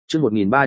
Chương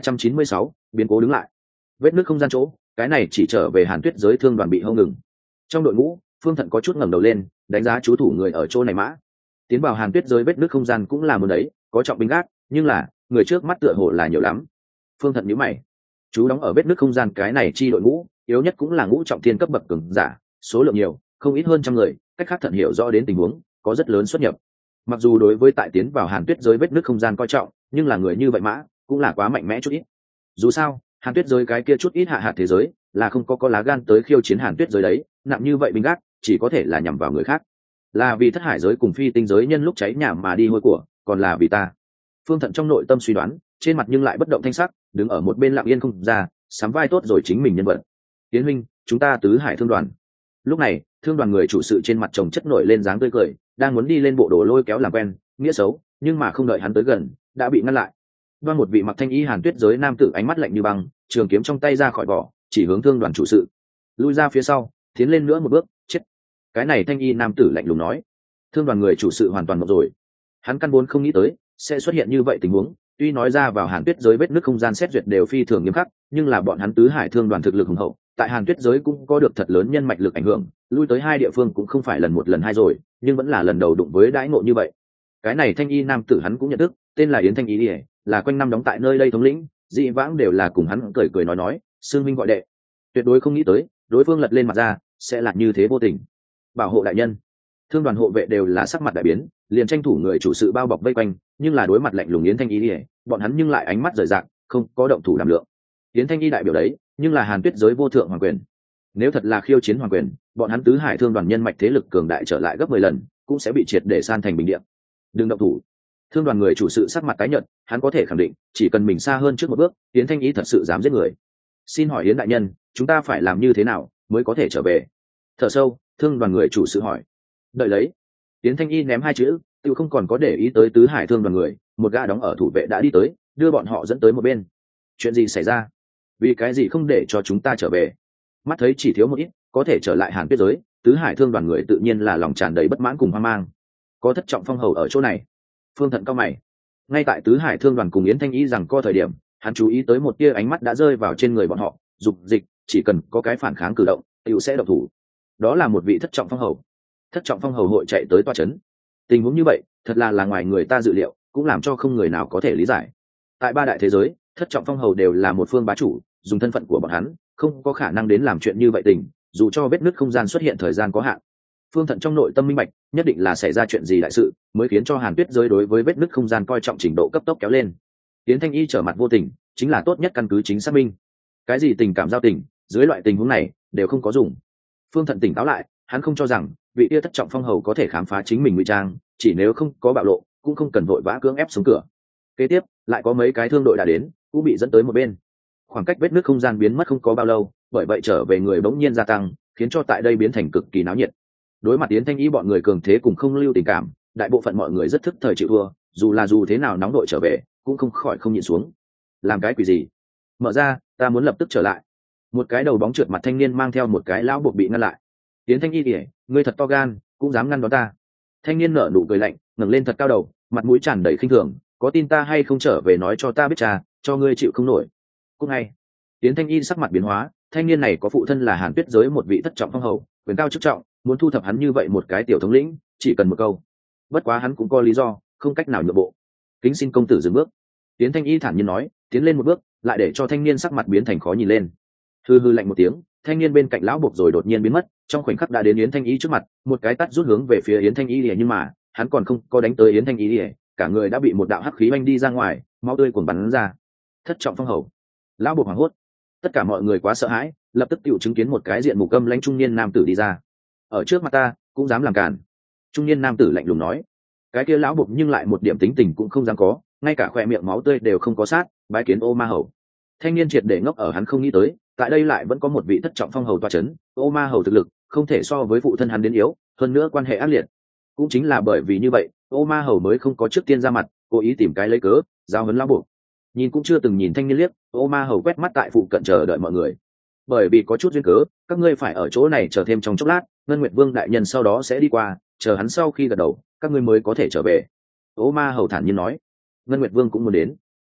1396, biến cố đứng lại. Vết nứt không gian chỗ, cái này chỉ trở về Hàn Tuyết giới thương đoàn bị hông ngừng. Trong đội ngũ, Phương Thận có chút ngẩng đầu lên, đánh giá chú thủ người ở chỗ này mã. Tiến vào Hàn Tuyết giới vết nứt không gian cũng là muốn đấy, có trọng binh gác, nhưng là, người trước mắt tựa hồ là nhiều lắm. Phương Thận nhíu mày. Chú đóng ở vết nứt không gian cái này chi đội ngũ, yếu nhất cũng là ngũ trọng thiên cấp bậc cường giả, số lượng nhiều, không ít hơn trăm người, cách khác Thận hiểu rõ đến tình huống, có rất lớn xuất nhập. Mặc dù đối với tại tiến vào Hàn Tuyết giới vết nứt không gian coi trọng, nhưng là người như vậy mã, cũng là quá mạnh mẽ chút ít. Dù sao, Hàn Tuyết giới cái kia chút ít hạ hạt thế giới, là không có lá gan tới khiêu chiến Hàn Tuyết giới đấy, nặng như vậy binh gác, chỉ có thể là nhằm vào người khác. Là vì Thất Hải giới cùng Phi Tinh giới nhân lúc cháy nhà mà đi hôi của, còn là vì ta. Phương Thận trong nội tâm suy đoán, trên mặt nhưng lại bất động thanh sắc, đứng ở một bên lặng yên không ra, sắm vai tốt rồi chính mình nhân vật. Tiến huynh, chúng ta tứ hải thương đoàn. Lúc này, thương đoàn người chủ sự trên mặt chồng chất nổi lên dáng tươi cười, đang muốn đi lên bộ đồ lôi kéo làm quen, nghĩa xấu, nhưng mà không đợi hắn tới gần, đã bị ngăn lại. Đoan một vị mặc thanh y Hàn Tuyết giới nam tử ánh mắt lạnh như băng, trường kiếm trong tay ra khỏi vỏ, chỉ hướng thương đoàn chủ sự. Lui ra phía sau, tiến lên nữa một bước, chết. Cái này thanh y nam tử lạnh lùng nói. Thương đoàn người chủ sự hoàn toàn ngộp rồi. Hắn căn vốn không nghĩ tới sẽ xuất hiện như vậy tình huống, tuy nói ra vào Hàn Tuyết giới vết nứt không gian xét duyệt đều phi thường nghiêm khắc, nhưng là bọn hắn tứ hải thương đoàn thực lực hùng hậu, tại Hàn Tuyết giới cũng có được thật lớn nhân mạch lực ảnh hưởng, lui tới hai địa phương cũng không phải lần một lần hai rồi, nhưng vẫn là lần đầu đụng với đãi ngộ như vậy. Cái này thanh y nam tử hắn cũng nhận thức, tên là Yến Thanh Y, là quanh năm đóng tại nơi đây thống lĩnh, dị vãng đều là cùng hắn cười cười nói, xương minh gọi đệ. Tuyệt đối không nghĩ tới, đối phương lật lên mặt ra, sẽ là như thế vô tình. Bảo hộ đại nhân. Thương đoàn hộ vệ đều là sắc mặt đại biến, liền tranh thủ người chủ sự bao bọc vây quanh, nhưng là đối mặt lạnh lùng Yến Thanh Y, bọn hắn nhưng lại ánh mắt rời rạc, không có động thủ đảm lượng. Yến Thanh Y đại biểu đấy, nhưng là Hàn Tuyết giới vô thượng hoàng quyền. Nếu thật là khiêu chiến hoàng quyền, bọn hắn tứ hải thương đoàn nhân mạch thế lực cường đại trở lại gấp 10 lần, cũng sẽ bị triệt để san thành bình địa. Đừng động thủ. Thương đoàn người chủ sự sắc mặt tái nhợt, hắn có thể khẳng định, chỉ cần mình xa hơn trước một bước, Yến Thanh Y thật sự dám giết người. Xin hỏi Yến đại nhân, chúng ta phải làm như thế nào mới có thể trở về? Thở sâu, thương đoàn người chủ sự hỏi. Đợi lấy. Yến Thanh Y ném hai chữ, tự không còn có để ý tới tứ hải thương đoàn người, một gã đóng ở thủ vệ đã đi tới, đưa bọn họ dẫn tới một bên. Chuyện gì xảy ra? Vì cái gì không để cho chúng ta trở về? Mắt thấy chỉ thiếu một ít, có thể trở lại Hàn Tuyết giới, tứ hải thương đoàn người tự nhiên là lòng tràn đầy bất mãn cùng hoang mang. Có Thất Trọng Phong hầu ở chỗ này. Phương Thận cao mày. Ngay tại tứ hải thương đoàn cùng Yến Thanh Y rằng co thời điểm, hắn chú ý tới một tia ánh mắt đã rơi vào trên người bọn họ, dục dịch, chỉ cần có cái phản kháng cử động, tiểu sẽ động thủ. Đó là một vị Thất Trọng Phong hầu. Thất Trọng Phong hầu hội chạy tới tòa trấn. Tình huống như vậy, thật là ngoài người ta dự liệu, cũng làm cho không người nào có thể lý giải. Tại ba đại thế giới, Thất Trọng Phong hầu đều là một phương bá chủ, dùng thân phận của bọn hắn, không có khả năng đến làm chuyện như vậy tình, dù cho vết nứt không gian xuất hiện thời gian có hạn. Phương Thận trong nội tâm minh bạch, nhất định là xảy ra chuyện gì đại sự, mới khiến cho Hàn Tuyết giới đối với vết nứt không gian coi trọng trình độ cấp tốc kéo lên. Yến Thanh Y trở mặt vô tình, chính là tốt nhất căn cứ chính xác minh. Cái gì tình cảm giao tình, dưới loại tình huống này đều không có dùng. Phương Thận tỉnh táo lại, hắn không cho rằng vị tia Thất Trọng Phong hầu có thể khám phá chính mình ngụy trang, chỉ nếu không có bạo lộ, cũng không cần vội vã cưỡng ép xuống cửa. Kế tiếp, lại có mấy cái thương đội đã đến, cũng bị dẫn tới một bên. Khoảng cách vết nứt không gian biến mất không có bao lâu, bởi vậy trở về người bỗng nhiên gia tăng, khiến cho tại đây biến thành cực kỳ náo nhiệt. Đối mặt Yến Thanh Y bọn người cường thế cùng không lưu tình cảm, đại bộ phận mọi người rất thức thời chịu thua, dù thế nào nóng đội trở về, cũng không khỏi không nhịn xuống. Làm cái quỷ gì? Mở ra, ta muốn lập tức trở lại. Một cái đầu bóng trượt mặt thanh niên mang theo một cái lão buộc bị ngăn lại. Yến Thanh Y kìa, ngươi thật to gan, cũng dám ngăn đón ta. Thanh niên nở nụ cười lạnh, ngẩng lên thật cao đầu, mặt mũi tràn đầy khinh thường, có tin ta hay không trở về nói cho ta biết cha, cho ngươi chịu không nổi. Cũng ngay. Yến Thanh Y sắc mặt biến hóa, thanh niên này có phụ thân là Hàn Tuyết giới một vị Thất Trọng Phong hầu, quyền cao chức trọng, muốn thu thập hắn như vậy một cái tiểu thống lĩnh, chỉ cần một câu. Bất quá hắn cũng có lý do, không cách nào nhượng bộ. Kính xin công tử dừng bước. Yến Thanh Y thản nhiên nói, tiến lên một bước, lại để cho thanh niên sắc mặt biến thành khó nhìn lên. Hư hư lạnh một tiếng, thanh niên bên cạnh lão buộc rồi đột nhiên biến mất, trong khoảnh khắc đã đến Yến Thanh Y trước mặt, một cái tát rút hướng về phía Yến Thanh Y, nhưng mà hắn còn không có đánh tới Yến Thanh Y, cả người đã bị một đạo hắc khí oanh đi ra ngoài, máu tươi cuồn bắn ra. Thất Trọng Phong hầu. Lão buộc hoảng hốt. Tất cả mọi người quá sợ hãi, lập tức tự chứng kiến một cái diện mục âm lãnh trung niên nam tử đi ra. Ở trước mặt ta, cũng dám làm cản. Trung niên nam tử lạnh lùng nói. Cái kia lão buộc nhưng lại một điểm tính tình cũng không dám có, ngay cả khoe miệng máu tươi đều không có sát, bái kiến Ô Ma hầu. Thanh niên triệt để ngốc ở hắn không nghĩ tới, tại đây lại vẫn có một vị Thất Trọng Phong hầu tọa chấn, Ô Ma hầu thực lực không thể so với phụ thân hắn đến yếu, hơn nữa quan hệ ác liệt. Cũng chính là bởi vì như vậy, Ô Ma hầu mới không có trước tiên ra mặt, cố ý tìm cái lấy cớ giao huấn lão buộc. Nhìn cũng chưa từng nhìn thanh niên liếc, Ô Ma hầu quét mắt tại phụ cận chờ đợi mọi người. Bởi vì có chút duyên cớ, các ngươi phải ở chỗ này chờ thêm trong chốc lát, Ngân Nguyệt Vương đại nhân sau đó sẽ đi qua, chờ hắn sau khi gật đầu, các ngươi mới có thể trở về. Ô Ma hầu thản nhiên nói. Ngân Nguyệt Vương cũng muốn đến.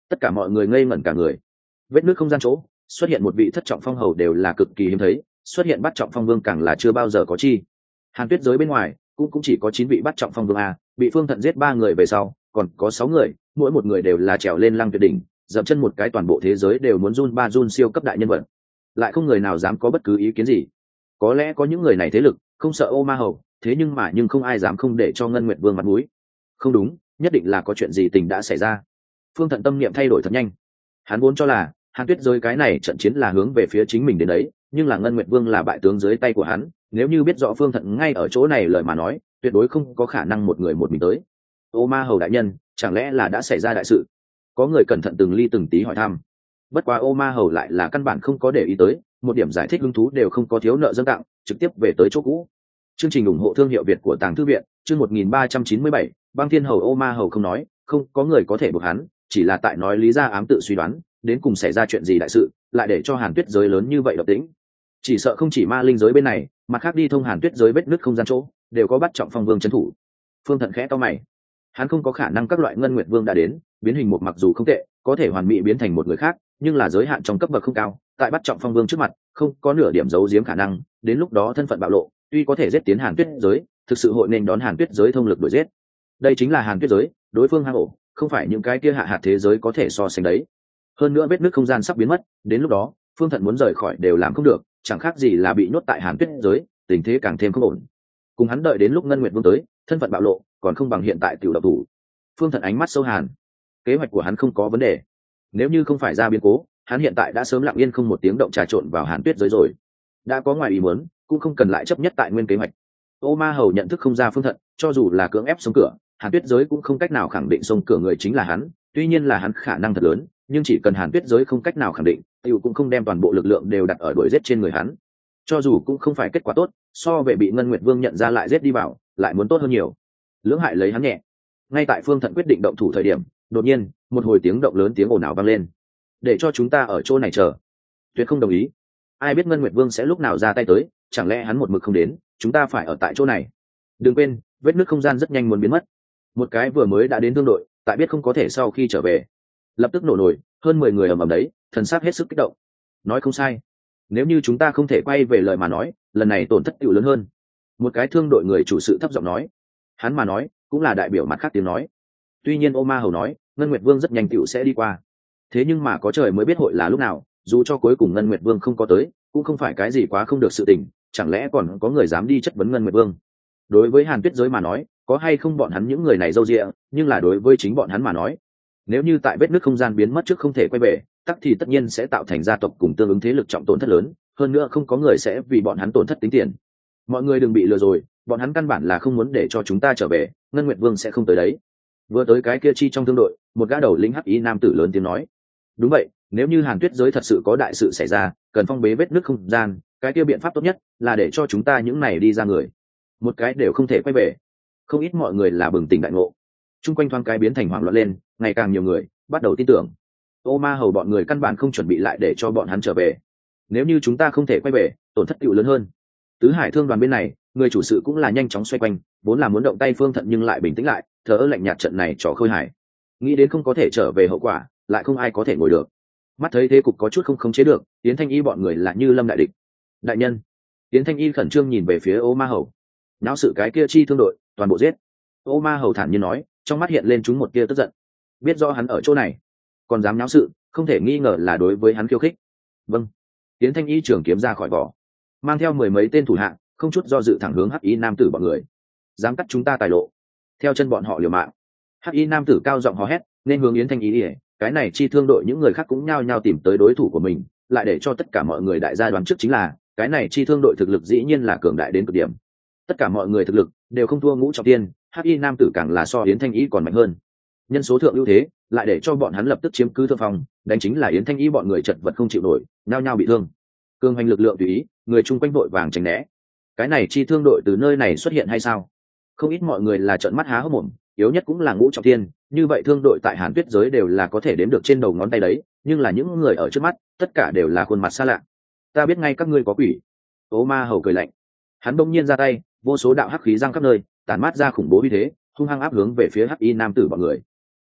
Tất cả mọi người ngây ngẩn cả người. Vết nước không gian chỗ xuất hiện một vị thất trọng phong hầu đều là cực kỳ hiếm thấy, xuất hiện bắt trọng phong vương càng là chưa bao giờ có chi. Hàn Tuyết giới bên ngoài cũng chỉ có 9 vị bắt trọng phong vương a, bị Phương Thận giết 3 người về sau, còn có 6 người, mỗi một người đều là trèo lên lăng tuyệt đỉnh, dậm chân một cái toàn bộ thế giới đều muốn run ba run, siêu cấp đại nhân vật. Lại không người nào dám có bất cứ ý kiến gì. Có lẽ có những người này thế lực không sợ Ô Ma Hầu, thế nhưng không ai dám không để cho Ngân Nguyệt Vương mặt mũi. Không đúng, nhất định là có chuyện gì tình đã xảy ra. Phương Thận tâm niệm thay đổi thật nhanh. Hắn vốn cho là Hàn Tuyết giới cái này trận chiến là hướng về phía chính mình đến đấy, nhưng là Ngân Nguyệt Vương là bại tướng dưới tay của hắn, nếu như biết rõ Phương Thận ngay ở chỗ này lời mà nói, tuyệt đối không có khả năng một người một mình tới. Ô Ma Hầu đại nhân, chẳng lẽ là đã xảy ra đại sự? Có người cẩn thận từng ly từng tí hỏi thăm. Bất quá Ô Ma Hầu lại là căn bản không có để ý tới, một điểm giải thích hứng thú đều không có, thiếu nợ dâng tặng, trực tiếp về tới chỗ cũ. Chương trình ủng hộ thương hiệu Việt của Tàng Thư viện, chương 1397, Băng Thiên Hầu. Ô Ma Hầu không nói, không có người có thể buộc hắn, chỉ là tại nói lý ra ám tự suy đoán, đến cùng xảy ra chuyện gì đại sự, lại để cho Hàn Tuyết giới lớn như vậy độc tĩnh. Chỉ sợ không chỉ ma linh giới bên này, mặt khác đi thông Hàn Tuyết giới vết nứt không gian chỗ, đều có bắt trọng phong vương trấn thủ. Phương Thận khẽ to mày, hắn không có khả năng các loại Ngân Nguyệt Vương đã đến, biến hình một mặc dù không tệ, có thể hoàn mỹ biến thành một người khác, nhưng là giới hạn trong cấp bậc không cao, tại bắt trọng phong vương trước mặt, không có nửa điểm giấu giếm khả năng, đến lúc đó thân phận bạo lộ, tuy có thể giết tiến Hàn Tuyết giới, thực sự hội nên đón Hàn Tuyết giới thông lực đuổi giết. Đây chính là Hàn Tuyết giới, đối phương hang ổ, không phải những cái kia hạ hạt thế giới có thể so sánh đấy. Hơn nữa vết nứt không gian sắp biến mất, đến lúc đó, Phương Thận muốn rời khỏi đều làm không được, chẳng khác gì là bị nhốt tại Hàn Tuyết giới, tình thế càng thêm không ổn. Cùng hắn đợi đến lúc Ngân Nguyệt Vương tới, thân phận bạo lộ, còn không bằng hiện tại tiểu độc thủ. Phương Thận ánh mắt sâu hàn, kế hoạch của hắn không có vấn đề. Nếu như không phải ra biến cố, hắn hiện tại đã sớm lặng yên không một tiếng động trà trộn vào Hàn Tuyết giới rồi. Đã có ngoài ý muốn, cũng không cần lại chấp nhất tại nguyên kế hoạch. Ô Ma Hầu nhận thức không ra Phương Thận, cho dù là cưỡng ép xông cửa, Hàn Tuyết giới cũng không cách nào khẳng định xông cửa người chính là hắn, tuy nhiên là hắn khả năng thật lớn, nhưng chỉ cần Hàn Tuyết giới không cách nào khẳng định, tiểu cũng không đem toàn bộ lực lượng đều đặt ở đuổi giết trên người hắn. Cho dù cũng không phải kết quả tốt, so về bị Ngân Nguyệt Vương nhận ra lại giết đi vào, lại muốn tốt hơn nhiều. Lưỡng hại lấy hắn nhẹ. Ngay tại Phương Thận quyết định động thủ thời điểm, đột nhiên, một hồi tiếng động lớn, tiếng ồn ào vang lên. Để cho chúng ta ở chỗ này chờ. Tuyệt không đồng ý. Ai biết Ngân Nguyệt Vương sẽ lúc nào ra tay tới, chẳng lẽ hắn một mực không đến, chúng ta phải ở tại chỗ này. Đừng quên, vết nứt không gian rất nhanh muốn biến mất. Một cái vừa mới đã đến thương đội, tại biết không có thể sau khi trở về, lập tức nổ nổi, hơn 10 người ầm ầm đấy, thần sắc hết sức kích động. Nói không sai, nếu như chúng ta không thể quay về lời mà nói, lần này tổn thất tiểu lớn hơn. Một cái thương đội người chủ sự thấp giọng nói, hắn mà nói cũng là đại biểu mặt khác tiếng nói. Tuy nhiên Ô Ma Hầu nói Ngân Nguyệt Vương rất nhanh tiểu sẽ đi qua, thế nhưng mà có trời mới biết hội là lúc nào, dù cho cuối cùng Ngân Nguyệt Vương không có tới, cũng không phải cái gì quá không được sự tình, chẳng lẽ còn có người dám đi chất vấn Ngân Nguyệt Vương? Đối với Hàn Tuyết giới mà nói, có hay không bọn hắn những người này râu rịa, nhưng là đối với chính bọn hắn mà nói, nếu như tại vết nứt không gian biến mất trước không thể quay về, tắc thì tất nhiên sẽ tạo thành gia tộc cùng tương ứng thế lực trọng tổn thất lớn, hơn nữa không có người sẽ vì bọn hắn tổn thất tính tiền. Mọi người đừng bị lừa rồi, bọn hắn căn bản là không muốn để cho chúng ta trở về, Ngân Nguyệt Vương sẽ không tới đấy. Vừa tới cái kia chi trong thương đội, một gã đầu lĩnh hắc ý nam tử lớn tiếng nói. Đúng vậy, nếu như Hàn Tuyết giới thật sự có đại sự xảy ra, cần phong bế vết nứt không gian, cái kia biện pháp tốt nhất là để cho chúng ta những này đi ra người, một cái đều không thể quay về. Không ít mọi người là bừng tỉnh đại ngộ, chung quanh thoáng cái biến thành hoảng loạn lên, ngày càng nhiều người bắt đầu tin tưởng Ô Ma Hầu bọn người căn bản không chuẩn bị lại để cho bọn hắn trở về. Nếu như chúng ta không thể quay về, tổn thất tựu lớn hơn. Tứ Hải thương đoàn bên này, người chủ sự cũng là nhanh chóng xoay quanh, vốn là muốn động tay Phương Thận nhưng lại bình tĩnh lại, thờ ơ lạnh nhạt, trận này trò khơi hài, nghĩ đến không có thể trở về hậu quả, lại không ai có thể ngồi được. Mắt thấy thế cục có chút không khống chế được, Yến Thanh Y bọn người là như lâm đại địch. Đại nhân. Yến Thanh Y khẩn trương nhìn về phía Ô Ma Hầu. Náo sự cái kia chi thương đội, toàn bộ giết. Ô Ma Hầu thản nhiên nói, trong mắt hiện lên chúng một tia tức giận. Biết rõ hắn ở chỗ này, còn dám náo sự, không thể nghi ngờ là đối với hắn khiêu khích. Vâng. Yến Thanh Y trường kiếm ra khỏi vỏ, mang theo 10 mấy tên thủ hạ, không chút do dự thẳng hướng hắc y nam tử bọn người. Dám cắt chúng ta tài lộ, theo chân bọn họ liều mạng. Hắc y nam tử cao giọng hò hét, nên hướng Yến Thanh Y. Cái này chi thương đội những người khác cũng nhao nhao tìm tới đối thủ của mình, lại để cho tất cả mọi người đại gia đoán trước chính là cái này chi thương đội thực lực dĩ nhiên là cường đại đến cực điểm. Tất cả mọi người thực lực đều không thua Ngũ Trọng Thiên, hắc y nam tử càng là so Yến Thanh Y còn mạnh hơn. Nhân số thượng ưu thế, lại để cho bọn hắn lập tức chiếm cứ thượng phong, đánh chính là Yến Thanh Y bọn người chật vật không chịu nổi, nhao nhao bị thương. Cường hành lực lượng tùy ý, người chung quanh vội vàng tránh né. Cái này chi thương đội từ nơi này xuất hiện hay sao? Không ít mọi người là trợn mắt há hốc mồm, yếu nhất cũng là Ngũ Trọng Thiên, như vậy thương đội tại Hàn Tuyết giới đều là có thể đếm được trên đầu ngón tay đấy, nhưng là những người ở trước mắt, tất cả đều là khuôn mặt xa lạ. Ta biết ngay các ngươi có quỷ. Ô Ma Hầu cười lạnh, hắn bỗng nhiên ra tay, vô số đạo hắc khí giăng khắp nơi, tản mát ra khủng bố uy thế, hung hăng áp hướng về phía hắc y nam tử bọn người.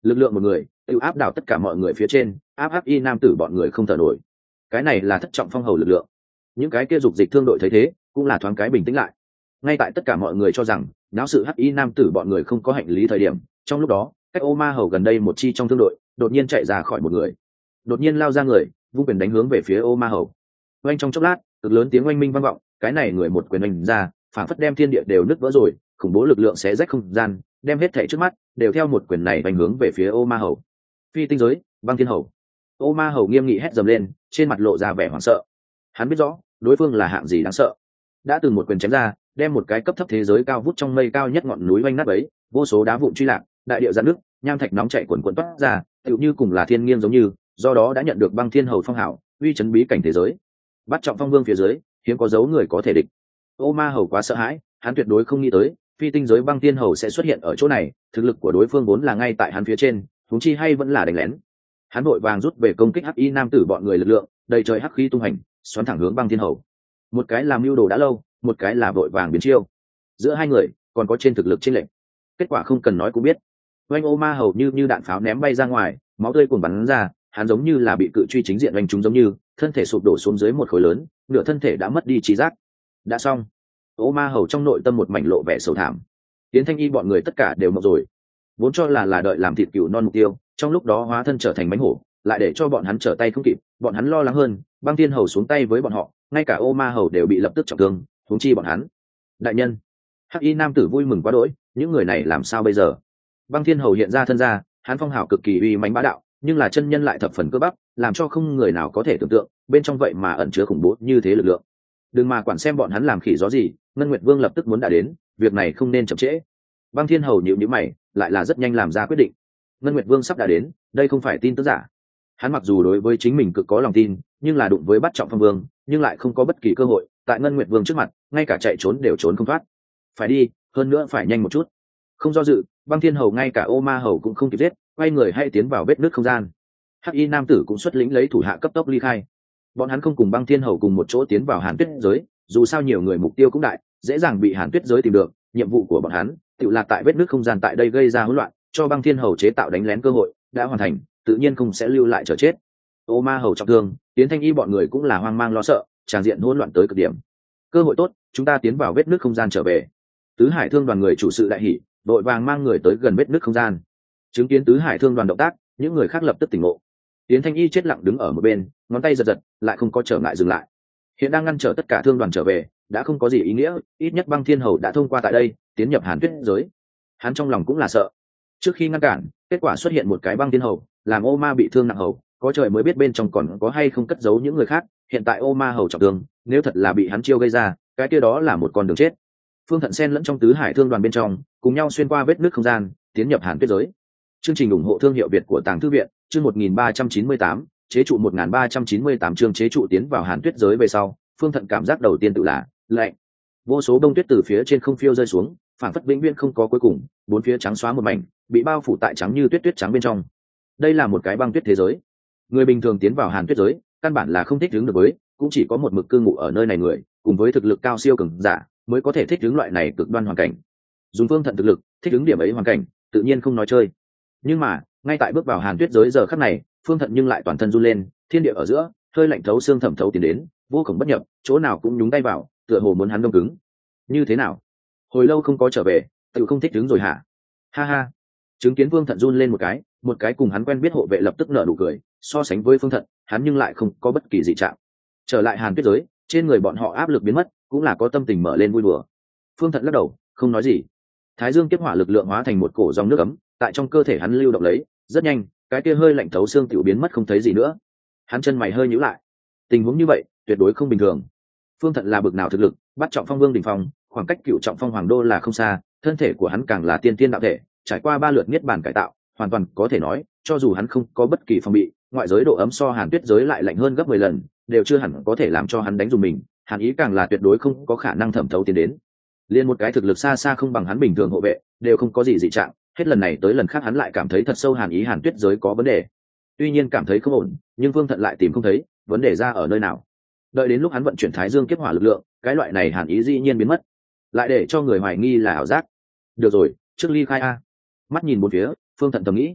lực lượng một người tự áp đảo tất cả mọi người phía trên, áp hắc y nam tử bọn người không thở nổi. Cái này là thất trọng phong hầu lực lượng. Những cái kia dục dịch thương đội thấy thế cũng là thoáng cái bình tĩnh lại. Ngay tại tất cả mọi người cho rằng náo sự hắc y nam tử bọn người không có hành lý thời điểm, trong lúc đó cách ô ma hầu gần đây một chi trong thương đội đột nhiên chạy ra khỏi một người, đột nhiên lao ra người vung quyền đánh hướng về phía ô ma hầu. Oanh trong chốc lát cực lớn tiếng oanh minh vang vọng, cái này người một quyền oanh ra phảng phất đem thiên địa đều nứt vỡ rồi, khủng bố lực lượng xé rách không gian, đem hết thảy trước mắt đều theo một quyền này đánh hướng về phía ô ma hầu. Phi tinh giới băng thiên hầu. Ô ma hầu nghiêm nghị hét dầm lên, trên mặt lộ ra vẻ hoảng sợ. Hắn biết rõ đối phương là hạng gì đáng sợ, đã từng một quyền chém ra đem một cái cấp thấp thế giới cao vút trong mây cao nhất ngọn núi oanh nát ấy, vô số đá vụn truy lạc, đại địa giãn nước, nham thạch nóng chảy cuồn cuộn toát ra, tựu như cùng là thiên nghiêng giống như, do đó đã nhận được băng thiên hầu phong hảo, uy chấn bí cảnh thế giới. Bắt trọng phong vương phía dưới hiếm có dấu người có thể địch. Ô ma hầu quá sợ hãi, hắn tuyệt đối không nghĩ tới phi tinh giới băng thiên hầu sẽ xuất hiện ở chỗ này, thực lực của đối phương vốn là ngay tại hắn phía trên, huống chi hay vẫn là đánh lén. Hắn vội vàng rút về công kích hắc y nam tử bọn người lực lượng, đầy trời hắc khí tung hành, xoắn thẳng hướng băng thiên hầu. Một cái làm mưu đồ đã lâu, một cái là vội vàng biến chiêu. Giữa hai người còn có trên thực lực chênh lệch. Kết quả không cần nói cũng biết. Oanh ô ma hầu như đạn pháo ném bay ra ngoài, máu tươi cuồn bắn ra, hắn giống như là bị cự truy chính diện oanh trúng giống như, thân thể sụp đổ xuống dưới một khối lớn, nửa thân thể đã mất đi trí giác. Đã xong. Ô ma hầu trong nội tâm một mảnh lộ vẻ sầu thảm. Tiến Thanh Y bọn người tất cả đều mộng rồi, vốn cho là đợi làm thịt cừu non mục tiêu, trong lúc đó hóa thân trở thành mánh hổ, lại để cho bọn hắn trở tay không kịp. Bọn hắn lo lắng hơn, băng thiên hầu xuống tay với bọn họ, ngay cả ô ma hầu đều bị lập tức trọng thương, huống chi bọn hắn. Đại nhân, hắc y nam tử vui mừng quá đỗi, những người này làm sao bây giờ? Băng thiên hầu hiện ra thân ra, hắn phong hào cực kỳ uy mãnh bá đạo, nhưng là chân nhân lại thập phần cơ bắp, làm cho không người nào có thể tưởng tượng bên trong vậy mà ẩn chứa khủng bố như thế lực lượng. Đừng mà quản xem bọn hắn làm khỉ gió gì, Ngân Nguyệt Vương lập tức muốn đã đến, việc này không nên chậm trễ. Băng thiên hầu nhíu nhíu mày, lại là rất nhanh làm ra quyết định. Ngân Nguyệt Vương sắp đã đến, đây không phải tin tức giả. Hắn mặc dù đối với chính mình cực có lòng tin, nhưng là đụng với bắt trọng phong vương, nhưng lại không có bất kỳ cơ hội, tại Ngân Nguyệt Vương trước mặt, ngay cả chạy trốn đều trốn không thoát. Phải đi, hơn nữa phải nhanh một chút. Không do dự, băng thiên hầu ngay cả ô ma hầu cũng không kịp giết, quay người hay tiến vào vết nước không gian. Hắc y nam tử cũng xuất lĩnh lấy thủ hạ cấp tốc ly khai. Bọn hắn không cùng băng thiên hầu cùng một chỗ tiến vào Hàn Tuyết giới, dù sao nhiều người mục tiêu cũng đại, dễ dàng bị Hàn Tuyết giới tìm được. Nhiệm vụ của bọn hắn tự là tại vết nước không gian tại đây gây ra hỗn loạn, cho băng thiên hầu chế tạo đánh lén cơ hội, đã hoàn thành, tự nhiên không sẽ lưu lại chờ chết. Ô ma hầu trọng thương, Tiến Thanh Y bọn người cũng là hoang mang lo sợ, tràn diện hỗn loạn tới cực điểm. Cơ hội tốt, chúng ta tiến vào vết nước không gian trở về. Tứ Hải Thương đoàn người chủ sự đại hỉ, đội vàng mang người tới gần vết nước không gian. Chứng kiến Tứ Hải Thương đoàn động tác, những người khác lập tức tỉnh ngộ. Tiến Thanh Y chết lặng đứng ở một bên, ngón tay giật giật, lại không có trở ngại dừng lại. Hiện đang ngăn trở tất cả thương đoàn trở về, đã không có gì ý nghĩa, ít nhất băng thiên hầu đã thông qua tại đây, tiến nhập Hàn Tuyết giới. Hắn trong lòng cũng là sợ. Trước khi ngăn cản, kết quả xuất hiện một cái băng thiên hầu, làm ô ma bị thương nặng hầu, có trời mới biết bên trong còn có hay không cất giấu những người khác. Hiện tại ô ma hầu trọng thương, nếu thật là bị hắn chiêu gây ra, cái kia đó là một con đường chết. Phương Thận Sen lẫn trong Tứ Hải Thương đoàn bên trong, cùng nhau xuyên qua vết nước không gian, tiến nhập Hàn Tuyết giới. Chương trình ủng hộ thương hiệu Việt của Tàng Thư viện, chương 1398, chế trụ 1398 chương chế trụ tiến vào Hàn Tuyết giới về sau, Phương Thận cảm giác đầu tiên tự là lạnh. Vô số đông tuyết từ phía trên không phiêu rơi xuống, phảng phất vĩnh viễn không có cuối cùng, bốn phía trắng xóa một mảnh, bị bao phủ tại trắng như tuyết tuyết trắng bên trong. Đây là một cái băng tuyết thế giới. Người bình thường tiến vào Hàn Tuyết giới, căn bản là không thích ứng được với, cũng chỉ có một mực cư ngụ ở nơi này người, cùng với thực lực cao siêu cường giả, mới có thể thích ứng loại này cực đoan hoàn cảnh. Dùng Phương Thận thực lực, thích ứng điểm ấy hoàn cảnh, tự nhiên không nói chơi. Nhưng mà, ngay tại bước vào Hàn Tuyết giới giờ khắc này, Phương Thận nhưng lại toàn thân run lên, thiên địa ở giữa, hơi lạnh thấu xương thẩm thấu tiến đến, vô cùng bất nhập, chỗ nào cũng nhúng tay vào, tựa hồ muốn hắn đông cứng. Như thế nào? Hồi lâu không có trở về, tự không thích đứng rồi hả? Ha ha. Chứng kiến Phương Thận run lên một cái cùng hắn quen biết hộ vệ lập tức nở nụ cười, so sánh với Phương Thận, hắn nhưng lại không có bất kỳ dị trạng. Trở lại Hàn Tuyết giới, trên người bọn họ áp lực biến mất, cũng là có tâm tình mở lên vui đùa. Phương Thận lắc đầu, không nói gì. Thái Dương kiếp hỏa lực lượng hóa thành một cổ dòng nước ấm, tại trong cơ thể hắn lưu động lấy, rất nhanh, cái kia hơi lạnh thấu xương tiểu biến mất không thấy gì nữa. Hắn chân mày hơi nhíu lại. Tình huống như vậy, tuyệt đối không bình thường. Phương Thận là bực nào thực lực, bắt trọng phong vương đỉnh phong, khoảng cách cựu trọng phong hoàng đô là không xa, thân thể của hắn càng là tiên tiên đạo thể, trải qua 3 lượt niết bàn cải tạo, hoàn toàn có thể nói, cho dù hắn không có bất kỳ phòng bị, ngoại giới độ ấm so Hàn Tuyết giới lại lạnh hơn gấp 10 lần, đều chưa hẳn có thể làm cho hắn đánh dùng mình, hàn ý càng là tuyệt đối không có khả năng thẩm thấu tiến đến. Liên một cái thực lực xa xa không bằng hắn bình thường hộ vệ, đều không có gì dị trạng, hết lần này tới lần khác hắn lại cảm thấy thật sâu hàn ý Hàn Tuyết giới có vấn đề. Tuy nhiên cảm thấy không ổn, nhưng Phương Thận lại tìm không thấy vấn đề ra ở nơi nào. Đợi đến lúc hắn vận chuyển Thái Dương kiếp hỏa lực lượng, cái loại này hàn ý dĩ nhiên biến mất, lại để cho người hoài nghi là ảo giác. Được rồi, trước ly khai a. Mắt nhìn bốn phía, Phương Thận thầm nghĩ.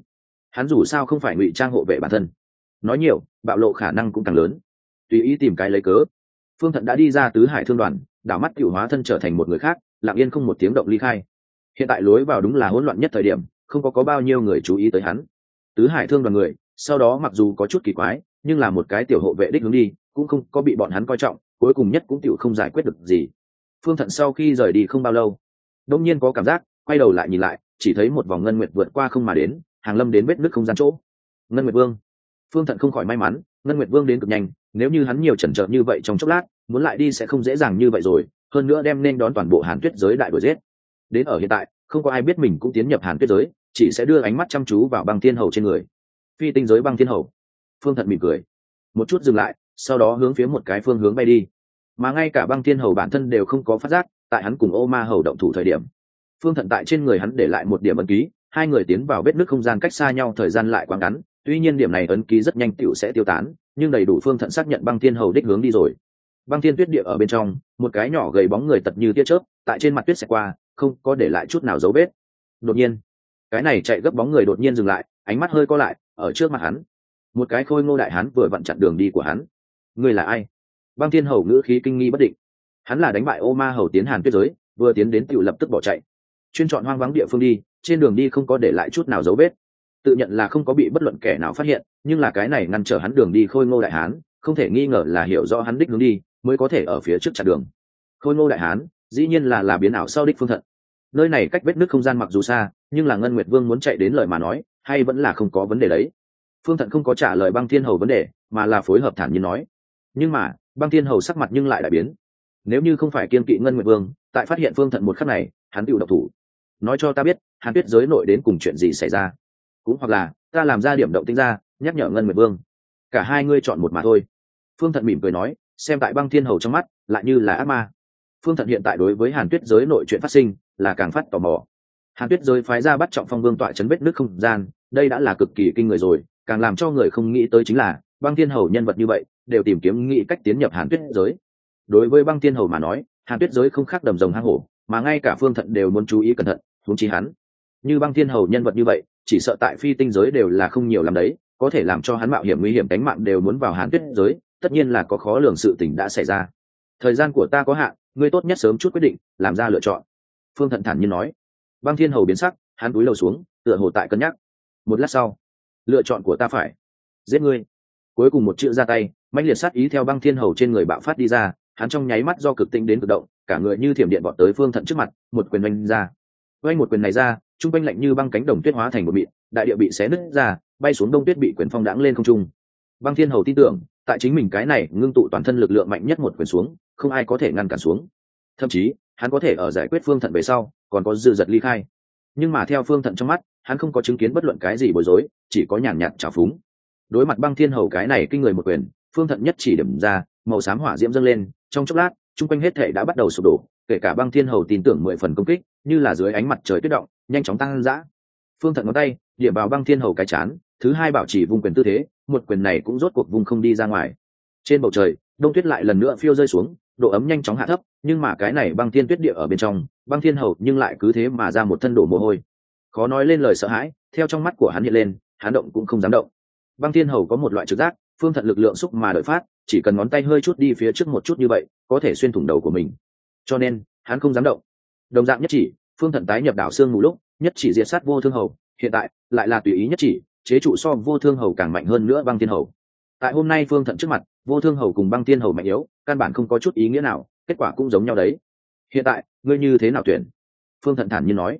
hắn dù sao không phải ngụy trang hộ vệ bản thân, nói nhiều bạo lộ khả năng cũng càng lớn. Tùy ý tìm cái lấy cớ, Phương Thận đã đi ra tứ hải thương đoàn, đảo mắt cựu hóa thân trở thành một người khác, lặng yên không một tiếng động ly khai. Hiện tại lối vào đúng là hỗn loạn nhất thời điểm, không có bao nhiêu người chú ý tới hắn. Tứ hải thương đoàn người sau đó mặc dù có chút kỳ quái, nhưng là một cái tiểu hộ vệ đích hướng đi cũng không có bị bọn hắn coi trọng, cuối cùng nhất cũng tiểu không giải quyết được gì. Phương Thận sau khi rời đi không bao lâu, đông nhiên có cảm giác, quay đầu lại nhìn lại, chỉ thấy một vòng ngân nguyệt vượt qua không mà đến, hàng lâm đến vết nứt không gian chỗ. Ngân Nguyệt Vương. Phương Thận không khỏi may mắn, Ngân Nguyệt Vương đến cực nhanh, nếu như hắn nhiều chần chờ như vậy trong chốc lát, muốn lại đi sẽ không dễ dàng như vậy rồi, hơn nữa đem nên đón toàn bộ Hàn Tuyết giới đại đuổi giết. Đến ở hiện tại, không có ai biết mình cũng tiến nhập Hàn Tuyết giới, chỉ sẽ đưa ánh mắt chăm chú vào Băng Thiên Hầu trên người. Phi tinh giới Băng Thiên Hầu. Phương Thận mỉm cười, một chút dừng lại, sau đó hướng phía một cái phương hướng bay đi. Mà ngay cả Băng Thiên Hầu bản thân đều không có phát giác, tại hắn cùng Ô Ma Hầu động thủ thời điểm, Phương Thận tại trên người hắn để lại một điểm ấn ký, hai người tiến vào vết nứt không gian cách xa nhau thời gian lại quá ngắn, tuy nhiên điểm này ấn ký rất nhanh tựu sẽ tiêu tán, nhưng đầy đủ Phương Thận xác nhận Băng Thiên Hầu đích hướng đi rồi. Băng Thiên Tuyết Địa ở bên trong, một cái nhỏ gầy bóng người tật như tia chớp, tại trên mặt tuyết xẹt qua, không có để lại chút nào dấu vết. Đột nhiên, cái này chạy gấp bóng người đột nhiên dừng lại, ánh mắt hơi co lại, ở trước mặt hắn, một cái khôi ngô đại hán vừa vặn chặn đường đi của hắn. Ngươi là ai? Băng Thiên Hầu ngữ khí kinh nghi bất định. Hắn là đánh bại Ô Ma Hầu tiến Hàn Tuyết giới, vừa tiến đến tựu lập tức bỏ chạy, chuyên chọn hoang vắng địa phương đi, trên đường đi không có để lại chút nào dấu vết, tự nhận là không có bị bất luận kẻ nào phát hiện, nhưng là cái này ngăn trở hắn đường đi khôi ngô đại hán, không thể nghi ngờ là hiểu rõ hắn đích hướng đi, mới có thể ở phía trước chặn đường. Khôi ngô đại hán, dĩ nhiên là biến ảo sau đích Phương Thận. Nơi này cách vết nứt không gian mặc dù xa, nhưng là Ngân Nguyệt Vương muốn chạy đến lời mà nói, hay vẫn là không có vấn đề đấy. Phương Thận không có trả lời Băng Thiên Hầu vấn đề, mà là phối hợp thản nhiên nói. Nhưng mà, Băng Thiên Hầu sắc mặt nhưng lại đại biến. Nếu như không phải kiên kỵ Ngân Nguyệt Vương, tại phát hiện Phương Thận một khắc này, hắn tự động thủ. Nói cho ta biết, Hàn Tuyết giới nội đến cùng chuyện gì xảy ra, cũng hoặc là ta làm ra điểm động tĩnh ra, nhắc nhở Ngân Nguyệt Vương. Cả hai ngươi chọn một mà thôi. Phương Thận mỉm cười nói, xem tại Băng Thiên Hầu trong mắt, lại như là ác ma. Phương Thận hiện tại đối với Hàn Tuyết giới nội chuyện phát sinh là càng phát tò mò. Hàn Tuyết giới phái ra bắt Trọng Phong Vương tọa chấn vết nước không gian, đây đã là cực kỳ kinh người rồi, càng làm cho người không nghĩ tới chính là Băng Thiên Hầu nhân vật như vậy đều tìm kiếm nghĩ cách tiến nhập Hàn Tuyết giới. Đối với Băng Thiên Hầu mà nói, Hàn Tuyết giới không khác đầm rồng hang hổ, mà ngay cả Phương Thận đều muốn chú ý cẩn thận, huống chi hắn. Như Băng Thiên Hầu nhân vật như vậy, chỉ sợ tại phi tinh giới đều là không nhiều lắm đấy, có thể làm cho hắn mạo hiểm nguy hiểm tính mạng đều muốn vào Hàn Tuyết giới, tất nhiên là có khó lường sự tình đã xảy ra. Thời gian của ta có hạn, ngươi tốt nhất sớm chút quyết định, làm ra lựa chọn. Phương Thận thản nhiên nói. Băng Thiên Hầu biến sắc, hắn cúi đầu xuống, tựa hồ tại cân nhắc. Một lát sau, lựa chọn của ta phải giết ngươi. Cuối cùng một chữ ra tay, mãnh liệt sát ý theo Băng Thiên Hầu trên người bạo phát đi ra, hắn trong nháy mắt do cực tinh đến cực động, cả người như thiểm điện vọt tới Phương Thận trước mặt, một quyền oanh ra. Oanh một quyền này ra, trung quanh lạnh như băng cánh đồng tuyết hóa thành một mịn, đại địa bị xé nứt ra, bay xuống đông tuyết bị quyền phong đãng lên không trung. Băng Thiên Hầu tin tưởng, tại chính mình cái này ngưng tụ toàn thân lực lượng mạnh nhất một quyền xuống, không ai có thể ngăn cản xuống. Thậm chí, hắn có thể ở giải quyết Phương Thận về sau, còn có dư dật ly khai. Nhưng mà theo Phương Thận trong mắt, hắn không có chứng kiến bất luận cái gì bối rối, chỉ có nhàn nhạt trào phúng. Đối mặt Băng Thiên Hầu cái này kinh người một quyền, Phương Thận nhất chỉ điểm ra, màu xám hỏa diễm dâng lên, trong chốc lát, trung quanh hết thể đã bắt đầu sụp đổ, kể cả Băng Thiên Hầu tin tưởng 10 phần công kích, như là dưới ánh mặt trời tuyết động, nhanh chóng tăng dã. Phương Thận ngón tay điểm vào Băng Thiên Hầu cái chán, thứ hai bảo trì vung quyền tư thế, một quyền này cũng rốt cuộc vung không đi ra ngoài. Trên bầu trời, đông tuyết lại lần nữa phiêu rơi xuống, độ ấm nhanh chóng hạ thấp, nhưng mà cái này Băng Thiên Tuyết Địa ở bên trong, Băng Thiên Hầu nhưng lại cứ thế mà ra một thân đổ mồ hôi. Khó nói lên lời sợ hãi, theo trong mắt của hắn hiện lên, hắn động cũng không dám động. Băng Thiên Hầu có một loại trực giác, Phương Thận lực lượng xúc mà đợi phát, chỉ cần ngón tay hơi chút đi phía trước một chút như vậy, có thể xuyên thủng đầu của mình. Cho nên, hắn không dám động. Đồng dạng nhất chỉ, Phương Thận tái nhập đảo xương mù lúc, nhất chỉ diệt sát Vô Thương Hầu, hiện tại lại là tùy ý nhất chỉ, chế trụ so Vô Thương Hầu càng mạnh hơn nữa Băng Thiên Hầu. Tại hôm nay Phương Thận trước mặt, Vô Thương Hầu cùng Băng Thiên Hầu mạnh yếu, căn bản không có chút ý nghĩa nào, kết quả cũng giống nhau đấy. Hiện tại, ngươi như thế nào tuyển? Phương Thận thản nhiên nói.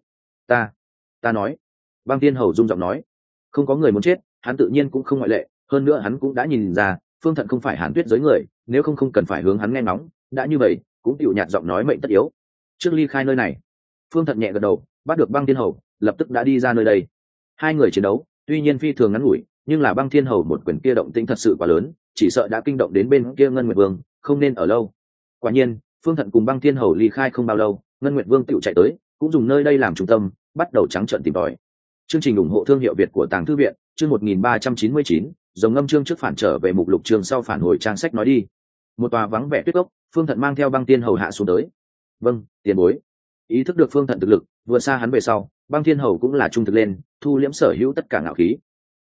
Ta nói. Băng Thiên Hầu rung giọng nói. Không có người muốn chết, hắn tự nhiên cũng không ngoại lệ, hơn nữa hắn cũng đã nhìn ra, Phương Thận không phải Hàn Tuyết giới người, nếu không cần phải hướng hắn nghe ngóng, đã như vậy, cũng chịu nhạt giọng nói mệnh tất yếu. Trước ly khai nơi này, Phương Thận nhẹ gật đầu, bắt được Băng Thiên Hầu, lập tức đã đi ra nơi đây. Hai người chiến đấu, tuy nhiên phi thường ngắn ngủi, nhưng là Băng Thiên Hầu một quyền kia động tĩnh thật sự quá lớn, chỉ sợ đã kinh động đến bên kia Ngân Nguyệt Vương, không nên ở lâu. Quả nhiên, Phương Thận cùng Băng Thiên Hầu ly khai không bao lâu, Ngân Nguyệt Vương tựu chạy tới, cũng dùng nơi đây làm trung tâm, bắt đầu trắng trợn tìm tòi. Chương trình ủng hộ thương hiệu Việt của Tàng Thư viện, chương 1399, dòng ngâm chương trước phản trở về mục lục chương sau phản hồi trang sách nói đi. Một tòa vắng vẻ tuyết gốc, Phương Thận mang theo Băng Thiên Hầu hạ xuống tới. Vâng, tiền bối. Ý thức được Phương Thận thực lực vượt xa hắn về sau, Băng Thiên Hầu cũng là trung thực lên, thu liễm sở hữu tất cả ngạo khí.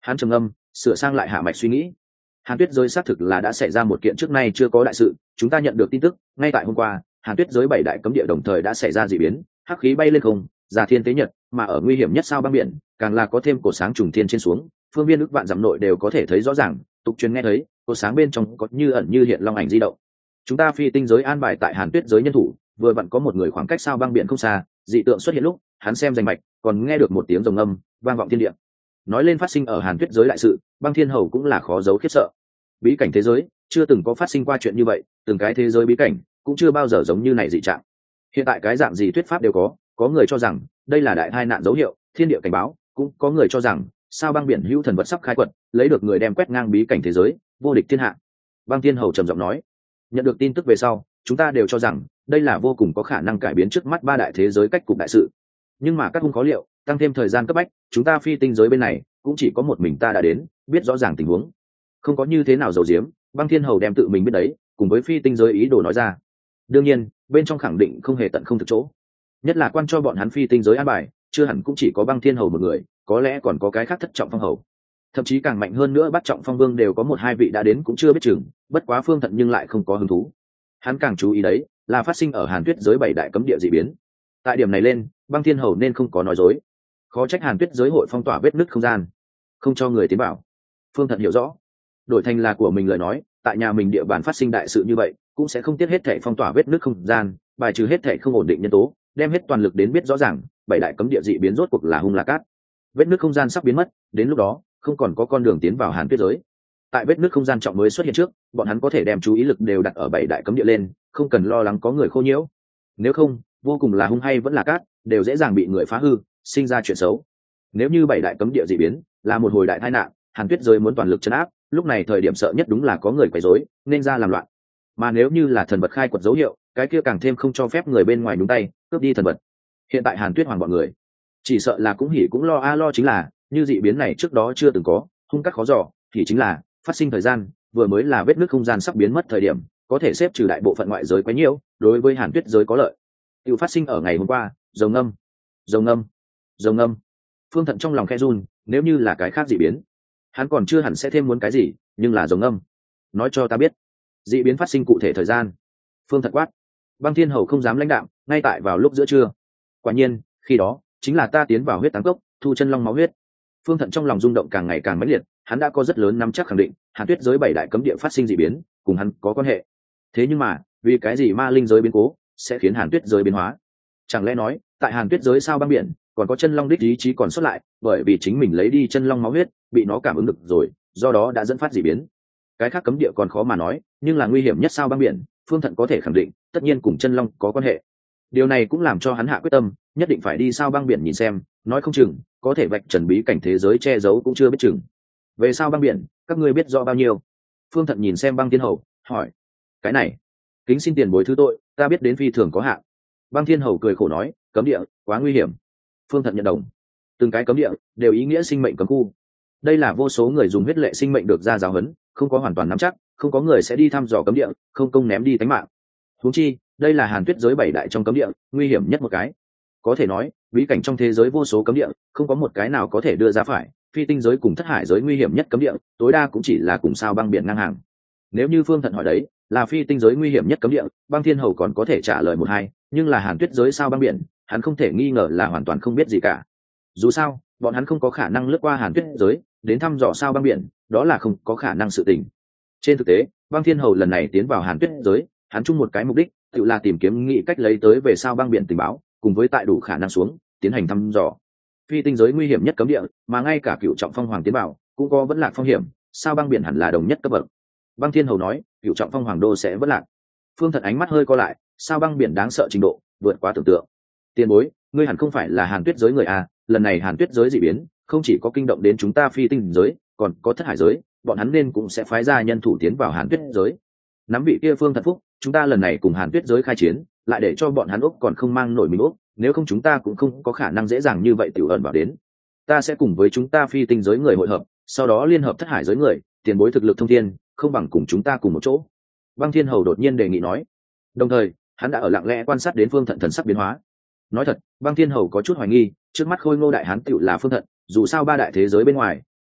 Hắn trầm ngâm, sửa sang lại hạ mạch suy nghĩ. Hàn tuyết giới xác thực là đã xảy ra một kiện trước nay chưa có đại sự. Chúng ta nhận được tin tức ngay tại hôm qua, hàn tuyết giới 7 đại cấm địa đồng thời đã xảy ra dị biến, hắc khí bay lên không, già thiên tế nhật, mà ở nguy hiểm nhất sao băng biển càng là có thêm cổ sáng trùng thiên trên xuống, phương viên ức vạn dặm nội đều có thể thấy rõ ràng. Tục truyền nghe thấy cổ sáng bên trong có như ẩn như hiện long ảnh di động. Chúng ta phi tinh giới an bài tại hàn tuyết giới nhân thủ, vừa vặn có một người khoảng cách sao băng biển không xa, dị tượng xuất hiện lúc hắn xem danh mạch còn nghe được một tiếng rồng âm vang vọng thiên địa. Nói lên phát sinh ở hàn tuyết giới đại sự, băng thiên hầu cũng là khó giấu khiếp sợ. Bí cảnh thế giới chưa từng có phát sinh qua chuyện như vậy, từng cái thế giới bí cảnh cũng chưa bao giờ giống như này dị trạng. Hiện tại cái dạng gì thuyết pháp đều có người cho rằng đây là đại tai nạn dấu hiệu, thiên địa cảnh báo, cũng có người cho rằng sao băng biển hữu thần vật sắp khai quật, lấy được người đem quét ngang bí cảnh thế giới, vô địch thiên hạ. Băng thiên hầu trầm giọng nói, nhận được tin tức về sau, chúng ta đều cho rằng đây là vô cùng có khả năng cải biến trước mắt 3 đại thế giới cách cục đại sự. Nhưng mà các hung khó liệu, tăng thêm thời gian cấp bách, chúng ta phi tinh giới bên này cũng chỉ có một mình ta đã đến, biết rõ ràng tình huống, không có như thế nào giấu giếm. Băng thiên hầu đem tự mình biết đấy cùng với phi tinh giới ý đồ nói ra. Đương nhiên bên trong khẳng định không hề tận không thực chỗ, nhất là quan cho bọn hắn phi tinh giới an bài chưa hẳn cũng chỉ có băng thiên hầu một người, có lẽ còn có cái khác thất trọng phong hầu, thậm chí càng mạnh hơn nữa bắt trọng phong vương đều có 1-2 vị đã đến cũng chưa biết chừng. Bất quá Phương Thận nhưng lại không có hứng thú, hắn càng chú ý đấy là phát sinh ở hàn tuyết giới 7 đại cấm địa dị biến. Tại điểm này lên băng thiên hầu nên không có nói dối, khó trách hàn tuyết giới hội phong tỏa vết nứt không gian, không cho người tiến vào. Phương Thận hiểu rõ, đổi thành là của mình lời nói, tại nhà mình địa bàn phát sinh đại sự như vậy cũng sẽ không tiếc hết thảy phong tỏa vết nứt không gian, bài trừ hết thảy không ổn định nhân tố, đem hết toàn lực đến biết rõ ràng 7 đại cấm địa dị biến rốt cuộc là hung là cát. Vết nứt không gian sắp biến mất, đến lúc đó không còn có con đường tiến vào hàn tuyết giới. Tại vết nứt không gian trọng mới xuất hiện trước, bọn hắn có thể đem chú ý lực đều đặt ở 7 đại cấm địa lên, không cần lo lắng có người khô nhiễu. Nếu không, vô cùng là hung hay vẫn là cát, đều dễ dàng bị người phá hư, sinh ra chuyện xấu. Nếu như 7 đại cấm địa dị biến là một hồi đại tai nạn, hàn tuyết giới muốn toàn lực trấn áp, lúc này thời điểm sợ nhất đúng là có người quấy rối nên ra làm loạn. Mà nếu như là thần vật khai quật dấu hiệu, cái kia càng thêm không cho phép người bên ngoài nhúng tay cướp đi thần vật. Hiện tại hàn tuyết hoàng bọn người chỉ sợ là cũng hỉ cũng lo lo, chính là như dị biến này trước đó chưa từng có, hung cắt khó dò, thì chính là phát sinh thời gian vừa mới là vết nứt không gian sắp biến mất thời điểm, có thể xếp trừ đại bộ phận ngoại giới quá nhiều, đối với hàn tuyết giới có lợi. Tự phát sinh ở ngày hôm qua, rồng âm rồng âm rồng âm. Phương Thận trong lòng khe run, nếu như là cái khác dị biến hắn còn chưa hẳn sẽ thêm muốn cái gì, nhưng là rồng âm, nói cho ta biết dị biến phát sinh cụ thể thời gian. Phương Thận quát. Băng thiên hầu không dám lãnh đạm, ngay tại vào lúc giữa trưa. Quả nhiên khi đó chính là ta tiến vào huyết táng cốc thu chân long máu huyết. Phương Thận trong lòng rung động càng ngày càng mãnh liệt, hắn đã có rất lớn nắm chắc khẳng định hàn tuyết giới 7 đại cấm địa phát sinh dị biến cùng hắn có quan hệ. Thế nhưng mà vì cái gì ma linh giới biến cố sẽ khiến hàn tuyết giới biến hóa? Chẳng lẽ nói tại hàn tuyết giới sao băng biển còn có chân long đích ý chí còn xuất lại, bởi vì chính mình lấy đi chân long máu huyết bị nó cảm ứng được rồi, do đó đã dẫn phát dị biến? Cái khác cấm địa còn khó mà nói, nhưng là nguy hiểm nhất sao băng biển, Phương Thận có thể khẳng định tất nhiên cùng chân long có quan hệ. Điều này cũng làm cho hắn hạ quyết tâm nhất định phải đi sao băng biển nhìn xem, nói không chừng có thể vạch trần bí cảnh thế giới che giấu cũng chưa biết chừng. Về sao băng biển các ngươi biết rõ bao nhiêu? Phương Thận nhìn xem băng thiên hầu hỏi. Cái này kính xin tiền bối thứ tội, ta biết đến phi thường có hạn. Băng thiên hầu cười khổ nói, cấm địa quá nguy hiểm. Phương Thận nhận đồng, từng cái cấm địa đều ý nghĩa sinh mệnh cấm khu, đây là vô số người dùng huyết lệ sinh mệnh được ra giáo huấn, không có hoàn toàn nắm chắc, không có người sẽ đi thăm dò cấm địa không công ném đi tính mạng. Huống chi đây là hàn tuyết giới 7 đại trong cấm địa nguy hiểm nhất một cái, có thể nói bí cảnh trong thế giới vô số cấm địa không có một cái nào có thể đưa ra phải. Phi tinh giới cùng thất hải giới nguy hiểm nhất cấm địa tối đa cũng chỉ là cùng sao băng biển ngang hàng. Nếu như Phương Thận hỏi đấy là phi tinh giới nguy hiểm nhất cấm địa, băng thiên hầu còn có thể trả lời 1-2, nhưng là hàn tuyết giới sao băng biển hắn không thể nghi ngờ là hoàn toàn không biết gì cả. Dù sao bọn hắn không có khả năng lướt qua hàn tuyết giới đến thăm dò sao băng biển, đó là không có khả năng sự tình. Trên thực tế băng thiên hầu lần này tiến vào hàn tuyết giới, hắn chung một cái mục đích tự là tìm kiếm nghĩ cách lấy tới về sao băng biển tình báo, cùng với tại đủ khả năng xuống tiến hành thăm dò. Phi tinh giới nguy hiểm nhất cấm địa mà ngay cả cựu trọng phong hoàng tiến vào cũng có vẫn lạc phong hiểm, sao băng biển hẳn là đồng nhất cấp bậc. Băng thiên hầu nói cựu trọng phong hoàng đô sẽ vẫn lạc. Phương Thận ánh mắt hơi co lại, sao băng biển đáng sợ trình độ vượt quá tưởng tượng. Tiền bối ngươi hẳn không phải là hàn tuyết giới người à? Lần này hàn tuyết giới dị biến không chỉ có kinh động đến chúng ta phi tinh giới, còn có thất hải giới, bọn hắn nên cũng sẽ phái ra nhân thủ tiến vào hàn tuyết giới. Nắm vị kia Phương Thận phúc, chúng ta lần này cùng hàn tuyết giới khai chiến, lại để cho bọn hắn úc còn không mang nổi mình úc, nếu không chúng ta cũng không có khả năng dễ dàng như vậy tiểu ẩn vào đến. Ta sẽ cùng với chúng ta phi tinh giới người hội hợp, sau đó liên hợp thất hải giới người, tiền bối thực lực thông thiên không bằng cùng chúng ta cùng một chỗ. Băng thiên hầu đột nhiên đề nghị nói, đồng thời hắn đã ở lặng lẽ quan sát đến Phương Thận thần sắc biến hóa. Nói thật băng thiên hầu có chút hoài nghi trước mắt khôi ngô đại hán tựu là Phương Thận, dù sao 3 đại thế giới bên ngoài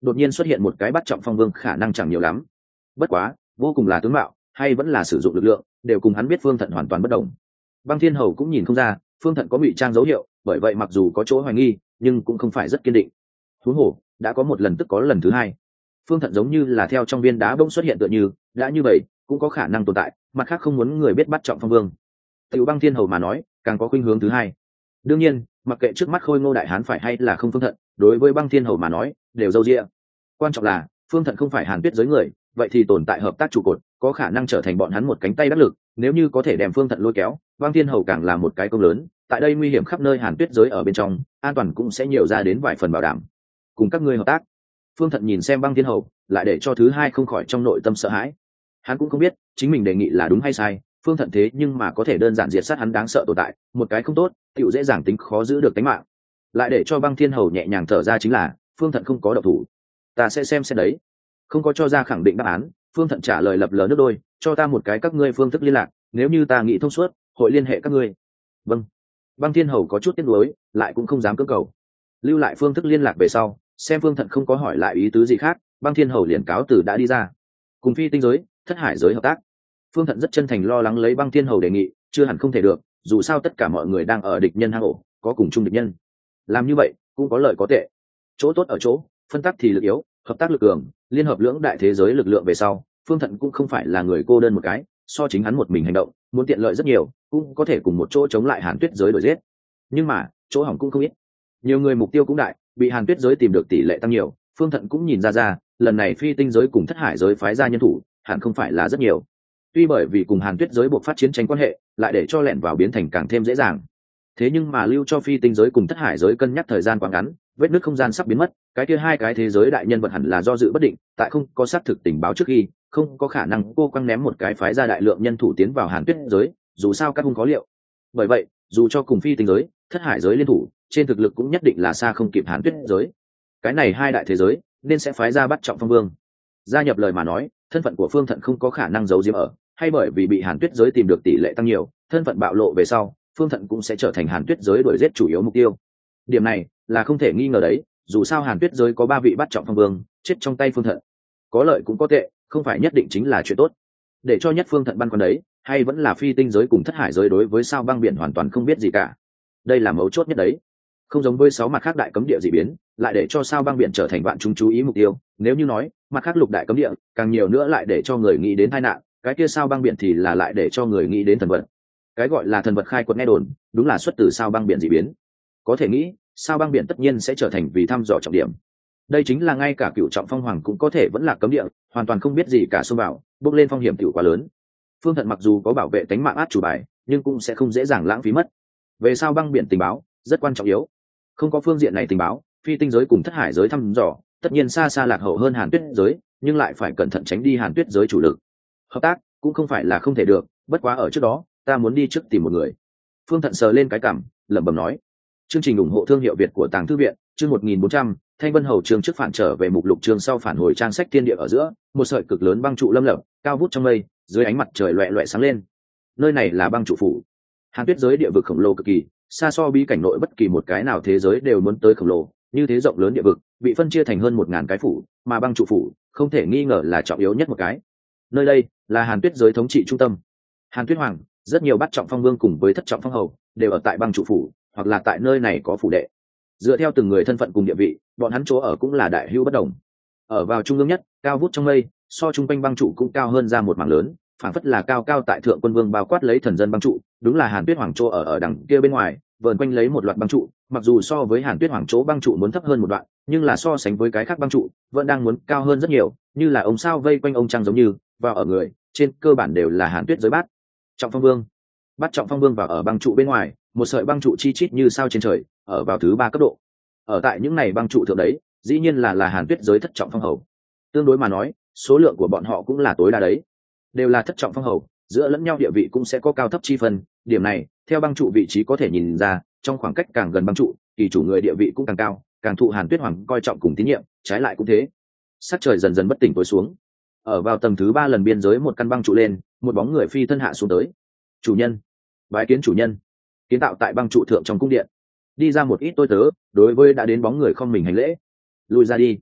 đột nhiên xuất hiện một cái bắt trọng phong vương khả năng chẳng nhiều lắm. Bất quá vô cùng là tướng mạo hay vẫn là sử dụng lực lượng đều cùng hắn biết Phương Thận hoàn toàn bất đồng. Băng Thiên Hầu cũng nhìn không ra Phương Thận có ngụy trang dấu hiệu, bởi vậy mặc dù có chỗ hoài nghi nhưng cũng không phải rất kiên định. Huống hồ đã có một lần tức có lần thứ hai. Phương Thận giống như là theo trong viên đá bỗng xuất hiện, tựa như đã như vậy cũng có khả năng tồn tại, mặt khác không muốn người biết bắt trọng phong vương. Tiểu Băng Thiên Hầu mà nói càng có khuynh hướng thứ hai. Đương nhiên mặc kệ trước mắt khôi ngô đại hán phải hay là không Phương Thận, đối với Băng Thiên Hầu mà nói đều dâu dịa. Quan trọng là Phương Thận không phải Hàn Tuyết giới người, vậy thì tồn tại hợp tác trụ cột, có khả năng trở thành bọn hắn một cánh tay đắc lực. Nếu như có thể đem Phương Thận lôi kéo, Băng Thiên Hầu càng là một cái công lớn. Tại đây nguy hiểm khắp nơi Hàn Tuyết giới ở bên trong, an toàn cũng sẽ nhiều ra đến vài phần bảo đảm. Cùng các ngươi hợp tác. Phương Thận nhìn xem Băng Thiên Hầu, lại để cho thứ hai không khỏi trong nội tâm sợ hãi. Hắn cũng không biết chính mình đề nghị là đúng hay sai, Phương Thận thế nhưng mà có thể đơn giản diệt sát hắn đáng sợ tồn tại, một cái không tốt tựu dễ dàng tính khó giữ được tính mạng. Lại để cho Băng Thiên Hầu nhẹ nhàng thở ra chính là Phương Thận không có động thủ. Ta sẽ xem xét đấy. Không có cho ra khẳng định đáp án, Phương Thận trả lời lập lờ nước đôi, cho ta một cái các ngươi phương thức liên lạc, nếu như ta nghĩ thông suốt hội liên hệ các ngươi. Vâng. Băng Thiên Hầu có chút tiếc nuối, lại cũng không dám cưỡng cầu. Lưu lại phương thức liên lạc về sau, xem Phương Thận không có hỏi lại ý tứ gì khác, Băng Thiên Hầu liền cáo từ đã đi ra. Cùng phi tinh giới, thất hải giới hợp tác. Phương Thận rất chân thành lo lắng lấy Băng Thiên Hầu đề nghị, chưa hẳn không thể được, dù sao tất cả mọi người đang ở địch nhân hang ổ, có cùng chung địch nhân. Làm như vậy cũng có lợi có tệ. Chỗ tốt ở chỗ, phân tắc thì lực yếu, hợp tác lực cường, liên hợp lưỡng đại thế giới lực lượng về sau, Phương Thận cũng không phải là người cô đơn một cái, so chính hắn một mình hành động, muốn tiện lợi rất nhiều, cũng có thể cùng một chỗ chống lại Hàn Tuyết giới đổi giết. Nhưng mà, chỗ hỏng cũng không ít. Nhiều người mục tiêu cũng đại, bị Hàn Tuyết giới tìm được tỷ lệ tăng nhiều, Phương Thận cũng nhìn ra, lần này phi tinh giới cùng thất hải giới phái ra nhân thủ, hẳn không phải là rất nhiều. Tuy bởi vì cùng Hàn Tuyết giới buộc phát chiến tranh quan hệ, lại để cho lẻn vào biến thành càng thêm dễ dàng. Thế nhưng mà lưu cho phi tinh giới cùng thất hải giới cân nhắc thời gian quá ngắn, vết nứt không gian sắp biến mất, cái kia hai cái thế giới đại nhân vật hẳn là do dự bất định, tại không có xác thực tình báo trước khi, không có khả năng cô quăng ném một cái phái ra đại lượng nhân thủ tiến vào Hàn Tuyết giới, dù sao các hung có liệu. Bởi vậy, dù cho cùng phi tinh giới, thất hải giới liên thủ, trên thực lực cũng nhất định là xa không kịp Hàn Tuyết giới. Cái này hai đại thế giới nên sẽ phái ra bắt trọng phong vương. Gia nhập lời mà nói, thân phận của Phương Thận không có khả năng giấu giếm ở, hay bởi vì bị Hàn Tuyết giới tìm được tỷ lệ tăng nhiều, thân phận bạo lộ về sau, Phương Thận cũng sẽ trở thành Hàn Tuyết giới đuổi giết chủ yếu mục tiêu. Điểm này là không thể nghi ngờ đấy, dù sao Hàn Tuyết giới có 3 vị bắt trọng phong vương chết trong tay Phương Thận, có lợi cũng có tệ, không phải nhất định chính là chuyện tốt. Để cho nhất Phương Thận băn khoăn đấy, hay vẫn là phi tinh giới cùng thất hải giới đối với sao băng biển hoàn toàn không biết gì cả. Đây là mấu chốt nhất đấy. Không giống với 6 mặt khác đại cấm địa dị biến, lại để cho sao băng biển trở thành vạn chúng chú ý mục tiêu. Nếu như nói mặt khác lục đại cấm địa, càng nhiều nữa lại để cho người nghĩ đến tai nạn, cái kia sao băng biển thì là lại để cho người nghĩ đến thần vật. Cái gọi là thần vật khai quật nghe đồn, đúng là xuất từ sao băng biển dị biến. Có thể nghĩ, sao băng biển tất nhiên sẽ trở thành vì thăm dò trọng điểm. Đây chính là ngay cả cựu trọng phong hoàng cũng có thể vẫn là cấm địa, hoàn toàn không biết gì cả xông vào, bước lên phong hiểm tiểu quá lớn. Phương Thận mặc dù có bảo vệ tính mạng át chủ bài, nhưng cũng sẽ không dễ dàng lãng phí mất. Về sao băng biển tình báo rất quan trọng yếu. Không có phương diện này tình báo, phi tinh giới cùng thất hải giới thăm dò, tất nhiên xa xa lạc hậu hơn Hàn Tuyết giới, nhưng lại phải cẩn thận tránh đi Hàn Tuyết giới chủ lực. Hợp tác cũng không phải là không thể được, bất quá ở trước đó, ta muốn đi trước tìm một người. Phương Thận sờ lên cái cằm, lẩm bẩm nói. Chương trình ủng hộ thương hiệu Việt của Tàng Thư viện, chương 1400, Thanh Vân Hầu chương trước phản trở về mục lục chương sau phản hồi trang sách thiên địa ở giữa, một sợi cực lớn băng trụ lâm lập, cao vút trong mây, dưới ánh mặt trời loẹt loẹt sáng lên. Nơi này là băng trụ phủ. Hàn Tuyết giới địa vực khổng lồ cực kỳ, xa so bí cảnh nội bất kỳ một cái nào thế giới đều muốn tới khổng lồ, như thế rộng lớn địa vực, bị phân chia thành hơn 1000 cái phủ, mà băng trụ phủ không thể nghi ngờ là trọng yếu nhất một cái. Nơi đây là Hàn Tuyết giới thống trị trung tâm. Hàn Tuyết Hoàng, rất nhiều bắt trọng phong vương cùng với thất trọng phong hầu đều ở tại băng trụ phủ, hoặc là tại nơi này có phủ đệ. Dựa theo từng người thân phận cùng địa vị, bọn hắn chỗ ở cũng là đại hữu bất đồng. Ở vào trung ương nhất, cao vút trong mây, so trung quanh băng trụ cũng cao hơn ra một mảng lớn, phảng phất là cao cao tại thượng quân vương bao quát lấy thần dân băng trụ, đúng là Hàn Tuyết Hoàng chỗ ở đằng kia bên ngoài, vờn quanh lấy một loạt băng trụ, mặc dù so với Hàn Tuyết Hoàng chỗ băng trụ muốn thấp hơn một đoạn, nhưng là so sánh với cái khác băng trụ, vẫn đang muốn cao hơn rất nhiều, như là ông sao vây quanh ông trăng giống như, và ở người, trên cơ bản đều là Hàn Tuyết giới bát trọng phong vương. Bát trọng phong vương vào ở băng trụ bên ngoài, một sợi băng trụ chi chít như sao trên trời, ở vào thứ 3 cấp độ. Ở tại những này băng trụ thượng đấy, dĩ nhiên là Hàn Tuyết giới thất trọng phong hầu. Tương đối mà nói, số lượng của bọn họ cũng là tối đa đấy, đều là thất trọng phong hầu, giữa lẫn nhau địa vị cũng sẽ có cao thấp chi phân. Điểm này theo băng trụ vị trí có thể nhìn ra, trong khoảng cách càng gần băng trụ, kỳ chủ người địa vị cũng càng cao, càng thụ Hàn Tuyết Hoàng coi trọng cùng tín nhiệm. Trái lại cũng thế. Sắc trời dần dần bất tỉnh tối xuống, ở vào tầng thứ 3 lần biên giới một căn băng trụ lên, một bóng người phi thân hạ xuống tới. Chủ nhân, bái kiến chủ nhân. Kiến tạo tại băng trụ thượng trong cung điện, đi ra một ít tôi tớ, đối với đã đến bóng người không mình hành lễ. Lùi ra đi.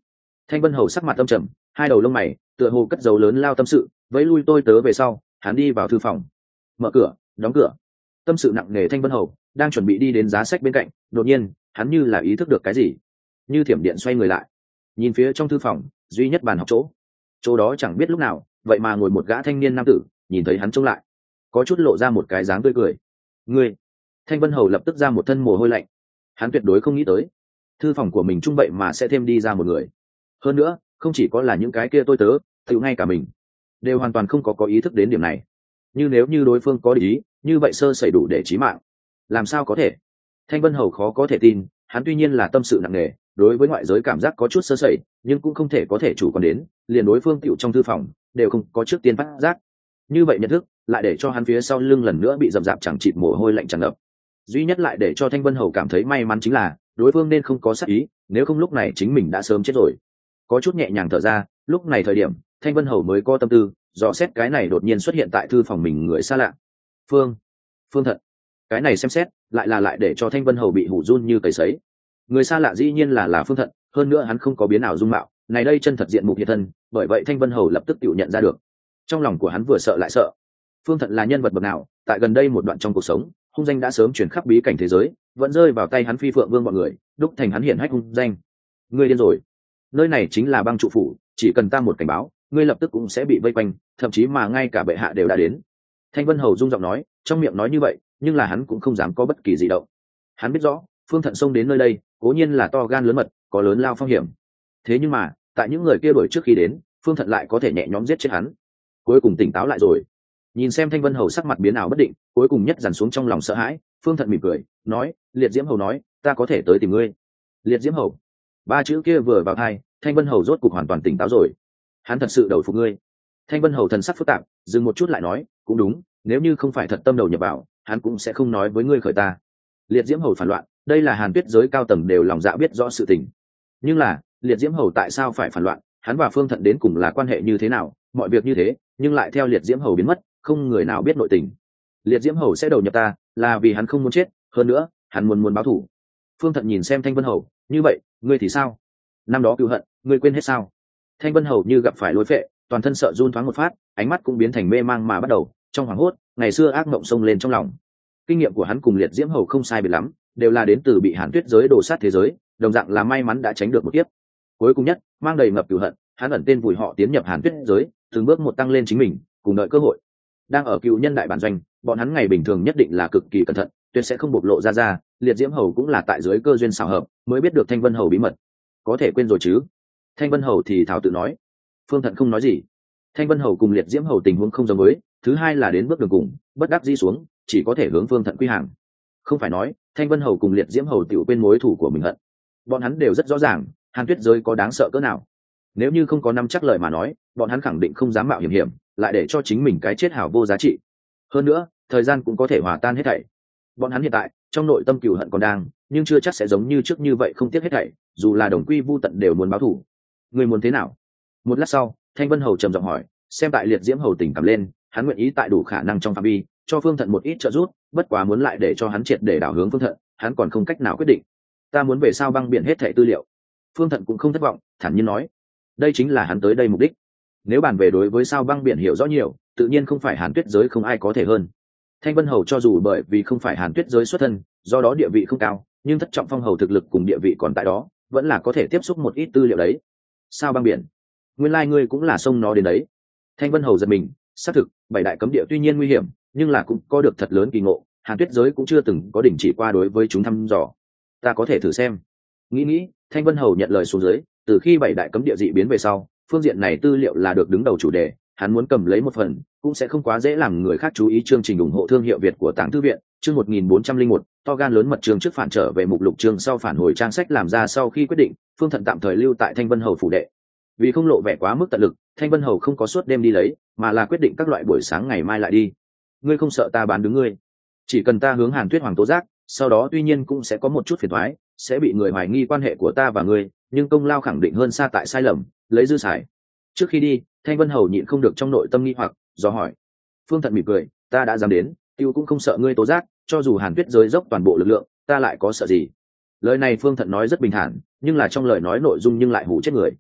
Thanh Vân Hầu sắc mặt âm trầm, hai đầu lông mày tựa hồ cất dấu lớn lao tâm sự, vẫy lui tôi tớ về sau, hắn đi vào thư phòng, mở cửa, đóng cửa. Tâm sự nặng nề Thanh Vân Hầu đang chuẩn bị đi đến giá sách bên cạnh, đột nhiên hắn như là ý thức được cái gì, như thiểm điện xoay người lại, nhìn phía trong thư phòng duy nhất bàn học chỗ. Chỗ đó chẳng biết lúc nào vậy mà ngồi một gã thanh niên nam tử, nhìn thấy hắn trông lại, có chút lộ ra một cái dáng tươi cười. Ngươi! Thanh Vân Hầu lập tức ra một thân mồ hôi lạnh. Hắn tuyệt đối không nghĩ tới thư phòng của mình trung vậy mà sẽ thêm đi ra một người. Hơn nữa không chỉ có là những cái kia tôi tớ, tự ngay cả mình đều hoàn toàn không có ý thức đến điểm này. Nếu như đối phương có ý như vậy, sơ sẩy đủ để chí mạng. Làm sao có thể? Thanh Vân Hầu khó có thể tin. Hắn tuy nhiên là tâm sự nặng nề, đối với ngoại giới cảm giác có chút sơ sẩy, nhưng cũng không thể có thể chủ quan đến liền đối phương tiểu trong thư phòng đều không có trước tiên phát giác. Như vậy nhận thức lại để cho hắn phía sau lưng lần nữa bị rậm rạp chẳng chịt mồ hôi lạnh tràn ngập. Duy nhất lại để cho Thanh Vân Hầu cảm thấy may mắn chính là đối phương nên không có sát ý, nếu không lúc này chính mình đã sớm chết rồi. Có chút nhẹ nhàng thở ra, lúc này thời điểm Thanh Vân Hầu mới có tâm tư dò xét cái này đột nhiên xuất hiện tại thư phòng mình người xa lạ. Phương Thận. Cái này xem xét lại để cho Thanh Vân Hầu bị hủ run như cầy sấy. Người xa lạ dĩ nhiên là Phương Thận, hơn nữa hắn không có biến ảo dung mạo, này đây chân thật diện mục hiện thân, bởi vậy Thanh Vân Hầu lập tức tự nhận ra được. Trong lòng của hắn vừa sợ lại sợ. Phương Thận là nhân vật bậc nào, tại gần đây một đoạn trong cuộc sống, hung danh đã sớm chuyển khắp bí cảnh thế giới, vẫn rơi vào tay hắn Phi Phượng Vương bọn người, đúc thành hắn hiển hách hung danh. Ngươi điên rồi. Nơi này chính là băng trụ phủ, chỉ cần ta một cảnh báo, ngươi lập tức cũng sẽ bị vây quanh, thậm chí mà ngay cả bệ hạ đều đã đến. Thanh Vân Hầu rung giọng nói, trong miệng nói như vậy, nhưng là hắn cũng không dám có bất kỳ gì động. Hắn biết rõ, Phương Thận xông đến nơi đây, cố nhiên là to gan lớn mật, có lớn lao phong hiểm. Thế nhưng mà, tại những người kia đuổi trước khi đến, Phương Thận lại có thể nhẹ nhõm giết chết hắn. Cuối cùng tỉnh táo lại rồi. Nhìn xem Thanh Vân Hầu sắc mặt biến ảo bất định, cuối cùng nhất dằn xuống trong lòng sợ hãi, Phương Thận mỉm cười, nói, Liệt Diễm Hầu nói, ta có thể tới tìm ngươi. Liệt Diễm Hầu. Ba chữ kia vừa vào tai, Thanh Vân Hầu rốt cục hoàn toàn tỉnh táo rồi. Hắn thật sự đầu phục ngươi. Thanh Vân Hầu thần sắc phức tạp, dừng một chút lại nói, cũng đúng, nếu như không phải thật tâm đầu nhập vào, hắn cũng sẽ không nói với ngươi khởi ta. Liệt Diễm Hầu phản loạn, đây là Hàn Tuyết giới cao tầng đều lòng dạ biết rõ sự tình. Nhưng là, Liệt Diễm Hầu tại sao phải phản loạn, hắn và Phương Thận đến cùng là quan hệ như thế nào, mọi việc như thế, nhưng lại theo Liệt Diễm Hầu biến mất, không người nào biết nội tình. Liệt Diễm Hầu sẽ đầu nhập ta, là vì hắn không muốn chết, hơn nữa, hắn muốn báo thù. Phương Thận nhìn xem Thanh Vân Hầu, như vậy, ngươi thì sao? Năm đó cựu hận, ngươi quên hết sao? Thanh Vân Hầu như gặp phải lối phệ, toàn thân sợ run thoáng một phát, ánh mắt cũng biến thành mê mang mà bắt đầu, trong hoảng hốt, ngày xưa ác mộng xông lên trong lòng. Kinh nghiệm của hắn cùng Liệt Diễm Hầu không sai biệt lắm, đều là đến từ bị Hàn Tuyết giới đổ sát thế giới, đồng dạng là may mắn đã tránh được một kiếp. Cuối cùng nhất, mang đầy ngập cựu hận, hắn ẩn tên vùi họ tiến nhập Hàn Tuyết giới, từng bước một tăng lên chính mình, cùng đợi cơ hội. Đang ở cựu nhân đại bản doanh, bọn hắn ngày bình thường nhất định là cực kỳ cẩn thận, tuyệt sẽ không bộc lộ ra. Liệt Diễm Hầu cũng là tại dưới cơ duyên xảo hợp mới biết được Thanh Vân Hầu bí mật. Có thể quên rồi chứ? Thanh Vân Hầu thì thảo tự nói. Phương Thận không nói gì. Thanh Vân Hầu cùng Liệt Diễm Hầu tình huống không giống với, thứ hai là đến bước đường cùng, bất đắc dĩ xuống, chỉ có thể hướng Phương Thận quy hàng. Không phải nói Thanh Vân Hầu cùng Liệt Diễm Hầu tiểu quên mối thủ của mình hận. Bọn hắn đều rất rõ ràng, Hàn Tuyết giới có đáng sợ cỡ nào. Nếu như không có nắm chắc lời mà nói, bọn hắn khẳng định không dám mạo hiểm, lại để cho chính mình cái chết hảo vô giá trị. Hơn nữa, thời gian cũng có thể hòa tan hết thảy. Bọn hắn hiện tại trong nội tâm cừu hận còn đang, nhưng chưa chắc sẽ giống như trước như vậy không tiếc hết thảy, dù là đồng quy vu tận đều muốn báo thù. Người muốn thế nào? Một lát sau, Thanh Vân Hầu trầm giọng hỏi, xem tại Liệt Diễm Hầu tình cảm lên, hắn nguyện ý tại đủ khả năng trong phạm vi cho Phương Thận một ít trợ giúp, bất quá muốn lại để cho hắn triệt để đảo hướng Phương Thận, hắn còn không cách nào quyết định. Ta muốn về sao băng biển hết thảy tư liệu. Phương Thận cũng không thất vọng, thản nhiên nói, đây chính là hắn tới đây mục đích. Nếu bàn về đối với sao băng biển hiểu rõ nhiều, tự nhiên không phải Hàn Tuyết giới không ai có thể hơn. Thanh Vân Hầu cho dù bởi vì không phải Hàn Tuyết giới xuất thân, do đó địa vị không cao, nhưng thất trọng phong hầu thực lực cùng địa vị còn tại đó, vẫn là có thể tiếp xúc một ít tư liệu đấy. Sao băng biển? Nguyên lai ngươi cũng là xông nó đến đấy. Thanh Vân Hầu giật mình, xác thực, bảy đại cấm địa tuy nhiên nguy hiểm, nhưng là cũng có được thật lớn kỳ ngộ, Hàn Tuyết giới cũng chưa từng có đỉnh chỉ qua đối với chúng thăm dò. Ta có thể thử xem. Nghĩ, Thanh Vân Hầu nhận lời xuống dưới, từ khi bảy đại cấm địa dị biến về sau, phương diện này tư liệu là được đứng đầu chủ đề, hắn muốn cầm lấy một phần, cũng sẽ không quá dễ làm người khác chú ý. Chương trình ủng hộ thương hiệu Việt của Táng Thư viện, chương 1401, to gan lớn mật chương trước phản trở về mục lục chương sau phản hồi trang sách làm ra sau khi quyết định, Phương Thận tạm thời lưu tại Thanh Vân Hầu phủ đệ. Vì không lộ vẻ quá mức tận lực, Thanh Vân Hầu không có suốt đêm đi lấy, mà là quyết định các loại buổi sáng ngày mai lại đi. Ngươi không sợ ta bán đứng ngươi? Chỉ cần ta hướng Hàn Tuyết Hoàng tố giác, sau đó tuy nhiên cũng sẽ có một chút phiền toái, sẽ bị người hoài nghi quan hệ của ta và ngươi, nhưng công lao khẳng định hơn xa tại sai lầm, lấy dư xài. Trước khi đi, Thanh Vân Hầu nhịn không được trong nội tâm nghi hoặc, do hỏi. Phương Thận mỉm cười, ta đã dám đến, tiêu cũng không sợ ngươi tố giác, cho dù Hàn Tuyết giới dốc toàn bộ lực lượng, ta lại có sợ gì? Lời này Phương Thận nói rất bình thản, nhưng là trong lời nói nội dung nhưng lại hù chết người.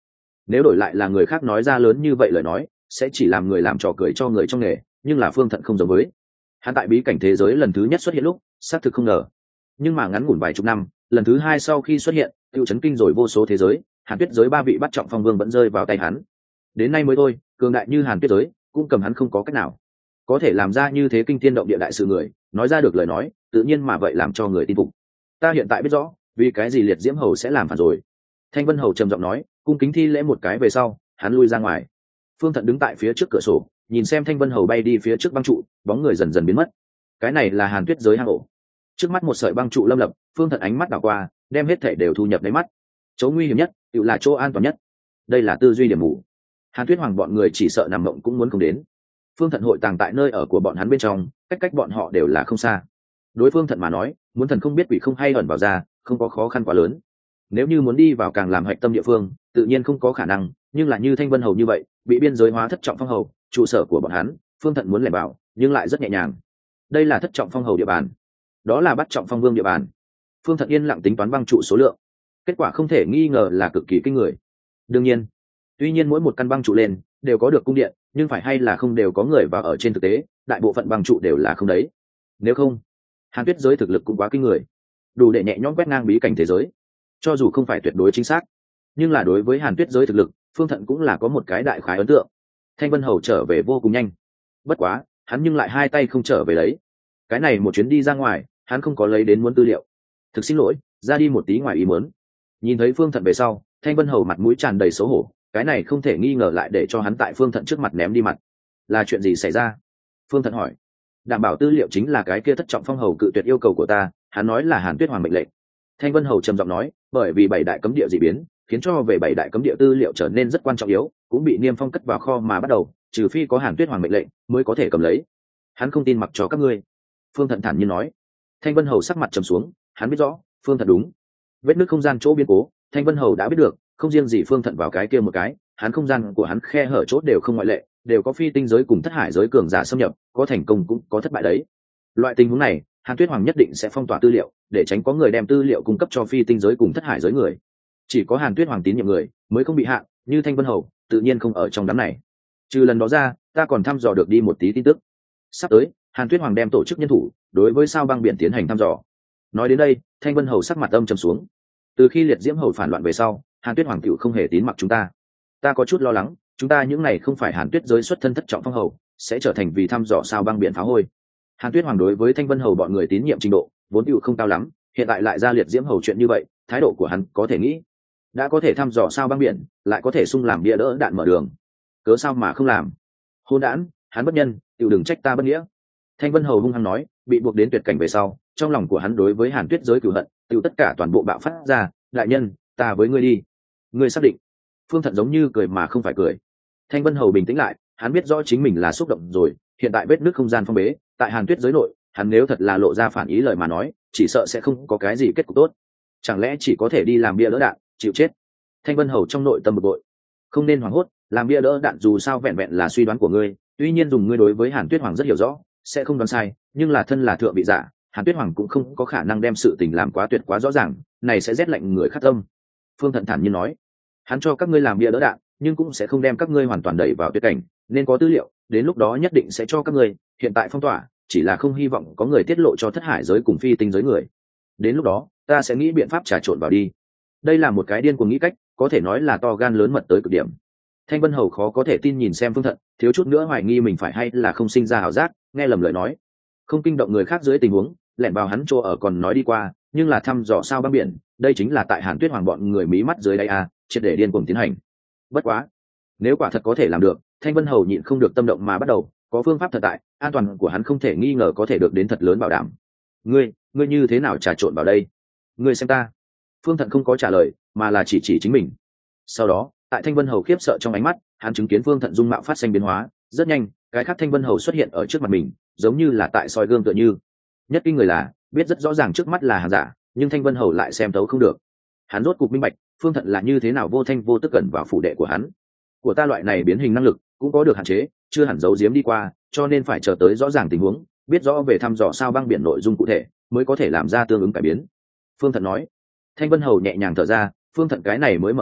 nếu đổi lại là người khác nói ra lớn như vậy lời nói sẽ chỉ làm người làm trò cười cho người trong nghề, nhưng là Phương Thận không giống với. Hắn tại bí cảnh thế giới lần thứ nhất xuất hiện lúc xác thực không ngờ, nhưng mà ngắn ngủn vài chục năm, lần thứ hai sau khi xuất hiện tiêu chấn kinh rồi vô số thế giới. Hàn Tuyết giới 3 vị bắt trọng phong vương vẫn rơi vào tay hắn, đến nay mới thôi cường đại như Hàn Tuyết giới cũng cầm hắn không có cách nào. Có thể làm ra như thế kinh thiên động địa đại sự người, nói ra được lời nói tự nhiên mà vậy làm cho người tin phục. Ta hiện tại biết rõ vì cái gì liệt diễm hầu sẽ làm phản rồi. Thanh Vân hầu trầm giọng nói, cung kính thi lễ một cái về sau hắn lui ra ngoài. Phương Thận đứng tại phía trước cửa sổ nhìn xem Thanh Vân hầu bay đi phía trước băng trụ, bóng người dần dần biến mất. Cái này là Hàn Tuyết giới hang ổ. Trước mắt một sợi băng trụ lâm lập, Phương Thận ánh mắt đảo qua đem hết thể đều thu nhập đáy mắt. Chỗ nguy hiểm nhất tự là chỗ an toàn nhất. Đây là tư duy điểm mù. Hàn Tuyết hoàng bọn người chỉ sợ nằm mộng cũng muốn không đến. Phương Thận hội tàng tại nơi ở của bọn hắn bên trong, cách bọn họ đều là không xa. Đối Phương Thận mà nói, muốn thần không biết quỷ không hay ẩn vào ra, không có khó khăn quá lớn. Nếu như muốn đi vào càng làm hạch tâm địa phương, tự nhiên không có khả năng, nhưng là như Thanh Vân hầu như vậy, bị biên giới hóa thất trọng phong hầu, trụ sở của bọn hắn, Phương Thận muốn lẻn vào, nhưng lại rất nhẹ nhàng. Đây là thất trọng phong hầu địa bàn, đó là bắt trọng phong vương địa bàn. Phương Thận yên lặng tính toán băng trụ số lượng, kết quả không thể nghi ngờ là cực kỳ kinh người. Đương nhiên, tuy nhiên mỗi một căn băng trụ lên đều có được cung điện, nhưng phải hay là không đều có người vào ở trên thực tế, đại bộ phận băng trụ đều là không đấy. Nếu không, Hàn Tuyết giới thực lực cũng quá kinh người, đủ để nhẹ nhõm quét ngang bí cảnh thế giới. Cho dù không phải tuyệt đối chính xác, nhưng là đối với Hàn Tuyết giới thực lực, Phương Thận cũng là có một cái đại khái ấn tượng. Thanh Vân hầu trở về vô cùng nhanh, bất quá hắn nhưng lại hai tay không trở về lấy. Cái này một chuyến đi ra ngoài, hắn không có lấy đến muốn tư liệu. Thực xin lỗi, ra đi một tí ngoài ý muốn. Nhìn thấy Phương Thận về sau, Thanh Vân hầu mặt mũi tràn đầy xấu hổ, cái này không thể nghi ngờ lại để cho hắn tại Phương Thận trước mặt ném đi mặt. Là chuyện gì xảy ra? Phương Thận hỏi. Đảm bảo tư liệu chính là cái kia thất trọng phong hầu cự tuyệt yêu cầu của ta, hắn nói là Hàn Tuyết hoàng mệnh lệnh. Thanh Vân hầu trầm giọng nói, bởi vì 7 đại cấm địa dị biến, khiến cho về 7 đại cấm địa tư liệu trở nên rất quan trọng yếu, cũng bị Niêm Phong cất vào kho mà bắt đầu, trừ phi có Hàn Tuyết hoàng mệnh lệnh mới có thể cầm lấy. Hắn không tin mặc cho các ngươi. Phương Thận thản nhiên nói. Thanh Vân hầu sắc mặt trầm xuống, hắn biết rõ Phương Thận đúng. Vết nứt không gian chỗ biến cố, Thanh Vân hầu đã biết được, không riêng gì Phương Thận vào cái kia một cái, hắn không gian của hắn khe hở chốt đều không ngoại lệ, đều có phi tinh giới cùng thất hải giới cường giả xâm nhập, có thành công cũng có thất bại đấy. Loại tình huống này, Hàn Tuyết hoàng nhất định sẽ phong tỏa tư liệu, để tránh có người đem tư liệu cung cấp cho phi tinh giới cùng thất hải giới người. Chỉ có Hàn Tuyết hoàng tín nhiệm người mới không bị hạn, như Thanh Vân hầu tự nhiên không ở trong đám này. Trừ lần đó ra, ta còn thăm dò được đi một tí tin tức. Sắp tới, Hàn Tuyết hoàng đem tổ chức nhân thủ đối với sao băng biển tiến hành thăm dò. Nói đến đây, Thanh Vân hầu sắc mặt âm trầm xuống. Từ khi liệt diễm hầu phản loạn về sau, Hàn Tuyết hoàng cựu không hề tín mặc chúng ta. Ta có chút lo lắng, chúng ta những này không phải Hàn Tuyết giới xuất thân thất trọng phong hầu, sẽ trở thành vì thăm dò sao băng biển phá hôi. Hàn Tuyết hoàng đối với Thanh Vân hầu bọn người tín nhiệm trình độ vốn cựu không cao lắm, hiện tại lại ra liệt diễm hầu chuyện như vậy, thái độ của hắn có thể nghĩ, đã có thể thăm dò sao băng biển, lại có thể sung làm bia đỡ đạn mở đường, cớ sao mà không làm? Hôn đản, hắn bất nhân, tự đừng trách ta bất nghĩa. Thanh Vân hầu hung hăng nói, bị buộc đến tuyệt cảnh về sau, trong lòng của hắn đối với Hàn Tuyết giới cửu hận, tự tất cả toàn bộ bạo phát ra. Đại nhân, ta với ngươi đi. Ngươi xác định? Phương Thận giống như cười mà không phải cười. Thanh Vân hầu bình tĩnh lại, hắn biết rõ chính mình là xúc động rồi, hiện tại vết nứt không gian phong bế, tại Hàn Tuyết giới nội, hắn nếu thật là lộ ra phản ý lời mà nói, chỉ sợ sẽ không có cái gì kết cục tốt. Chẳng lẽ chỉ có thể đi làm bia đỡ đạn, chịu chết? Thanh Vân hầu trong nội tâm bực bội. Không nên hoảng hốt, làm bia đỡ đạn dù sao vẹn vẹn là suy đoán của ngươi, tuy nhiên dùng ngươi đối với Hàn Tuyết hoàng rất hiểu rõ, sẽ không đoán sai, nhưng là thân là thượng vị giả, Hàn Tuyết hoàng cũng không có khả năng đem sự tình làm quá tuyệt quá rõ ràng, này sẽ rét lạnh người khát tâm. Phương Thận thản nhiên nói, hắn cho các ngươi làm bia đỡ đạn, nhưng cũng sẽ không đem các ngươi hoàn toàn đẩy vào tuyệt cảnh, nên có tư liệu, đến lúc đó nhất định sẽ cho các ngươi. Hiện tại phong tỏa, chỉ là không hy vọng có người tiết lộ cho thất hải giới cùng phi tinh giới người. Đến lúc đó, ta sẽ nghĩ biện pháp trà trộn vào đi. Đây là một cái điên cuồng nghĩ cách, có thể nói là to gan lớn mật tới cực điểm. Thanh Vân hầu khó có thể tin nhìn xem Phương Thận, thiếu chút nữa hoài nghi mình phải hay là không sinh ra ảo giác, nghe lầm lời nói, không kinh động người khác dưới tình huống, lẻn vào hắn chỗ ở còn nói đi qua, nhưng là thăm dò sao băng biển, đây chính là tại Hàn Tuyết hoàng bọn người mí mắt dưới đây triệt để điên cuồng tiến hành. Bất quá, nếu quả thật có thể làm được, Thanh Vân hầu nhịn không được tâm động mà bắt đầu, có phương pháp thật tại, an toàn của hắn không thể nghi ngờ có thể được đến thật lớn bảo đảm. Ngươi như thế nào trà trộn vào đây? Ngươi xem ta. Phương Thận không có trả lời, mà là chỉ chính mình. Sau đó, tại Thanh Vân hầu khiếp sợ trong ánh mắt, hắn chứng kiến Phương Thận dung mạo phát sinh biến hóa, rất nhanh, cái khác Thanh Vân hầu xuất hiện ở trước mặt mình, giống như là tại soi gương tựa như. Nhất kinh người là, biết rất rõ ràng trước mắt là hàng giả, nhưng Thanh Vân hầu lại xem tấu không được. Hắn rốt cục minh bạch, Phương Thận là như thế nào vô thanh vô tức gần vào phủ đệ của hắn. Của ta loại này biến hình năng lực cũng có được hạn chế, chưa hẳn giấu giếm đi qua, cho nên phải chờ tới rõ ràng tình huống, biết rõ về thăm dò sao băng biển nội dung cụ thể, mới có thể làm ra tương ứng cải biến. Phương Thận nói. Thanh Vân hầu nhẹ nhàng thở ra, Phương Thận cái này mới mở miệng,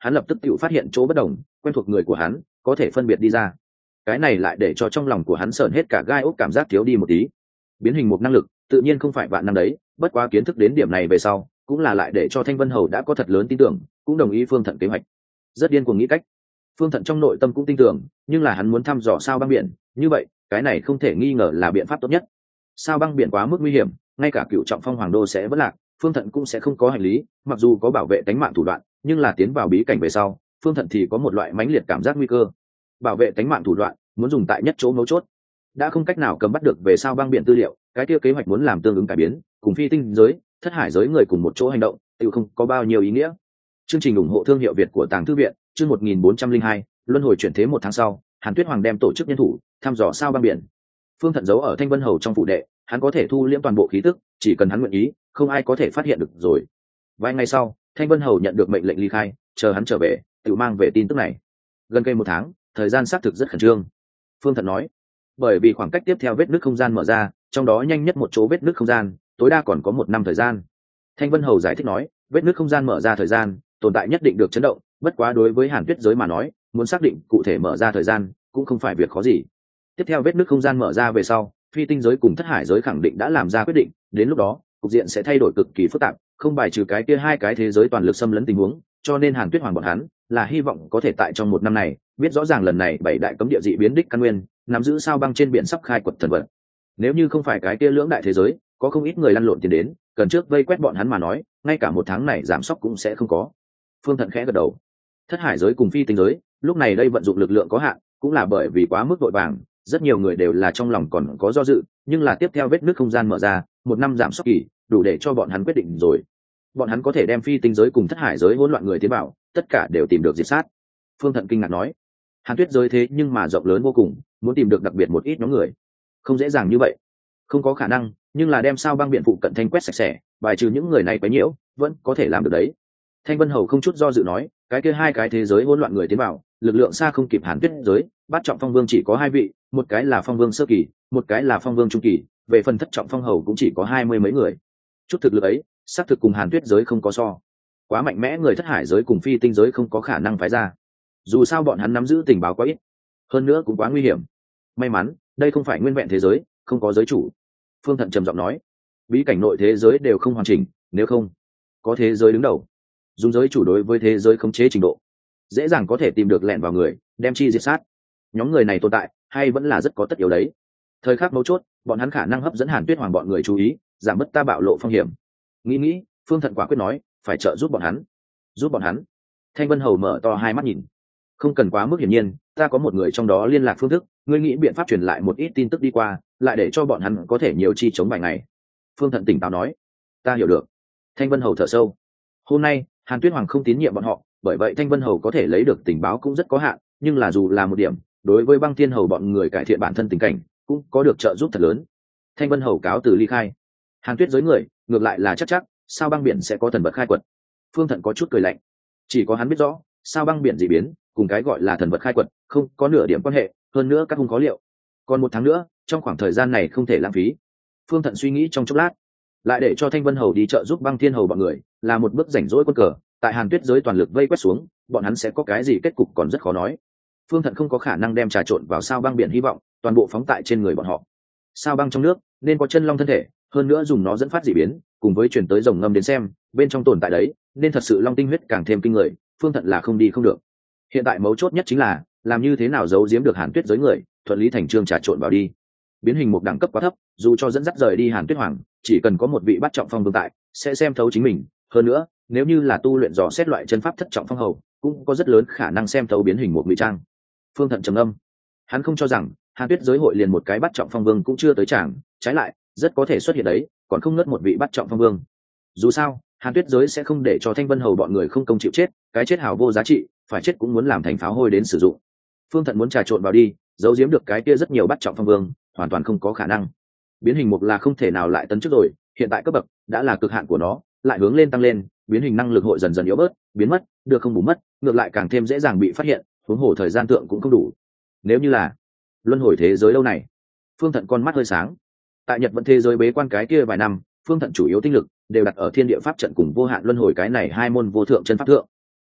hắn lập tức tự phát hiện chỗ bất đồng, quen thuộc người của hắn có thể phân biệt đi ra. Cái này lại để cho trong lòng của hắn sởn hết cả gai ốc, cảm giác thiếu đi một tí. Biến hình một năng lực tự nhiên không phải vạn năm đấy, bất quá kiến thức đến điểm này về sau cũng là lại để cho Thanh Vân Hầu đã có thật lớn tin tưởng, cũng đồng ý Phương Thận kế hoạch. Rất điên cuồng nghĩ cách. Phương Thận trong nội tâm cũng tin tưởng, nhưng là hắn muốn thăm dò sao băng biển, như vậy cái này không thể nghi ngờ là biện pháp tốt nhất. Sao băng biển quá mức nguy hiểm, ngay cả cựu trọng phong hoàng đô sẽ vất lạc, Phương Thận cũng sẽ không có hành lý, mặc dù có bảo vệ tính mạng thủ đoạn, nhưng là tiến vào bí cảnh về sau, Phương Thận thì có một loại mãnh liệt cảm giác nguy cơ. Bảo vệ tính mạng thủ đoạn muốn dùng tại nhất chỗ mấu chốt, đã không cách nào cầm bắt được về sao băng biển tư liệu, cái kia kế hoạch muốn làm tương ứng cải biến, cùng phi tinh giới, thất hải giới người cùng một chỗ hành động, tự không có bao nhiêu ý nghĩa. Chương trình ủng hộ thương hiệu Việt của Tàng Thư viện, chương 1402, luân hồi chuyển thế một tháng sau, Hàn Tuyết Hoàng đem tổ chức nhân thủ thăm dò sao băng biển. Phương Thận giấu ở Thanh Vân Hầu trong phủ đệ, hắn có thể thu liễm toàn bộ khí tức, chỉ cần hắn nguyện ý, không ai có thể phát hiện được rồi. Vài ngày sau, Thanh Vân Hầu nhận được mệnh lệnh ly khai, chờ hắn trở về, tự mang về tin tức này. Gần cây một tháng, thời gian xác thực rất khẩn trương. Phương Thận nói, bởi vì khoảng cách tiếp theo vết nứt không gian mở ra, trong đó nhanh nhất một chỗ vết nứt không gian, tối đa còn có 1 năm thời gian. Thanh Vân Hầu giải thích nói, vết nứt không gian mở ra thời gian, tồn tại nhất định được chấn động, bất quá đối với Hàn Tuyết giới mà nói, muốn xác định cụ thể mở ra thời gian cũng không phải việc khó gì. Tiếp theo vết nứt không gian mở ra về sau, phi tinh giới cùng thất hải giới khẳng định đã làm ra quyết định, đến lúc đó cục diện sẽ thay đổi cực kỳ phức tạp, không bài trừ cái kia hai cái thế giới toàn lực xâm lấn tình huống, cho nên Hàn Tuyết Hoàng bọn hắn là hy vọng có thể tại trong 1 năm này biết rõ ràng lần này 7 đại cấm địa dị biến đích căn nguyên, nắm giữ sao băng trên biển sắp khai quật thần vật. Nếu như không phải cái kia lưỡng đại thế giới có không ít người lăn lộn tiền đến, cần trước vây quét bọn hắn mà nói, ngay cả 1 tháng này giảm sốc cũng sẽ không có. Phương Thận khẽ gật đầu. Thất hải giới cùng phi tinh giới lúc này đây vận dụng lực lượng có hạn, cũng là bởi vì quá mức vội vàng, rất nhiều người đều là trong lòng còn có do dự, nhưng là tiếp theo vết nứt không gian mở ra, 1 năm giảm sốc kỳ đủ để cho bọn hắn quyết định rồi. Bọn hắn có thể đem phi tinh giới cùng thất hải giới hỗn loạn người tiến vào, tất cả đều tìm được diệt sát. Phương Thận kinh ngạc nói, Hàn Tuyết giới thế nhưng mà rộng lớn vô cùng, muốn tìm được đặc biệt một ít nhóm người không dễ dàng như vậy. Không có khả năng, nhưng là đem sao băng biển phụ cận thanh quét sạch sẽ, bài trừ những người này quấy nhiễu, vẫn có thể làm được đấy. Thanh Vân Hầu không chút do dự nói, cái kia hai cái thế giới hỗn loạn người tiến vào, lực lượng xa không kịp Hàn Tuyết giới, bát trọng phong vương chỉ có 2 vị, một cái là phong vương sơ kỳ, một cái là phong vương trung kỳ, về phần thất trọng phong hầu cũng chỉ có 20 mấy người. Chút thực lực ấy, xác thực cùng Hàn Tuyết giới không có so. Quá mạnh mẽ, người thất hải giới cùng phi tinh giới không có khả năng phái ra. Dù sao bọn hắn nắm giữ tình báo quá ít, hơn nữa cũng quá nguy hiểm. May mắn, đây không phải nguyên vẹn thế giới, không có giới chủ. Phương Thận trầm giọng nói, bí cảnh nội thế giới đều không hoàn chỉnh, nếu không có thế giới đứng đầu, dùng giới chủ đối với thế giới khống chế trình độ, dễ dàng có thể tìm được lẹn vào người, đem chi diệt sát. Nhóm người này tồn tại hay vẫn là rất có tất yếu đấy. Thời khắc mấu chốt, bọn hắn khả năng hấp dẫn Hàn Tuyết Hoàng bọn người chú ý, giảm bớt ta bạo lộ phong hiểm. Nghĩ, Phương Thận quả quyết nói, phải trợ giúp bọn hắn. Giúp bọn hắn? Thanh Vân Hầu mở to hai mắt nhìn. Không cần quá mức hiển nhiên, ta có một người trong đó liên lạc phương thức, ngươi nghĩ biện pháp truyền lại một ít tin tức đi qua, lại để cho bọn hắn có thể nhiều chi chống vài ngày. Phương Thận tỉnh táo nói, ta hiểu được. Thanh Vân Hầu thở sâu. Hôm nay Hàn Tuyết Hoàng không tín nhiệm bọn họ, bởi vậy Thanh Vân Hầu có thể lấy được tình báo cũng rất có hạn, nhưng là dù là một điểm, đối với Băng Thiên Hầu bọn người cải thiện bản thân tình cảnh cũng có được trợ giúp thật lớn. Thanh Vân Hầu cáo từ ly khai. Hàn Tuyết giới người ngược lại là chắc sao băng biển sẽ có thần vật khai quật. Phương Thận có chút cười lạnh, chỉ có hắn biết rõ sao băng biển dị biến cùng cái gọi là thần vật khai quật không có nửa điểm quan hệ, hơn nữa các hung có liệu. Còn 1 tháng nữa, trong khoảng thời gian này không thể lãng phí. Phương Thận suy nghĩ trong chốc lát, lại để cho Thanh Vân Hầu đi trợ giúp Băng Thiên Hầu bọn người là một bước rảnh rỗi quân cờ, tại Hàn Tuyết giới toàn lực vây quét xuống, bọn hắn sẽ có cái gì kết cục còn rất khó nói. Phương Thận không có khả năng đem trà trộn vào sao băng biển hy vọng toàn bộ phóng tại trên người bọn họ. Sao băng trong nước nên có chân long thân thể, hơn nữa dùng nó dẫn phát dị biến, cùng với chuyển tới rồng ngâm đến xem, bên trong tồn tại đấy, nên thật sự long tinh huyết càng thêm kinh người, Phương Thận là không đi không được. Hiện tại mấu chốt nhất chính là làm như thế nào giấu giếm được Hàn Tuyết giới người, thuận lý thành trương trà trộn vào đi. Biến hình một đẳng cấp quá thấp, dù cho dẫn dắt rời đi Hàn Tuyết Hoàng, chỉ cần có một vị bắt trọng phong vương tại, sẽ xem thấu chính mình. Hơn nữa, nếu như là tu luyện dò xét loại chân pháp thất trọng phong hầu, cũng có rất lớn khả năng xem thấu biến hình một ngụy trang. Phương Thận trầm âm, hắn không cho rằng Hàn Tuyết giới hội liền một cái bắt trọng phong vương cũng chưa tới chẳng, trái lại rất có thể xuất hiện đấy, còn không ngớt một vị bắt trọng phong vương. Dù sao, Hàn Tuyết giới sẽ không để cho Thanh Vân Hầu bọn người không công chịu chết, cái chết hào vô giá trị, phải chết cũng muốn làm thành pháo hôi đến sử dụng. Phương Thận muốn trà trộn vào đi, giấu giếm được cái kia rất nhiều bắt trọng phong vương, hoàn toàn không có khả năng. Biến hình mục là không thể nào lại tấn trước rồi, hiện tại cấp bậc đã là cực hạn của nó, lại hướng lên tăng lên, biến hình năng lực hội dần dần yếu bớt, biến mất, được không bù mất, ngược lại càng thêm dễ dàng bị phát hiện, huống hồ thời gian tượng cũng không đủ. Nếu như là luân hồi thế giới lâu này, Phương Thận con mắt hơi sáng. Tại Nhật Vận thế giới bế quan cái kia vài năm, Phương Thận chủ yếu tinh lực đều đặt ở thiên địa pháp trận cùng vô hạn luân hồi cái này 2 môn vô thượng chân pháp thượng.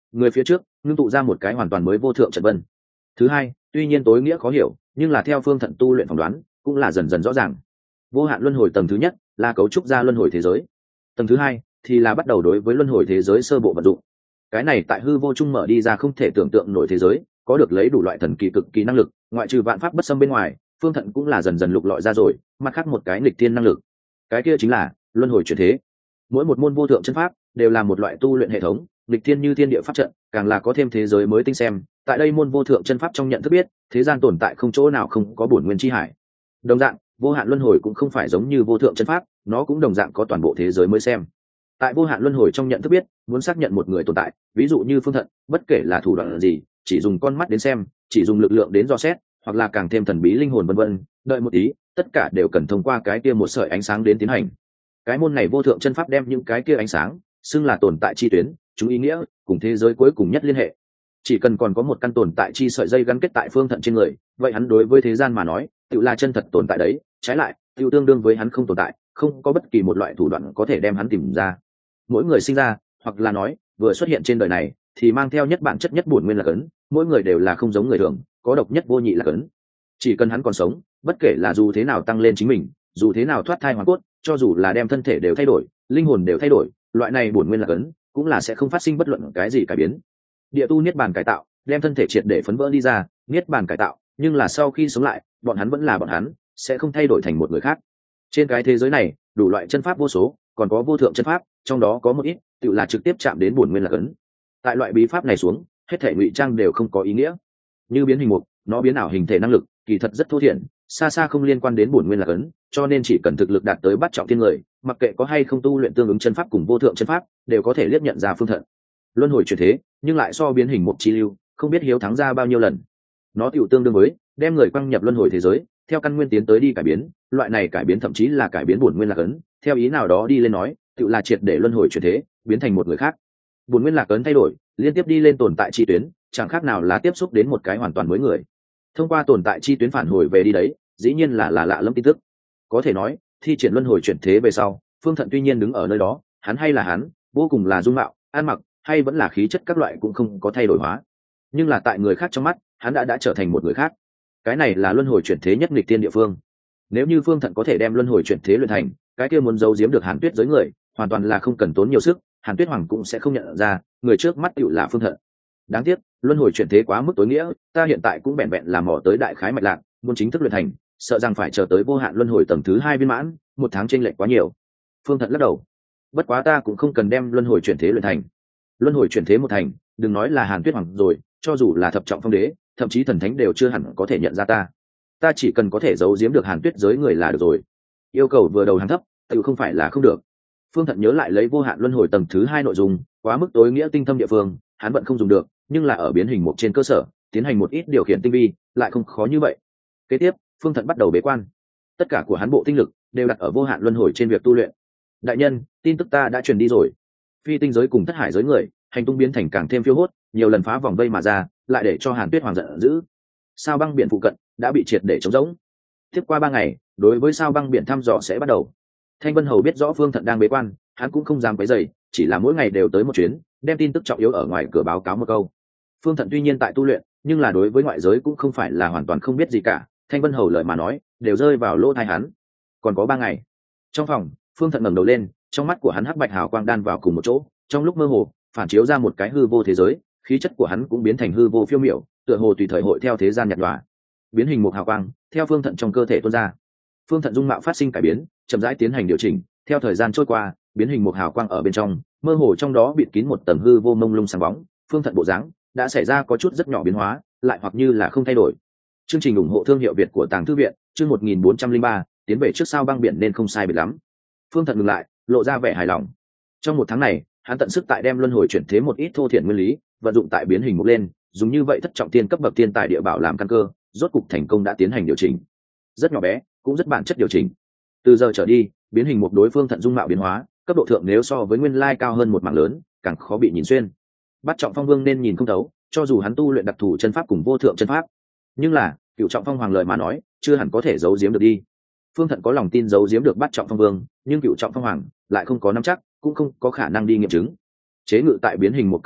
người phía trước ngưng tụ ra một cái hoàn toàn mới vô thượng trận vân. Thứ hai, tuy nhiên tối nghĩa khó hiểu, nhưng là theo Phương Thận tu luyện phỏng đoán cũng là dần dần rõ ràng. Vô hạn luân hồi tầng thứ nhất là cấu trúc ra luân hồi thế giới, tầng thứ hai thì là bắt đầu đối với luân hồi thế giới sơ bộ vận dụng. Cái này tại hư vô trung mở đi ra không thể tưởng tượng nổi thế giới, có được lấy đủ loại thần kỳ cực kỳ năng lực, ngoại trừ vạn pháp bất xâm bên ngoài, Phương Thận cũng là dần dần lục lọi ra rồi mặt khác một cái nghịch thiên năng lực. Cái kia chính là luân hồi chuyển thế. Mỗi một môn vô thượng chân pháp đều là một loại tu luyện hệ thống, nghịch thiên như thiên địa pháp trận, càng là có thêm thế giới mới tinh xem. Tại đây môn vô thượng chân pháp trong nhận thức biết, thế gian tồn tại không chỗ nào không có bổn nguyên chi hải. Đồng dạng, vô hạn luân hồi cũng không phải giống như vô thượng chân pháp, nó cũng đồng dạng có toàn bộ thế giới mới xem. Tại vô hạn luân hồi trong nhận thức biết, muốn xác nhận một người tồn tại, ví dụ như Phương Thận, bất kể là thủ đoạn gì, chỉ dùng con mắt đến xem, chỉ dùng lực lượng đến dò xét, hoặc là càng thêm thần bí linh hồn vân vân, đợi một tí, tất cả đều cần thông qua cái kia một sợi ánh sáng đến tiến hành. Cái môn này vô thượng chân pháp đem những cái kia ánh sáng xưng là tồn tại chi tuyến, chúng ý nghĩa cùng thế giới cuối cùng nhất liên hệ. Chỉ cần còn có một căn tồn tại chi sợi dây gắn kết tại Phương Thận trên người, vậy hắn đối với thế gian mà nói, tự là chân thật tồn tại đấy, trái lại, tự tương đương với hắn không tồn tại, không có bất kỳ một loại thủ đoạn có thể đem hắn tìm ra. Mỗi người sinh ra, hoặc là nói, vừa xuất hiện trên đời này, thì mang theo nhất bản chất nhất bổn nguyên là cấn, mỗi người đều là không giống người thường, có độc nhất vô nhị là cấn. Chỉ cần hắn còn sống, bất kể là dù thế nào tăng lên chính mình, dù thế nào thoát thai hoàn cốt, cho dù là đem thân thể đều thay đổi, linh hồn đều thay đổi, loại này bổn nguyên là cấn, cũng là sẽ không phát sinh bất luận cái gì cải biến. Địa tu niết bàn cải tạo, đem thân thể triệt để phấn vỡ đi ra, niết bàn cải tạo, nhưng là sau khi sống lại, bọn hắn vẫn là bọn hắn, sẽ không thay đổi thành một người khác. Trên cái thế giới này, đủ loại chân pháp vô số, còn có vô thượng chân pháp, trong đó có một ít tự là trực tiếp chạm đến bổn nguyên là cấn. Tại loại bí pháp này xuống, hết thể ngụy trang đều không có ý nghĩa. Như biến hình mục, nó biến ảo hình thể năng lực, kỳ thật rất thô thiển, xa xa không liên quan đến bổn nguyên là cấn, cho nên chỉ cần thực lực đạt tới bắt trọng thiên người, mặc kệ có hay không tu luyện tương ứng chân pháp cùng vô thượng chân pháp, đều có thể liếc nhận ra Phương Thận. Luân hồi chuyển thế, nhưng lại so biến hình mục chi lưu, không biết hiếu thắng ra bao nhiêu lần. Nó tiểu tương đương với đem người quăng nhập luân hồi thế giới, theo căn nguyên tiến tới đi cải biến, loại này cải biến thậm chí là cải biến bổn nguyên là cấn, theo ý nào đó đi lên nói, tự là triệt để luân hồi chuyển thế, biến thành một người khác. Bổn nguyên là cấn thay đổi, liên tiếp đi lên tồn tại chi tuyến, chẳng khác nào là tiếp xúc đến một cái hoàn toàn mới người. Thông qua tồn tại chi tuyến phản hồi về đi đấy, dĩ nhiên là lạ lẫm tin tức. Có thể nói, thi triển luân hồi chuyển thế về sau, Phương Thận tuy nhiên đứng ở nơi đó, hắn hay là hắn, vô cùng là dung mạo, ăn mặc, hay vẫn là khí chất các loại cũng không có thay đổi hóa. Nhưng là tại người khác trong mắt, hắn đã trở thành một người khác. Cái này là luân hồi chuyển thế nhất nghịch tiên địa phương. Nếu như Phương Thận có thể đem luân hồi chuyển thế luyện thành, cái kia muốn giấu giếm được Hàn Tuyết giới người, hoàn toàn là không cần tốn nhiều sức, Hàn Tuyết Hoàng cũng sẽ không nhận ra, người trước mắt tựu là Phương Thận. Đáng tiếc, luân hồi chuyển thế quá mức tối nghĩa, ta hiện tại cũng vẹn vẹn làm mò tới đại khái mạch lạc, muốn chính thức luyện thành, sợ rằng phải chờ tới vô hạn luân hồi tầng thứ 2 viên mãn, một tháng chênh lệch quá nhiều. Phương Thận lắc đầu. Bất quá ta cũng không cần đem luân hồi chuyển thế luyện thành. Luân hồi chuyển thế một thành, đừng nói là Hàn Tuyết Hoàng rồi, cho dù là thập trọng phong đế, thậm chí thần thánh đều chưa hẳn có thể nhận ra ta. Ta chỉ cần có thể giấu giếm được Hàn Tuyết giới người là được rồi. Yêu cầu vừa đầu hàng thấp, tự không phải là không được. Phương Thận nhớ lại lấy vô hạn luân hồi tầng thứ 2 nội dung, quá mức tối nghĩa tinh thâm địa phương, hắn vẫn không dùng được, nhưng là ở biến hình mục trên cơ sở, tiến hành một ít điều khiển tinh vi, lại không khó như vậy. Kế tiếp, Phương Thận bắt đầu bế quan. Tất cả của hắn bộ tinh lực đều đặt ở vô hạn luân hồi trên việc tu luyện. Đại nhân, tin tức ta đã truyền đi rồi. Phi tinh giới cùng thất hải giới người, hành tung biến thành càng thêm phiêu hốt, nhiều lần phá vòng vây mà ra, lại để cho Hàn Tuyết Hoàng giận dữ. Sao băng biển phụ cận đã bị triệt để trống rỗng. Tiếp qua 3 ngày, đối với sao băng biển thăm dò sẽ bắt đầu. Thanh Vân Hầu biết rõ Phương Thận đang bế quan, hắn cũng không dám quấy rầy, chỉ là mỗi ngày đều tới một chuyến, đem tin tức trọng yếu ở ngoài cửa báo cáo một câu. Phương Thận tuy nhiên tại tu luyện, nhưng là đối với ngoại giới cũng không phải là hoàn toàn không biết gì cả. Thanh Vân Hầu lời mà nói, đều rơi vào lỗ tai hắn. Còn có 3 ngày. Trong phòng, Phương Thận ngẩng đầu lên, trong mắt của hắn hắc bạch hào quang đan vào cùng một chỗ, trong lúc mơ hồ, phản chiếu ra một cái hư vô thế giới, khí chất của hắn cũng biến thành hư vô phiêu miểu, tựa hồ tùy thời hội theo thế gian nhạt nhòa. Biến hình một hào quang, theo Phương Thận trong cơ thể tuôn ra. Phương Thận dung mạo phát sinh cải biến, chậm rãi tiến hành điều chỉnh, theo thời gian trôi qua, biến hình một hào quang ở bên trong, mơ hồ trong đó bịt kín một tầng hư vô mông lung sáng bóng. Phương Thận bộ dáng đã xảy ra có chút rất nhỏ biến hóa, lại hoặc như là không thay đổi. Chương trình ủng hộ thương hiệu Việt của Tàng Thư viện, chương 1403, tiến về trước sao băng biển nên không sai biệt lắm. Phương Thận ngừng lại, lộ ra vẻ hài lòng. Trong một tháng này, hắn tận sức tại đem luân hồi chuyển thế một ít thô thiển nguyên lý vận dụng tại biến hình mục lên, dùng như vậy thất trọng tiên cấp bậc tiên tài địa bảo làm căn cơ, rốt cục thành công đã tiến hành điều chỉnh. Rất nhỏ bé, cũng rất bản chất điều chỉnh. Từ giờ trở đi, biến hình mục đối Phương Thận dung mạo biến hóa, cấp độ thượng nếu so với nguyên lai cao hơn một mảng lớn, càng khó bị nhìn xuyên. Bắt trọng phong vương nên nhìn không thấu, cho dù hắn tu luyện đặc thù chân pháp cùng vô thượng chân pháp, nhưng là cựu trọng phong hoàng lời mà nói, chưa hẳn có thể giấu giếm được đi. Phương Thận có lòng tin giấu giếm được bắt trọng phong vương, nhưng cựu trọng phong hoàng lại không có nắm chắc, cũng không có khả năng đi nghiệm chứng. Chế ngự tại biến hình một cấp bậc,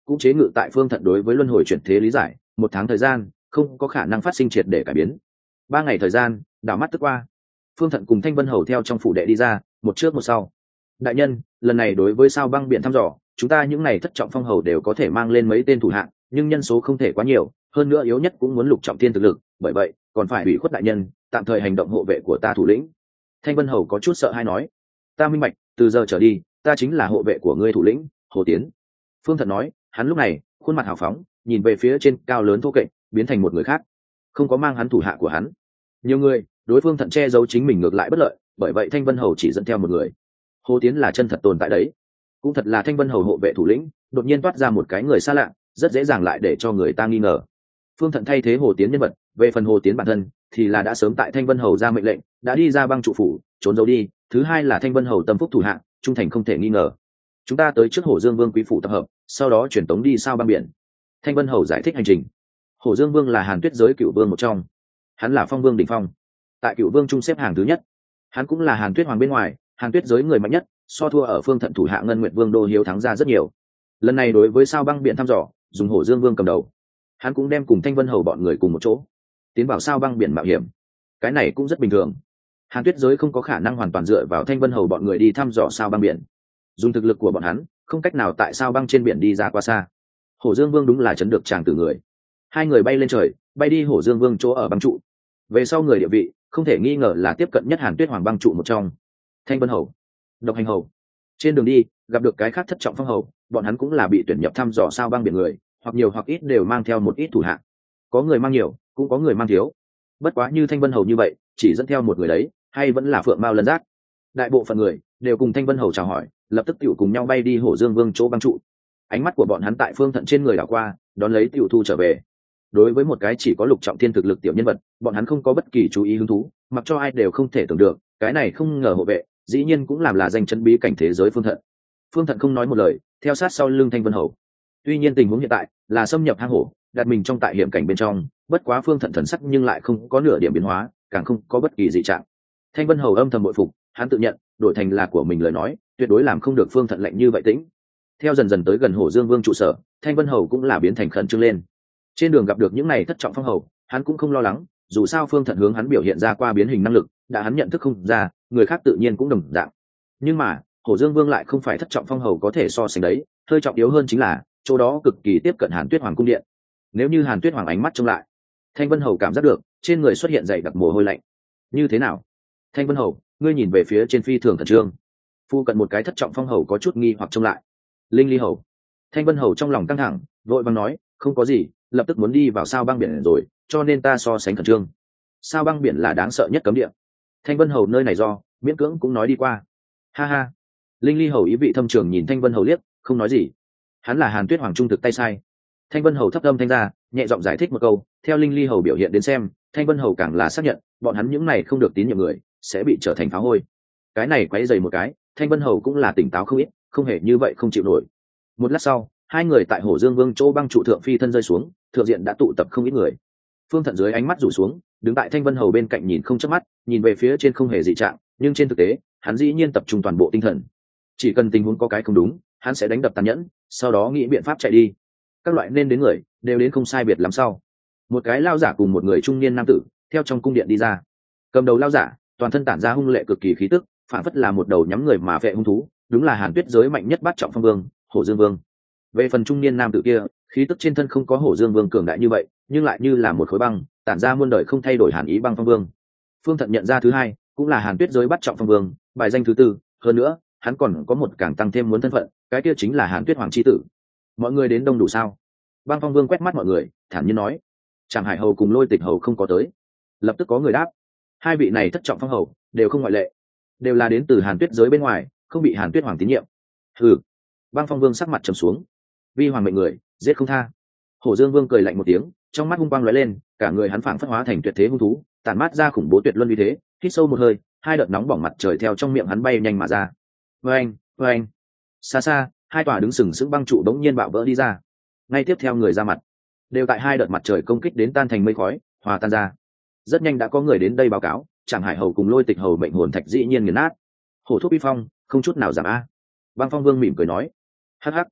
cũng chế ngự tại phương thận đối với luân hồi chuyển thế lý giải. 1 tháng thời gian không có khả năng phát sinh triệt để cải biến. 3 ngày thời gian đảo mắt tức qua, phương thận cùng Thanh Vân Hầu theo trong phủ đệ đi ra, một trước một sau. Đại nhân, lần này đối với sao băng biển thăm dò, chúng ta những này thất trọng phong hầu đều có thể mang lên mấy tên thủ hạng, nhưng nhân số không thể quá nhiều, hơn nữa yếu nhất cũng muốn lục trọng thiên thực lực, bởi vậy còn phải ủy khuất đại nhân tạm thời hành động hộ vệ của ta thủ lĩnh. Thanh Vân Hầu có chút sợ hãi nói. Ta minh bạch, từ giờ trở đi ta chính là hộ vệ của ngươi thủ lĩnh Hồ Tiến. Phương Thận nói. Hắn lúc này khuôn mặt hào phóng, nhìn về phía trên cao lớn thô kệch, biến thành một người khác, không có mang hắn thủ hạ của hắn. Nhiều người đối phương Thận che giấu chính mình ngược lại bất lợi, bởi vậy Thanh Vân Hầu chỉ dẫn theo một người. Hồ Tiến là chân thật tồn tại đấy, cũng thật là Thanh Vân Hầu hộ vệ thủ lĩnh. Đột nhiên toát ra một cái người xa lạ, rất dễ dàng lại để cho người ta nghi ngờ. Phương Thận thay thế Hồ Tiến nhân vật, về phần Hồ Tiến bản thân thì là đã sớm tại Thanh Vân Hầu ra mệnh lệnh, đã đi ra băng trụ phủ trốn giấu đi. Thứ hai là Thanh Vân Hầu tâm phúc thủ hạ, trung thành không thể nghi ngờ. Chúng ta tới trước Hổ Dương Vương quý phủ tập hợp, sau đó chuyển tống đi sao băng biển. Thanh Vân Hầu giải thích hành trình. Hổ Dương Vương là Hàn Tuyết giới cựu vương một trong, hắn là phong vương đỉnh phong, tại cựu vương trung xếp hàng thứ nhất. Hắn cũng là Hàn Tuyết hoàng bên ngoài, Hàn Tuyết giới người mạnh nhất, so thua ở Phương Thận thủ hạ Ngân Nguyệt Vương Đô Hiếu thắng ra rất nhiều. Lần này đối với sao băng biển thăm dò, dùng Hổ Dương Vương cầm đầu, hắn cũng đem cùng Thanh Vân Hầu bọn người cùng một chỗ tiến vào sao băng biển mạo hiểm. Cái này cũng rất bình thường, Hàn Tuyết giới không có khả năng hoàn toàn dựa vào Thanh Vân Hầu bọn người đi thăm dò sao băng biển, dùng thực lực của bọn hắn không cách nào tại sao băng trên biển đi ra quá xa. Hổ Dương Vương đúng là chấn được chàng tử người. Hai người bay lên trời, bay đi Hổ Dương Vương chỗ ở băng trụ. Về sau người địa vị không thể nghi ngờ là tiếp cận nhất Hàn Tuyết hoàng băng trụ một trong. Thanh Vân Hầu, Độc Hành Hầu trên đường đi gặp được cái khác thất trọng phong hầu, bọn hắn cũng là bị tuyển nhập thăm dò sao băng biển người, hoặc nhiều hoặc ít đều mang theo một ít thủ hạ, có người mang nhiều cũng có người mang thiếu. Bất quá như Thanh Vân Hầu như vậy chỉ dẫn theo một người đấy, hay vẫn là Phượng Mao Lân Giác. Đại bộ phận người đều cùng Thanh Vân Hầu chào hỏi, lập tức tiểu cùng nhau bay đi Hổ Dương Vương chỗ băng trụ. Ánh mắt của bọn hắn tại Phương Thận trên người đảo qua, đón lấy tiểu thu trở về. Đối với một cái chỉ có lục trọng thiên thực lực tiểu nhân vật, bọn hắn không có bất kỳ chú ý hứng thú, mặc cho ai đều không thể tưởng được, cái này không ngờ hộ vệ dĩ nhiên cũng làm là danh chân bí cảnh thế giới Phương Thận. Phương Thận không nói một lời, theo sát sau lưng Thanh Vân Hầu. Tuy nhiên tình huống hiện tại là xâm nhập hang hổ, đặt mình trong tại hiểm cảnh bên trong, bất quá Phương Thận thần sắc nhưng lại không có nửa điểm biến hóa, càng không có bất kỳ dị trạng. Thanh Vân Hầu âm thầm bội phục, hắn tự nhận đổi thành là của mình lời nói, tuyệt đối làm không được Phương Thận lạnh như vậy tĩnh. Theo dần dần tới gần Hổ Dương Vương trụ sở, Thanh Vân Hầu cũng là biến thành khẩn trương lên. Trên đường gặp được những này thất trọng phong hầu, hắn cũng không lo lắng, dù sao Phương Thận hướng hắn biểu hiện ra qua biến hình năng lực, đã hắn nhận thức không ra, người khác tự nhiên cũng đồng dạng. Nhưng mà Hổ Dương Vương lại không phải thất trọng phong hầu có thể so sánh đấy, hơi trọng yếu hơn chính là chỗ đó cực kỳ tiếp cận Hàn Tuyết Hoàng cung điện. Nếu như Hàn Tuyết Hoàng ánh mắt trông lại, Thanh Vân Hầu cảm giác được trên người xuất hiện dày đặc mồ hôi lạnh. Như thế nào? Thanh Vân Hầu, ngươi nhìn về phía trên phi thường khẩn trương. Phu cận một cái thất trọng phong hầu có chút nghi hoặc trông lại. Linh Ly Hầu. Thanh Vân Hầu trong lòng căng thẳng, vội vàng nói, không có gì, lập tức muốn đi vào sao băng biển rồi, cho nên ta so sánh khẩn trương. Sao băng biển là đáng sợ nhất cấm địa. Thanh Vân Hầu nơi này do miễn cưỡng cũng nói đi qua. Ha ha. Linh Ly Hầu ý vị thâm trường nhìn Thanh Vân Hầu liếc, không nói gì. Hắn là Hàn Tuyết Hoàng trung thực tay sai. Thanh Vân Hầu thấp âm thanh ra, nhẹ giọng giải thích một câu, theo Linh Ly Hầu biểu hiện đến xem, Thanh Vân Hầu càng là xác nhận bọn hắn những này không được tín nhiệm người sẽ bị trở thành phá hôi. Cái này quấy dày một cái, Thanh Vân Hầu cũng là tỉnh táo không ít, không hề như vậy không chịu nổi. Một lát sau, hai người tại Hổ Dương Vương chỗ băng trụ thượng phi thân rơi xuống, thượng diện đã tụ tập không ít người. Phương Thận dưới ánh mắt rủ xuống, đứng tại Thanh Vân Hầu bên cạnh nhìn không chớp mắt, nhìn về phía trên không hề dị trạng, nhưng trên thực tế hắn dĩ nhiên tập trung toàn bộ tinh thần. Chỉ cần tình huống có cái không đúng, hắn sẽ đánh đập tàn nhẫn, sau đó nghĩ biện pháp chạy đi. Các loại nên đến người đều đến không sai biệt lắm sau. Một cái lao giả cùng một người trung niên nam tử theo trong cung điện đi ra. Cầm đầu lao giả toàn thân tản ra hung lệ cực kỳ khí tức, phản phất là một đầu nhắm người mà vệ hung thú, đúng là Hàn Tuyết giới mạnh nhất bát trọng phong vương, Hổ Dương Vương. Về phần trung niên nam tử kia, khí tức trên thân không có Hổ Dương Vương cường đại như vậy, nhưng lại như là một khối băng, tản ra muôn đời không thay đổi hàn ý băng phong vương. Phương Thận nhận ra thứ hai, cũng là Hàn Tuyết giới bát trọng phong vương, bài danh thứ tư, hơn nữa, hắn còn có một càng tăng thêm muốn thân phận, cái kia chính là Hàn Tuyết Hoàng chi tử. Mọi người đến đông đủ sao? Băng Phong Vương quét mắt mọi người, thản nhiên nói. Tràng Hải Hầu cùng Lôi Tịch Hầu không có tới. Lập tức có người đáp. Hai vị này thất trọng phong hầu đều không ngoại lệ, đều là đến từ Hàn Tuyết giới bên ngoài, không bị Hàn Tuyết Hoàng tín nhiệm. Hừ. Băng Phong Vương sắc mặt trầm xuống. Vi hoàng mệnh người, giết không tha. Hổ Dương Vương cười lạnh một tiếng, trong mắt hung quang lóe lên, cả người hắn phảng phất hóa thành tuyệt thế hung thú, tản mát ra khủng bố tuyệt luân uy thế, hít sâu một hơi, hai đợt nóng bỏng mặt trời theo trong miệng hắn bay nhanh mà ra. Oeng, oeng. Xa xa, hai tòa đứng sừng sững băng trụ đống nhiên bạo vỡ đi ra. Ngay tiếp theo người ra mặt, đều tại hai đợt mặt trời công kích đến tan thành mây khói, hòa tan ra. Rất nhanh đã có người đến đây báo cáo, Tràng Hải Hầu cùng Lôi Tịch Hầu mệnh hồn thạch dĩ nhiên nghiền nát. Hổ thuốc uy phong, không chút nào giảm a. Băng Phong Vương mỉm cười nói, hắc hắc,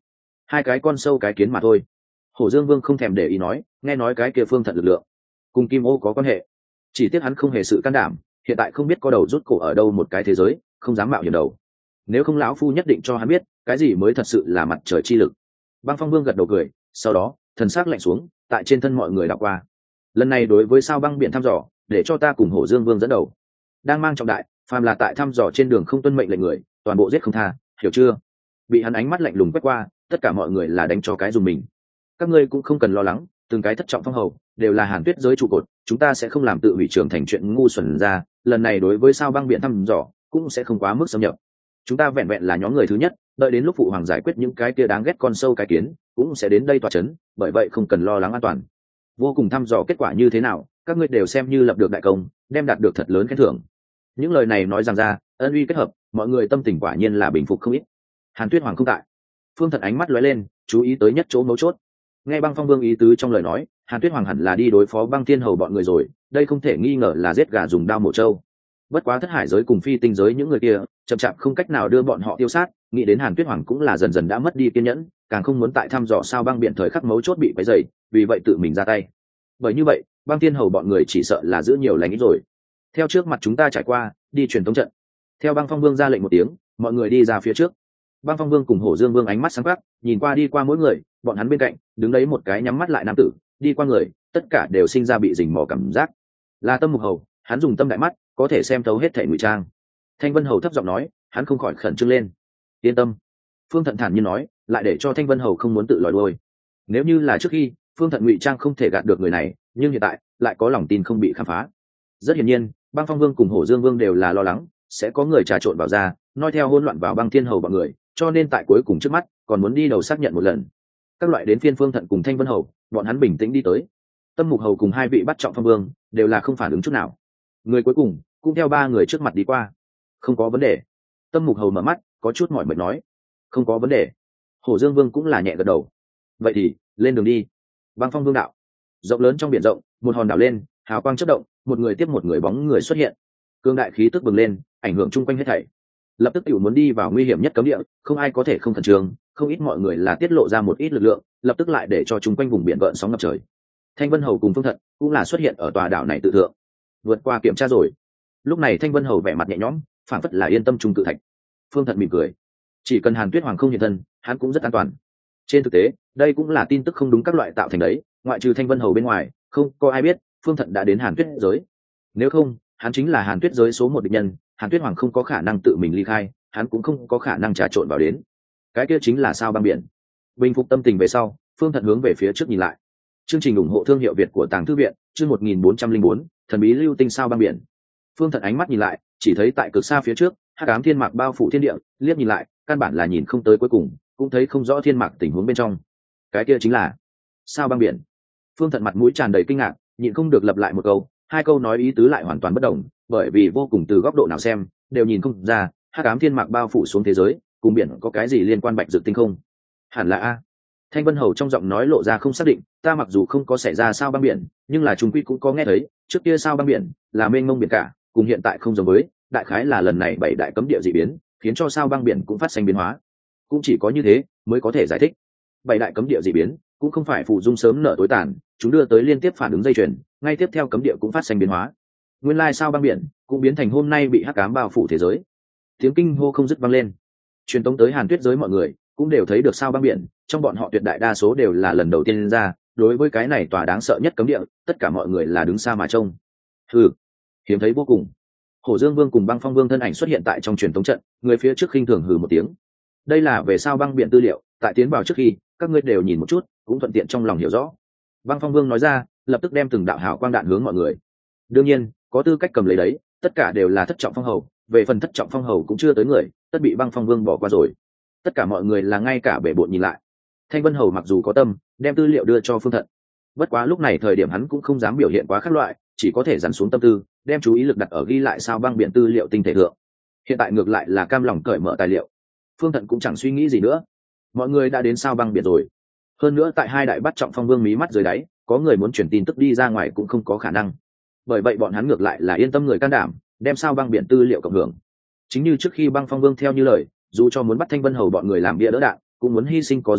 2 cái con sâu cái kiến mà thôi. Hổ Dương Vương không thèm để ý nói, nghe nói cái kia Phương Thận lực lượng cùng Kim Ô có quan hệ, chỉ tiếc hắn không hề sự can đảm, hiện tại không biết có đầu rút cổ ở đâu một cái thế giới, không dám mạo hiểm đầu. Nếu không lão phu nhất định cho hắn biết cái gì mới thật sự là mặt trời chi lực. Băng Phong Vương gật đầu cười, sau đó thần sắc lạnh xuống, tại trên thân mọi người đảo qua. Lần này đối với sao băng biển thăm dò, để cho ta cùng Hổ Dương Vương dẫn đầu, đang mang trọng đại, phàm là tại thăm dò trên đường không tuân mệnh lệnh người, toàn bộ giết không tha, hiểu chưa? Bị hắn ánh mắt lạnh lùng quét qua, tất cả mọi người là đánh cho cái dùng mình. Các ngươi cũng không cần lo lắng, từng cái thất trọng phong hầu đều là Hàn Tuyết giới trụ cột, chúng ta sẽ không làm tự hủy trưởng thành chuyện ngu xuẩn ra, lần này đối với sao băng biển thăm dò cũng sẽ không quá mức xâm nhập. Chúng ta vẹn vẹn là nhóm người thứ nhất, đợi đến lúc phụ hoàng giải quyết những cái kia đáng ghét con sâu cái kiến, cũng sẽ đến đây tọa chấn, bởi vậy không cần lo lắng an toàn. Vô cùng thăm dò kết quả như thế nào, các ngươi đều xem như lập được đại công, đem đạt được thật lớn khen thưởng. Những lời này nói rằng ra, ân uy kết hợp, mọi người tâm tình quả nhiên là bình phục không ít. Hàn Tuyết hoàng không tại, Phương Thận ánh mắt lóe lên, chú ý tới nhất chỗ mấu chốt. Nghe Băng Phong Vương ý tứ trong lời nói, Hàn Tuyết hoàng hẳn là đi đối phó Băng Thiên Hầu bọn người rồi, đây không thể nghi ngờ là giết gà dùng đao mổ trâu. Bất quá thất hải giới cùng phi tinh giới những người kia chậm chạp không cách nào đưa bọn họ tiêu sát, nghĩ đến Hàn Tuyết hoàng cũng là dần dần đã mất đi kiên nhẫn, càng không muốn tại thăm dò sao băng biển thời khắc mấu chốt bị quấy rầy, vì vậy tự mình ra tay. Bởi như vậy, Băng Thiên Hầu bọn người chỉ sợ là giữ nhiều lành ít rồi. Theo trước mặt chúng ta trải qua, đi truyền tống trận. Theo Băng Phong Vương ra lệnh một tiếng, mọi người đi ra phía trước. Băng Phong Vương cùng Hổ Dương Vương ánh mắt sáng quắc, nhìn qua đi qua mỗi người, bọn hắn bên cạnh đứng đấy một cái nhắm mắt lại nam tử, đi qua người, tất cả đều sinh ra bị rình mò cảm giác. Là Tâm Mục Hầu, hắn dùng tâm đại mắt, có thể xem thấu hết thể ngụy trang. Thanh Vân Hầu thấp giọng nói, hắn không khỏi khẩn trương lên. Yên tâm. Phương Thận thản nhiên nói, lại để cho Thanh Vân Hầu không muốn tự lòi đuôi. Nếu như là trước khi, Phương Thận ngụy trang không thể gạt được người này, nhưng hiện tại lại có lòng tin không bị khám phá. Rất hiển nhiên, Băng Phong Vương cùng Hổ Dương Vương đều là lo lắng sẽ có người trà trộn vào ra, nói theo hỗn loạn vào Băng Thiên Hầu bọn người, cho nên tại cuối cùng trước mắt còn muốn đi đầu xác nhận một lần. Các loại đến phiên Phương Thận cùng Thanh Vân Hầu, bọn hắn bình tĩnh đi tới. Tâm Mục Hầu cùng 2 vị bắt trọng phong vương đều là không phản ứng chút nào. Người cuối cùng cũng theo 3 người trước mặt đi qua. Không có vấn đề. Tâm Mục Hầu mở mắt, có chút mỏi mệt nói, không có vấn đề. Hổ Dương Vương cũng là nhẹ gật đầu. Vậy thì lên đường đi. Băng Phong Vương đạo. Rộng lớn trong biển rộng, một hòn đảo lên, hào quang chớp động, một người tiếp một người bóng người xuất hiện. Cương đại khí tức bừng lên, ảnh hưởng chung quanh hết thảy. Lập tức tiểu muốn đi vào nguy hiểm nhất cấm địa, không ai có thể không khẩn trương, không ít mọi người là tiết lộ ra một ít lực lượng, lập tức lại để cho chung quanh vùng biển gợn sóng ngập trời. Thanh Vân Hầu cùng Phương Thận cũng là xuất hiện ở tòa đảo này tự thượng. Vượt qua kiểm tra rồi. Lúc này Thanh Vân Hầu vẻ mặt nhẹ nhõm, phảng phất là yên tâm trung cự thạch. Phương Thận mỉm cười, chỉ cần Hàn Tuyết hoàng không hiện thân, hắn cũng rất an toàn. Trên thực tế, đây cũng là tin tức không đúng các loại tạo thành đấy, ngoại trừ Thanh Vân Hầu bên ngoài, không có ai biết Phương Thận đã đến Hàn Tuyết giới. Nếu không, hắn chính là Hàn Tuyết giới số 1 địch nhân, Hàn Tuyết hoàng không có khả năng tự mình ly khai, hắn cũng không có khả năng trà trộn vào đến. Cái kia chính là sao băng biển. Bình phục tâm tình về sau, Phương Thận hướng về phía trước nhìn lại. Chương trình ủng hộ thương hiệu Việt của Tàng Thư viện, chương 1404, thần bí lưu tinh sao băng biển. Phương Thận ánh mắt nhìn lại, chỉ thấy tại cực xa phía trước, hắc ám thiên mạc bao phủ thiên địa, liếc nhìn lại, căn bản là nhìn không tới cuối cùng, cũng thấy không rõ thiên mạc tình huống bên trong. Cái kia chính là sao băng biển. Phương Thận mặt mũi tràn đầy kinh ngạc, nhịn không được lặp lại một câu, 2 câu nói ý tứ lại hoàn toàn bất đồng, bởi vì vô cùng từ góc độ nào xem, đều nhìn không ra, hắc ám thiên mạc bao phủ xuống thế giới, cùng biển có cái gì liên quan bạch dược tinh không? Hẳn là a. Thanh Vân Hầu trong giọng nói lộ ra không xác định, ta mặc dù không có xảy ra sao băng biển, nhưng là chúng quy cũng có nghe thấy, trước kia sao băng biển là mênh mông biển cả, cùng hiện tại không giống với, đại khái là lần này 7 đại cấm địa dị biến, khiến cho sao băng biển cũng phát sinh biến hóa. Cũng chỉ có như thế mới có thể giải thích. 7 đại cấm địa dị biến cũng không phải phù dung sớm nở tối tàn, chúng đưa tới liên tiếp phản ứng dây chuyền, ngay tiếp theo cấm địa cũng phát sinh biến hóa. Nguyên lai sao băng biển cũng biến thành hôm nay bị hắc ám bao phủ thế giới. Tiếng kinh hô không dứt vang lên. Truyền tống tới Hàn Tuyết giới mọi người cũng đều thấy được sao băng biển, trong bọn họ tuyệt đại đa số đều là lần đầu tiên lên ra, đối với cái này tòa đáng sợ nhất cấm địa, tất cả mọi người là đứng xa mà trông. Hừ, hiếm thấy vô cùng. Hổ Dương Vương cùng Băng Phong Vương thân ảnh xuất hiện tại trong truyền tống trận, người phía trước khinh thường hừ một tiếng. Đây là về sao băng biển tư liệu, tại tiến vào trước khi, các ngươi đều nhìn một chút, cũng thuận tiện trong lòng hiểu rõ. Băng Phong Vương nói ra, lập tức đem từng đạo hào quang đạn hướng mọi người. Đương nhiên, có tư cách cầm lấy đấy, tất cả đều là thất trọng phong hầu, về phần thất trọng phong hầu cũng chưa tới người, tất bị Băng Phong Vương bỏ qua rồi. Tất cả mọi người là ngay cả bể bộn nhìn lại. Thanh Vân Hầu mặc dù có tâm đem tư liệu đưa cho Phương Thận, bất quá lúc này thời điểm hắn cũng không dám biểu hiện quá khác loại, chỉ có thể dằn xuống tâm tư, đem chú ý lực đặt ở ghi lại sao băng biển tư liệu tinh thể thượng. Hiện tại ngược lại là cam lòng cởi mở tài liệu. Phương Thận cũng chẳng suy nghĩ gì nữa, mọi người đã đến sao băng biển rồi. Hơn nữa tại 2 đại bắt trọng phong vương mí mắt dưới đáy, có người muốn chuyển tin tức đi ra ngoài cũng không có khả năng. Bởi vậy bọn hắn ngược lại là yên tâm người can đảm, đem sao băng biển tư liệu cộng hưởng. Chính như trước khi Băng Phong Vương theo như lời, dù cho muốn bắt Thanh Vân Hầu bọn người làm bia đỡ đạn, cũng muốn hy sinh có giá trị,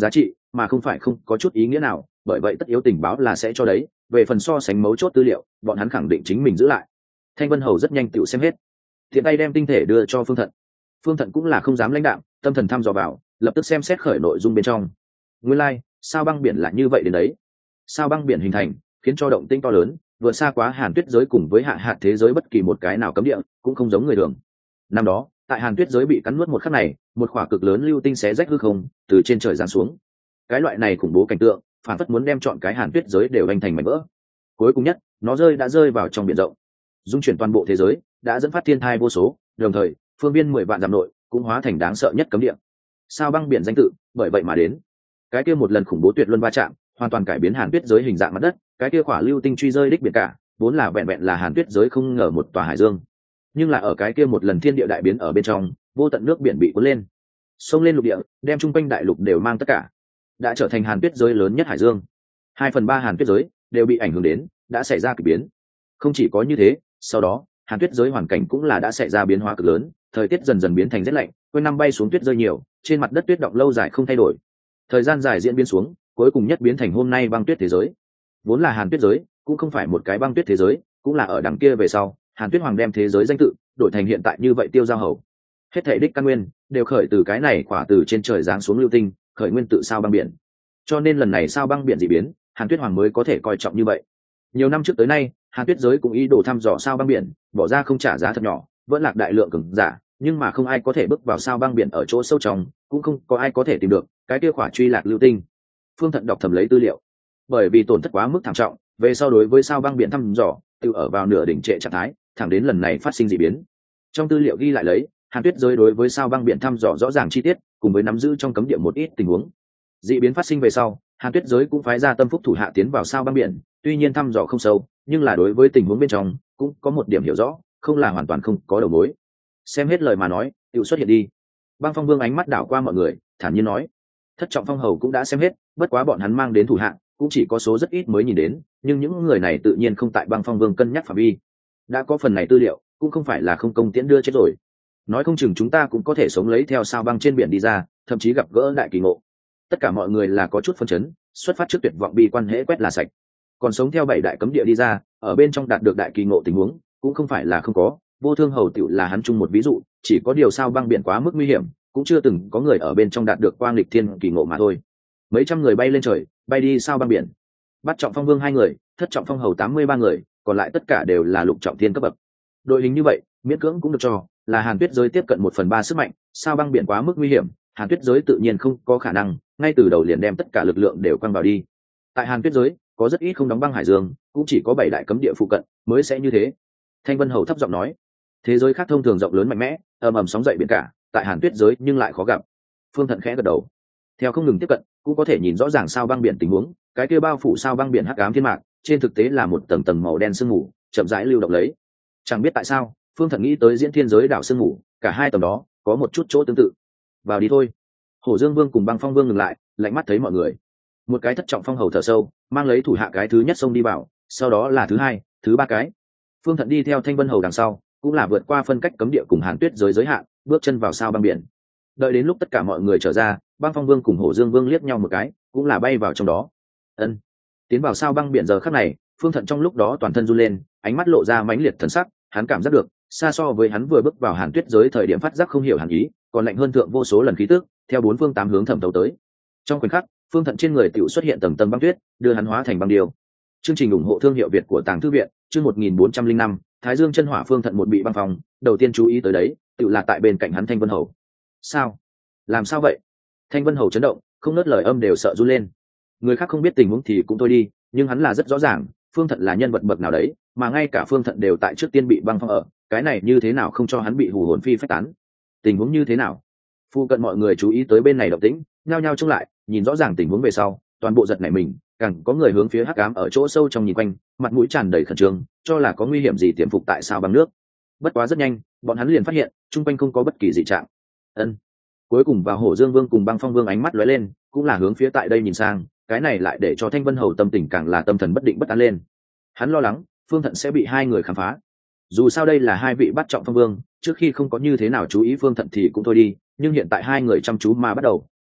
mà không phải không có chút ý nghĩa nào, bởi vậy tất yếu tình báo là sẽ cho đấy, về phần so sánh mấu chốt tư liệu bọn hắn khẳng định chính mình giữ lại. Thanh Vân Hầu rất nhanh tự xem hết, tiện tay đem tinh thể đưa cho Phương Thận. Phương Thận cũng là không dám lãnh đạm, tâm thần thăm dò vào, lập tức xem xét khởi nội dung bên trong. Nguyên lai, sao băng biển là như vậy đến đấy. Sao băng biển hình thành khiến cho động tĩnh to lớn, vượt xa quá Hàn Tuyết giới cùng với hạ hạt thế giới bất kỳ một cái nào cấm địa, cũng không giống người thường. Năm đó, tại Hàn Tuyết giới bị cắn nuốt một khắc này, một khỏa cực lớn lưu tinh xé rách hư không, từ trên trời giáng xuống. Cái loại này khủng bố cảnh tượng, phản phất muốn đem chọn cái Hàn Tuyết giới đều đánh thành mảnh vỡ. Cuối cùng nhất, nó đã rơi vào trong biển rộng, dung chuyển toàn bộ thế giới, đã dẫn phát thiên thai vô số, đồng thời, phương viên 10 vạn dặm nội cũng hóa thành đáng sợ nhất cấm địa. Sao băng biển danh tự, bởi vậy mà đến. Cái kia một lần khủng bố tuyệt luân va chạm, hoàn toàn cải biến Hàn Tuyết giới hình dạng mặt đất, cái kia khỏa lưu tinh truy rơi đích biển cả, vốn là vẹn vẹn là Hàn Tuyết giới không ngờ một tòa hải dương. Nhưng là ở cái kia một lần thiên địa đại biến ở bên trong, vô tận nước biển bị cuốn lên, xông lên lục địa, đem trung quanh đại lục đều mang tất cả, đã trở thành Hàn Tuyết giới lớn nhất hải dương. 2/3 Hàn Tuyết giới đều bị ảnh hưởng đến, đã xảy ra kỳ biến. Không chỉ có như thế, sau đó, Hàn Tuyết giới hoàn cảnh cũng là đã xảy ra biến hóa cực lớn, thời tiết dần dần biến thành rét lạnh, quanh năm bay xuống tuyết rơi nhiều, trên mặt đất tuyết đọng lâu dài không thay đổi. Thời gian dài diễn biến xuống, cuối cùng nhất biến thành hôm nay băng tuyết thế giới. Vốn là Hàn Tuyết giới, cũng không phải một cái băng tuyết thế giới, cũng là ở đằng kia về sau, Hàn Tuyết Hoàng đem thế giới danh tự đổi thành hiện tại như vậy Tiêu Giao Hầu. Hết thảy đích căn nguyên đều khởi từ cái này quả từ trên trời giáng xuống lưu tinh, khởi nguyên tự sao băng biển. Cho nên lần này sao băng biển dị biến, Hàn Tuyết Hoàng mới có thể coi trọng như vậy. Nhiều năm trước tới nay, Hàn Tuyết giới cũng ý đồ thăm dò sao băng biển, bỏ ra không trả giá thật nhỏ, vẫn lạc đại lượng cường giả, nhưng mà không ai có thể bước vào sao băng biển ở chỗ sâu trong, cũng không có ai có thể tìm được cái kia khỏa truy lạc lưu tinh. Phương Thận đọc thầm lấy tư liệu, bởi vì tổn thất quá mức thảm trọng, về sau đối với sao băng biển thăm dò, tự ở vào nửa đỉnh trệ trạng thái, thẳng đến lần này phát sinh dị biến. Trong tư liệu ghi lại lấy, Hàn Tuyết giới đối với sao băng biển thăm dò rõ ràng chi tiết, cùng với nắm giữ trong cấm địa một ít tình huống. Dị biến phát sinh về sau, Hàn Tuyết giới cũng phái ra tâm phúc thủ hạ tiến vào sao băng biển, tuy nhiên thăm dò không sâu, nhưng là đối với tình huống bên trong cũng có một điểm hiểu rõ, không là hoàn toàn không có đầu mối. Xem hết lời mà nói, tự xuất hiện đi. Băng Phong Vương ánh mắt đảo qua mọi người, thản nhiên nói: Thất Trọng Phong Hầu cũng đã xem hết, bất quá bọn hắn mang đến thủ hạ cũng chỉ có số rất ít mới nhìn đến, nhưng những người này tự nhiên không tại Băng Phong Vương cân nhắc phạm vi. Đã có phần này tư liệu, cũng không phải là không công tiễn đưa chết rồi. Nói không chừng chúng ta cũng có thể sống lấy theo sao băng trên biển đi ra, thậm chí gặp gỡ đại kỳ ngộ. Tất cả mọi người là có chút phân chấn, xuất phát trước tuyệt vọng bi quan hễ quét là sạch. Còn sống theo 7 đại cấm địa đi ra, ở bên trong đạt được đại kỳ ngộ tình huống, cũng không phải là không có. Vô Thương Hầu tiểu là hắn chung một ví dụ, chỉ có điều sao băng biển quá mức nguy hiểm, cũng chưa từng có người ở bên trong đạt được quang lịch thiên kỳ ngộ mà thôi. Mấy trăm người bay lên trời, bay đi sao băng biển. Bắt Trọng Phong Vương 2 người, Thất Trọng Phong Hầu 83 người, còn lại tất cả đều là lục trọng thiên cấp bậc. Đội hình như vậy, miễn cưỡng cũng được cho là Hàn Tuyết giới tiếp cận 1/3 sức mạnh, sao băng biển quá mức nguy hiểm, Hàn Tuyết giới tự nhiên không có khả năng ngay từ đầu liền đem tất cả lực lượng đều quăng vào đi. Tại Hàn Tuyết giới, có rất ít không đóng băng hải dương, cũng chỉ có 7 đại cấm địa phụ cận mới sẽ như thế. Thanh Vân Hầu thấp giọng nói: thế giới khác thông thường rộng lớn mạnh mẽ, ầm ầm sóng dậy biển cả, tại Hàn Tuyết giới nhưng lại khó gặp. Phương Thận khẽ gật đầu. Theo không ngừng tiếp cận, cũng có thể nhìn rõ ràng sao băng biển tình huống, cái kia bao phủ sao băng biển hắc ám thiên mạc, trên thực tế là một tầng tầng màu đen sương mù, chậm rãi lưu động lấy. Chẳng biết tại sao, Phương Thận nghĩ tới Diễn Thiên giới đảo sương mù, cả hai tầng đó có một chút chỗ tương tự. Vào đi thôi. Hổ Dương Vương cùng Băng Phong Vương ngừng lại, lạnh mắt thấy mọi người. Một cái Thất Trọng Phong Hầu thở sâu, mang lấy thủ hạ cái thứ nhất xông đi vào, sau đó là thứ hai, thứ ba cái. Phương Thận đi theo Thanh Vân Hầu đằng sau, cũng là vượt qua phân cách cấm địa cùng Hàn Tuyết giới giới hạn, bước chân vào sao băng biển. Đợi đến lúc tất cả mọi người trở ra, Băng Phong Vương cùng Hổ Dương Vương liếc nhau một cái, cũng là bay vào trong đó. Ân. Tiến vào sao băng biển giờ khắc này, Phương Thận trong lúc đó toàn thân run lên, ánh mắt lộ ra mãnh liệt thần sắc, hắn cảm giác được, xa so với hắn vừa bước vào Hàn Tuyết giới thời điểm phát giác không hiểu hẳn ý, còn lạnh hơn thượng vô số lần khí tức, theo bốn phương tám hướng thẩm thấu tới. Trong khoảnh khắc, Phương Thận trên người tiểu xuất hiện tầng tầng băng tuyết, đưa hắn hóa thành băng điêu. Chương trình ủng hộ thương hiệu Việt của Tàng Thư viện, chương 1405, Thái Dương chân hỏa. Phương Thận một bị băng phòng, đầu tiên chú ý tới đấy, tiểu là tại bên cạnh hắn Thanh Vân Hầu. Sao? Làm sao vậy? Thanh Vân Hầu chấn động, không nớt lời âm đều sợ run lên. Người khác không biết tình huống thì cũng thôi đi, nhưng hắn là rất rõ ràng, Phương Thận là nhân vật bậc nào đấy, mà ngay cả Phương Thận đều tại trước tiên bị băng phong ở, cái này như thế nào không cho hắn bị hù hồn phi phách tán? Tình huống như thế nào? Phu cận mọi người chú ý tới bên này động tĩnh, nhao nhao trông lại, nhìn rõ ràng tình huống về sau, toàn bộ giật nảy mình, càng có người hướng phía hắc ám ở chỗ sâu trong nhìn quanh, mặt mũi tràn đầy khẩn trương, cho là có nguy hiểm gì tiềm phục tại sao băng nước. Bất quá rất nhanh, bọn hắn liền phát hiện, chung quanh không có bất kỳ dị trạng. Ân. Cuối cùng vào Hổ Dương Vương cùng Băng Phong Vương ánh mắt lóe lên, cũng là hướng phía tại đây nhìn sang, cái này lại để cho Thanh Vân Hầu tâm tình càng là tâm thần bất định bất an lên. Hắn lo lắng, Phương Thận sẽ bị hai người khám phá. Dù sao đây là hai vị bắt trọng phong vương, trước khi không có như thế nào chú ý Phương Thận thì cũng thôi đi, nhưng hiện tại hai người chăm chú mà bắt đầu,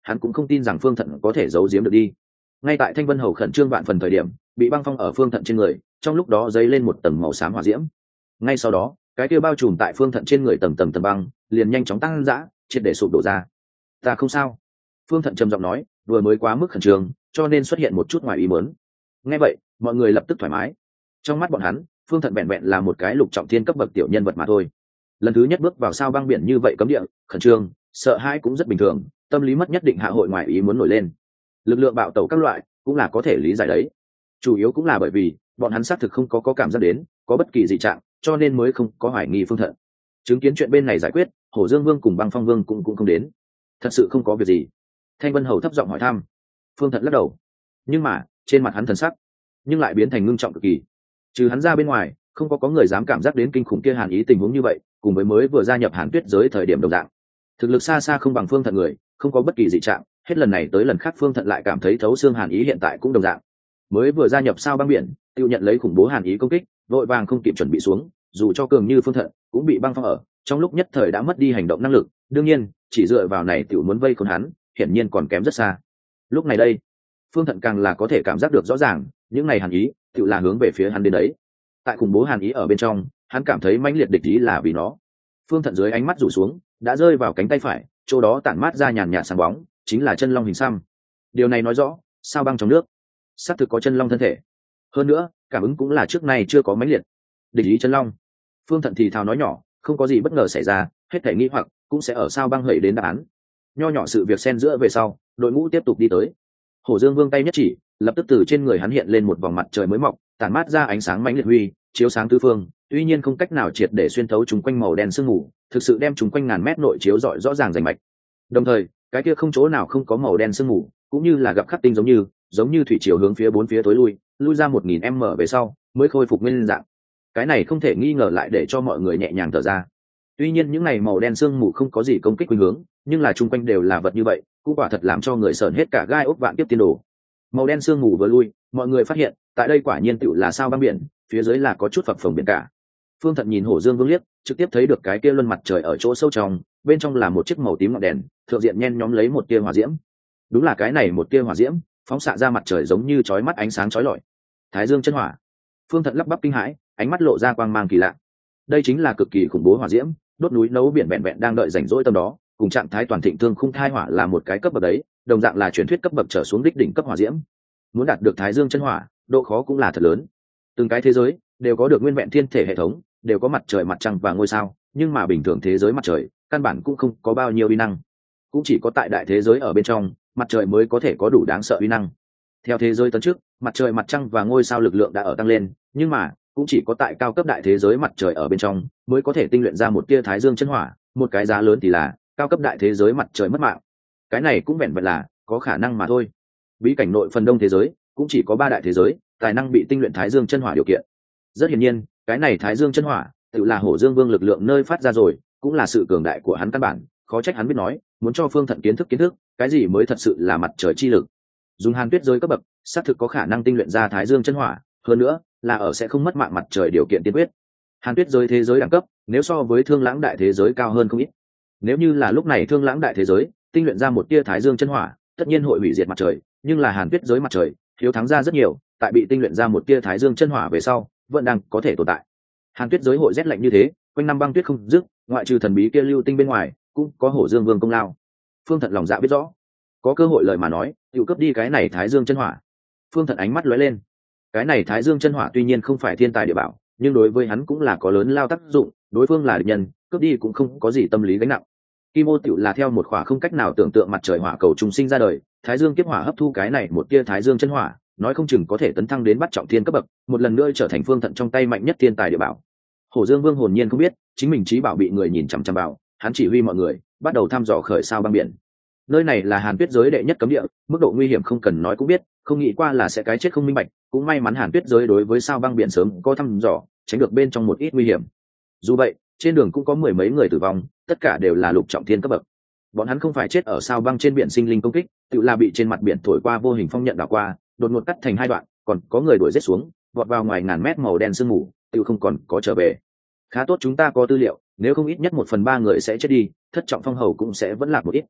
hắn cũng không tin rằng Phương Thận có thể giấu giếm được đi. Ngay tại Thanh Vân Hầu khẩn trương vạn phần thời điểm, bị băng phong ở Phương Thận trên người, trong lúc đó dấy lên một tầng màu xám hỏa diễm. Ngay sau đó, cái kia bao trùm tại Phương Thận trên người tầng băng liền nhanh chóng tăng dã, triệt để sụp đổ ra. Ta không sao. Phương Thận trầm giọng nói, vừa mới quá mức khẩn trương, cho nên xuất hiện một chút ngoài ý muốn. Nghe vậy, mọi người lập tức thoải mái. Trong mắt bọn hắn, Phương Thận vẹn vẹn là một cái lục trọng thiên cấp bậc tiểu nhân vật mà thôi. Lần thứ nhất bước vào sao băng biển như vậy cấm địa, khẩn trương, sợ hãi cũng rất bình thường, tâm lý mất nhất định hạ hội ngoài ý muốn nổi lên. Lực lượng bạo tẩu các loại cũng là có thể lý giải đấy. Chủ yếu cũng là bởi vì bọn hắn xác thực không có cảm giác đến có bất kỳ dị trạng, cho nên mới không có hoài nghi Phương Thận. Chứng kiến chuyện bên này giải quyết, Hổ Dương Vương cùng Băng Phong Vương cũng không đến. Thật sự không có việc gì. Thanh Vân Hầu thấp giọng hỏi thăm. Phương Thận lắc đầu, nhưng mà trên mặt hắn thần sắc nhưng lại biến thành ngưng trọng cực kỳ. Trừ hắn ra bên ngoài, không có người dám cảm giác đến kinh khủng kia hàn ý tình huống như vậy, cùng với mới vừa gia nhập Hàn Tuyết giới thời điểm đồng dạng. Thực lực xa xa không bằng Phương Thận người, không có bất kỳ dị trạng, hết lần này tới lần khác Phương Thận lại cảm thấy thấu xương hàn ý hiện tại cũng đồng dạng. Mới vừa gia nhập sao băng biển, tiêu nhận lấy khủng bố hàn ý công kích, vội vàng không kịp chuẩn bị xuống, dù cho cường như Phương Thận cũng bị băng phong ở, trong lúc nhất thời đã mất đi hành động năng lực, đương nhiên, chỉ dựa vào này tiểu muốn vây khốn hắn, hiển nhiên còn kém rất xa. Lúc này đây, Phương Thận càng là có thể cảm giác được rõ ràng, những này hàn ý, tiểu là hướng về phía hắn đến đấy. Tại khủng bố hàn ý ở bên trong, hắn cảm thấy mãnh liệt địch ý là vì nó. Phương Thận dưới ánh mắt rủ xuống, đã rơi vào cánh tay phải, chỗ đó tản mát ra nhàn nhạt sáng bóng, chính là chân long hình xăm. Điều này nói rõ, sao băng trong nước, xác thực có chân long thân thể. Hơn nữa, cảm ứng cũng là trước nay chưa có mãnh liệt. Địch ý chân long. Phương Thận thì thào nói nhỏ, không có gì bất ngờ xảy ra, hết thảy nghi hoặc cũng sẽ ở sao băng hậy đến đáp án. Nho nhỏ sự việc xen giữa về sau, đội ngũ tiếp tục đi tới. Hổ Dương Vương tay nhất chỉ, lập tức từ trên người hắn hiện lên một vòng mặt trời mới mọc, tản mát ra ánh sáng mãnh liệt huy, chiếu sáng tứ phương, tuy nhiên không cách nào triệt để xuyên thấu chúng quanh màu đen sương mù, thực sự đem chúng quanh ngàn mét nội chiếu rọi rõ ràng rành mạch. Đồng thời, cái kia không chỗ nào không có màu đen sương mù, cũng như là gặp khắc tinh giống như thủy chiều hướng phía bốn phía tối lui ra 1000m về sau, mới khôi phục nguyên dạng. Cái này không thể nghi ngờ lại để cho mọi người nhẹ nhàng thở ra. Tuy nhiên những này màu đen sương mù không có gì công kích khuynh hướng, nhưng là chung quanh đều là vật như vậy, cũng quả thật làm cho người sởn hết cả gai ốc vạn kiếp tiên đồ. Màu đen sương mù vừa lui, mọi người phát hiện, tại đây quả nhiên tựu là sao băng biển, phía dưới là có chút phập phồng biển cả. Phương Thận nhìn Hổ Dương Vương liếc, trực tiếp thấy được cái kia luân mặt trời ở chỗ sâu trong, bên trong là một chiếc màu tím ngọn đèn, thượng diện nhen nhóm lấy một tia hỏa diễm. Đúng là cái này một tia hỏa diễm, phóng xạ ra mặt trời giống như chói mắt ánh sáng chói lọi. Thái Dương chân hỏa. Phương Thận lắp bắp kinh hãi, ánh mắt lộ ra quang mang kỳ lạ. Đây chính là cực kỳ khủng bố hỏa diễm, đốt núi nấu biển vẹn vẹn đang đợi rảnh rỗi tâm đó, cùng trạng thái toàn thịnh thương khung thai hỏa là một cái cấp bậc đấy, đồng dạng là truyền thuyết cấp bậc trở xuống đích đỉnh cấp hỏa diễm. Muốn đạt được Thái Dương chân hỏa, độ khó cũng là thật lớn. Từng cái thế giới đều có được nguyên vẹn thiên thể hệ thống, đều có mặt trời mặt trăng và ngôi sao, nhưng mà bình thường thế giới mặt trời căn bản cũng không có bao nhiêu uy năng, cũng chỉ có tại đại thế giới ở bên trong, mặt trời mới có thể có đủ đáng sợ uy năng. Theo thế giới tấn trước, mặt trời mặt trăng và ngôi sao lực lượng đã ở tăng lên, nhưng mà cũng chỉ có tại cao cấp đại thế giới mặt trời ở bên trong mới có thể tinh luyện ra một tia Thái Dương chân hỏa, một cái giá lớn thì là cao cấp đại thế giới mặt trời mất mạng. Cái này cũng vẹn vẹn là có khả năng mà thôi. Bí cảnh nội phần đông thế giới cũng chỉ có 3 đại thế giới tài năng bị tinh luyện Thái Dương chân hỏa điều kiện. Rất hiển nhiên, cái này Thái Dương chân hỏa tự là Hổ Dương Vương lực lượng nơi phát ra rồi, cũng là sự cường đại của hắn căn bản, khó trách hắn biết nói, muốn cho Phương Thận kiến thức cái gì mới thật sự là mặt trời chi lực. Dùng Hàn Tuyết giới cấp bậc, xác thực có khả năng tinh luyện ra Thái Dương chân hỏa, hơn nữa là ở sẽ không mất mạng mặt trời điều kiện tiên quyết. Hàn Tuyết giới thế giới đẳng cấp, nếu so với Thương Lãng đại thế giới cao hơn không ít. Nếu như là lúc này Thương Lãng đại thế giới tinh luyện ra một tia Thái Dương chân hỏa, tất nhiên hội hủy diệt mặt trời, nhưng là Hàn Tuyết giới mặt trời thiếu thắng ra rất nhiều, tại bị tinh luyện ra một tia Thái Dương chân hỏa về sau, vẫn đang có thể tồn tại. Hàn Tuyết giới hội rét lạnh như thế, quanh năm băng tuyết không dứt, ngoại trừ thần bí kia lưu tinh bên ngoài, cũng có Hổ Dương Vương công lao. Phương Thận lòng dạ biết rõ, có cơ hội lời mà nói, tự cấp đi cái này Thái Dương chân hỏa. Phương Thận ánh mắt lóe lên, cái này Thái Dương chân hỏa tuy nhiên không phải thiên tài địa bảo, nhưng đối với hắn cũng là có lớn lao tác dụng, đối phương là địch nhân, cướp đi cũng không có gì tâm lý gánh nặng. Kim Ô tiểu là theo một khỏa không cách nào tưởng tượng mặt trời hỏa cầu trùng sinh ra đời, Thái Dương kiếp hỏa hấp thu cái này một tia Thái Dương chân hỏa, nói không chừng có thể tấn thăng đến bắt trọng thiên cấp bậc, một lần nữa trở thành Phương Thận trong tay mạnh nhất thiên tài địa bảo. Hổ Dương Vương hồn nhiên không biết, chính mình chí bảo bị người nhìn chằm chằm vào, hắn chỉ huy mọi người bắt đầu thăm dò khởi sao băng biển. Nơi này là Hàn Tuyết giới đệ nhất cấm địa, mức độ nguy hiểm không cần nói cũng biết, không nghĩ qua là sẽ cái chết không minh bạch, cũng may mắn Hàn Tuyết giới đối với sao băng biển sớm có thăm dò, tránh được bên trong một ít nguy hiểm. Dù vậy, trên đường cũng có mười mấy người tử vong, tất cả đều là lục trọng thiên cấp bậc. Bọn hắn không phải chết ở sao băng trên biển sinh linh công kích, tự là bị trên mặt biển thổi qua vô hình phong nhận đảo qua, đột ngột cắt thành 2 đoạn, còn có người đuổi giết xuống, vọt vào ngoài ngàn mét màu đen sương mù, tự không còn có trở về. Khá tốt chúng ta có tư liệu, nếu không ít nhất 1/3 người sẽ chết đi, thất trọng phong hầu cũng sẽ vẫn lạc một ít.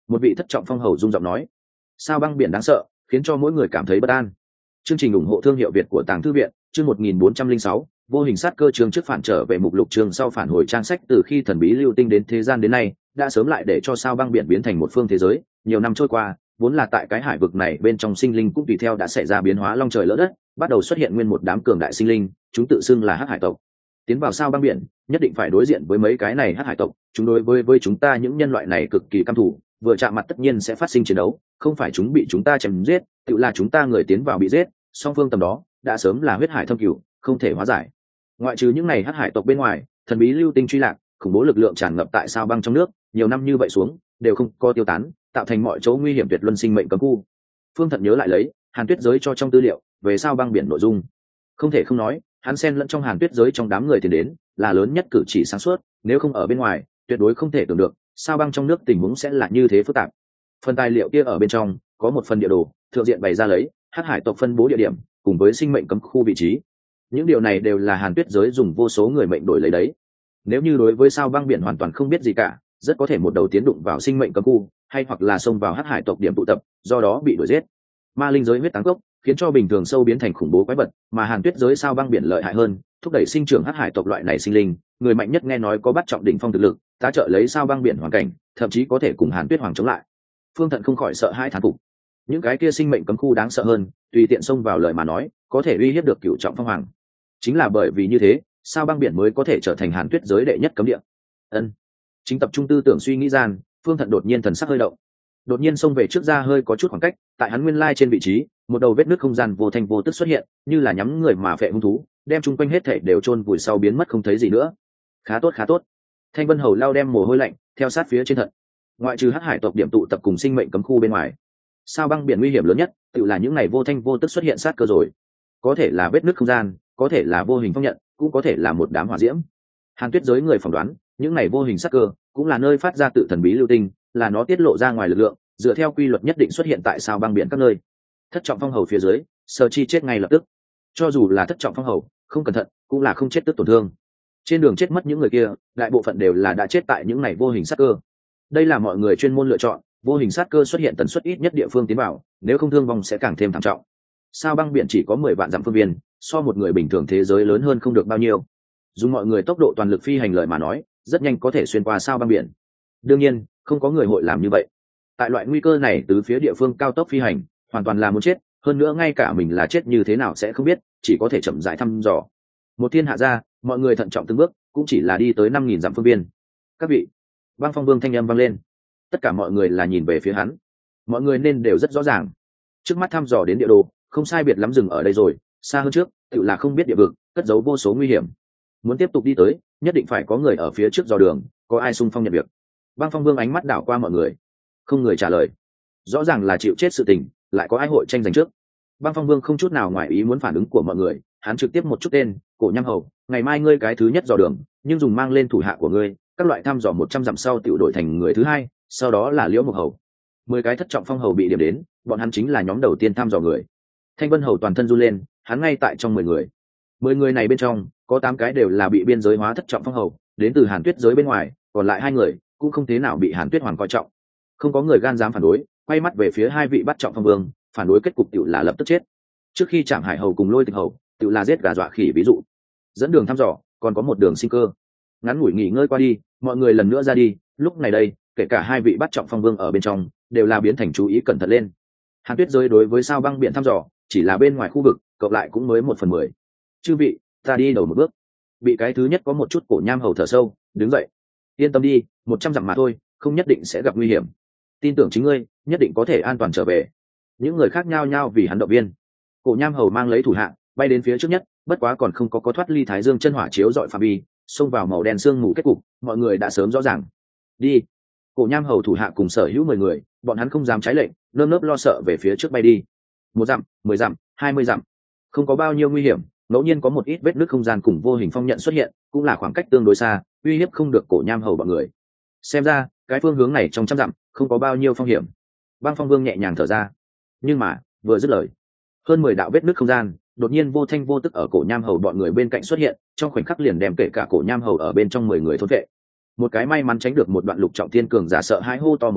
Một vị thất trọng phong hầu rung giọng nói. Sao băng biển đáng sợ, khiến cho mỗi người cảm thấy bất an. Chương trình ủng hộ thương hiệu Việt của Tàng Thư viện, chương 1406, vô hình sát cơ chương trước phản trở về mục lục chương sau phản hồi trang sách từ khi thần bí lưu tinh đến thế gian đến nay, đã sớm lại để cho sao băng biển biến thành một phương thế giới, nhiều năm trôi qua, vốn là tại cái hải vực này bên trong sinh linh cũng tùy theo đã xảy ra biến hóa long trời lỡ đất, bắt đầu xuất hiện nguyên một đám cường đại sinh linh, chúng tự xưng là Hắc Hải tộc. Tiến vào sao băng biển, nhất định phải đối diện với mấy cái này Hắc Hải tộc, chúng đối với chúng ta những nhân loại này cực kỳ căm thù, vừa chạm mặt tất nhiên sẽ phát sinh chiến đấu, không phải chúng bị chúng ta chém giết, tự là chúng ta người tiến vào bị giết, song phương tầm đó đã sớm là huyết hải thâm cửu, không thể hóa giải. Ngoại trừ những này Hắc Hải tộc bên ngoài, thần bí lưu tinh truy lạc, khủng bố lực lượng tràn ngập tại sao băng trong nước, nhiều năm như vậy xuống, đều không có tiêu tán, tạo thành mọi chỗ nguy hiểm tuyệt luân sinh mệnh cấm khu. Phương Thận nhớ lại lấy Hàn Tuyết giới cho trong tư liệu về sao băng biển nội dung, không thể không nói, hắn xen lẫn trong Hàn Tuyết giới trong đám người tiền đến, là lớn nhất cử chỉ sáng suốt, nếu không ở bên ngoài, tuyệt đối không thể tưởng được sao băng trong nước tình huống sẽ là như thế phức tạp. Phần tài liệu kia ở bên trong có một phần địa đồ, thượng diện bày ra lấy Hắc Hải tộc phân bố địa điểm cùng với sinh mệnh cấm khu vị trí. Những điều này đều là Hàn Tuyết giới dùng vô số người mệnh đổi lấy đấy. Nếu như đối với sao băng biển hoàn toàn không biết gì cả, rất có thể một đầu tiến đụng vào sinh mệnh cấm khu, hay hoặc là xông vào Hắc Hải tộc điểm tụ tập, do đó bị đuổi giết. Ma linh giới huyết táng cốc khiến cho bình thường sâu biến thành khủng bố quái vật, mà Hàn Tuyết giới sao băng biển lợi hại hơn, thúc đẩy sinh trưởng Hắc Hải tộc loại này sinh linh, người mạnh nhất nghe nói có bắt trọng đỉnh phong thực lực, tá trợ lấy sao băng biển hoàn cảnh, thậm chí có thể cùng Hàn Tuyết hoàng chống lại. Phương Thận không khỏi sợ hãi thán phục. Những cái kia sinh mệnh cấm khu đáng sợ hơn, tùy tiện xông vào lời mà nói, có thể uy hiếp được cửu trọng phong hoàng. Chính là bởi vì như thế, sao băng biển mới có thể trở thành Hàn Tuyết giới đệ nhất cấm địa. Ân. Chính tập trung tư tưởng suy nghĩ gian, Phương Thận đột nhiên thần sắc hơi động. Đột nhiên xông về trước ra hơi có chút khoảng cách, tại hắn nguyên lai trên vị trí, một đầu vết nứt không gian vô thanh vô tức xuất hiện, như là nhắm người mà phệ hung thú, đem chung quanh hết thảy đều chôn vùi sau biến mất không thấy gì nữa. Khá tốt khá tốt. Thanh Vân Hầu lao đem mồ hôi lạnh theo sát phía trên Thận. Ngoại trừ Hắc Hải tộc điểm tụ tập cùng sinh mệnh cấm khu bên ngoài, sao băng biển nguy hiểm lớn nhất tự là những ngày vô thanh vô tức xuất hiện sát cơ rồi. Có thể là vết nứt không gian, có thể là vô hình phong nhận, cũng có thể là một đám hỏa diễm. Hàn Tuyết giới người phỏng đoán, những ngày vô hình sát cơ cũng là nơi phát ra tự thần bí lưu tinh, là nó tiết lộ ra ngoài lực lượng, dựa theo quy luật nhất định xuất hiện tại sao băng biển các nơi. Thất trọng phong hầu phía dưới, Sở Chi chết ngay lập tức. Cho dù là thất trọng phong hầu, không cẩn thận cũng là không chết tức tổn thương. Trên đường chết mất những người kia, đại bộ phận đều là đã chết tại những ngày vô hình sát cơ. Đây là mọi người chuyên môn lựa chọn, vô hình sát cơ xuất hiện tần suất ít nhất địa phương tiến vào, nếu không thương vong sẽ càng thêm thảm trọng. Sao băng biển chỉ có 10 vạn dặm phương viên, so một người bình thường thế giới lớn hơn không được bao nhiêu. Dùng mọi người tốc độ toàn lực phi hành lợi mà nói, rất nhanh có thể xuyên qua sao băng biển. Đương nhiên, không có người hội làm như vậy. Tại loại nguy cơ này từ phía địa phương cao tốc phi hành, hoàn toàn là muốn chết, hơn nữa ngay cả mình là chết như thế nào sẽ không biết, chỉ có thể chậm rãi thăm dò. Một thiên hạ ra, mọi người thận trọng từng bước, cũng chỉ là đi tới 5000 dặm phương viên. Các vị, Băng Phong Vương thanh âm vang lên. Tất cả mọi người là nhìn về phía hắn. Mọi người nên đều rất rõ ràng. Trước mắt thăm dò đến địa đồ, không sai biệt lắm dừng ở đây rồi, xa hơn trước, tự là không biết địa vực, cất giấu vô số nguy hiểm. Muốn tiếp tục đi tới, nhất định phải có người ở phía trước dò đường, có ai xung phong nhận việc. Băng Phong Vương ánh mắt đảo qua mọi người, không người trả lời. Rõ ràng là chịu chết sự tình, lại có ai hội tranh giành trước. Băng Phong Vương không chút nào ngoài ý muốn phản ứng của mọi người, hắn trực tiếp một chút tên, Cổ Nham Hầu, ngày mai ngươi cái thứ nhất dò đường, nhưng dùng mang lên thủ hạ của ngươi, các loại thăm dò 100 dặm sau tiểu đổi thành người thứ hai, sau đó là Liễu Mục Hầu. 10 cái thất trọng phong hầu bị điểm đến, bọn hắn chính là nhóm đầu tiên thăm dò người. Thanh Vân Hầu toàn thân run lên, hắn ngay tại trong 10 người. 10 người này bên trong, có 8 cái đều là bị biên giới hóa thất trọng phong hầu, đến từ Hàn Tuyết giới bên ngoài, còn lại 2 người cũng không thế nào bị Hàn Tuyết Hoàng coi trọng. Không có người gan dám phản đối, quay mắt về phía 2 vị bắt trọng phong vương, phản đối kết cục tiểu là lập tức chết. Trước khi Trảm Hải Hầu cùng Lôi Tịch Hầu, tiểu là giết gà dọa khỉ ví dụ. Dẫn đường thăm dò, còn có một đường sinh cơ. Ngắn ngủi nghỉ ngơi qua đi, mọi người lần nữa ra đi, lúc này đây, kể cả 2 vị bắt trọng phong vương ở bên trong, đều là biến thành chú ý cẩn thận lên. Hàn Tuyết giới đối với sao băng biển thăm dò, chỉ là bên ngoài khu vực, cộng lại cũng mới 1/10. Chư vị, ta đi đầu một bước. Bị cái thứ nhất có một chút Cổ Nham Hầu thở sâu, đứng dậy. Yên tâm đi, 100 dặm mà thôi, không nhất định sẽ gặp nguy hiểm. Tin tưởng chính ngươi, nhất định có thể an toàn trở về. Những người khác nhao nhao vì hắn động viên. Cổ Nham Hầu mang lấy thủ hạ, bay đến phía trước nhất, bất quá còn không có thoát ly Thái Dương chân hỏa chiếu dọi phạm vi, xông vào màu đen sương mù kết cục, mọi người đã sớm rõ ràng. Đi. Cổ Nham Hầu thủ hạ cùng sở hữu 10 người, bọn hắn không dám trái lệnh, nơm nớp lo sợ về phía trước bay đi. 1 dặm, 10 dặm, 20 dặm, không có bao nhiêu nguy hiểm, ngẫu nhiên có một ít vết nứt không gian cùng vô hình phong nhận xuất hiện, cũng là khoảng cách tương đối xa, uy hiếp không được Cổ Nham Hầu bọn người. Xem ra, cái phương hướng này trong trăm dặm, không có bao nhiêu phong hiểm. Băng Phong Vương nhẹ nhàng thở ra. Nhưng mà, vừa dứt lời, hơn 10 đạo vết nứt không gian, đột nhiên vô thanh vô tức ở Cổ Nham Hầu bọn người bên cạnh xuất hiện, trong khoảnh khắc liền đem kể cả Cổ Nham Hầu ở bên trong 10 người thôn vệ. Một cái may mắn tránh được một đoạn lục trọng thiên cường giả sợ hãi hô to một tiếng,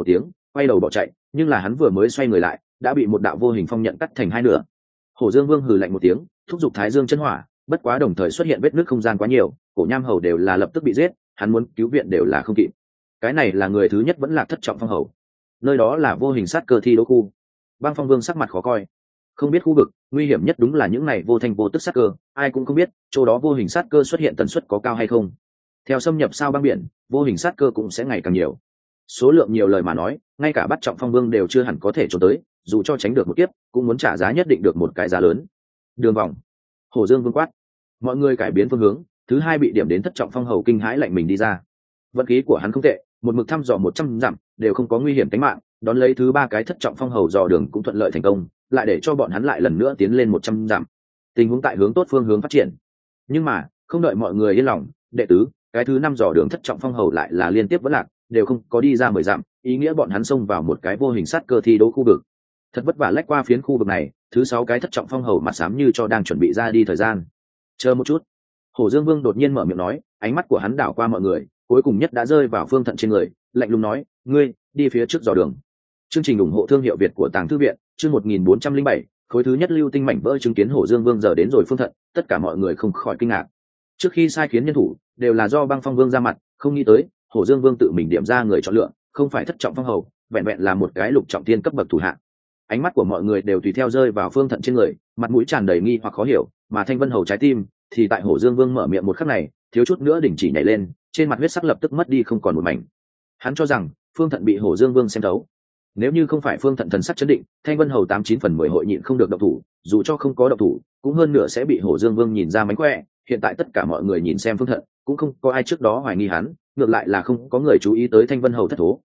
quay đầu bỏ chạy, nhưng là hắn vừa mới xoay người lại đã bị một đạo vô hình phong nhận cắt thành hai nửa. Hổ Dương Vương hừ lạnh một tiếng, thúc giục Thái Dương chân hỏa, bất quá đồng thời xuất hiện vết nứt không gian quá nhiều, Cổ Nham Hầu đều là lập tức bị giết, hắn muốn cứu viện đều là không kịp. Cái này là người thứ nhất vẫn là thất trọng phong hầu, nơi đó là vô hình sát cơ thi đấu khu. Băng Phong Vương sắc mặt khó coi, không biết khu vực nguy hiểm nhất đúng là những này vô thanh vô tức sát cơ, ai cũng không biết chỗ đó vô hình sát cơ xuất hiện tần suất có cao hay không. Theo xâm nhập sao băng biển, vô hình sát cơ cũng sẽ ngày càng nhiều. Số lượng nhiều lời mà nói, ngay cả bắt trọng phong vương đều chưa hẳn có thể trốn tới, dù cho tránh được một kiếp cũng muốn trả giá nhất định được một cái giá lớn. Đường vòng. Hổ Dương Vương quát, mọi người cải biến phương hướng, thứ hai bị điểm đến thất trọng phong hầu kinh hãi lạnh mình đi ra. Vận khí của hắn không tệ, một mực thăm dò 100 dặm đều không có nguy hiểm tính mạng, đón lấy thứ ba cái thất trọng phong hầu dò đường cũng thuận lợi thành công, lại để cho bọn hắn lại lần nữa tiến lên 100 dặm. Tình huống tại hướng tốt phương hướng phát triển. Nhưng mà không đợi mọi người yên lòng, đệ tứ cái thứ năm dò đường thất trọng phong hầu lại là liên tiếp vẫn lạc, đều không có đi ra 10 dặm, ý nghĩa bọn hắn xông vào một cái vô hình sát cơ thi đấu khu vực. Thật vất vả lách qua phiến khu vực này, thứ sáu cái thất trọng phong hầu mặt xám như cho đang chuẩn bị ra đi thời gian. Chờ một chút. Hổ Dương Vương đột nhiên mở miệng nói, ánh mắt của hắn đảo qua mọi người, cuối cùng nhất đã rơi vào Phương Thận trên người, lạnh lùng nói, ngươi đi phía trước dò đường. Chương trình ủng hộ thương hiệu Việt của Tàng Thư viện, chương 1407, khối thứ nhất lưu tinh mảnh vỡ chứng kiến Hổ Dương Vương giờ đến rồi Phương Thận, tất cả mọi người không khỏi kinh ngạc. Trước khi sai khiến nhân thủ, đều là do Băng Phong Vương ra mặt, không nghĩ tới Hổ Dương Vương tự mình điểm ra người chọn lựa, không phải thất trọng phong hầu, vẹn vẹn là một cái lục trọng thiên cấp bậc thủ hạ. Ánh mắt của mọi người đều tùy theo rơi vào Phương Thận trên người, mặt mũi tràn đầy nghi hoặc khó hiểu, mà Thanh Vân Hầu trái tim thì tại Hổ Dương Vương mở miệng một khắc này, thiếu chút nữa đình chỉ nhảy lên, trên mặt huyết sắc lập tức mất đi không còn một mảnh. Hắn cho rằng Phương Thận bị Hổ Dương Vương xem thấu. Nếu như không phải Phương Thận thần sắc chấn định, Thanh Vân Hầu 89/10 hội nhịn không được động thủ, dù cho không có động thủ, cũng hơn nửa sẽ bị Hổ Dương Vương nhìn ra mánh khỏe. Hiện tại tất cả mọi người nhìn xem Phương Thận, cũng không có ai trước đó hoài nghi hắn, ngược lại là không có người chú ý tới Thanh Vân Hầu thất thố.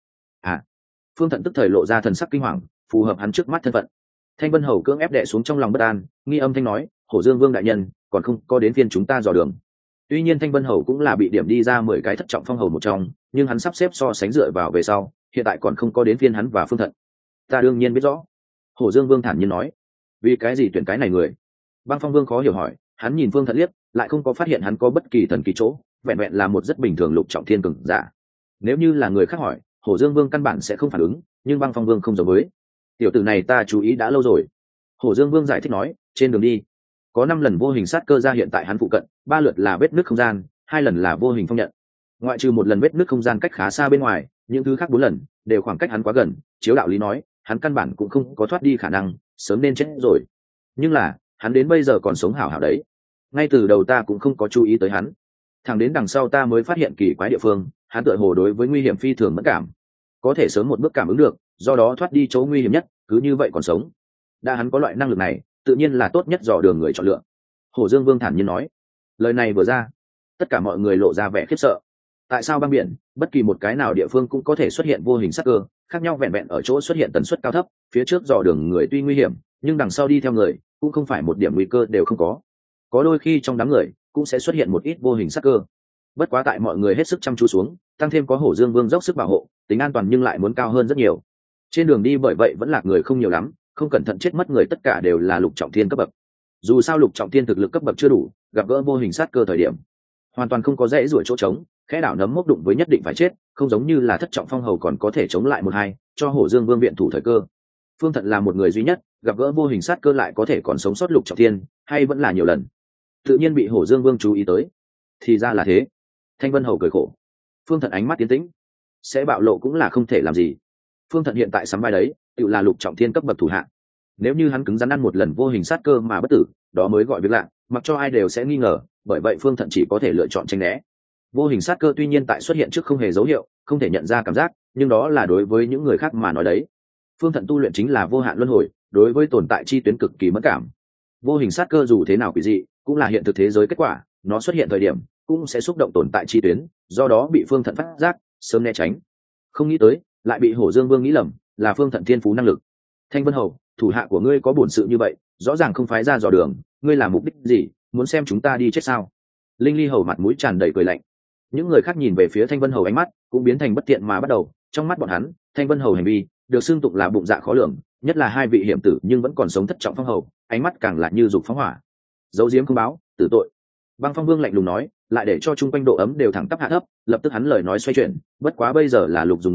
Phương Thận tức thời lộ ra thần sắc kinh hoàng, phù hợp hắn trước mắt thân phận. Thanh Vân Hầu cưỡng ép đè xuống trong lòng bất an, nghi âm thanh nói, Hổ Dương Vương đại nhân, còn không có đến phiên chúng ta dò đường. Tuy nhiên Thanh Vân Hầu cũng là bị điểm đi ra 10 cái thất trọng phong hầu một trong, nhưng hắn sắp xếp so sánh dựa vào về sau, hiện tại còn không có đến phiên hắn và Phương Thận. Ta đương nhiên biết rõ. Hổ Dương Vương thản nhiên nói. Vì cái gì tuyển cái này người? Băng Phong Vương khó hiểu hỏi, hắn nhìn Phương Thận liếc, lại không có phát hiện hắn có bất kỳ thần kỳ chỗ, vẹn vẹn là một rất bình thường lục trọng thiên cường giả. Nếu như là người khác hỏi, Hổ Dương Vương căn bản sẽ không phản ứng, nhưng Băng Phong Vương không giống với. Tiểu tử này ta chú ý đã lâu rồi. Hổ Dương Vương giải thích nói, trên đường đi có 5 lần vô hình sát cơ ra hiện tại hắn phụ cận, 3 lượt là vết nứt không gian, 2 lần là vô hình phong nhận. Ngoại trừ một lần vết nứt không gian cách khá xa bên ngoài, những thứ khác 4 lần đều khoảng cách hắn quá gần, chiếu đạo lý nói, hắn căn bản cũng không có thoát đi khả năng, sớm nên chết rồi. Nhưng là, hắn đến bây giờ còn sống hảo hảo đấy. Ngay từ đầu ta cũng không có chú ý tới hắn. Thẳng đến đằng sau ta mới phát hiện kỳ quái địa phương, hắn tựa hồ đối với nguy hiểm phi thường mẫn cảm. Có thể sớm một bước cảm ứng được, do đó thoát đi chỗ nguy hiểm nhất, cứ như vậy còn sống. Đã hắn có loại năng lực này, tự nhiên là tốt nhất dò đường người chọn lựa. Hổ Dương Vương thản nhiên nói. Lời này vừa ra, tất cả mọi người lộ ra vẻ khiếp sợ. Tại sao băng biển, bất kỳ một cái nào địa phương cũng có thể xuất hiện vô hình sát cơ, khác nhau vẹn vẹn ở chỗ xuất hiện tần suất cao thấp, phía trước dò đường người tuy nguy hiểm, nhưng đằng sau đi theo người, cũng không phải một điểm nguy cơ đều không có. Có đôi khi trong đám người, cũng sẽ xuất hiện một ít vô hình sát cơ. Bất quá tại mọi người hết sức chăm chú xuống, tăng thêm có Hổ Dương Vương dốc sức bảo hộ, tính an toàn nhưng lại muốn cao hơn rất nhiều. Trên đường đi bởi vậy vẫn lạc người không nhiều lắm, không cẩn thận chết mất người tất cả đều là lục trọng thiên cấp bậc. Dù sao lục trọng thiên thực lực cấp bậc chưa đủ, gặp gỡ vô hình sát cơ thời điểm, hoàn toàn không có dễ rủi chỗ trống, khẽ đảo nấm mốc đụng với nhất định phải chết, không giống như là thất trọng phong hầu còn có thể chống lại 1-2, cho Hổ Dương Vương viện thủ thời cơ. Phương Thận là một người duy nhất, gặp gỡ vô hình sát cơ lại có thể còn sống sót lục trọng thiên, hay vẫn là nhiều lần. Tự nhiên bị Hổ Dương Vương chú ý tới. Thì ra là thế. Thanh Vân Hầu cười khổ. Phương Thận ánh mắt tiến tĩnh, sẽ bạo lộ cũng là không thể làm gì. Phương Thận hiện tại sắm vai đấy, tự là lục trọng thiên cấp bậc thủ hạ. Nếu như hắn cứng rắn ăn một lần vô hình sát cơ mà bất tử, đó mới gọi việc lạ, mặc cho ai đều sẽ nghi ngờ, bởi vậy Phương Thận chỉ có thể lựa chọn tránh né. Vô hình sát cơ tuy nhiên tại xuất hiện trước không hề dấu hiệu, không thể nhận ra cảm giác, nhưng đó là đối với những người khác mà nói đấy. Phương Thận tu luyện chính là vô hạn luân hồi, đối với tồn tại chi tuyến cực kỳ mất cảm. Vô hình sát cơ dù thế nào quỷ dị, cũng là hiện thực thế giới kết quả, nó xuất hiện thời điểm cũng sẽ xúc động tồn tại chi tuyến, do đó bị Phương Thận phát giác, sớm né tránh. Không nghĩ tới, lại bị Hổ Dương Vương nghĩ lầm, là Phương Thận thiên phú năng lực. Thanh Vân Hầu, thủ hạ của ngươi có bổn sự như vậy, rõ ràng không phái ra dò đường, ngươi làm mục đích gì, muốn xem chúng ta đi chết sao? Linh Ly Hầu mặt mũi tràn đầy cười lạnh. Những người khác nhìn về phía Thanh Vân Hầu ánh mắt cũng biến thành bất tiện mà bắt đầu, trong mắt bọn hắn, Thanh Vân Hầu hành vi được xưng tụng là bụng dạ khó lường, nhất là hai vị hiểm tử nhưng vẫn còn sống thất trọng phong hầu, ánh mắt càng là như dục phóng hỏa. Dấu diếm không báo, tử tội. Băng Phong Vương lạnh lùng nói, lại để cho chung quanh độ ấm đều thẳng tắp hạ thấp, lập tức hắn lời nói xoay chuyển, bất quá bây giờ là lục dùng người,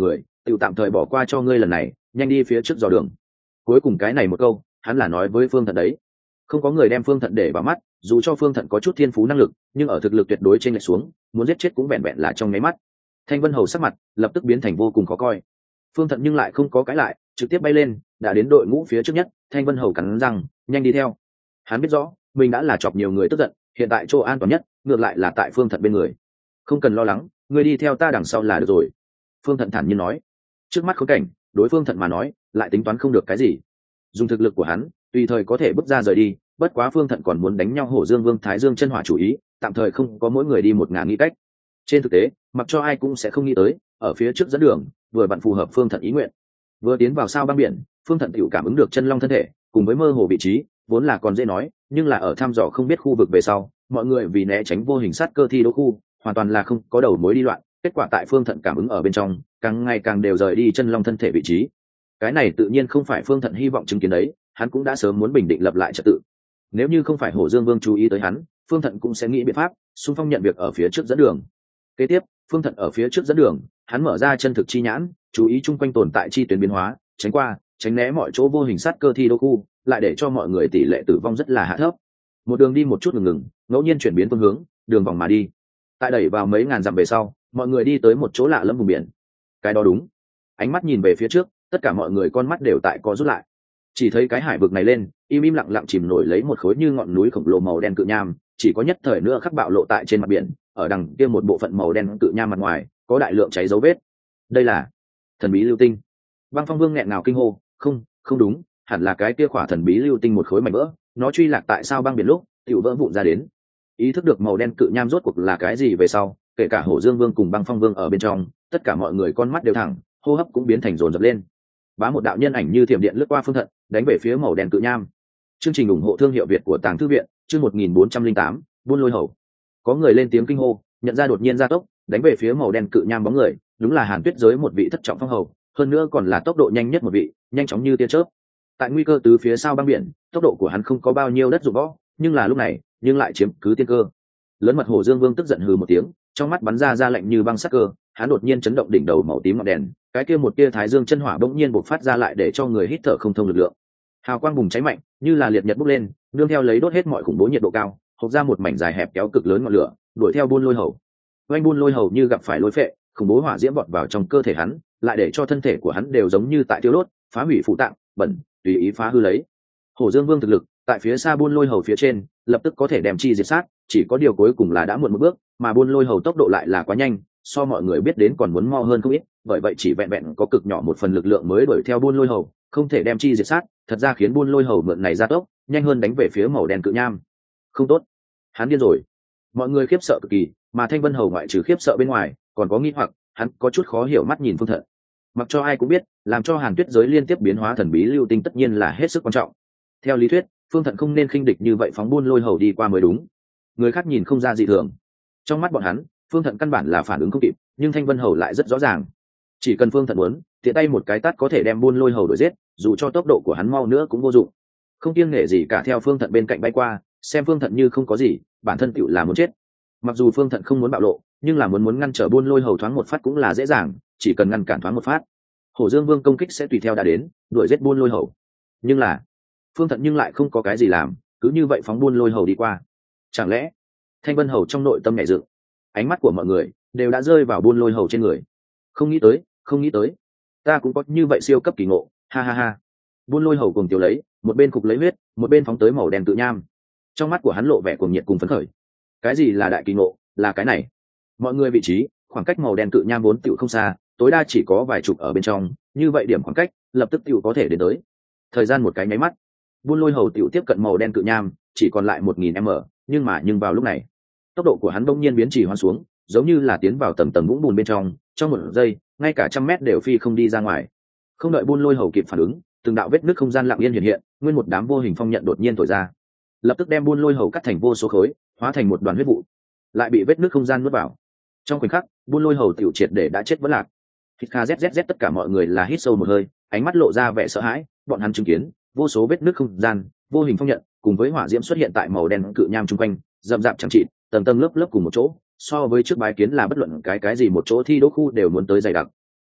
tự tạm thời bỏ qua cho ngươi lần này, nhanh đi phía trước dò đường. Cuối cùng cái này một câu hắn là nói với Phương Thận đấy. Không có người đem Phương Thận để vào mắt, dù cho Phương Thận có chút thiên phú năng lực, nhưng ở thực lực tuyệt đối trên lệch xuống, muốn giết chết cũng vẹn vẹn là trong nháy mắt. Thanh Vân Hầu sắc mặt lập tức biến thành vô cùng khó coi. Phương Thận nhưng lại không có cãi lại, trực tiếp bay lên, đã đến đội ngũ phía trước nhất. Thanh Vân Hầu cắn răng, nhanh đi theo. Hắn biết rõ, mình đã là chọc nhiều người tức giận, hiện tại chỗ an toàn nhất, ngược lại là tại Phương Thận bên người. Không cần lo lắng, ngươi đi theo ta đằng sau là được rồi. Phương Thận thản nhiên nói. Trước mắt khốn cảnh, đối Phương Thận mà nói, lại tính toán không được cái gì. Dùng thực lực của hắn, tùy thời có thể bước ra rời đi. Bất quá Phương Thận còn muốn đánh nhau Hổ Dương Vương Thái Dương chân hỏa chủ ý, tạm thời không có mỗi người đi một ngả nghĩ cách. Trên thực tế, mặc cho ai cũng sẽ không nghĩ tới, ở phía trước dẫn đường, vừa vặn phù hợp Phương Thận ý nguyện. Vừa tiến vào sao băng biển, Phương Thận tiểu cảm ứng được chân long thân thể, cùng với mơ hồ vị trí, vốn là còn dễ nói, nhưng là ở thăm dò không biết khu vực về sau, mọi người vì né tránh vô hình sát cơ thi đấu khu, hoàn toàn là không có đầu mối đi loạn. Kết quả tại Phương Thận cảm ứng ở bên trong, càng ngày càng đều rời đi chân long thân thể vị trí. Cái này tự nhiên không phải Phương Thận hy vọng chứng kiến đấy, hắn cũng đã sớm muốn bình định lập lại trật tự. Nếu như không phải Hổ Dương Vương chú ý tới hắn, Phương Thận cũng sẽ nghĩ biện pháp xung phong nhận việc ở phía trước dẫn đường. Kế tiếp, Phương Thận ở phía trước dẫn đường, hắn mở ra chân thực chi nhãn, chú ý chung quanh tồn tại chi tuyến biến hóa, tránh qua, tránh né mọi chỗ vô hình sát cơ thi đô khu, lại để cho mọi người tỷ lệ tử vong rất là hạ thấp. Một đường đi một chút ngừng, ngẫu nhiên chuyển biến phương hướng, đường vòng mà đi. Tại đẩy vào mấy ngàn dặm về sau, mọi người đi tới một chỗ lạ lẫm vùng biển. Cái đó đúng. Ánh mắt nhìn về phía trước, tất cả mọi người con mắt đều tại co rút lại. Chỉ thấy cái hải vực này lên, im lặng lặng chìm nổi lấy một khối như ngọn núi khổng lồ màu đen cự nham, chỉ có nhất thời nữa khắc bạo lộ tại trên mặt biển, ở đằng kia một bộ phận màu đen cự nham mặt ngoài, có đại lượng cháy dấu vết. Đây là thần bí lưu tinh. Băng Phong Vương nghẹn ngào kinh hô, không đúng, hẳn là cái kia khỏa thần bí lưu tinh một khối mảnh vỡ, nó truy lạc tại sao băng biển lúc, tiểu vỡ vụn ra đến. Ý thức được màu đen cự nham rốt cuộc là cái gì về sau, kể cả Hổ Dương Vương cùng Băng Phong Vương ở bên trong, tất cả mọi người con mắt đều thẳng, hô hấp cũng biến thành dồn dập lên. Bá một đạo nhân ảnh như thiểm điện lướt qua Phương Thận, đánh về phía màu đen cự nham. Chương trình ủng hộ thương hiệu Việt của Tàng Thư viện, chương 1408, buôn lôi hầu. Có người lên tiếng kinh hô, nhận ra đột nhiên gia tốc, đánh về phía màu đen cự nham bóng người, đúng là Hàn Tuyết giới một vị thất trọng phong hầu, hơn nữa còn là tốc độ nhanh nhất một vị, nhanh chóng như tia chớp. Tại nguy cơ từ phía sau băng biển, tốc độ của hắn không có bao nhiêu đất dụng võ, nhưng là lúc này, nhưng lại chiếm cứ tiên cơ. Lớn mật Hổ Dương Vương tức giận hừ một tiếng, trong mắt bắn ra lạnh như băng sắc cơ, hắn đột nhiên chấn động đỉnh đầu màu tím ngọn đèn, cái kia một tia thái dương chân hỏa bỗng nhiên bộc phát ra lại để cho người hít thở không thông lực lượng. Hào quang bùng cháy mạnh, như là liệt nhật bốc lên, nương theo lấy đốt hết mọi khủng bố nhiệt độ cao, hộc ra một mảnh dài hẹp kéo cực lớn ngọn lửa, đuổi theo buôn lôi hầu. Oanh buôn lôi hầu như gặp phải lôi phệ, khủng bố hỏa diễm vọt vào trong cơ thể hắn, lại để cho thân thể của hắn đều giống như tại thiêu đốt, phá hủy phụ tạng, bẩn, tùy ý phá hư lấy. Hổ Dương Vương thực lực, tại phía xa buôn lôi hầu phía trên, lập tức có thể đem chi diệt sát, chỉ có điều cuối cùng là đã muộn một bước, mà buôn lôi hầu tốc độ lại là quá nhanh, so mọi người biết đến còn muốn mo hơn không ít, bởi vậy chỉ vẹn vẹn có cực nhỏ một phần lực lượng mới đuổi theo buôn lôi hầu, không thể đem chi diệt sát, thật ra khiến buôn lôi hầu mượn này ra tốc, nhanh hơn đánh về phía màu đen cự nham. Không tốt, hắn điên rồi. Mọi người khiếp sợ cực kỳ, mà Thanh Vân hầu ngoại trừ khiếp sợ bên ngoài, còn có nghi hoặc, hắn có chút khó hiểu mắt nhìn Phương Thận. Mặc cho ai cũng biết, làm cho Hàn Tuyết giới liên tiếp biến hóa thần bí lưu tinh tất nhiên là hết sức quan trọng. Theo lý thuyết, Phương Thận không nên khinh địch như vậy phóng buôn lôi hầu đi qua mới đúng. Người khác nhìn không ra dị thường, trong mắt bọn hắn, Phương Thận căn bản là phản ứng không kịp, nhưng Thanh Vân hầu lại rất rõ ràng. Chỉ cần Phương Thận muốn, tiện tay một cái tát có thể đem buôn lôi hầu đuổi giết, dù cho tốc độ của hắn mau nữa cũng vô dụng. Không kiêng nể gì cả theo Phương Thận bên cạnh bay qua, xem Phương Thận như không có gì, bản thân tựu là muốn chết. Mặc dù Phương Thận không muốn bạo lộ, nhưng là muốn ngăn trở buôn lôi hầu thoáng một phát cũng là dễ dàng, chỉ cần ngăn cản thoáng một phát, Hổ Dương Vương công kích sẽ tùy theo đã đến, đuổi giết buôn lôi hầu. Nhưng là Phương Thận nhưng lại không có cái gì làm, cứ như vậy phóng buôn lôi hầu đi qua. Chẳng lẽ Thanh Vân hầu trong nội tâm nhảy dựng, ánh mắt của mọi người đều đã rơi vào buôn lôi hầu trên người. Không nghĩ tới, ta cũng có như vậy siêu cấp kỳ ngộ, ha ha ha. Buôn lôi hầu cùng tiểu lấy, một bên cục lấy huyết, một bên phóng tới màu đen tự nham. Trong mắt của hắn lộ vẻ cuồng nhiệt cùng phấn khởi. Cái gì là đại kỳ ngộ, là cái này. Mọi người vị trí, khoảng cách màu đen tự nham vốn tựu không xa, tối đa chỉ có vài chục ở bên trong, như vậy điểm khoảng cách, lập tức tựu có thể đến tới. Thời gian một cái nháy mắt, buôn lôi hầu tựu tiếp cận màu đen tự nham, chỉ còn lại 1000m, nhưng vào lúc này, tốc độ của hắn bỗng nhiên biến chỉ hoán xuống, giống như là tiến vào tầng tầng vũng bùn bên trong một giây, ngay cả 100m đều phi không đi ra ngoài. Không đợi buôn lôi hầu kịp phản ứng, từng đạo vết nứt không gian lặng yên hiện hiện, nguyên một đám vô hình phong nhận đột nhiên thổi ra, lập tức đem buôn lôi hầu cắt thành vô số khối, hóa thành một đoàn huyết vụ, lại bị vết nứt không gian nuốt vào. Trong khoảnh khắc, buôn lôi hầu tiểu triệt để đã chết vẫn lạc. Hít kha zzz, tất cả mọi người là hít sâu một hơi, ánh mắt lộ ra vẻ sợ hãi, bọn hắn chứng kiến vô số vết nứt không gian, vô hình phong nhận cùng với hỏa diễm xuất hiện tại màu đen cự nham chung quanh, rậm rạp chẳng chịt, tầng tầng lớp lớp cùng một chỗ, so với trước bái kiến là bất luận cái gì một chỗ thi đỗ khu đều muốn tới dày đặc.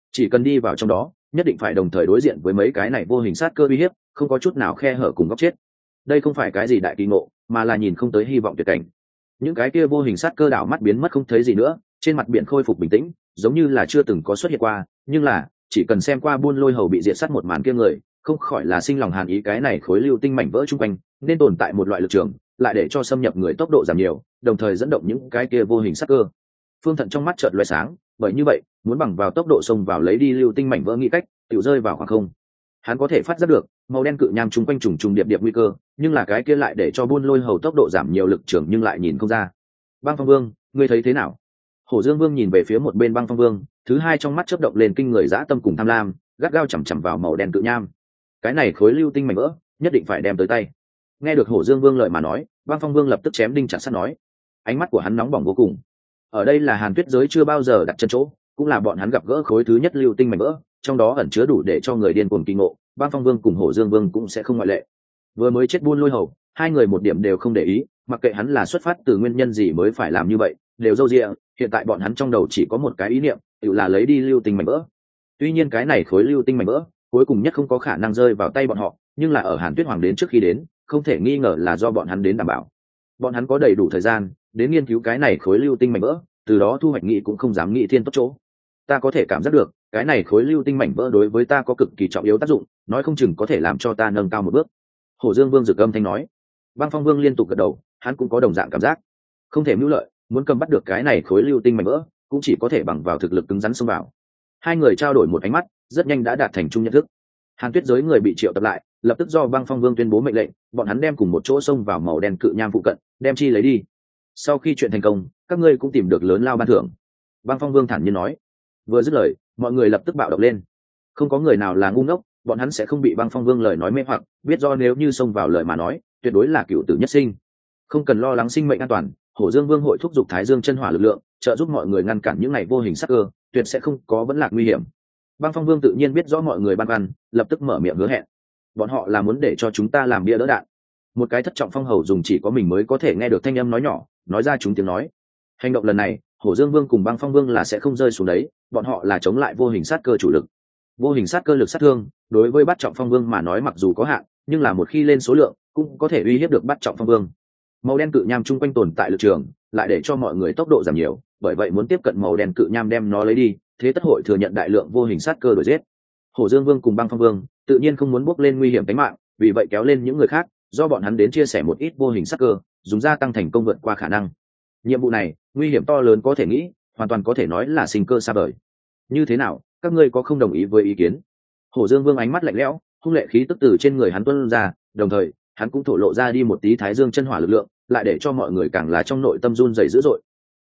chỉ cần đi vào trong đó nhất định phải đồng thời đối diện với mấy cái này vô hình sát cơ uy hiếp, không có chút nào khe hở cùng góc chết. Đây không phải cái gì đại kỳ ngộ, mà là nhìn không tới hy vọng tuyệt cảnh. Những cái kia vô hình sát cơ đảo mắt biến mất không thấy gì nữa, trên mặt biển khôi phục bình tĩnh, giống như là chưa từng có xuất hiện qua. Nhưng là chỉ cần xem qua buôn lôi hầu bị diệt sát một màn kia người, không khỏi là sinh lòng hàn ý. Cái này khối lưu tinh mảnh vỡ chung quanh nên tồn tại một loại lực trường, lại để cho xâm nhập người tốc độ giảm nhiều, đồng thời dẫn động những cái kia vô hình sát cơ. Phương Thận trong mắt chợt lóe sáng, bởi như vậy muốn bằng vào tốc độ xông vào lấy đi lưu tinh mảnh vỡ nghĩ cách tự rơi vào khoảng không. Hắn có thể phát giác được màu đen cự nham chung quanh trùng trùng điệp điệp nguy cơ, nhưng là cái kia lại để cho buôn lôi hầu tốc độ giảm nhiều lực trường nhưng lại nhìn không ra. Băng Phong Vương, ngươi thấy thế nào? Hổ Dương Vương nhìn về phía một bên Băng Phong Vương, thứ hai trong mắt chớp động lên kinh người dã tâm cùng tham lam, gắt gao chằm chằm vào màu đen cự nham. Cái này khối lưu tinh mảnh vỡ, nhất định phải đem tới tay. Nghe được Hổ Dương Vương lời mà nói, Băng Phong Vương lập tức chém đinh chặt sắt nói. Ánh mắt của hắn nóng bỏng vô cùng. Ở đây là Hàn Tuyết giới chưa bao giờ đặt chân chỗ, cũng là bọn hắn gặp gỡ khối thứ nhất lưu tinh mảnh vỡ, trong đó ẩn chứa đủ để cho người điên cuồng kinh ngộ. Băng Phong Vương cùng Hổ Dương Vương cũng sẽ không ngoại lệ. Vừa mới chết buôn lôi hầu, hai người một điểm đều không để ý, mặc kệ hắn là xuất phát từ nguyên nhân gì mới phải làm như vậy, đều râu ria. Hiện tại bọn hắn trong đầu chỉ có một cái ý niệm, tự là lấy đi lưu tinh mảnh vỡ. Tuy nhiên cái này khối lưu tinh mảnh vỡ cuối cùng nhất không có khả năng rơi vào tay bọn họ, nhưng là ở Hàn Tuyết Hoàng đến trước khi đến, không thể nghi ngờ là do bọn hắn đến đảm bảo. Bọn hắn có đầy đủ thời gian đến nghiên cứu cái này khối lưu tinh mảnh vỡ, từ đó thu hoạch nghị cũng không dám nghĩ thiên tốt chỗ. Ta có thể cảm giác được cái này khối lưu tinh mảnh vỡ đối với ta có cực kỳ trọng yếu tác dụng, nói không chừng có thể làm cho ta nâng cao một bước. Hổ Dương Vương rực âm thanh nói. Băng Phong Vương liên tục gật đầu, hắn cũng có đồng dạng cảm giác. Không thể mưu lợi, muốn cầm bắt được cái này khối lưu tinh mảnh vỡ, cũng chỉ có thể bằng vào thực lực cứng rắn xông vào. Hai người trao đổi một ánh mắt, rất nhanh đã đạt thành chung nhận thức. Hàn Tuyết giới người bị triệu tập lại, lập tức do Băng Phong Vương tuyên bố mệnh lệnh, bọn hắn đem cùng một chỗ xông vào màu đen cự nham phụ cận, đem chi lấy đi. Sau khi chuyện thành công, các ngươi cũng tìm được lớn lao ban thưởng. Băng Phong Vương thản nhiên nói. Vừa dứt lời, mọi người lập tức bạo động lên. Không có người nào là ngu ngốc, bọn hắn sẽ không bị Băng Phong Vương lời nói mê hoặc, biết do nếu như xông vào lời mà nói, tuyệt đối là cửu tử nhất sinh. Không cần lo lắng sinh mệnh an toàn, Hổ Dương Vương hội thúc giục Thái Dương chân hỏa lực lượng, trợ giúp mọi người ngăn cản những ngày vô hình sắc cơ, tuyệt sẽ không có vấn lạc nguy hiểm. Băng Phong Vương tự nhiên biết rõ mọi người băn khoăn, lập tức mở miệng hứa hẹn. Bọn họ là muốn để cho chúng ta làm bia đỡ đạn. Một cái thất trọng phong hầu dùng chỉ có mình mới có thể nghe được thanh âm nói nhỏ, nói ra chúng tiếng nói. Hành động lần này, Hổ Dương Vương cùng Băng Phong Vương là sẽ không rơi xuống đấy, bọn họ là chống lại vô hình sát cơ chủ lực. Vô hình sát cơ lực sát thương, đối với Bát Trọng Phong Vương mà nói mặc dù có hạn, nhưng là một khi lên số lượng, cũng có thể uy hiếp được Bát Trọng Phong Vương. Màu đen cự nham chung quanh tồn tại lực trường, lại để cho mọi người tốc độ giảm nhiều, bởi vậy muốn tiếp cận màu đen cự nham đem nó lấy đi, thế tất hội thừa nhận đại lượng vô hình sát cơ đuổi giết. Hổ Dương Vương cùng Băng Phong Vương tự nhiên không muốn bước lên nguy hiểm tính mạng, vì vậy kéo lên những người khác, do bọn hắn đến chia sẻ một ít vô hình sát cơ, dùng gia tăng thành công vượt qua khả năng. Nhiệm vụ này, nguy hiểm to lớn có thể nghĩ, hoàn toàn có thể nói là sinh cơ xa vời. Như thế nào, các ngươi có không đồng ý với ý kiến? Hổ Dương Vương ánh mắt lạnh lẽo, hung lệ khí tức từ trên người hắn tuôn ra, đồng thời, hắn cũng thổ lộ ra đi một tí Thái Dương chân hỏa lực lượng, lại để cho mọi người càng là trong nội tâm run rẩy dữ dội.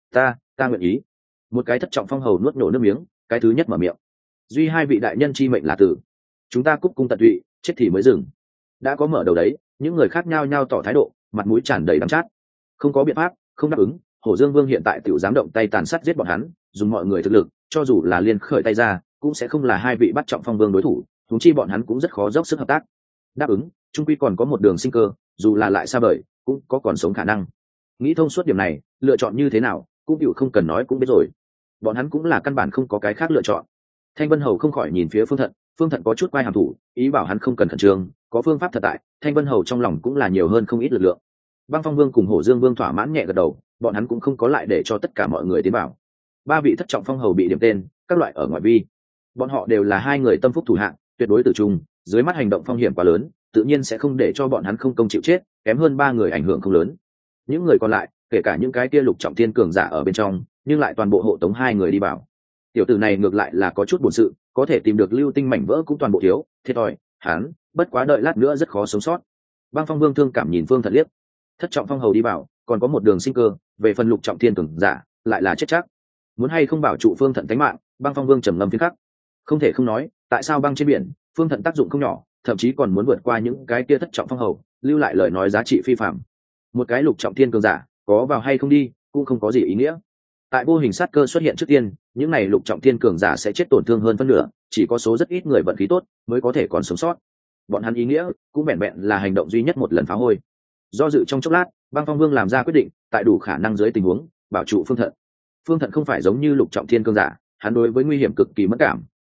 Ta nguyện ý. Một cái thất trọng phong hầu nuốt nổ nước miếng, cái thứ nhất mở miệng. Duy hai vị đại nhân chi mệnh là tử. Chúng ta cúc cung tận tụy, chết thì mới dừng. Đã có mở đầu đấy, những người khác nhao nhao tỏ thái độ, mặt mũi tràn đầy đắng chát. Không có biện pháp, không đáp ứng, Hổ Dương Vương hiện tại tiểu dám động tay tàn sát giết bọn hắn, dùng mọi người thực lực, cho dù là liên khởi tay ra, cũng sẽ không là hai vị bắt trọng phong vương đối thủ, huống chi bọn hắn cũng rất khó dốc sức hợp tác. Đáp ứng, trung quy còn có một đường sinh cơ, dù là lại xa vời, cũng có còn sống khả năng. Nghĩ thông suốt điểm này, lựa chọn như thế nào, cũng chịu không cần nói cũng biết rồi. Bọn hắn cũng là căn bản không có cái khác lựa chọn. Thanh Vân Hầu không khỏi nhìn phía Phương Thận có chút quay hàm thủ, ý bảo hắn không cần khẩn trương, có phương pháp thật tại. Thanh Vân Hầu trong lòng cũng là nhiều hơn không ít lực lượng. Băng Phong Vương cùng Hổ Dương Vương thỏa mãn nhẹ gật đầu, bọn hắn cũng không có lại để cho tất cả mọi người tiến vào. Ba vị thất trọng phong hầu bị điểm tên, các loại ở ngoại vi. Bọn họ đều là hai người tâm phúc thủ hạng, tuyệt đối tử trung, dưới mắt hành động phong hiểm quá lớn, tự nhiên sẽ không để cho bọn hắn không công chịu chết, kém hơn ba người ảnh hưởng không lớn. Những người còn lại, kể cả những cái kia lục trọng thiên cường giả ở bên trong, nhưng lại toàn bộ hộ tống hai người đi vào. Tiểu tử này ngược lại là có chút buồn sự, có thể tìm được lưu tinh mảnh vỡ cũng toàn bộ thiếu, thiệt thòi, hắn, bất quá đợi lát nữa rất khó sống sót. Băng Phong Vương thương cảm nhìn Phương Thận liếc. Thất trọng phong hầu đi vào, còn có một đường sinh cơ, về phần lục trọng thiên cường giả, lại là chết chắc. Muốn hay không bảo trụ Phương Thận tính mạng, Băng Phong Vương trầm ngâm phiến khắc. Không thể không nói, tại sao băng trên biển, Phương Thận tác dụng không nhỏ, thậm chí còn muốn vượt qua những cái kia thất trọng phong hầu, lưu lại lời nói giá trị phi phàm. Một cái lục trọng thiên cường giả, có vào hay không đi, cũng không có gì ý nghĩa. Tại vô hình sát cơ xuất hiện trước tiên, những này lục trọng thiên cường giả sẽ chết tổn thương hơn phân nửa, chỉ có số rất ít người vận khí tốt mới có thể còn sống sót. Bọn hắn ý nghĩa cũng vẹn vẹn là hành động duy nhất một lần phá hôi. Do dự trong chốc lát, Băng Phong Vương làm ra quyết định, tại đủ khả năng dưới tình huống, bảo trụ Phương Thận. Phương Thận không phải giống như lục trọng thiên cường giả, hắn đối với nguy hiểm cực kỳ mất cảm,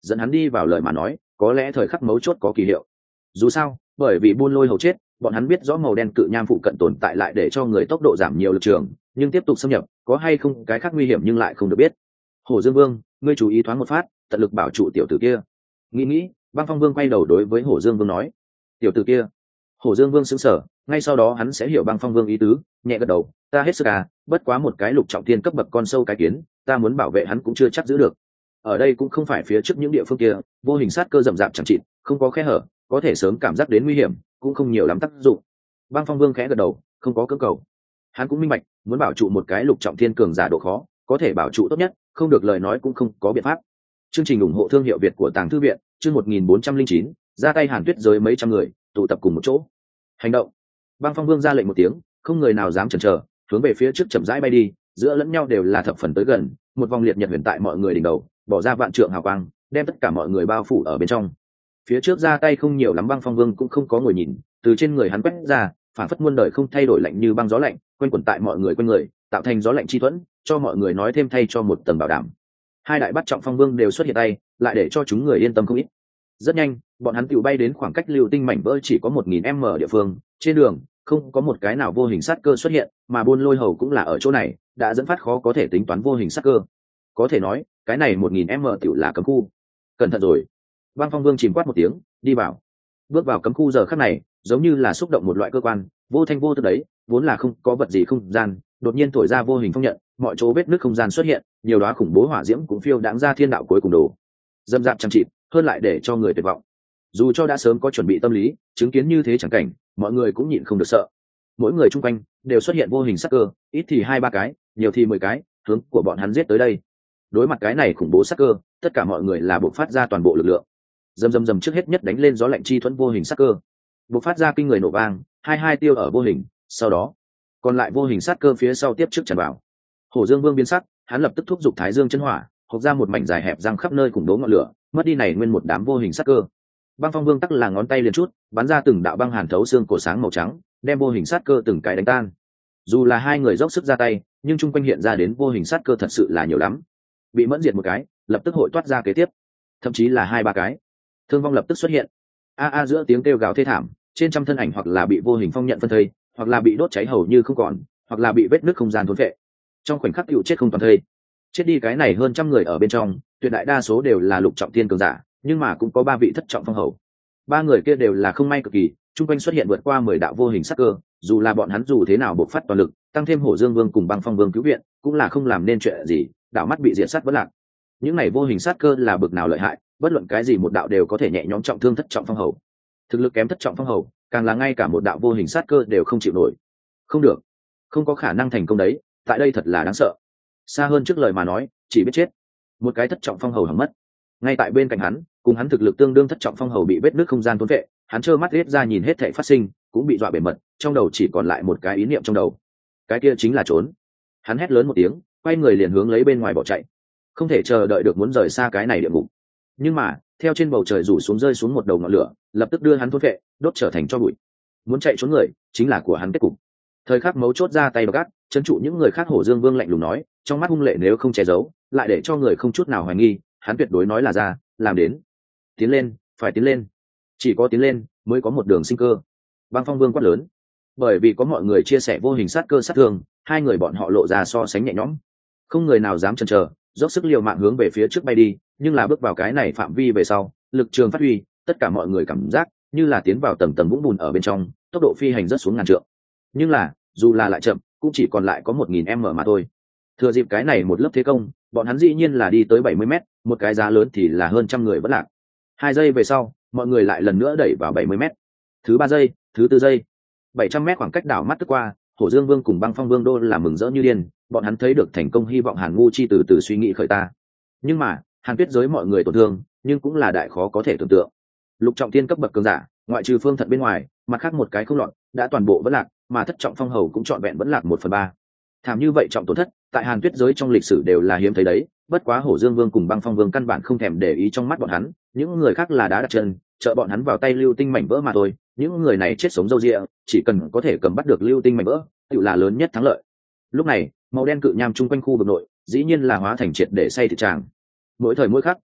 dẫn hắn đi vào lời mà nói có lẽ thời khắc mấu chốt có kỳ hiệu. Dù sao bởi vì buôn lôi hầu chết, bọn hắn biết rõ màu đen cự nham phụ cận tồn tại lại để cho người tốc độ giảm nhiều lực trường, nhưng tiếp tục xâm nhập có hay không cái khác nguy hiểm nhưng lại không được biết. Hổ Dương Vương, ngươi chú ý thoáng một phát, tận lực bảo trụ tiểu tử kia. Nghĩ Băng Phong Vương quay đầu đối với Hổ Dương Vương nói. Tiểu tử kia. Hổ Dương Vương sững sờ, ngay sau đó hắn sẽ hiểu Băng Phong Vương ý tứ, nhẹ gật đầu, ta hết sức à, bất quá một cái lục trọng thiên cấp bậc con sâu cái kiến, ta muốn bảo vệ hắn cũng chưa chắc giữ được. Ở đây cũng không phải phía trước những địa phương kia, vô hình sát cơ rậm rạp chẳng chịt, không có khe hở, có thể sớm cảm giác đến nguy hiểm, cũng không nhiều lắm tác dụng. Băng Phong Vương khẽ gật đầu, không có cưỡng cầu. Hắn cũng minh bạch, muốn bảo trụ một cái lục trọng thiên cường giả độ khó, có thể bảo trụ tốt nhất, không được lời nói cũng không có biện pháp. Chương trình ủng hộ thương hiệu Việt của Tàng Thư viện, chương 1409, ra tay Hàn Tuyết giới mấy trăm người, tụ tập cùng một chỗ. Hành động. Băng Phong Vương ra lệnh một tiếng, không người nào dám chần chờ, hướng về phía trước chậm rãi bay đi, giữa lẫn nhau đều là thập phần tới gần, một vòng liệt nhật huyền tại mọi người đỉnh đầu, bỏ ra vạn trượng hào quang, đem tất cả mọi người bao phủ ở bên trong. Phía trước ra tay không nhiều lắm, Băng Phong Vương cũng không có ngồi nhìn, từ trên người hắn quét ra, phản phất muôn đời không thay đổi lạnh như băng gió lạnh, quanh quẩn tại mọi người quanh người, tạo thành gió lạnh chi thuẫn, cho mọi người nói thêm thay cho một tầng bảo đảm. Hai đại bắt trọng phong vương đều xuất hiện tay, lại để cho chúng người yên tâm không ít. Rất nhanh, bọn hắn tự bay đến khoảng cách lưu tinh mảnh vỡ chỉ có 1000 m địa phương, trên đường không có một cái nào vô hình sát cơ xuất hiện, mà buôn lôi hầu cũng là ở chỗ này, đã dẫn phát khó có thể tính toán vô hình sát cơ. Có thể nói, cái này 1000 m tiểu là cấm khu. Cẩn thận rồi. Băng Phong Vương chìm quát một tiếng, đi vào. Bước vào cấm khu giờ khắc này, giống như là xúc động một loại cơ quan, vô thanh vô tức đấy, vốn là không có vật gì không gian, đột nhiên thổi ra vô hình phong nhận, mọi chỗ vết nứt không gian xuất hiện, nhiều đóa khủng bố hỏa diễm cũng phiêu đãng ra thiên đạo cuối cùng đồ. Dâm dạp chẳng chịt, hơn lại để cho người tuyệt vọng. Dù cho đã sớm có chuẩn bị tâm lý, chứng kiến như thế chẳng cảnh, mọi người cũng nhịn không được sợ. Mỗi người chung quanh đều xuất hiện vô hình sắc cơ, ít thì 2-3 cái, nhiều thì 10 cái, hướng của bọn hắn giết tới đây. Đối mặt cái này khủng bố sắc cơ, tất cả mọi người là bộc phát ra toàn bộ lực lượng. Dầm trước hết nhất đánh lên gió lạnh chi thuẫn vô hình sắc cơ, bộc phát ra kinh người nổ vang, hai tiêu ở vô hình, sau đó còn lại vô hình sát cơ phía sau tiếp trước tràn vào. Hổ Dương Vương biến sắc, hắn lập tức thúc giục Thái Dương chân hỏa, hộc ra một mảnh dài hẹp răng khắp nơi khủng bố ngọn lửa, mất đi này nguyên một đám vô hình sát cơ. Băng Phong Vương tắc là ngón tay liền chút, bắn ra từng đạo băng hàn thấu xương cổ sáng màu trắng, đem vô hình sát cơ từng cái đánh tan. Dù là hai người dốc sức ra tay, nhưng chung quanh hiện ra đến vô hình sát cơ thật sự là nhiều lắm. Bị mẫn diệt một cái, lập tức hội toát ra kế tiếp, thậm chí là 2-3 cái. Thương vong lập tức xuất hiện. Giữa tiếng kêu gào thê thảm, trên trăm thân ảnh hoặc là bị vô hình phong nhận phân thây, hoặc là bị đốt cháy hầu như không còn, hoặc là bị vết nứt không gian thốn vệ. Trong khoảnh khắc cựu chết không toàn thây. Chết đi cái này hơn trăm người ở bên trong, tuyệt đại đa số đều là lục trọng thiên cường giả, nhưng mà cũng có 3 vị thất trọng phong hầu. 3 người kia đều là không may cực kỳ, chung quanh xuất hiện vượt qua 10 đạo vô hình sát cơ, dù là bọn hắn dù thế nào bộc phát toàn lực, tăng thêm Hổ Dương Vương cùng Băng Phong Vương cứu viện, cũng là không làm nên chuyện gì, đạo mắt bị diệt sát bất lạc. Những này vô hình sát cơ là bực nào lợi hại, bất luận cái gì một đạo đều có thể nhẹ nhõm trọng thương thất trọng phong hầu. Thực lực kém thất trọng phong hầu, càng là ngay cả một đạo vô hình sát cơ đều không chịu nổi. Không được, không có khả năng thành công đấy, tại đây thật là đáng sợ. Xa hơn trước lời mà nói, chỉ biết chết. Một cái thất trọng phong hầu hỏng mất. Ngay tại bên cạnh hắn, cùng hắn thực lực tương đương thất trọng phong hầu bị vết nứt không gian thốn vệ, hắn trơ mắt riết ra nhìn hết thảy phát sinh, cũng bị dọa bể mật, trong đầu chỉ còn lại một cái ý niệm trong đầu. Cái kia chính là trốn. Hắn hét lớn một tiếng, quay người liền hướng lấy bên ngoài bỏ chạy. Không thể chờ đợi được muốn rời xa cái này địa ngục. Nhưng mà, theo trên bầu trời rủ xuống rơi xuống một đầu ngọn lửa, lập tức đưa hắn thôn vệ, đốt trở thành tro bụi. Muốn chạy trốn người, chính là của hắn kết cục. Thời khắc mấu chốt ra tay gắt, trấn trụ những người khác. Hổ Dương Vương lạnh lùng nói, trong mắt hung lệ nếu không che giấu, lại để cho người không chút nào hoài nghi, hắn tuyệt đối nói là ra, làm đến. Tiến lên, phải tiến lên. Chỉ có tiến lên mới có một đường sinh cơ. Băng Phong Vương quát lớn. Bởi vì có mọi người chia sẻ vô hình sát cơ sát thương, hai người bọn họ lộ ra so sánh nhẹ nhõm. Không người nào dám chần chờ, dốc sức liều mạng hướng về phía trước bay đi, nhưng là bước vào cái này phạm vi về sau, lực trường phát huy, tất cả mọi người cảm giác như là tiến vào tầng tầng vũng bùn ở bên trong, tốc độ phi hành rất xuống ngàn trượng. Nhưng là, dù là lại chậm, cũng chỉ còn lại có 1000 m mà thôi. Thừa dịp cái này một lớp thế công, bọn hắn dĩ nhiên là đi tới 70 m, một cái giá lớn thì là hơn trăm người vẫn lạc. 2 giây về sau, mọi người lại lần nữa đẩy vào 70 m. Thứ 3 giây, thứ 4 giây. 700 m khoảng cách đảo mắt tức qua, Hổ Dương Vương cùng Băng Phong Vương đô là mừng rỡ như điên, bọn hắn thấy được thành công hy vọng Hàn Ngu Chi từ từ suy nghĩ khởi ta. Nhưng mà, Hàn Tuyết giới mọi người tổn thương, nhưng cũng là đại khó có thể tưởng tượng. Lục trọng thiên cấp bậc cường giả, ngoại trừ Phương Thận bên ngoài, mặt khác một cái không lọt, đã toàn bộ vẫn lạc, mà thất trọng phong hầu cũng trọn vẹn vẫn lạc 1/3. Thảm như vậy trọng tổn thất, tại Hàn Tuyết giới trong lịch sử đều là hiếm thấy đấy, bất quá Hổ Dương Vương cùng Băng Phong Vương căn bản không thèm để ý trong mắt bọn hắn, những người khác là đá đặt chân, trợ bọn hắn vào tay lưu tinh mảnh vỡ mà thôi, những người này chết sống dâu dịa, chỉ cần có thể cầm bắt được lưu tinh mảnh vỡ, tự là lớn nhất thắng lợi. Lúc này, màu đen cự nham chung quanh khu vực nội, dĩ nhiên là hóa thành triệt để say thịt tràng. Mỗi thời mỗi khắc,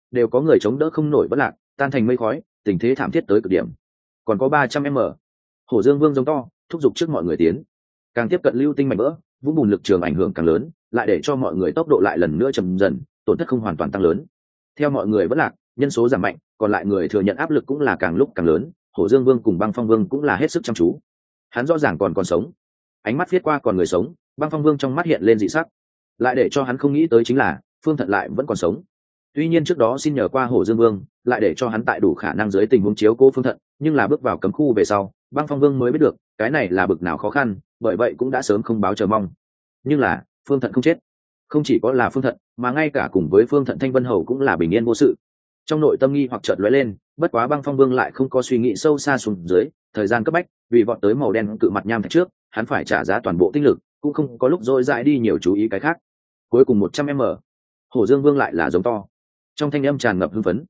đều có người chống đỡ không nổi bất lạc, tan thành mây khói, tình thế thảm thiết tới cực điểm. Còn có 300m. Hổ Dương Vương giống to, thúc giục trước mọi người tiến. Càng tiếp cận lưu tinh mảnh vỡ, vũng bùn lực trường ảnh hưởng càng lớn, lại để cho mọi người tốc độ lại lần nữa chậm dần, tổn thất không hoàn toàn tăng lớn. Theo mọi người bất lạc, nhân số giảm mạnh, còn lại người thừa nhận áp lực cũng là càng lúc càng lớn. Hổ Dương Vương cùng Băng Phong Vương cũng là hết sức chăm chú. Hắn rõ ràng còn sống, ánh mắt viết qua còn người sống. Băng Phong Vương trong mắt hiện lên dị sắc, lại để cho hắn không nghĩ tới chính là Phương Thận lại vẫn còn sống. Tuy nhiên trước đó xin nhờ qua Hổ Dương Vương, lại để cho hắn tại đủ khả năng dưới tình huống chiếu cố Phương Thận, nhưng là bước vào cấm khu về sau, Băng Phong Vương mới biết được cái này là bực nào khó khăn, bởi vậy cũng đã sớm không báo chờ mong. Nhưng là Phương Thận không chết, không chỉ có là Phương Thận, mà ngay cả cùng với Phương Thận Thanh Vân Hầu cũng là bình yên vô sự. Trong nội tâm nghi hoặc chợt lóe lên, bất quá Băng Phong Vương lại không có suy nghĩ sâu xa xuống dưới, thời gian cấp bách, vì vọt tới màu đen cự mặt nham thạch trước, hắn phải trả giá toàn bộ tinh lực, cũng không có lúc dỗi dãi đi nhiều chú ý cái khác. Cuối cùng 100m, Hổ Dương Vương lại là giống to, trong thanh âm tràn ngập hưng phấn.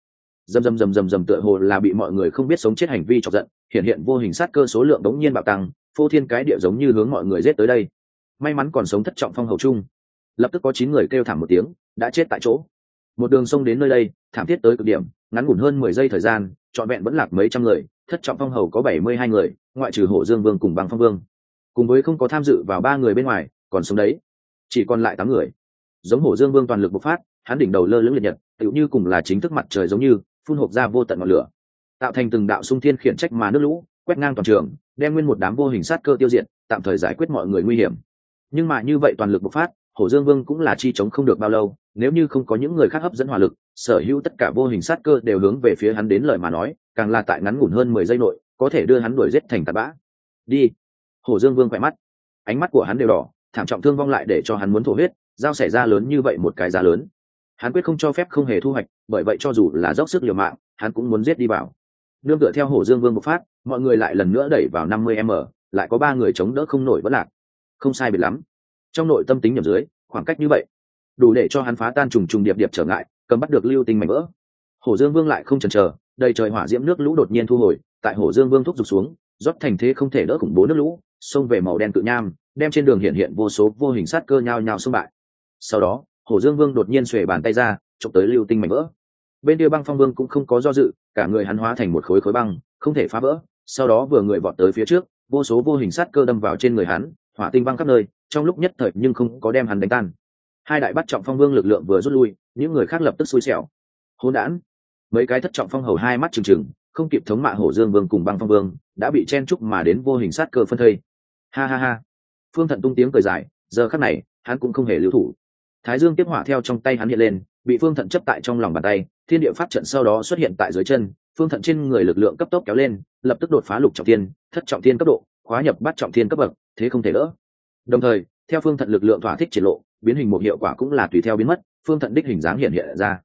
Rầm tựa hồ là bị mọi người không biết sống chết hành vi chọc giận, hiện vô hình sát cơ số lượng đống nhiên bạo tăng, phô thiên cái địa giống như hướng mọi người giết tới đây. May mắn còn sống thất trọng phong hầu trung, lập tức có 9 người kêu thảm một tiếng, đã chết tại chỗ. Một đường sông đến nơi đây, thảm thiết tới cực điểm, ngắn ngủn hơn 10 giây thời gian, trọn vẹn vẫn lạc mấy trăm người, thất trọng phong hầu có 72 người, ngoại trừ Hổ Dương Vương cùng Băng Phong Vương, cùng với không có tham dự vào 3 người bên ngoài, còn sống đấy, chỉ còn lại 8 người. Giống Hổ Dương Vương toàn lực bộc phát, hắn đỉnh đầu lơ lửng liệt nhật, tựu như cùng là chính thức mặt trời giống như phun hộp ra vô tận ngọn lửa, tạo thành từng đạo xung thiên khiển trách mà nước lũ quét ngang toàn trường, đem nguyên một đám vô hình sát cơ tiêu diệt, tạm thời giải quyết mọi người nguy hiểm. Nhưng mà như vậy toàn lực bộc phát, Hổ Dương Vương cũng là chi chống không được bao lâu, nếu như không có những người khác hấp dẫn hỏa lực, sở hữu tất cả vô hình sát cơ đều hướng về phía hắn đến lời mà nói, càng là tại ngắn ngủn hơn 10 giây nội, có thể đưa hắn đuổi giết thành tạt bã. Đi. Hổ Dương Vương quay mắt, ánh mắt của hắn đều đỏ, thảm trọng thương vong lại để cho hắn muốn thổ huyết, giao xảy ra lớn như vậy một cái giá lớn, hắn quyết không cho phép không hề thu hoạch, bởi vậy cho dù là dốc sức liều mạng, hắn cũng muốn giết đi vào. Nương tựa theo Hổ Dương Vương bộc phát, mọi người lại lần nữa đẩy vào 50m, lại có 3 người chống đỡ không nổi vẫn lạc. Không sai biệt lắm. Trong nội tâm tính nhầm dưới, khoảng cách như vậy, đủ để cho hắn phá tan trùng trùng điệp điệp trở ngại, cầm bắt được lưu tinh mảnh vỡ. Hổ Dương Vương lại không chần chờ, đầy trời hỏa diễm nước lũ đột nhiên thu hồi, tại Hổ Dương Vương thúc giục xuống, rót thành thế không thể đỡ khủng bố nước lũ, xông về màu đen cự nham, đem trên đường hiện vô số vô hình sát cơ nhao nhao xung bại. Sau đó, Hổ Dương Vương đột nhiên xuề bàn tay ra, chụp tới lưu tinh mảnh vỡ. Bên kia Băng Phong Vương cũng không có do dự, cả người hắn hóa thành một khối băng, không thể phá vỡ. Sau đó vừa người vọt tới phía trước, vô số vô hình sát cơ đâm vào trên người hắn, hỏa tinh văng khắp nơi, trong lúc nhất thời nhưng không có đem hắn đánh tan. Hai đại bắt trọng phong vương lực lượng vừa rút lui, những người khác lập tức xui xẻo. Hỗn đản! Mấy cái thất trọng phong hầu hai mắt trừng trừng, không kịp thống mạ Hổ Dương Vương cùng Băng Phong Vương, đã bị chen chúc mà đến vô hình sát cơ phân thây. Ha ha ha! Phương Thận tung tiếng cười dài, giờ khắc này, hắn cũng không hề lưu thủ. Thái Dương tiếp hỏa theo trong tay hắn hiện lên, bị Phương Thận chấp tại trong lòng bàn tay, thiên địa pháp trận sau đó xuất hiện tại dưới chân. Phương Thận trên người lực lượng cấp tốc kéo lên, lập tức đột phá lục trọng thiên, thất trọng thiên cấp độ, khóa nhập bát trọng thiên cấp bậc, thế không thể đỡ. Đồng thời, theo Phương Thận lực lượng thỏa thích triển lộ, biến hình một hiệu quả cũng là tùy theo biến mất, Phương Thận đích hình dáng hiện ra.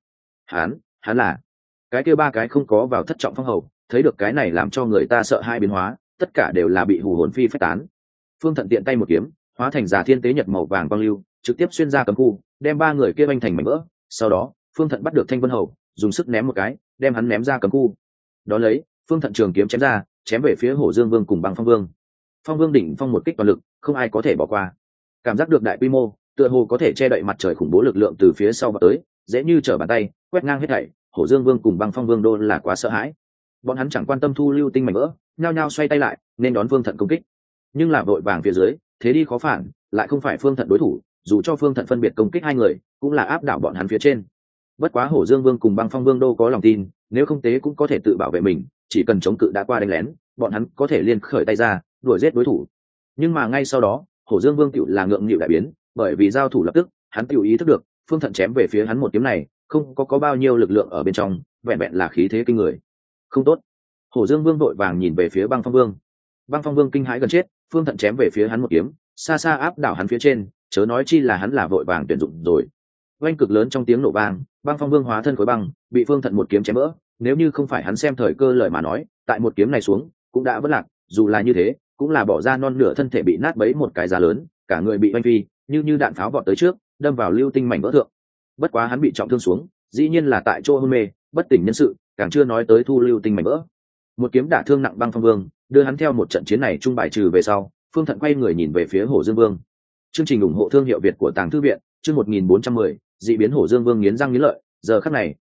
Hắn là cái kia 3 cái không có vào thất trọng phong hầu, thấy được cái này làm cho người ta sợ hai biến hóa, tất cả đều là bị hù hồn phi phách tán. Phương Thận tiện tay một kiếm, hóa thành Già Thiên Tế Nhật màu vàng quang lưu, trực tiếp xuyên ra cấm khu, đem 3 người kia vanh thành mảnh vỡ. Sau đó, Phương Thận bắt được Thanh Vân Hầu, dùng sức ném một cái, đem hắn ném ra cấm khu. Đó lấy, Phương Thận trường kiếm chém ra, chém về phía Hổ Dương Vương cùng Băng Phong Vương. Phong Vương đỉnh phong một kích toàn lực, không ai có thể bỏ qua. Cảm giác được đại quy mô, tựa hồ có thể che đậy mặt trời khủng bố lực lượng từ phía sau vào tới, dễ như trở bàn tay, quét ngang hết thảy. Hổ Dương Vương cùng Băng Phong Vương đô là quá sợ hãi. Bọn hắn chẳng quan tâm thu lưu tinh mảnh vỡ, nhao nhao xoay tay lại, nên đón Phương Thận công kích. Nhưng là vội vàng phía dưới, thế đi khó phản, lại không phải Phương Thận đối thủ, dù cho Phương Thận phân biệt công kích 2 người, cũng là áp đảo bọn hắn phía trên. Bất quá Hổ Dương Vương cùng Băng Phong Vương đô có lòng tin, nếu không tế cũng có thể tự bảo vệ mình, chỉ cần chống cự đã qua đánh lén, bọn hắn có thể liên khởi tay ra, đuổi giết đối thủ. Nhưng mà ngay sau đó, Hổ Dương Vương tiểu là ngượng nghịu đại biến, bởi vì giao thủ lập tức, hắn tiểu ý thức được, Phương Thận chém về phía hắn một kiếm này, không có bao nhiêu lực lượng ở bên trong, vẹn vẹn là khí thế kinh người. Không tốt. Hổ Dương Vương vội vàng nhìn về phía Băng Phong Vương. Băng Phong Vương kinh hãi gần chết, Phương Thận chém về phía hắn một kiếm, xa xa áp đảo hắn phía trên, chớ nói chi là hắn là vội vàng tuyển dụng rồi. Oanh cực lớn trong tiếng nổ vang, Băng Phong Vương hóa thân khối băng, bị Phương Thận một kiếm chém vỡ. Nếu như không phải hắn xem thời cơ lời mà nói, tại một kiếm này xuống, cũng đã vỡ lạc. Dù là như thế, cũng là bỏ ra non nửa thân thể bị nát bấy một cái giá lớn, cả người bị oanh phi, như đạn pháo vọt tới trước, đâm vào lưu tinh mảnh vỡ thượng. Bất quá hắn bị trọng thương xuống, dĩ nhiên là tại chỗ hôn mê, bất tỉnh nhân sự, càng chưa nói tới thu lưu tinh mảnh vỡ. Một kiếm đả thương nặng Băng Phong Vương, đưa hắn theo một trận chiến này trung bài trừ về sau, Phương Thận quay người nhìn về phía Hổ Dương Vương. Chương trình ủng hộ thương hiệu Việt của Tàng Thư viện, chương 1410, dị biến Hổ Dương Vương nghiến răng nghiến lợi, giờ khắc này,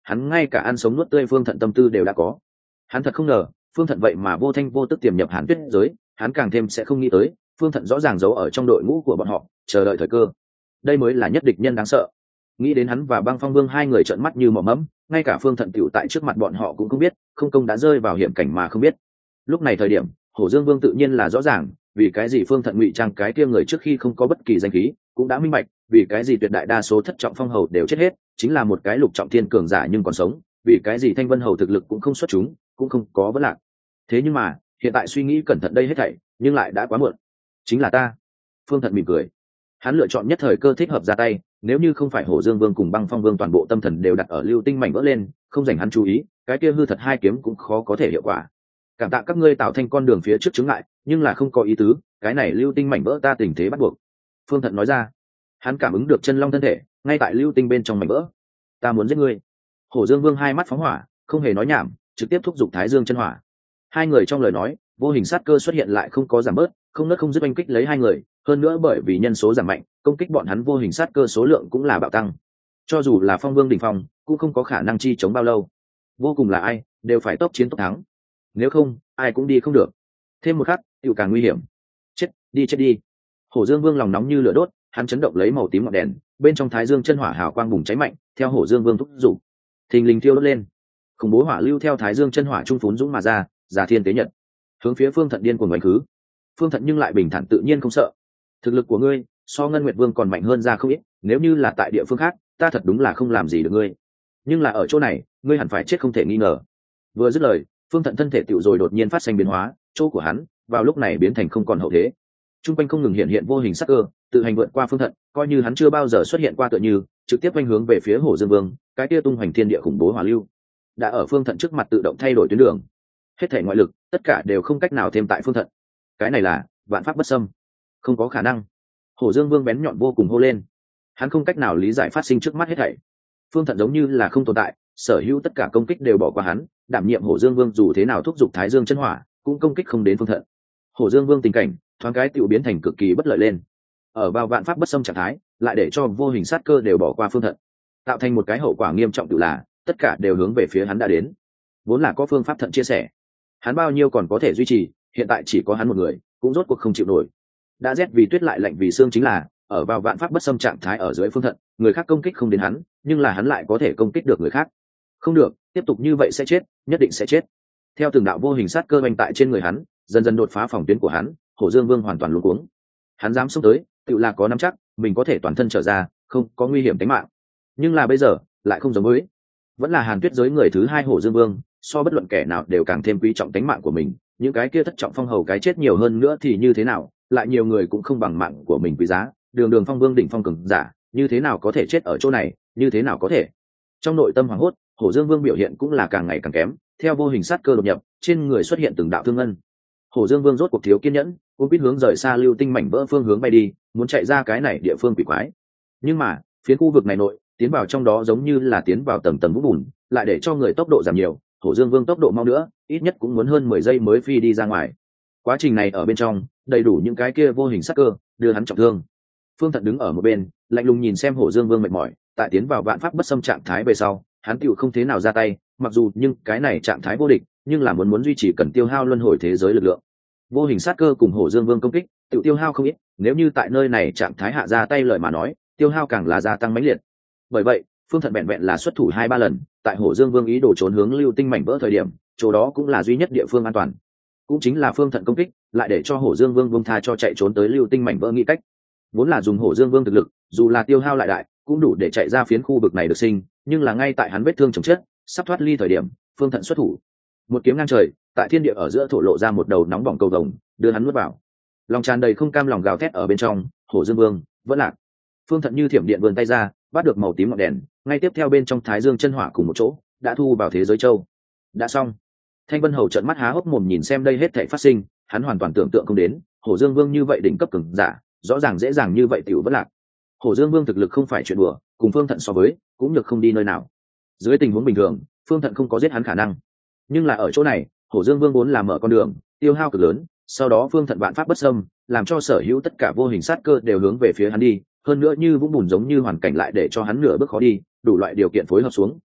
hắn ngay cả ăn sống nuốt tươi Phương Thận tâm tư đều đã có. Hắn thật không ngờ Phương Thận vậy mà vô thanh vô tức tiềm nhập Hàn Tuyết giới, hắn càng thêm sẽ không nghĩ tới Phương Thận rõ ràng giấu ở trong đội ngũ của bọn họ chờ đợi thời cơ. Đây mới là nhất địch nhân đáng sợ. Nghĩ đến hắn và Băng Phong Vương hai người trợn mắt như mỏ mẫm, ngay cả Phương Thận tiểu tại trước mặt bọn họ cũng không biết, không công đã rơi vào hiểm cảnh mà không biết. Lúc này thời điểm Hổ Dương Vương tự nhiên là rõ ràng vì cái gì Phương Thận ngụy trang cái kia người trước khi không có bất kỳ danh khí, cũng đã minh bạch vì cái gì tuyệt đại đa số thất trọng phong hầu đều chết hết, chính là một cái lục trọng thiên cường giả nhưng còn sống, vì cái gì Thanh Vân hầu thực lực cũng không xuất chúng, cũng không có vấn lạc. Thế nhưng mà hiện tại suy nghĩ cẩn thận đây hết thảy nhưng lại đã quá muộn. Chính là ta. Phương Thận mỉm cười, hắn lựa chọn nhất thời cơ thích hợp ra tay, nếu như không phải Hổ Dương Vương cùng Băng Phong Vương toàn bộ tâm thần đều đặt ở lưu tinh mảnh vỡ lên, không dành hắn chú ý, cái kia hư thật hai kiếm cũng khó có thể hiệu quả. Cảm tạ các ngươi tạo thành con đường phía trước chứng ngại, nhưng là không có ý tứ, cái này lưu tinh mảnh vỡ ta tình thế bắt buộc. Phương Thận nói ra, hắn cảm ứng được chân long thân thể ngay tại lưu tinh bên trong mảnh vỡ. Ta muốn giết ngươi. Hổ Dương Vương hai mắt phóng hỏa, không hề nói nhảm, trực tiếp thúc giục Thái Dương chân hỏa. Hai người trong lời nói vô hình sát cơ xuất hiện lại không có giảm bớt, không nớt không dứt oanh kích lấy hai người, hơn nữa bởi vì nhân số giảm mạnh, công kích bọn hắn vô hình sát cơ số lượng cũng là bạo tăng. Cho dù là Phong Vương đỉnh phong cũng không có khả năng chi chống bao lâu. Vô cùng là ai đều phải tốc chiến tốc thắng, nếu không ai cũng đi không được. Thêm một khắc tiểu càng nguy hiểm. Chết đi. Hổ Dương Vương lòng nóng như lửa đốt, hắn chấn động lấy màu tím ngọn đèn, bên trong Thái Dương chân hỏa hào quang bùng cháy mạnh, theo Hổ Dương Vương thúc giục, thình lình thiêu đốt lên. Khủng bố hỏa lưu theo Thái Dương chân hỏa trung phún dũng mà ra, giả thiên tế nhật, hướng phía Phương Thận điên cuồng đánh khứ. Phương Thận nhưng lại bình thản tự nhiên không sợ. Thực lực của ngươi so Ngân Nguyệt Vương còn mạnh hơn ra không ít, nếu như là tại địa phương khác ta thật đúng là không làm gì được ngươi, nhưng là ở chỗ này ngươi hẳn phải chết không thể nghi ngờ. Vừa dứt lời, Phương Thận thân thể tựu rồi đột nhiên phát sinh biến hóa, chỗ của hắn vào lúc này biến thành không còn hậu thế. Trung quanh không ngừng hiện vô hình sắc cơ, tự hành vượt qua Phương Thận, coi như hắn chưa bao giờ xuất hiện qua tựa như, trực tiếp quanh hướng về phía Hổ Dương Vương, cái kia tung hoành thiên địa khủng bố hỏa lưu, đã ở Phương Thận trước mặt tự động thay đổi tuyến đường. Hết thể ngoại lực, tất cả đều không cách nào thêm tại Phương Thận. Cái này là vạn pháp bất xâm, không có khả năng. Hổ Dương Vương bén nhọn vô cùng hô lên, hắn không cách nào lý giải phát sinh trước mắt hết thảy. Phương Thận giống như là không tồn tại, sở hữu tất cả công kích đều bỏ qua hắn, đảm nhiệm Hổ Dương Vương dù thế nào thúc giục Thái Dương chân hỏa cũng công kích không đến Phương Thận. Hổ Dương Vương tình cảnh thoáng cái tiểu biến thành cực kỳ bất lợi lên, ở vào vạn pháp bất xâm trạng thái lại để cho vô hình sát cơ đều bỏ qua Phương Thận, tạo thành một cái hậu quả nghiêm trọng, tự là tất cả đều hướng về phía hắn đã đến. Vốn là có phương pháp Thận chia sẻ, hắn bao nhiêu còn có thể duy trì, hiện tại chỉ có hắn một người cũng rốt cuộc không chịu nổi. Đã rét vì tuyết lại lạnh vì xương, chính là ở vào vạn pháp bất xâm trạng thái ở dưới Phương Thận, người khác công kích không đến hắn, nhưng là hắn lại có thể công kích được người khác. Không được, tiếp tục như vậy sẽ chết, nhất định sẽ chết. Theo từng đạo vô hình sát cơ bành tại trên người hắn, dần dần đột phá phòng tuyến của hắn, Hổ Dương Vương hoàn toàn luống cuống. Hắn dám xông tới, tự là có nắm chắc mình có thể toàn thân trở ra, không có nguy hiểm tính mạng. Nhưng là bây giờ lại không giống với, vẫn là Hàn Tuyết giới người thứ hai Hổ Dương Vương, so bất luận kẻ nào đều càng thêm quý trọng tính mạng của mình. Những cái kia thất trọng phong hầu cái chết nhiều hơn nữa thì như thế nào, lại nhiều người cũng không bằng mạng của mình quý giá. Đường Phong Vương đỉnh phong cường giả, như thế nào có thể chết ở chỗ này, như thế nào có thể. Trong nội tâm hoảng hốt, Hổ Dương Vương biểu hiện cũng là càng ngày càng kém, theo vô hình sát cơ đột nhập, trên người xuất hiện từng đạo thương ngân. Hổ Dương Vương rốt cuộc thiếu kiên nhẫn, cuống quýt hướng rời xa lưu tinh mảnh vỡ phương hướng bay đi, muốn chạy ra cái này địa phương quỷ quái. Nhưng mà phiến khu vực này nội, tiến vào trong đó giống như là tiến vào tầng vũng bùn, lại để cho người tốc độ giảm nhiều. Hổ Dương Vương tốc độ mau nữa, ít nhất cũng muốn hơn 10 giây mới phi đi ra ngoài. Quá trình này ở bên trong đầy đủ những cái kia vô hình sát cơ đưa hắn trọng thương. Phương Thận đứng ở một bên, lạnh lùng nhìn xem Hổ Dương Vương mệt mỏi, tại tiến vào vạn pháp bất xâm trạng thái về sau, hắn tựu không thế nào ra tay, mặc dù nhưng cái này trạng thái vô địch, nhưng là muốn duy trì cần tiêu hao luân hồi thế giới lực lượng. Vô hình sát cơ cùng Hổ Dương Vương công kích, tựu tiêu hao không ít, nếu như tại nơi này trạng thái hạ ra tay lời mà nói, tiêu hao càng là gia tăng mãnh liệt. Bởi vậy, Phương Thận vẹn là xuất thủ 2-3 lần, tại Hổ Dương Vương ý đồ trốn hướng lưu tinh mảnh vỡ thời điểm, chỗ đó cũng là duy nhất địa phương an toàn. Cũng chính là Phương Thận công kích, lại để cho Hổ Dương Vương buông tha cho chạy trốn tới lưu tinh mảnh vỡ nghĩ cách. Vốn là dùng Hổ Dương Vương thực lực, dù là tiêu hao lại đại, cũng đủ để chạy ra phiến khu vực này được sinh, nhưng là ngay tại hắn vết thương chồng chết, sắp thoát ly thời điểm, Phương Thận xuất thủ, một kiếm ngang trời, tại thiên địa ở giữa thổ lộ ra một đầu nóng bỏng cầu vồng, đưa hắn nuốt vào. Lòng tràn đầy không cam lòng gào thét ở bên trong, Hổ Dương Vương vẫn lạc. Phương Thận như thiểm điện vươn tay ra, bắt được màu tím ngọn đèn, ngay tiếp theo bên trong Thái Dương chân hỏa cùng một chỗ, đã thu vào thế giới châu. Đã xong. Thanh Vân Hầu trợn mắt há hốc mồm nhìn xem đây hết thảy phát sinh, hắn hoàn toàn tưởng tượng không đến, Hổ Dương Vương như vậy đỉnh cấp cường giả, rõ ràng dễ dàng như vậy tiểu vẫn lạc. Hổ Dương Vương thực lực không phải chuyện đùa, cùng Phương Thận so với, cũng nhược không đi nơi nào. Dưới tình huống bình thường, Phương Thận không có giết hắn khả năng, nhưng là ở chỗ này, Hổ Dương Vương vốn là mở con đường, tiêu hao cực lớn, sau đó Phương Thận vạn pháp bất xâm, làm cho sở hữu tất cả vô hình sát cơ đều hướng về phía hắn đi, hơn nữa như vũng bùn giống như hoàn cảnh lại để cho hắn nửa bước khó đi, đủ loại điều kiện phối hợp xuống,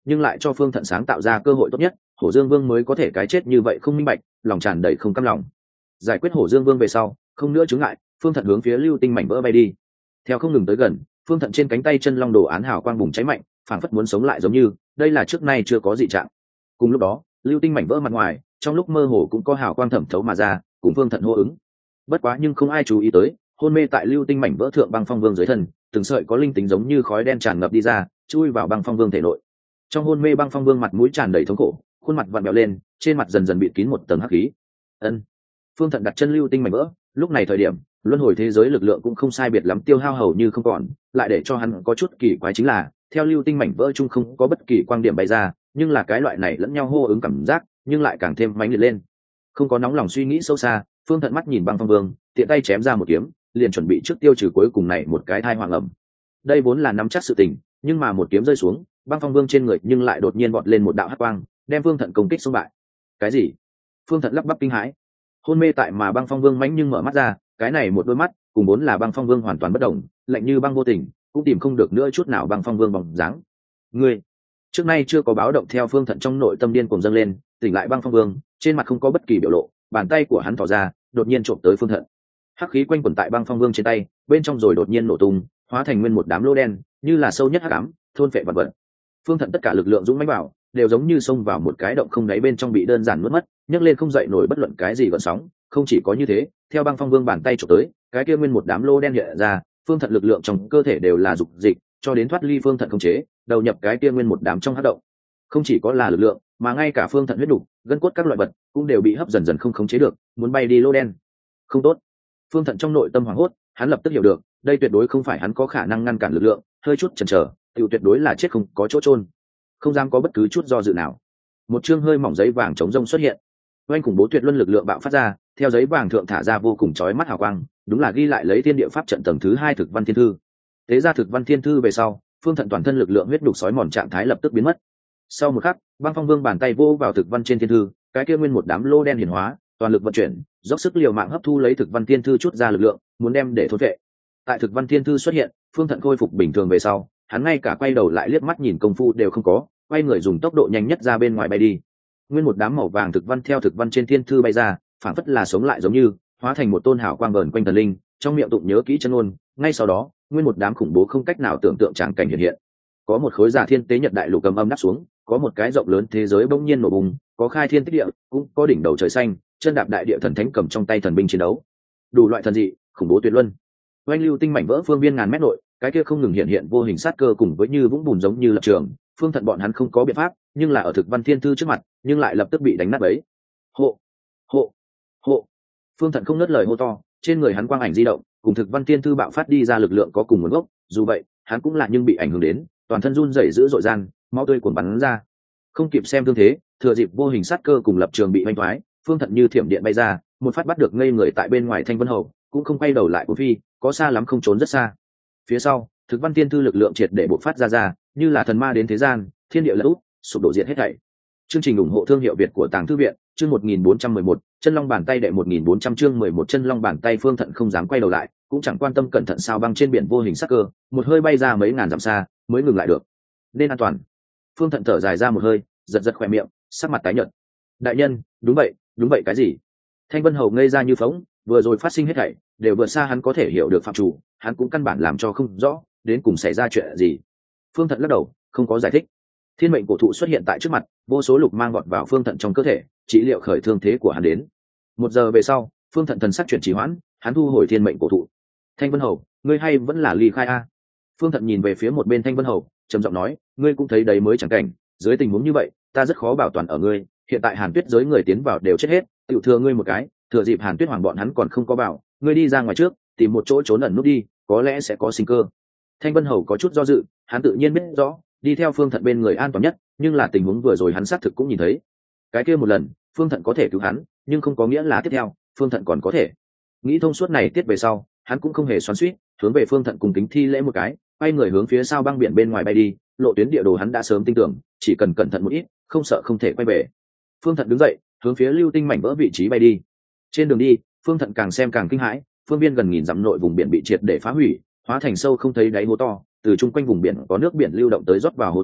nhưng lại cho Phương Thận sáng tạo ra cơ hội tốt nhất, Hổ Dương Vương mới có thể cái chết như vậy không minh bạch, lòng tràn đầy không cam lòng. Giải quyết Hổ Dương Vương về sau, không nữa chướng ngại, Phương Thận hướng phía lưu tinh mảnh vỡ bay đi. Theo không ngừng tới gần, Phương Thận trên cánh tay chân long đồ án hào quang bùng cháy mạnh, phảng phất muốn sống lại giống như, đây là trước nay chưa có dị trạng. Cùng lúc đó, lưu tinh mảnh vỡ mặt ngoài, trong lúc mơ hồ cũng có hào quang thẩm thấu mà ra, cùng Phương Thận hô ứng. Bất quá nhưng không ai chú ý tới, hôn mê tại lưu tinh mảnh vỡ thượng băng phong vương dưới thân, từng sợi có linh tính giống như khói đen tràn ngập đi ra, chui vào băng phong vương thể nội. Trong hôn mê băng phong vương mặt mũi tràn đầy thống khổ, khuôn mặt vặn vẹo lên, trên mặt dần dần bịt kín một tầng hắc khí. Ân. Phương Thận đặt chân lưu tinh mảnh vỡ, lúc này thời điểm, luân hồi thế giới lực lượng cũng không sai biệt lắm tiêu hao hầu như không còn, lại để cho hắn có chút kỳ quái chính là, theo lưu tinh mảnh vỡ chung không có bất kỳ quang điểm bay ra, nhưng là cái loại này lẫn nhau hô ứng cảm giác, nhưng lại càng thêm mãnh liệt lên. Không có nóng lòng suy nghĩ sâu xa, Phương Thận mắt nhìn băng phong vương, tiện tay chém ra một kiếm, liền chuẩn bị trước tiêu trừ cuối cùng này một cái thai hoàng ẩm. Đây vốn là nắm chắc sự tình, nhưng mà một kiếm rơi xuống, băng phong vương trên người nhưng lại đột nhiên vọt lên một đạo hắc quang, đem Phương Thận công kích xông bại. Cái gì? Phương Thận lắp bắp kinh hãi. Hôn mê tại mà băng phong vương mãnh nhưng mở mắt ra, cái này một đôi mắt, cùng vốn là băng phong vương hoàn toàn bất động, lạnh như băng vô tình, cũng tìm không được nữa chút nào băng phong vương bóng dáng. Ngươi, trước nay chưa có báo động theo Phương Thận trong nội tâm điên cuồng dâng lên, tỉnh lại băng phong vương, trên mặt không có bất kỳ biểu lộ, bàn tay của hắn tỏ ra, đột nhiên trộm tới Phương Thận. Hắc khí quanh quẩn tại băng phong vương trên tay, bên trong rồi đột nhiên nổ tung, hóa thành nguyên một đám lỗ đen, như là sâu nhất hắc ám, thôn phệ vật vật. Phương Thận tất cả lực lượng dũng mãnh vào, đều giống như xông vào một cái động không đáy bên trong bị đơn giản nuốt mất, nhấc lên không dậy nổi bất luận cái gì gợn sóng. Không chỉ có như thế, theo băng phong vương bàn tay chụp tới, cái kia nguyên một đám lỗ đen hiện ra, Phương Thận lực lượng trong cơ thể đều là dục dịch, cho đến thoát ly Phương Thận khống chế, đầu nhập cái kia nguyên một đám trong hắc động. Không chỉ có là lực lượng, mà ngay cả Phương Thận huyết đủ, gân cốt các loại vật cũng đều bị hấp dần dần không khống chế được, muốn bay đi lỗ đen. Không tốt. Phương Thận trong nội tâm hoảng hốt, hắn lập tức hiểu được, đây tuyệt đối không phải hắn có khả năng ngăn cản lực lượng, hơi chút chần chờ, tiểu tuyệt đối là chết không có chỗ chôn, không dám có bất cứ chút do dự nào. Một chương hơi mỏng giấy vàng chống rông xuất hiện, oanh khủng bố tuyệt luân lực lượng bạo phát ra, theo giấy vàng thượng thả ra vô cùng chói mắt hào quang, đúng là ghi lại lấy thiên địa pháp trận tầng thứ 2 thực văn thiên thư. Tế ra thực văn thiên thư về sau, Phương Thận toàn thân lực lượng huyết đục sói mòn trạng thái lập tức biến mất. Sau một khắc, băng phong vương bàn tay vô vào thực văn trên thiên thư, cái kia nguyên một đám lô đen hiển hóa, toàn lực vận chuyển, dốc sức liều mạng hấp thu lấy thực văn thiên thư chút ra lực lượng, muốn đem để thôn vệ. Tại thực văn thiên thư xuất hiện, Phương Thận khôi phục bình thường về sau, hắn ngay cả quay đầu lại liếc mắt nhìn công phu đều không có, quay người dùng tốc độ nhanh nhất ra bên ngoài bay đi. Nguyên một đám màu vàng thực văn theo thực văn trên thiên thư bay ra, phản phất là sống lại giống như, hóa thành một tôn hào quang vờn quanh thần linh, trong miệng tụng nhớ kỹ chân ngôn. Ngay sau đó, nguyên một đám khủng bố không cách nào tưởng tượng tràng cảnh hiện hiện. Có một khối giả thiên tế nhật đại lục cầm âm đắp xuống, có một cái rộng lớn thế giới bỗng nhiên nổ bùng, có khai thiên tích địa, cũng có đỉnh đầu trời xanh, chân đạp đại địa thần thánh cầm trong tay thần binh chiến đấu. Đủ loại thần dị, khủng bố tuyệt luân. Oanh lưu tinh mảnh vỡ phương viên ngàn mét nội, cái kia không ngừng hiện hiện vô hình sát cơ cùng với như vũng bùn giống như lập trường. Phương Thận bọn hắn không có biện pháp, nhưng là ở thực văn thiên thư trước mặt, nhưng lại lập tức bị đánh nát bấy. Hộ, hộ, hộ. Phương Thận không ngớt lời hô to, trên người hắn quang ảnh di động, cùng thực văn thiên thư bạo phát đi ra lực lượng có cùng nguồn gốc, dù vậy, hắn cũng là nhưng bị ảnh hưởng đến, toàn thân run rẩy dữ dội gian, máu tươi cuồn bắn ra. Không kịp xem thương thế, thừa dịp vô hình sát cơ cùng lập trường bị hoành thoái, Phương Thận như thiểm điện bay ra, một phát bắt được ngây người tại bên ngoài Thanh Vân Hầu, cũng không quay đầu lại của phi, có xa lắm không trốn rất xa. Phía sau, thực văn thiên thư lực lượng triệt để bộc phát ra, như là thần ma đến thế gian, thiên địa lật úp, sụp đổ diệt hết thảy. Chương trình ủng hộ thương hiệu Việt của Tàng Thư viện, chương 1411, chân long bàn tay đệ 1400 chương 11 chân long bàn tay. Phương Thận không dám quay đầu lại, cũng chẳng quan tâm cẩn thận sao băng trên biển vô hình sắc cơ, một hơi bay ra mấy ngàn dặm xa, mới ngừng lại được. Nên an toàn. Phương Thận thở dài ra một hơi, giật giật khóe miệng, sắc mặt tái nhợt. Đại nhân, đúng vậy cái gì? Thanh Vân Hầu ngây ra như phỗng, vừa rồi phát sinh hết thảy đều vượt xa hắn có thể hiểu được phạm chủ, hắn cũng căn bản làm cho không rõ đến cùng xảy ra chuyện gì. Phương Thận lắc đầu, không có giải thích. Thiên mệnh cổ thụ xuất hiện tại trước mặt, vô số lục mang gọt vào Phương Thận trong cơ thể, trị liệu khởi thương thế của hắn đến. Một giờ về sau, Phương Thận thần sắc chuyển trì hoãn, hắn thu hồi thiên mệnh cổ thụ. Thanh Vân Hầu, ngươi hay vẫn là ly khai a? Phương Thận nhìn về phía một bên Thanh Vân Hầu, trầm giọng nói, ngươi cũng thấy đấy mới chẳng cảnh, dưới tình huống như vậy, ta rất khó bảo toàn ở ngươi. Hiện tại Hàn Tuyết giới người tiến vào đều chết hết, tiểu thừa ngươi một cái, thừa dịp Hàn Tuyết hoàng bọn hắn còn không có bảo, ngươi đi ra ngoài trước, tìm một chỗ trốn ẩn nút đi, có lẽ sẽ có sinh cơ. Thanh Vân Hầu có chút do dự, hắn tự nhiên biết rõ, đi theo Phương Thận bên người an toàn nhất, nhưng là tình huống vừa rồi hắn xác thực cũng nhìn thấy. Cái kia một lần, Phương Thận có thể cứu hắn, nhưng không có nghĩa là tiếp theo, Phương Thận còn có thể. Nghĩ thông suốt này tiết về sau, hắn cũng không hề xoắn xuýt, hướng về Phương Thận cùng kính thi lễ một cái, quay người hướng phía sao băng biển bên ngoài bay đi, lộ tuyến địa đồ hắn đã sớm tin tưởng, chỉ cần cẩn thận một ít, không sợ không thể quay về. Phương Thận đứng dậy, hướng phía lưu tinh mảnh vỡ vị trí bay đi. Trên đường đi, Phương Thận càng xem càng kinh hãi, phương viên gần nghìn dặm nội vùng biển bị triệt để phá hủy, hóa thành sâu không thấy đáy hố to, từ chung quanh vùng biển có nước biển lưu động tới rót vào hố to,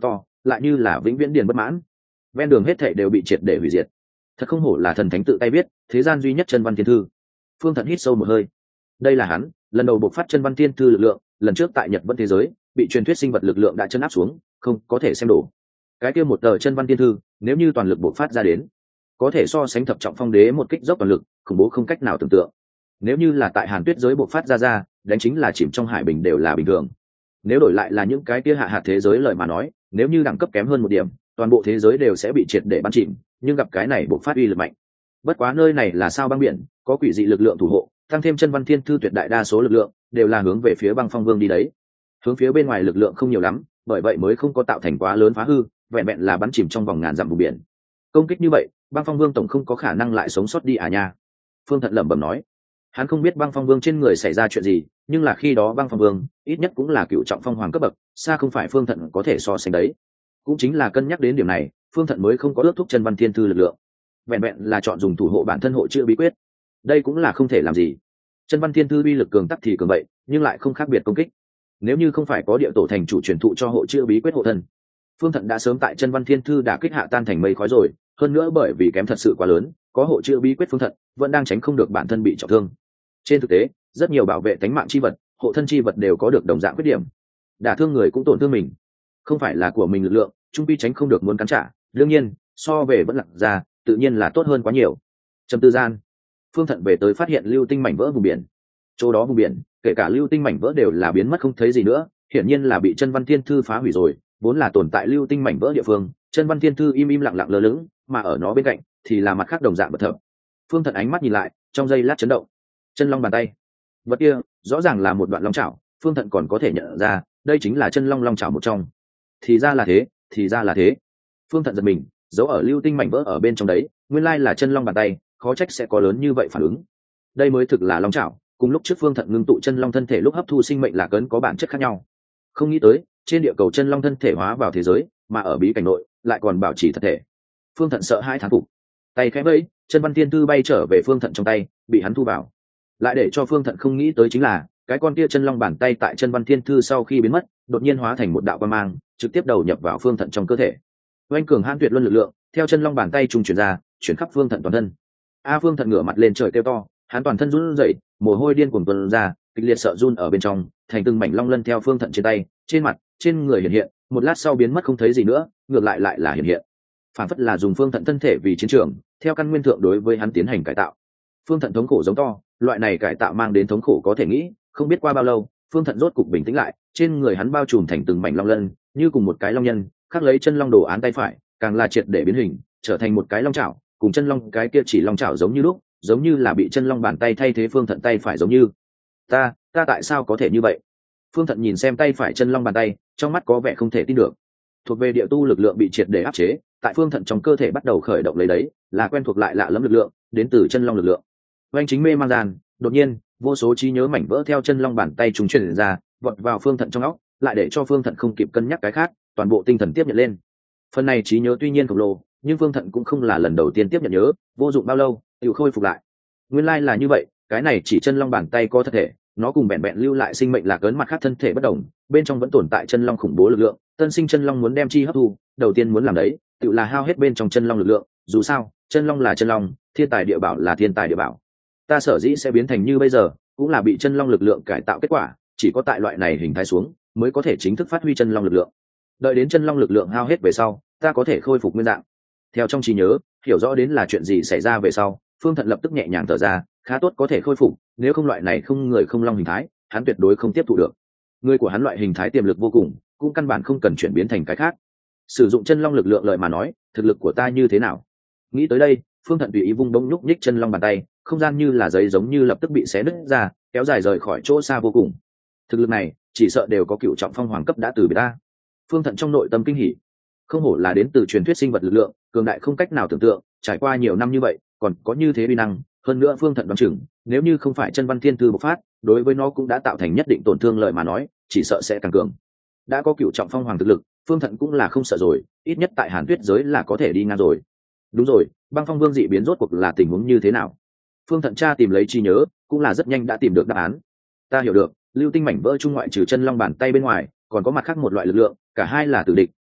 lại như là vĩnh viễn điền bất mãn. Ven đường hết thảy đều bị triệt để hủy diệt. Thật không hổ là thần thánh tự tay viết, thế gian duy nhất chân văn thiên thư. Phương Thận hít sâu một hơi. Đây là hắn lần đầu bộc phát chân văn thiên thư lực lượng, lần trước tại Nhật Vân thế giới bị truyền thuyết sinh vật lực lượng đã chấn áp xuống, không có thể xem đổ. Cái kia một tờ chân văn thiên thư, nếu như toàn lực bộc phát ra đến, có thể so sánh thập trọng phong đế một kích dốc toàn lực, khủng bố không cách nào tưởng tượng. Nếu như là tại Hàn Tuyết giới bộc phát ra, đánh chính là chìm trong hải bình đều là bình thường. Nếu đổi lại là những cái kia hạ hạt thế giới lời mà nói, nếu như đẳng cấp kém hơn một điểm, toàn bộ thế giới đều sẽ bị triệt để bắn chìm, nhưng gặp cái này bộc phát uy lực mạnh. Bất quá nơi này là sao băng biển, có quỷ dị lực lượng thủ hộ, tăng thêm chân văn thiên thư tuyệt đại đa số lực lượng đều là hướng về phía băng phong vương đi đấy. Hướng phía bên ngoài lực lượng không nhiều lắm, bởi vậy mới không có tạo thành quá lớn phá hư, vẹn vẹn là bắn chìm trong vòng ngàn dặm vùng biển. Công kích như vậy, băng phong vương tổng không có khả năng lại sống sót đi à nha. Phương Thận lẩm bẩm nói. Hắn không biết băng phong vương trên người xảy ra chuyện gì, nhưng là khi đó băng phong vương ít nhất cũng là cựu trọng phong hoàng cấp bậc, xa không phải Phương Thận có thể so sánh đấy. Cũng chính là cân nhắc đến điểm này, Phương Thận mới không có ước thúc chân văn thiên thư lực lượng, vẹn vẹn là chọn dùng thủ hộ bản thân hộ chữa bí quyết. Đây cũng là không thể làm gì. Chân văn thiên thư uy lực cường tắc thì cường vậy, nhưng lại không khác biệt công kích. Nếu như không phải có địa tổ thành chủ truyền thụ cho hộ chữa bí quyết hộ thân, Phương Thận đã sớm tại chân văn thiên thư đã kích hạ tan thành mây khói rồi. Hơn nữa bởi vì kém thật sự quá lớn, có hộ chữa bí quyết Phương Thận vẫn đang tránh không được bản thân bị trọng thương. Trên thực tế, rất nhiều bảo vệ tánh mạng chi vật, hộ thân chi vật đều có được đồng dạng khuyết điểm. Đả thương người cũng tổn thương mình, không phải là của mình lực lượng, trung pi tránh không được muốn cắn trả. Đương nhiên, so về vẫn lặng ra, tự nhiên là tốt hơn quá nhiều. Trầm tư gian, Phương Thận về tới phát hiện lưu tinh mảnh vỡ vùng biển. Chỗ đó vùng biển, kể cả lưu tinh mảnh vỡ đều là biến mất không thấy gì nữa, hiển nhiên là bị chân văn thiên thư phá hủy rồi. Vốn là tồn tại lưu tinh mảnh vỡ địa phương, chân văn thiên thư im im lặng lặng lơ lửng, mà ở nó bên cạnh thì là mặt khác đồng dạng bất thập. Phương Thận ánh mắt nhìn lại, trong giây lát chấn động. Chân long bàn tay, vật kia rõ ràng là một đoạn long chảo. Phương Thận còn có thể nhận ra đây chính là chân long long chảo một trong. Thì ra là thế, thì ra là thế. Phương Thận giật mình, giấu ở lưu tinh mảnh vỡ ở bên trong đấy, nguyên lai là chân long bàn tay, khó trách sẽ có lớn như vậy phản ứng. Đây mới thực là long chảo, cùng lúc trước Phương Thận ngưng tụ chân long thân thể lúc hấp thu sinh mệnh lạc ấn có bản chất khác nhau. Không nghĩ tới trên địa cầu chân long thân thể hóa vào thế giới, mà ở bí cảnh nội lại còn bảo trì thật thể. Phương Thận sợ hãi thán phục, tay khẽ vẫy, chân văn thiên thư bay trở về Phương Thận trong tay, bị hắn thu vào. Lại để cho Phương Thận không nghĩ tới chính là cái con kia chân long bàn tay tại chân văn thiên thư sau khi biến mất, đột nhiên hóa thành một đạo quang mang, trực tiếp đầu nhập vào Phương Thận trong cơ thể. Oanh cường hãn tuyệt luân lực lượng theo chân long bàn tay trung chuyển ra, chuyển khắp Phương Thận toàn thân. Phương Thận ngửa mặt lên trời kêu to, hắn toàn thân run rẩy, mồ hôi điên cuồng tuôn ra, kịch liệt sợ run ở bên trong, thành từng mảnh long lân theo Phương Thận trên tay, trên mặt, trên người hiện hiện, một lát sau biến mất không thấy gì nữa, ngược lại lại là hiện hiện. Phản phất là dùng Phương Thận thân thể vì chiến trường, theo căn nguyên thượng đối với hắn tiến hành cải tạo. Phương Thận thống khổ giống to, loại này cải tạo mang đến thống khổ có thể nghĩ, không biết qua bao lâu, Phương Thận rốt cục bình tĩnh lại, trên người hắn bao trùm thành từng mảnh long lân, như cùng một cái long nhân, khắc lấy chân long đồ án tay phải, càng là triệt để biến hình, trở thành một cái long chảo, cùng chân long cái kia chỉ long chảo giống như lúc, giống như là bị chân long bàn tay thay thế Phương Thận tay phải giống như. Ta tại sao có thể như vậy? Phương Thận nhìn xem tay phải chân long bàn tay, trong mắt có vẻ không thể tin được. Thuộc về địa tu lực lượng bị triệt để áp chế, tại Phương Thận trong cơ thể bắt đầu khởi động lấy đấy, là quen thuộc lại lạ lẫm lực lượng, đến từ chân long lực lượng. Oanh chính mê mang gian, đột nhiên, vô số trí nhớ mảnh vỡ theo chân long bàn tay trùng truyền ra, vọt vào Phương Thận trong óc, lại để cho Phương Thận không kịp cân nhắc cái khác, toàn bộ tinh thần tiếp nhận lên. Phần này trí nhớ tuy nhiên khổng lồ, nhưng Phương Thận cũng không là lần đầu tiên tiếp nhận nhớ, vô dụng bao lâu, tự khôi phục lại. Nguyên lai là như vậy, cái này chỉ chân long bàn tay có thật thể, nó cùng bèn bèn lưu lại sinh mệnh lạc ấn mặt khác thân thể bất đồng, bên trong vẫn tồn tại chân long khủng bố lực lượng, tân sinh chân long muốn đem chi hấp thu, đầu tiên muốn làm đấy, tự là hao hết bên trong chân long lực lượng, dù sao, chân long là chân long, thiên tài địa bảo là thiên tài địa bảo. Ta sở dĩ sẽ biến thành như bây giờ, cũng là bị chân long lực lượng cải tạo kết quả, chỉ có tại loại này hình thái xuống, mới có thể chính thức phát huy chân long lực lượng. Đợi đến chân long lực lượng hao hết về sau, ta có thể khôi phục nguyên dạng. Theo trong trí nhớ, hiểu rõ đến là chuyện gì xảy ra về sau, Phương Thận lập tức nhẹ nhàng thở ra, khá tốt có thể khôi phục, nếu không loại này không người không long hình thái, hắn tuyệt đối không tiếp thụ được. Người của hắn loại hình thái tiềm lực vô cùng, cũng căn bản không cần chuyển biến thành cái khác. Sử dụng chân long lực lượng lợi mà nói, thực lực của ta như thế nào? Nghĩ tới đây, Phương Thận tùy ý vung bông nhúc nhích chân long bàn tay, không gian như là giấy giống như lập tức bị xé nứt ra, kéo dài rời khỏi chỗ xa vô cùng. Thực lực này, chỉ sợ đều có cựu trọng phong hoàng cấp đã từ biệt ta. Phương Thận trong nội tâm kinh hỉ, không hổ là đến từ truyền thuyết sinh vật lực lượng, cường đại không cách nào tưởng tượng, trải qua nhiều năm như vậy, còn có như thế uy năng. Hơn nữa Phương Thận đoán chừng, nếu như không phải chân văn thiên thư bộc phát, đối với nó cũng đã tạo thành nhất định tổn thương lợi mà nói, chỉ sợ sẽ càng cường. Đã có cựu trọng phong hoàng thực lực, Phương Thận cũng là không sợ rồi, ít nhất tại Hàn Tuyết giới là có thể đi ngang rồi. Đúng rồi, băng phong vương dị biến rốt cuộc là tình huống như thế nào? Phương Thận tra tìm lấy trí nhớ, cũng là rất nhanh đã tìm được đáp án. Ta hiểu được, lưu tinh mảnh vỡ trung ngoại trừ chân long bàn tay bên ngoài, còn có mặt khác một loại lực lượng, cả hai là tử địch,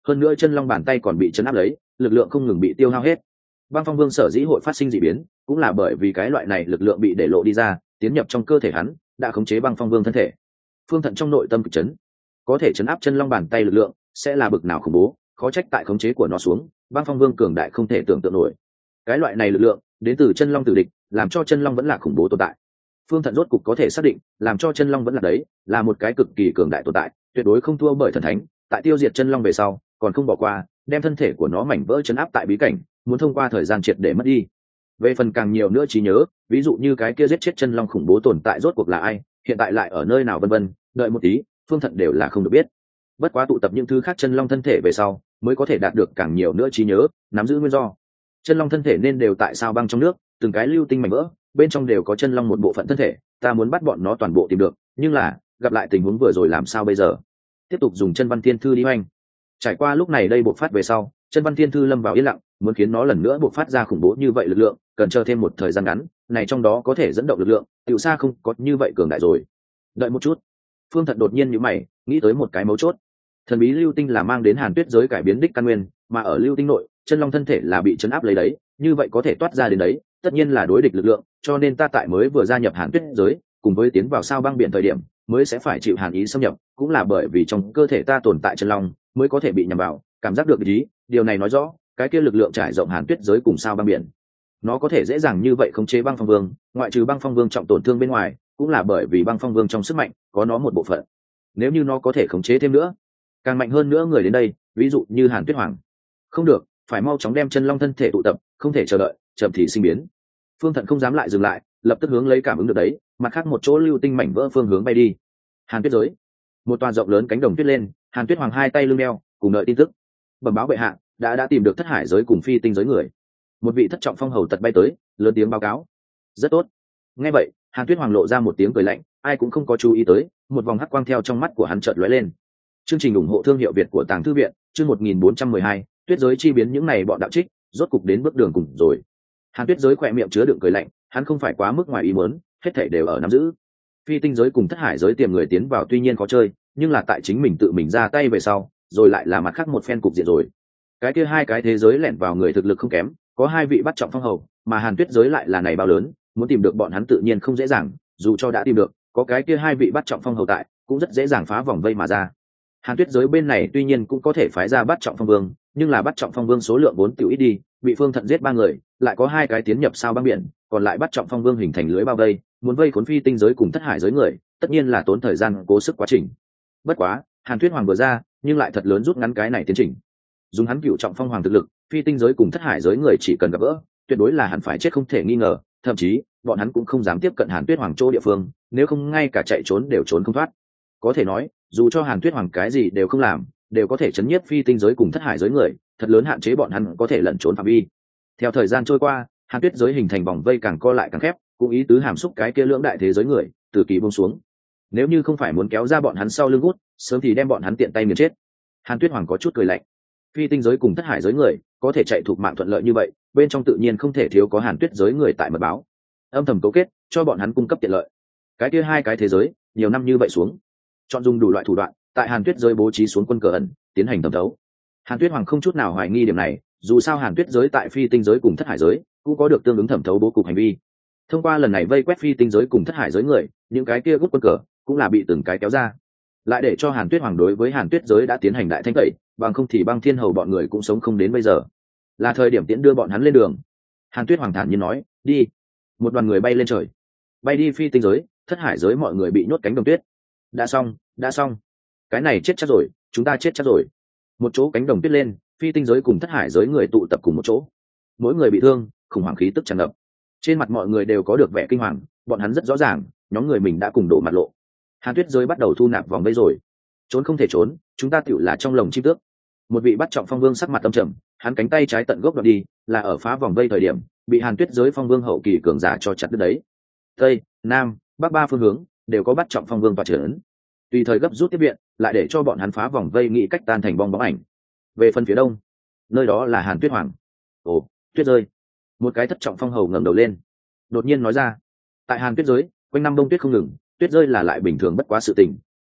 hơn nữa chân long bàn tay còn bị chấn áp lấy, lực lượng không ngừng bị tiêu hao hết. Băng Phong Vương sở dĩ hội phát sinh dị biến, cũng là bởi vì cái loại này lực lượng bị để lộ đi ra, tiến nhập trong cơ thể hắn, đã khống chế Băng Phong Vương thân thể. Phương Thận trong nội tâm kịch chấn, có thể chấn áp chân long bàn tay lực lượng, sẽ là bực nào khủng bố, khó trách tại khống chế của nó xuống, Băng Phong Vương cường đại không thể tưởng tượng nổi. Cái loại này lực lượng, đến từ chân long tử địch, làm cho chân long vẫn là khủng bố tồn tại. Phương Thận rốt cục có thể xác định, làm cho chân long vẫn là đấy, là một cái cực kỳ cường đại tồn tại, tuyệt đối không thua bởi thần thánh. Tại tiêu diệt chân long về sau, còn không bỏ qua, đem thân thể của nó mảnh vỡ chấn áp tại bí cảnh, muốn thông qua thời gian triệt để mất đi. Về phần càng nhiều nữa trí nhớ, ví dụ như cái kia giết chết chân long khủng bố tồn tại rốt cuộc là ai, hiện tại lại ở nơi nào vân vân, đợi một tí, Phương Thận đều là không được biết. Bất quá tụ tập những thứ khác chân long thân thể về sau, mới có thể đạt được càng nhiều nữa trí nhớ, nắm giữ nguyên do. Chân long thân thể nên đều tại sao băng trong nước, từng cái lưu tinh mảnh vỡ, bên trong đều có chân long một bộ phận thân thể, ta muốn bắt bọn nó toàn bộ tìm được, nhưng là gặp lại tình huống vừa rồi làm sao bây giờ? Tiếp tục dùng chân văn thiên thư đi hoành. Trải qua lúc này đây bộc phát về sau, chân văn thiên thư lâm vào yên lặng, muốn khiến nó lần nữa bộc phát ra khủng bố như vậy lực lượng, cần chờ thêm một thời gian ngắn, này trong đó có thể dẫn động lực lượng, tiểu xa không có như vậy cường đại rồi. Đợi một chút. Phương Thận đột nhiên nhíu mày, nghĩ tới một cái mấu chốt. Thần bí lưu tinh là mang đến Hàn Tuyết giới cải biến đích căn nguyên, mà ở lưu tinh nội, chân long thân thể là bị chấn áp lấy đấy, như vậy có thể toát ra đến đấy, tất nhiên là đối địch lực lượng, cho nên ta tại mới vừa gia nhập Hàn Tuyết giới, cùng với tiến vào sao băng biển thời điểm, mới sẽ phải chịu hàn ý xâm nhập, cũng là bởi vì trong cơ thể ta tồn tại chân long, mới có thể bị nhằm vào, cảm giác được ý, điều này nói rõ, cái kia lực lượng trải rộng Hàn Tuyết giới cùng sao băng biển. Nó có thể dễ dàng như vậy khống chế Băng Phong Vương, ngoại trừ Băng Phong Vương trọng tổn thương bên ngoài, cũng là bởi vì Băng Phong Vương trong sức mạnh có nó một bộ phận. Nếu như nó có thể khống chế thêm nữa, càng mạnh hơn nữa người đến đây, ví dụ như Hàn Tuyết Hoàng. Không được, phải mau chóng đem chân long thân thể tụ tập, không thể chờ đợi, chậm thì sinh biến. Phương Thận không dám lại dừng lại, lập tức hướng lấy cảm ứng được đấy, mặt khác một chỗ lưu tinh mảnh vỡ phương hướng bay đi. Hàn Tuyết giới, một tòa rộng lớn cánh đồng tuyết lên, Hàn Tuyết Hoàng hai tay lưng đeo, cùng đợi tin tức. Bẩm báo bệ hạ, đã tìm được thất hải giới cùng phi tinh giới người. Một vị thất trọng phong hầu tật bay tới, lớn tiếng báo cáo. Rất tốt. Nghe vậy, Hàn Tuyết Hoàng lộ ra một tiếng cười lạnh, ai cũng không có chú ý tới, một vòng hắc quang theo trong mắt của hắn chợt lóe lên. Chương trình ủng hộ thương hiệu Việt của Tàng Thư viện, chương 1412, Tuyết giới chi biến những này bọn đạo trích, rốt cục đến bước đường cùng rồi. Hàn Tuyết giới khỏe miệng chứa đựng cười lạnh, hắn không phải quá mức ngoài ý muốn, hết thảy đều ở nắm giữ. Phi tinh giới cùng thất hải giới tiềm người tiến vào tuy nhiên khó chơi, nhưng là tại chính mình tự mình ra tay về sau, rồi lại là mặt khác một phen cục diện rồi. Cái kia hai cái thế giới lẻn vào người thực lực không kém, có hai vị bắt trọng phong hầu, mà Hàn Tuyết giới lại là này bao lớn, muốn tìm được bọn hắn tự nhiên không dễ dàng, dù cho đã tìm được, có cái kia hai vị bắt trọng phong hầu tại, cũng rất dễ dàng phá vòng vây mà ra. Hàn Tuyết giới bên này tuy nhiên cũng có thể phái ra bắt trọng phong vương, nhưng là bắt trọng phong vương số lượng vốn tiểu ít đi, bị Phương Thận giết ba người, lại có hai cái tiến nhập sao băng biển, còn lại bắt trọng phong vương hình thành lưới bao vây, muốn vây khốn phi tinh giới cùng thất hải giới người, tất nhiên là tốn thời gian cố sức quá trình. Bất quá, Hàn Tuyết Hoàng vừa ra, nhưng lại thật lớn rút ngắn cái này tiến trình. Dùng hắn cựu trọng phong hoàng thực lực, phi tinh giới cùng thất hải giới người chỉ cần gặp gỡ, tuyệt đối là hẳn phải chết không thể nghi ngờ, thậm chí, bọn hắn cũng không dám tiếp cận Hàn Tuyết Hoàng chỗ địa phương, nếu không ngay cả chạy trốn đều trốn không thoát. Có thể nói, dù cho Hàn Tuyết Hoàng cái gì đều không làm, đều có thể chấn nhiếp phi tinh giới cùng thất hải giới người, thật lớn hạn chế bọn hắn có thể lẩn trốn phạm vi. Theo thời gian trôi qua, Hàn Tuyết giới hình thành vòng vây càng co lại càng khép, cũng ý tứ hàm xúc cái kia lưỡng đại thế giới người, từ kỳ buông xuống. Nếu như không phải muốn kéo ra bọn hắn sau lưng hút, sớm thì đem bọn hắn tiện tay nghiền chết. Hàn Tuyết Hoàng có chút cười lạnh. Phi tinh giới cùng thất hải giới người có thể chạy thuộc mạng thuận lợi như vậy, bên trong tự nhiên không thể thiếu có Hàn Tuyết giới người tại mật báo, âm thầm cấu kết cho bọn hắn cung cấp tiện lợi. Cái kia hai cái thế giới nhiều năm như vậy xuống, chọn dùng đủ loại thủ đoạn tại Hàn Tuyết giới bố trí xuống quân cờ ẩn, tiến hành thẩm thấu. Hàn Tuyết Hoàng không chút nào hoài nghi điểm này, dù sao Hàn Tuyết giới tại phi tinh giới cùng thất hải giới cũng có được tương ứng thẩm thấu bố cục hành vi. Thông qua lần này vây quét phi tinh giới cùng thất hải giới người, những cái kia gút quân cờ cũng là bị từng cái kéo ra, lại để cho Hàn Tuyết Hoàng đối với Hàn Tuyết giới đã tiến hành đại thanh tẩy, bằng không thì Băng Thiên Hầu bọn người cũng sống không đến bây giờ. Là thời điểm tiễn đưa bọn hắn lên đường. Hàn Tuyết Hoàng thản nhiên nói, đi. Một đoàn người bay lên trời, bay đi phi tinh giới, thất hải giới mọi người bị nhốt cánh đồng tuyết. Đã xong, cái này chết chắc rồi, chúng ta chết chắc rồi. Một chỗ cánh đồng tuyết lên, phi tinh giới cùng thất hải giới người tụ tập cùng một chỗ, mỗi người bị thương, khủng hoảng khí tức tràn ngập. Trên mặt mọi người đều có được vẻ kinh hoàng, bọn hắn rất rõ ràng, nhóm người mình đã cùng đổ mặt lộ. Hàn Tuyết giới bắt đầu thu nạp vòng vây rồi, trốn không thể trốn, chúng ta tựu là trong lồng chim tước. Một vị bắt trọng phong vương sắc mặt âm trầm, hắn cánh tay trái tận gốc đoạn đi, là ở phá vòng vây thời điểm, bị Hàn Tuyết giới phong vương hậu kỳ cường giả cho chặt đứt đấy. Tây, Nam, Bắc ba phương hướng đều có bắt trọng phong vương và trưởng, tùy thời gấp rút tiếp viện, lại để cho bọn hắn phá vòng vây nghĩ cách tan thành bong bóng ảnh. Về phần phía đông, nơi đó là Hàn Tuyết Hoàng. Ồ, tuyết rơi. Một cái thất trọng phong hầu ngẩng đầu lên, đột nhiên nói ra, tại Hàn Tuyết giới, quanh năm đông tuyết không ngừng, tuyết rơi là lại bình thường bất quá sự tình,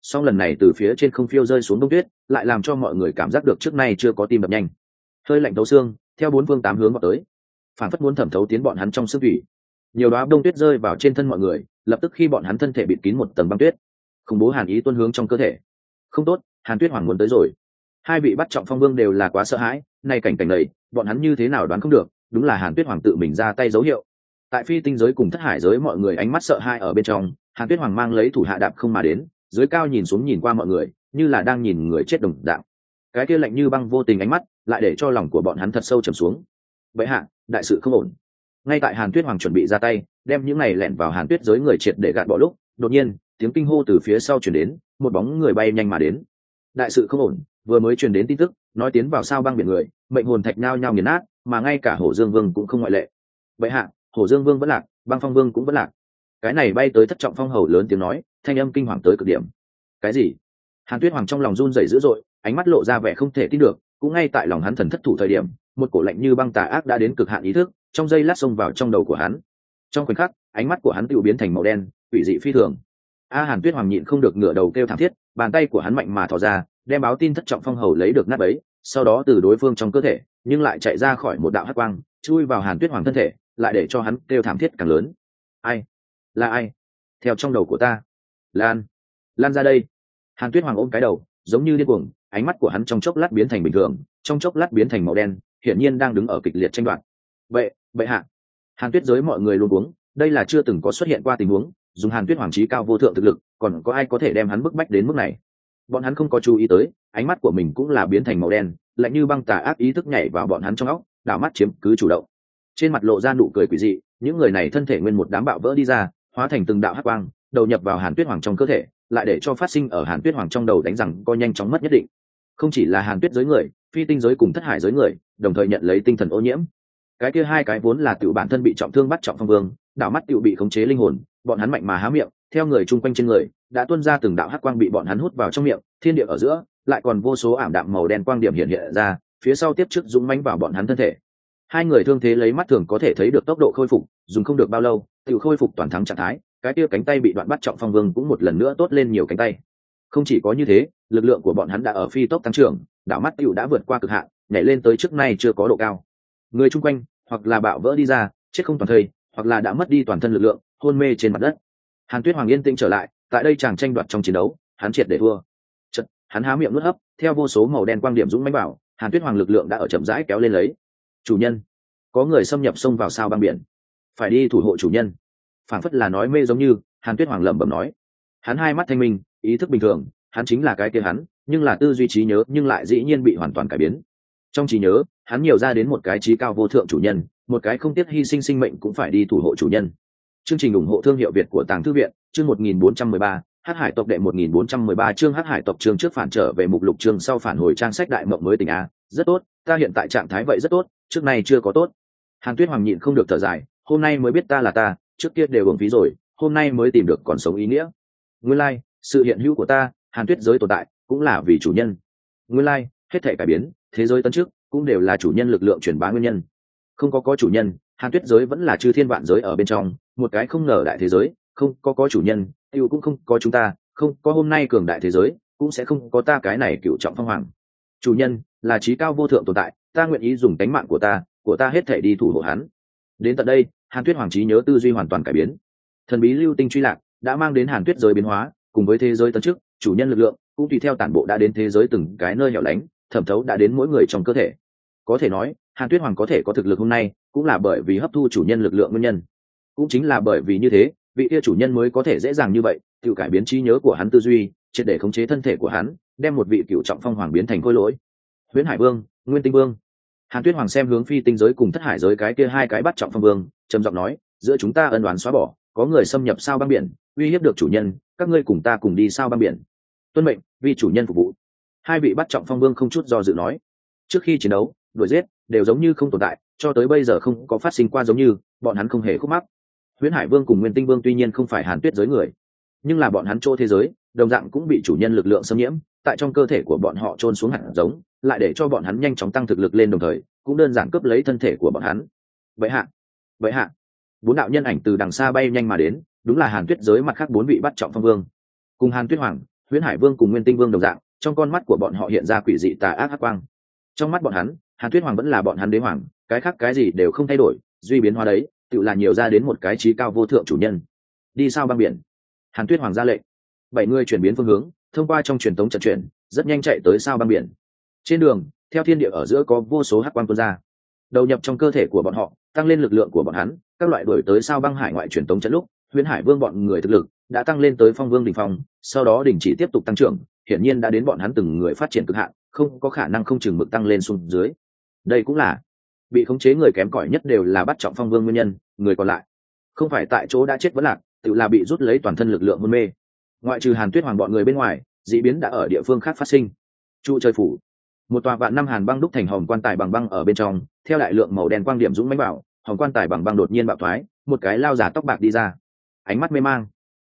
song lần này từ phía trên không phiêu rơi xuống đông tuyết lại làm cho mọi người cảm giác được trước nay chưa có tim đập nhanh, hơi lạnh thấu xương theo bốn phương tám hướng vào tới, phản phất muốn thẩm thấu tiến bọn hắn trong xương thủy. Nhiều đóa đông tuyết rơi vào trên thân mọi người, lập tức khi bọn hắn thân thể bịt kín một tầng băng tuyết, khủng bố hàn ý tuôn hướng trong cơ thể. Không tốt, Hàn Tuyết Hoàng muốn tới rồi. Hai vị bắt trọng phong vương đều là quá sợ hãi, nay cảnh cảnh này bọn hắn như thế nào đoán không được, đúng là Hàn Tuyết Hoàng tự mình ra tay dấu hiệu. Tại phi tinh giới cùng thất hải giới mọi người ánh mắt sợ hãi ở bên trong, Hàn Tuyết Hoàng mang lấy thủ hạ đạp không mà đến, dưới cao nhìn xuống nhìn qua mọi người, như là đang nhìn người chết đồng dạng. Cái kia lạnh như băng vô tình ánh mắt, lại để cho lòng của bọn hắn thật sâu trầm xuống. Vậy hạ, đại sự không ổn. Ngay tại Hàn Tuyết Hoàng chuẩn bị ra tay, đem những này lẻn vào Hàn Tuyết giới người triệt để gạt bỏ lúc, đột nhiên, tiếng kinh hô từ phía sau truyền đến, một bóng người bay nhanh mà đến. Đại sự không ổn, vừa mới truyền đến tin tức, nói tiến vào sao băng biển người, mệnh hồn thạch nhao nhao nghiền nát, mà ngay cả Hổ Dương Vương cũng không ngoại lệ. Vậy hạ, Hổ Dương Vương vẫn lạc, Băng Phong Vương cũng vẫn lạc. Cái này bay tới thất trọng phong hầu lớn tiếng nói, thanh âm kinh hoàng tới cực điểm. Cái gì? Hàn Tuyết Hoàng trong lòng run rẩy dữ dội, ánh mắt lộ ra vẻ không thể tin được, cũng ngay tại lòng hắn thần thất thủ thời điểm, một cổ lạnh như băng tà ác đã đến cực hạn ý thức, trong giây lát xông vào trong đầu của hắn. Trong khoảnh khắc, ánh mắt của hắn tự biến thành màu đen, quỷ dị phi thường. Hàn Tuyết Hoàng nhịn không được ngửa đầu kêu thảm thiết, bàn tay của hắn mạnh mà thò ra, đem báo tin thất trọng phong hầu lấy được nát bấy, sau đó từ đối phương trong cơ thể, nhưng lại chạy ra khỏi một đạo hắc quang, chui vào Hàn Tuyết Hoàng thân thể, lại để cho hắn kêu thảm thiết càng lớn. Ai? Là ai? Theo trong đầu của ta. Lan, Lan ra đây. Hàn Tuyết Hoàng ôm cái đầu, giống như điên cuồng, ánh mắt của hắn trong chốc lát biến thành bình thường, trong chốc lát biến thành màu đen, hiển nhiên đang đứng ở kịch liệt tranh đoạt. Vậy hạ. Hàn Tuyết giới mọi người luôn uống, đây là chưa từng có xuất hiện qua tình huống, dùng Hàn Tuyết Hoàng chí cao vô thượng thực lực, còn có ai có thể đem hắn bức bách đến mức này? Bọn hắn không có chú ý tới, ánh mắt của mình cũng là biến thành màu đen, lạnh như băng tà ác ý thức nhảy vào bọn hắn trong óc, đảo mắt chiếm cứ chủ động. Trên mặt lộ ra nụ cười quỷ dị, những người này thân thể nguyên một đám bạo vỡ đi ra, hóa thành từng đạo hắc quang, đầu nhập vào Hàn Tuyết Hoàng trong cơ thể, lại để cho phát sinh ở Hàn Tuyết Hoàng trong đầu đánh rằng co nhanh chóng mất nhất định. Không chỉ là Hàn Tuyết giới người, phi tinh giới cùng thất hải giới người, đồng thời nhận lấy tinh thần ô nhiễm. Cái kia hai cái vốn là tiểu bản thân bị trọng thương bắt trọng phong vương, đảo mắt tiểu bị khống chế linh hồn, bọn hắn mạnh mà há miệng, theo người chung quanh trên người, đã tuôn ra từng đạo hắc quang bị bọn hắn hút vào trong miệng, thiên địa ở giữa, lại còn vô số ảm đạm màu đen quang điểm hiện hiện ra, phía sau tiếp trước dũng mãnh vào bọn hắn thân thể. Hai người thương thế lấy mắt thường có thể thấy được tốc độ khôi phục, dùng không được bao lâu, tiểu khôi phục toàn thắng trạng thái, cái kia cánh tay bị đoạn bắt trọng phong vương cũng một lần nữa tốt lên nhiều cánh tay. Không chỉ có như thế, lực lượng của bọn hắn đã ở phi tốc tăng trưởng, đảo mắt tiểu đã vượt qua cực hạn, nhảy lên tới trước nay chưa có độ cao. Người chung quanh, hoặc là bạo vỡ đi ra, chết không toàn thây, hoặc là đã mất đi toàn thân lực lượng, hôn mê trên mặt đất. Hàn Tuyết Hoàng yên tĩnh trở lại, tại đây chàng tranh đoạt trong chiến đấu, hắn triệt để thua. Chợt, hắn há miệng nuốt hấp, theo vô số màu đen quang điểm dũng mãnh bảo, Hàn Tuyết Hoàng lực lượng đã ở chậm rãi kéo lên lấy. Chủ nhân, có người xâm nhập sông vào sao băng biển, phải đi thủ hộ chủ nhân. Phảng phất là nói mê giống như, Hàn Tuyết Hoàng lẩm bẩm nói. Hắn hai mắt thanh minh, ý thức bình thường, hắn chính là cái kia hắn, nhưng là tư duy trí nhớ nhưng lại dĩ nhiên bị hoàn toàn cải biến. Trong trí nhớ, hắn nhiều ra đến một cái trí cao vô thượng chủ nhân, một cái không tiếc hy sinh sinh mệnh cũng phải đi thủ hộ chủ nhân. Chương trình ủng hộ thương hiệu Việt của Tàng Thư viện, chương 1413, Hắc Hải tộc đệ 1413 chương Hắc Hải tộc chương trước phản trở về mục lục chương sau phản hồi trang sách đại mộng mới tình a, rất tốt, ta hiện tại trạng thái vậy rất tốt, trước nay chưa có tốt. Hàn Tuyết Hoàng nhịn không được thở dài, hôm nay mới biết ta là ta, trước kia đều uổng phí rồi, hôm nay mới tìm được còn sống ý nghĩa. Nguyên lai, sự hiện hữu của ta, Hàn Tuyết giới tồn tại, cũng là vì chủ nhân. Nguyên lai, hết thảy cải biến, thế giới tấn trước, cũng đều là chủ nhân lực lượng truyền bá nguyên nhân. Không có chủ nhân, Hàn Tuyết giới vẫn là chư thiên vạn giới ở bên trong, một cái không ngờ đại thế giới, không có chủ nhân, yêu cũng không có chúng ta, không có hôm nay cường đại thế giới, cũng sẽ không có ta cái này cựu trọng phong hoàng. Chủ nhân là trí cao vô thượng tồn tại, ta nguyện ý dùng tánh mạng của ta hết thể đi thủ hộ hắn. Đến tận đây, Hàn Tuyết Hoàng trí nhớ tư duy hoàn toàn cải biến. Thần bí lưu tinh truy lạc đã mang đến Hàn Tuyết giới biến hóa, cùng với thế giới tấn trước, chủ nhân lực lượng cũng tùy theo tản bộ đã đến thế giới từng cái nơi hẻo lánh, thẩm thấu đã đến mỗi người trong cơ thể. Có thể nói, Hàn Tuyết Hoàng có thể có thực lực hôm nay, cũng là bởi vì hấp thu chủ nhân lực lượng nguyên nhân. Cũng chính là bởi vì như thế, vị kia chủ nhân mới có thể dễ dàng như vậy, tự cải biến trí nhớ của hắn tư duy, triệt để khống chế thân thể của hắn, đem một vị cựu trọng phong hoàng biến thành khôi lỗi. Huyễn Hải Vương, Nguyên Tinh Vương. Hàn Tuyết Hoàng xem hướng phi tinh giới cùng thất hải giới cái kia hai cái bắt trọng phong vương, trầm giọng nói, giữa chúng ta ân oán xóa bỏ, có người xâm nhập sao băng biển, uy hiếp được chủ nhân, các ngươi cùng ta cùng đi sao băng biển. Tuân mệnh, vì chủ nhân phục vụ. Hai vị bắt trọng phong vương không chút do dự nói. Trước khi chiến đấu, đuổi giết đều giống như không tồn tại, cho tới bây giờ không có phát sinh qua giống như, bọn hắn không hề khúc mắc. Huyễn Hải Vương cùng Nguyên Tinh Vương tuy nhiên không phải Hàn Tuyết giới người, nhưng là bọn hắn chỗ thế giới, đồng dạng cũng bị chủ nhân lực lượng xâm nhiễm, tại trong cơ thể của bọn họ chôn xuống hạt giống, lại để cho bọn hắn nhanh chóng tăng thực lực lên, đồng thời cũng đơn giản cướp lấy thân thể của bọn hắn. Vậy hạ, bốn đạo nhân ảnh từ đằng xa bay nhanh mà đến, đúng là Hàn Tuyết giới mặt khác bốn vị bắt trọng phong vương. Cùng Hàn Tuyết Hoàng, Huyễn Hải Vương cùng Nguyên Tinh Vương đồng dạng, trong con mắt của bọn họ hiện ra quỷ dị tà ác hắc quang. Trong mắt bọn hắn, Hàn Tuyết Hoàng vẫn là bọn hắn đế hoàng, cái khác cái gì đều không thay đổi, duy biến hóa đấy, tự là nhiều ra đến một cái trí cao vô thượng chủ nhân. Đi sao băng biển. Hàn Tuyết Hoàng ra lệnh. 7 người chuyển biến phương hướng, thông qua trong truyền tống trận chuyển, rất nhanh chạy tới sao băng biển. Trên đường, theo thiên địa ở giữa có vô số hắc quang tuôn ra, đầu nhập trong cơ thể của bọn họ, tăng lên lực lượng của bọn hắn. Các loại đuổi tới sao băng hải ngoại truyền tống trận lúc, Huyễn Hải Vương bọn người thực lực đã tăng lên tới Phong Vương đỉnh phong, sau đó đình chỉ tiếp tục tăng trưởng, hiển nhiên đã đến bọn hắn từng người phát triển cực hạn, không có khả năng không chừng mực tăng lên xuống dưới. Đây cũng là bị khống chế người kém cỏi nhất đều là bắt trọng Phong Vương nguyên nhân, người còn lại không phải tại chỗ đã chết vẫn lạc, tự là bị rút lấy toàn thân lực lượng hôn mê. Ngoại trừ Hàn Tuyết Hoàng bọn người bên ngoài, dị biến đã ở địa phương khác phát sinh. Trụ trời phủ, một tòa vạn năm hàn băng đúc thành hòm quan tài bằng băng ở bên trong, theo đại lượng màu đen quang điểm dũng mãnh bảo, hòm quan tài bằng băng đột nhiên bạo thoái, một cái lao giả tóc bạc đi ra, ánh mắt mê mang.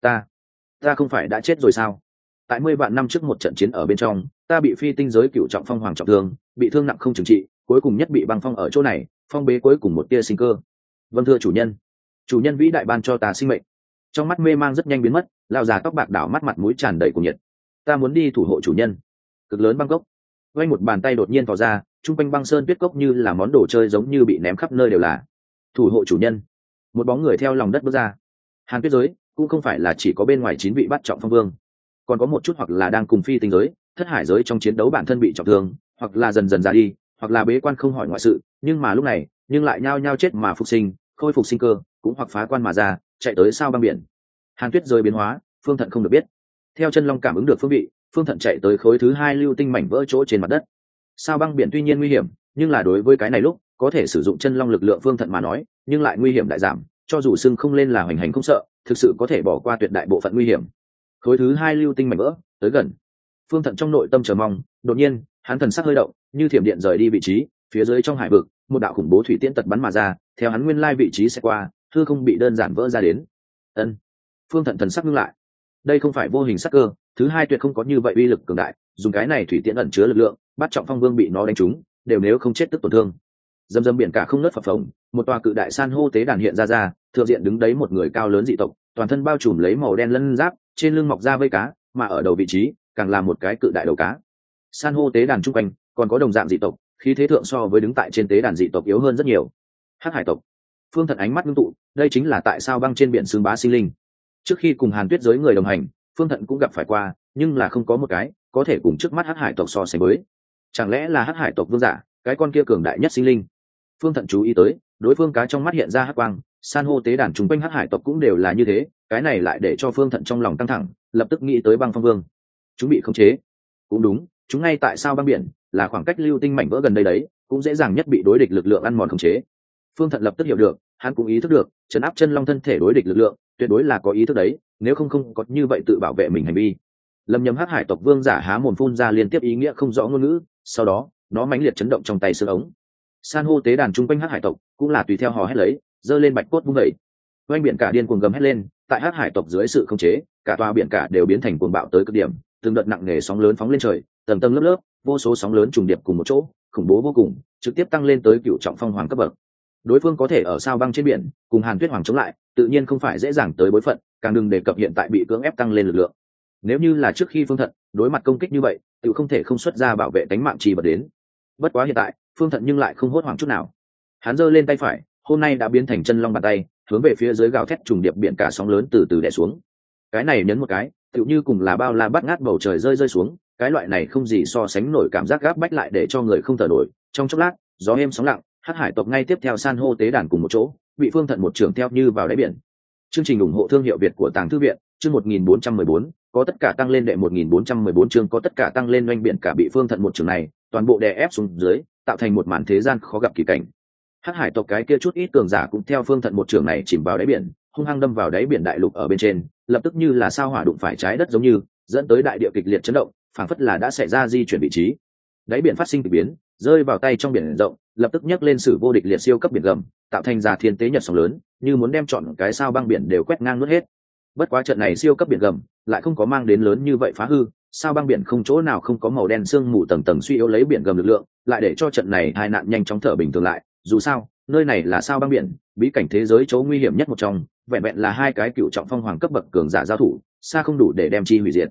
Ta không phải đã chết rồi sao? Tại 10 vạn năm trước một trận chiến ở bên trong, ta bị phi tinh giới cựu trọng phong hoàng trọng thương, bị thương nặng không chừng trị, cuối cùng nhất bị băng phong ở chỗ này, phong bế cuối cùng một tia sinh cơ. Vâng thưa chủ nhân vĩ đại ban cho ta sinh mệnh. Trong mắt mê mang rất nhanh biến mất, lao già tóc bạc đảo mắt mặt mũi tràn đầy cuồng nhiệt. Ta muốn đi thủ hộ chủ nhân. Cực lớn băng cốc, vang một bàn tay đột nhiên tỏ ra, trung quanh băng sơn tuyết cốc như là món đồ chơi giống như bị ném khắp nơi đều là. Thủ hộ chủ nhân. Một bóng người theo lòng đất bước ra. Hàn Tuyết giới cũng không phải là chỉ có bên ngoài 9 vị bắt trọng phong vương, còn có một chút hoặc là đang cùng phi tinh giới, thất hải giới trong chiến đấu bản thân bị trọng thương, hoặc là dần dần ra đi, hoặc là bế quan không hỏi ngoại sự, nhưng mà lúc này nhưng lại nhao nhao chết mà phục sinh, khôi phục sinh cơ, cũng hoặc phá quan mà ra, chạy tới sao băng biển. Hàn Tuyết giới biến hóa, Phương Thận không được biết. Theo chân long cảm ứng được phương vị, Phương Thận chạy tới khối thứ 2 lưu tinh mảnh vỡ chỗ trên mặt đất. Sao băng biển tuy nhiên nguy hiểm, nhưng là đối với cái này lúc có thể sử dụng chân long lực lượng Phương Thận mà nói, nhưng lại nguy hiểm đại giảm, cho dù sưng không lên là hoành hành không sợ, thực sự có thể bỏ qua tuyệt đại bộ phận nguy hiểm. Khối thứ 2 lưu tinh mảnh vỡ tới gần, Phương Thận trong nội tâm chờ mong, đột nhiên hắn thần sắc hơi động, như thiểm điện rời đi vị trí, phía dưới trong hải vực một đạo khủng bố thủy tiễn tật bắn mà ra, theo hắn nguyên lai vị trí sẽ qua, hư không bị đơn giản vỡ ra đến. Ân. Phương Thận thần sắc ngưng lại. Đây không phải vô hình sắc cơ, thứ 2 tuyệt không có như vậy uy lực cường đại, dùng cái này thủy tiễn ẩn chứa lực lượng, bắt trọng phong vương bị nó đánh trúng, đều nếu không chết tức tổn thương. Dầm dầm biển cả không nứt phập phồng, một tòa cự đại san hô tế đàn hiện ra, thượng diện đứng đấy một người cao lớn dị tộc, toàn thân bao trùm lấy màu đen lân giáp, trên lưng mọc ra vây cá, mà ở đầu vị trí càng là một cái cự đại đầu cá. San hô tế đàn trung quanh còn có đồng dạng dị tộc, khí thế thượng so với đứng tại trên tế đàn dị tộc yếu hơn rất nhiều. Hắc hải tộc. Phương Thận ánh mắt ngưng tụ, đây chính là tại sao băng trên biển xương bá sinh linh. Trước khi cùng Hàn Tuyết giới người đồng hành, Phương Thận cũng gặp phải qua, nhưng là không có một cái có thể cùng trước mắt Hắc hải tộc so sánh với. Chẳng lẽ là Hắc hải tộc vương giả, cái con kia cường đại nhất sinh linh? Phương Thận chú ý tới, đối phương cá trong mắt hiện ra hắc quang, san hô tế đàn chung quanh Hắc hải tộc cũng đều là như thế, cái này lại để cho Phương Thận trong lòng căng thẳng, lập tức nghĩ tới băng phong vương. Chúng bị khống chế. Cũng đúng, chúng ngay tại sao băng biển, là khoảng cách lưu tinh mảnh vỡ gần đây đấy, cũng dễ dàng nhất bị đối địch lực lượng ăn mòn khống chế. Phương Thận lập tức hiểu được, hắn cũng ý thức được, trấn áp chân long thân thể đối địch lực lượng, tuyệt đối là có ý thức đấy, nếu không có như vậy tự bảo vệ mình hành vi. Lâm nhầm Hắc hải tộc vương giả há mồm phun ra liên tiếp ý nghĩa không rõ ngôn ngữ, sau đó nó mãnh liệt chấn động trong tay xương ống. San hô tế đàn chung quanh Hắc hải tộc cũng là tùy theo hò hét lấy, giơ lên bạch cốt vung vẩy. Oanh biển cả điên cuồng gầm hét lên, tại Hắc hải tộc dưới sự khống chế, cả tòa biển cả đều biến thành cuồng bạo tới cực điểm, từng đợt nặng nề sóng lớn phóng lên trời, tầng tầng lớp lớp, vô số sóng lớn trùng điệp cùng một chỗ, khủng bố vô cùng, trực tiếp tăng lên tới cựu trọng phong hoàng cấp bậc. Đối phương có thể ở sao băng trên biển cùng Hàn Tuyết Hoàng chống lại, tự nhiên không phải dễ dàng tới bối phận, càng đừng đề cập hiện tại bị cưỡng ép tăng lên lực lượng. Nếu như là trước khi Phương Thận đối mặt công kích như vậy, tự không thể không xuất ra bảo vệ tính mạng trì bật đến. Bất quá hiện tại, Phương Thận nhưng lại không hốt hoảng chút nào. Hắn giơ lên tay phải, hôm nay đã biến thành chân long bàn tay, hướng về phía dưới gào thét trùng điệp biển cả sóng lớn từ từ đè xuống. Cái này nhấn một cái, tựu như cùng là bao la bắt ngát bầu trời rơi xuống, cái loại này không gì so sánh nổi cảm giác gáp bách lại để cho người không thở nổi. Trong chốc lát, gió êm sóng lặng, Hắc hải tộc ngay tiếp theo san hô tế đàn cùng một chỗ, bị Phương Thận một trường theo như vào đáy biển. Chương trình ủng hộ thương hiệu Việt của Tàng Thư viện, chương 1414, có tất cả tăng lên đệ 1414 chương có tất cả tăng lên oanh biển cả bị Phương Thận một trường này, toàn bộ đè ép xuống dưới, tạo thành một màn thế gian khó gặp kỳ cảnh. Hắc hải tộc cái kia chút ít cường giả cũng theo Phương Thận một trường này chìm vào đáy biển, hung hăng đâm vào đáy biển đại lục ở bên trên, lập tức như là sao hỏa đụng phải trái đất giống như, dẫn tới đại địa kịch liệt chấn động, phảng phất là đã xảy ra di chuyển vị trí. Đáy biển phát sinh kỳ biến, rơi vào tay trong biển rộng, lập tức nhấc lên sử vô địch liệt siêu cấp biển gầm, tạo thành ra thiên tế nhật sóng lớn, như muốn đem trọn cái sao băng biển đều quét ngang nuốt hết. Bất quá trận này siêu cấp biển gầm lại không có mang đến lớn như vậy phá hư, sao băng biển không chỗ nào không có màu đen sương mù tầng tầng suy yếu lấy biển gầm lực lượng, lại để cho trận này hai nạn nhanh chóng thở bình thường lại. Dù sao, nơi này là sao băng biển, bí cảnh thế giới chỗ nguy hiểm nhất một trong, vẹn vẹn là hai cái cựu trọng phong hoàng cấp bậc cường giả giao thủ, xa không đủ để đem chi hủy diệt.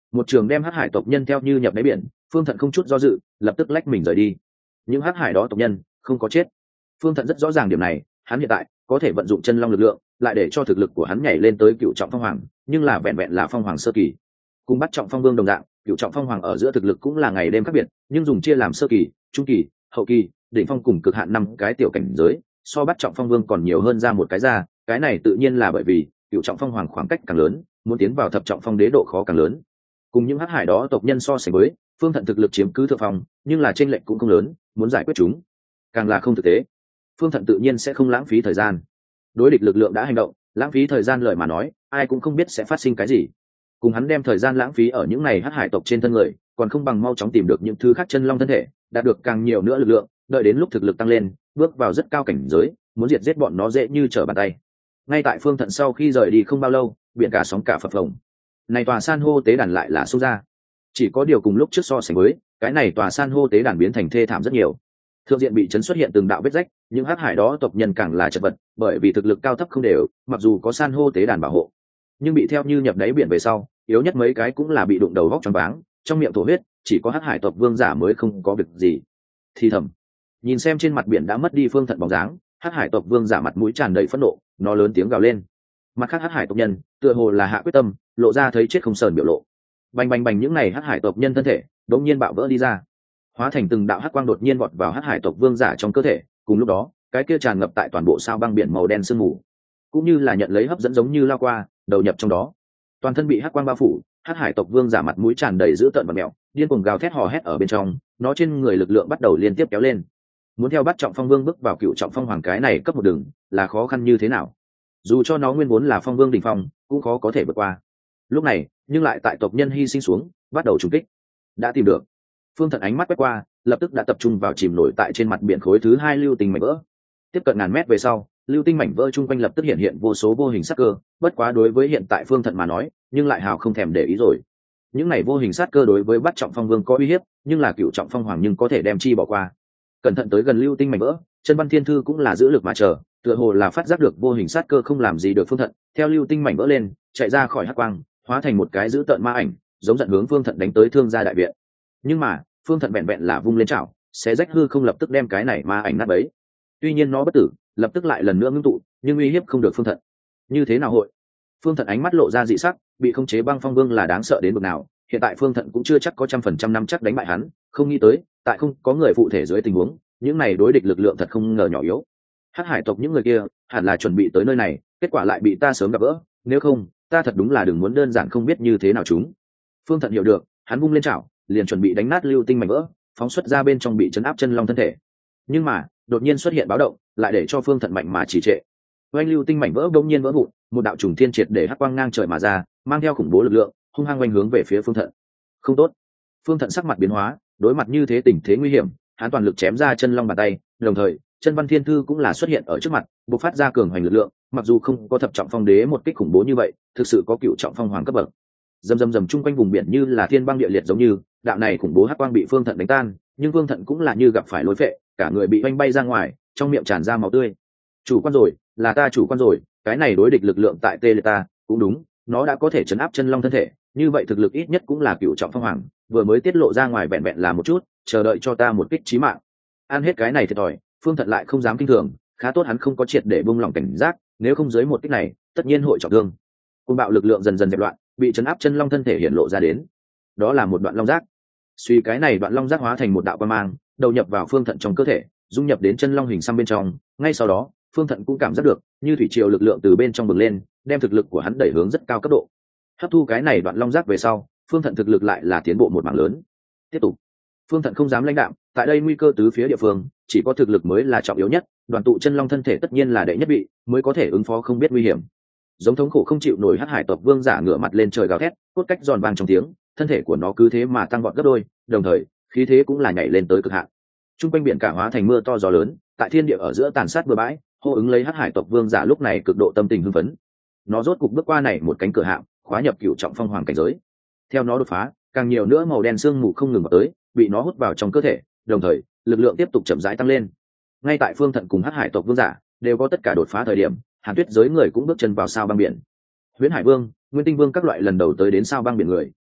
một trường đem hắc hải tộc nhân theo như nhập đáy biển. Phương Thận không chút do dự, lập tức lách mình rời đi. Những hắc hải đó tộc nhân không có chết. Phương Thận rất rõ ràng điểm này, hắn hiện tại có thể vận dụng chân long lực lượng, lại để cho thực lực của hắn nhảy lên tới cựu trọng phong hoàng, nhưng là vẹn vẹn là phong hoàng sơ kỳ. Cùng bắt trọng phong vương đồng dạng, cựu trọng phong hoàng ở giữa thực lực cũng là ngày đêm khác biệt, nhưng dùng chia làm sơ kỳ, trung kỳ, hậu kỳ, đỉnh phong cùng cực hạn 5 cái tiểu cảnh giới, so bắt trọng phong vương còn nhiều hơn ra một cái ra, cái này tự nhiên là bởi vì cựu trọng phong hoàng khoảng cách càng lớn, muốn tiến vào thập trọng phong đế độ khó càng lớn. Cùng những hắc hải đó tộc nhân so sánh với, Phương Thận thực lực chiếm cứ thượng phong, nhưng là chênh lệch cũng không lớn, muốn giải quyết chúng càng là không thực tế. Phương Thận tự nhiên sẽ không lãng phí thời gian. Đối địch lực lượng đã hành động, lãng phí thời gian lời mà nói, ai cũng không biết sẽ phát sinh cái gì. Cùng hắn đem thời gian lãng phí ở những này hắc hải tộc trên thân người, còn không bằng mau chóng tìm được những thứ khác chân long thân thể, đạt được càng nhiều nữa lực lượng, đợi đến lúc thực lực tăng lên, bước vào rất cao cảnh giới, muốn diệt giết bọn nó dễ như trở bàn tay. Ngay tại Phương Thận sau khi rời đi không bao lâu, biển cả sóng cả phập phồng. Này tòa san hô tế đàn lại là xông ra. Chỉ có điều cùng lúc trước so sánh với, cái này tòa san hô tế đàn biến thành thê thảm rất nhiều. Thượng diện bị chấn xuất hiện từng đạo vết rách, những hắc hải đó tộc nhân càng là chật vật, bởi vì thực lực cao thấp không đều, mặc dù có san hô tế đàn bảo hộ, nhưng bị theo như nhập đáy biển về sau, yếu nhất mấy cái cũng là bị đụng đầu vóc choáng váng, trong miệng thổ huyết, chỉ có hắc hải tộc vương giả mới không có việc gì. Thì thầm, nhìn xem trên mặt biển đã mất đi Phương Thận bóng dáng, hắc hải tộc vương giả mặt mũi tràn đầy phẫn nộ, nó lớn tiếng gào lên. Mặt khác hắc hải tộc nhân tựa hồ là hạ quyết tâm, lộ ra thấy chết không sờn biểu lộ. Bành bành bành, những này hắc hải tộc nhân thân thể đột nhiên bạo vỡ đi ra, hóa thành từng đạo hắc quang đột nhiên vọt vào hắc hải tộc vương giả trong cơ thể. Cùng lúc đó, cái kia tràn ngập tại toàn bộ sao băng biển màu đen sương mù, cũng như là nhận lấy hấp dẫn giống như lao qua, đầu nhập trong đó. Toàn thân bị hắc quang bao phủ, hắc hải tộc vương giả mặt mũi tràn đầy dữ tợn và mèo, điên cuồng gào thét hò hét ở bên trong, nó trên người lực lượng bắt đầu liên tiếp kéo lên. Muốn theo bắt trọng phong vương bước vào cựu trọng phong hoàng cái này cấp một đường là khó khăn như thế nào. Dù cho nó nguyên vốn là phong vương đỉnh phong, cũng khó có thể vượt qua. Lúc này, nhưng lại tại tộc nhân hy sinh xuống, bắt đầu trùng kích. Đã tìm được. Phương Thận ánh mắt quét qua, lập tức đã tập trung vào chìm nổi tại trên mặt biển khối thứ 2 lưu tinh mảnh vỡ. Tiếp cận ngàn mét về sau, lưu tinh mảnh vỡ chung quanh lập tức hiện hiện vô số vô hình sát cơ, bất quá đối với hiện tại Phương Thận mà nói, nhưng lại hào không thèm để ý rồi. Những này vô hình sát cơ đối với bắt trọng phong vương có uy hiếp, nhưng là cựu trọng phong hoàng nhưng có thể đem chi bỏ qua. Cẩn thận tới gần lưu tinh mảnh vỡ, Chân Văn Thiên Thư cũng là giữ lực mà chờ, tựa hồ là phát giác được vô hình sát cơ không làm gì được Phương Thận, theo lưu tinh mảnh vỡ lên, chạy ra khỏi hắc quang, hóa thành một cái dữ tợn ma ảnh, giống giận hướng Phương Thận đánh tới Thương gia đại viện. Nhưng mà, Phương Thận vẹn vẹn là vung lên chảo, xé rách hư không lập tức đem cái này ma ảnh nát bấy. Tuy nhiên nó bất tử, lập tức lại lần nữa ngưng tụ, nhưng uy hiếp không được Phương Thận. Như thế nào hội? Phương Thận ánh mắt lộ ra dị sắc, bị khống chế băng phong vương là đáng sợ đến mức nào, hiện tại Phương Thận cũng chưa chắc có 100% nắm chắc đánh bại hắn, không nghĩ tới, tại không có người phụ thể dưới tình huống, những này đối địch lực lượng thật không ngờ nhỏ yếu. Hắc hải tộc những người kia, hẳn là chuẩn bị tới nơi này, kết quả lại bị ta sớm gặp gỡ, nếu không, ta thật đúng là đừng muốn đơn giản không biết như thế nào chúng. Phương Thận hiểu được, hắn vung lên chảo, liền chuẩn bị đánh nát lưu tinh mảnh vỡ, phóng xuất ra bên trong bị chấn áp chân long thân thể. Nhưng mà, đột nhiên xuất hiện báo động, lại để cho Phương Thận mạnh mà trì trệ. Oanh, lưu tinh mảnh vỡ bỗng nhiên vỡ vụn, một đạo trùng thiên triệt để hắc quang ngang trời mà ra, mang theo khủng bố lực lượng, hung hăng oanh hướng về phía Phương Thận. Không tốt. Phương Thận sắc mặt biến hóa, đối mặt như thế tình thế nguy hiểm, hắn toàn lực chém ra chân long bàn tay, đồng thời, Chân Văn Thiên Thư cũng là xuất hiện ở trước mặt, bộc phát ra cường hoành lực lượng, mặc dù không có thập trọng phong đế một kích khủng bố như vậy, thực sự có cựu trọng phong hoàng cấp bậc. Rầm rầm rầm, chung quanh vùng biển như là thiên băng địa liệt giống như, đạo này khủng bố hắc quang bị Phương Thận đánh tan, nhưng Phương Thận cũng là như gặp phải lối phệ, cả người bị oanh bay ra ngoài, trong miệng tràn ra máu tươi. Chủ quan rồi, là ta chủ quan rồi, cái này đối địch lực lượng tại tê liệt ta, cũng đúng, nó đã có thể chấn áp chân long thân thể, như vậy thực lực ít nhất cũng là cựu trọng phong hoàng, vừa mới tiết lộ ra ngoài vẹn vẹn là một chút, chờ đợi cho ta một kích chí mạng. Ăn hết cái này thiệt thòi, Phương Thận lại không dám kinh thường, khá tốt hắn không có triệt để buông lỏng cảnh giác, nếu không dưới một kích này, tất nhiên hội trọng thương. Côn bạo lực lượng dần dần dẹp loạn, bị chấn áp chân long thân thể hiện lộ ra đến. Đó là một đoạn long giác. Suy cái này đoạn long giác hóa thành một đạo quang mang, đầu nhập vào Phương Thận trong cơ thể, dung nhập đến chân long hình xăm bên trong, ngay sau đó, Phương Thận cũng cảm giác được, như thủy triều lực lượng từ bên trong bừng lên, đem thực lực của hắn đẩy hướng rất cao cấp độ. Hấp thu cái này đoạn long giác về sau, Phương Thận thực lực lại là tiến bộ một mảng lớn. Tiếp tục. Phương Thận không dám lãnh đạm, tại đây nguy cơ tứ phía địa phương, chỉ có thực lực mới là trọng yếu nhất, đoàn tụ chân long thân thể tất nhiên là đệ nhất vị, mới có thể ứng phó không biết nguy hiểm. Giống thống khổ không chịu nổi hắc hải tộc vương giả ngửa mặt lên trời gào thét, cốt cách giòn vang trong tiếng, thân thể của nó cứ thế mà tăng vọt gấp đôi, đồng thời, khí thế cũng là nhảy lên tới cực hạn. Trung quanh biển cả hóa thành mưa to gió lớn, tại thiên địa ở giữa tàn sát bừa bãi, hô ứng lấy hắc hải tộc vương giả lúc này cực độ tâm tình hưng phấn. Nó rốt cục bước qua này một cánh cửa hạm, khóa nhập cửu trọng phong hoàng cảnh giới. Theo nó đột phá, càng nhiều nữa màu đen sương mù không ngừng vào tới, bị nó hút vào trong cơ thể, đồng thời, lực lượng tiếp tục chậm rãi tăng lên. Ngay tại Phương Thận cùng hắc hải tộc vương giả đều có tất cả đột phá thời điểm, Hàn Tuyết giới người cũng bước chân vào sao băng biển. Huyễn Hải Vương, Nguyên Tinh Vương các loại lần đầu tới đến sao băng biển người,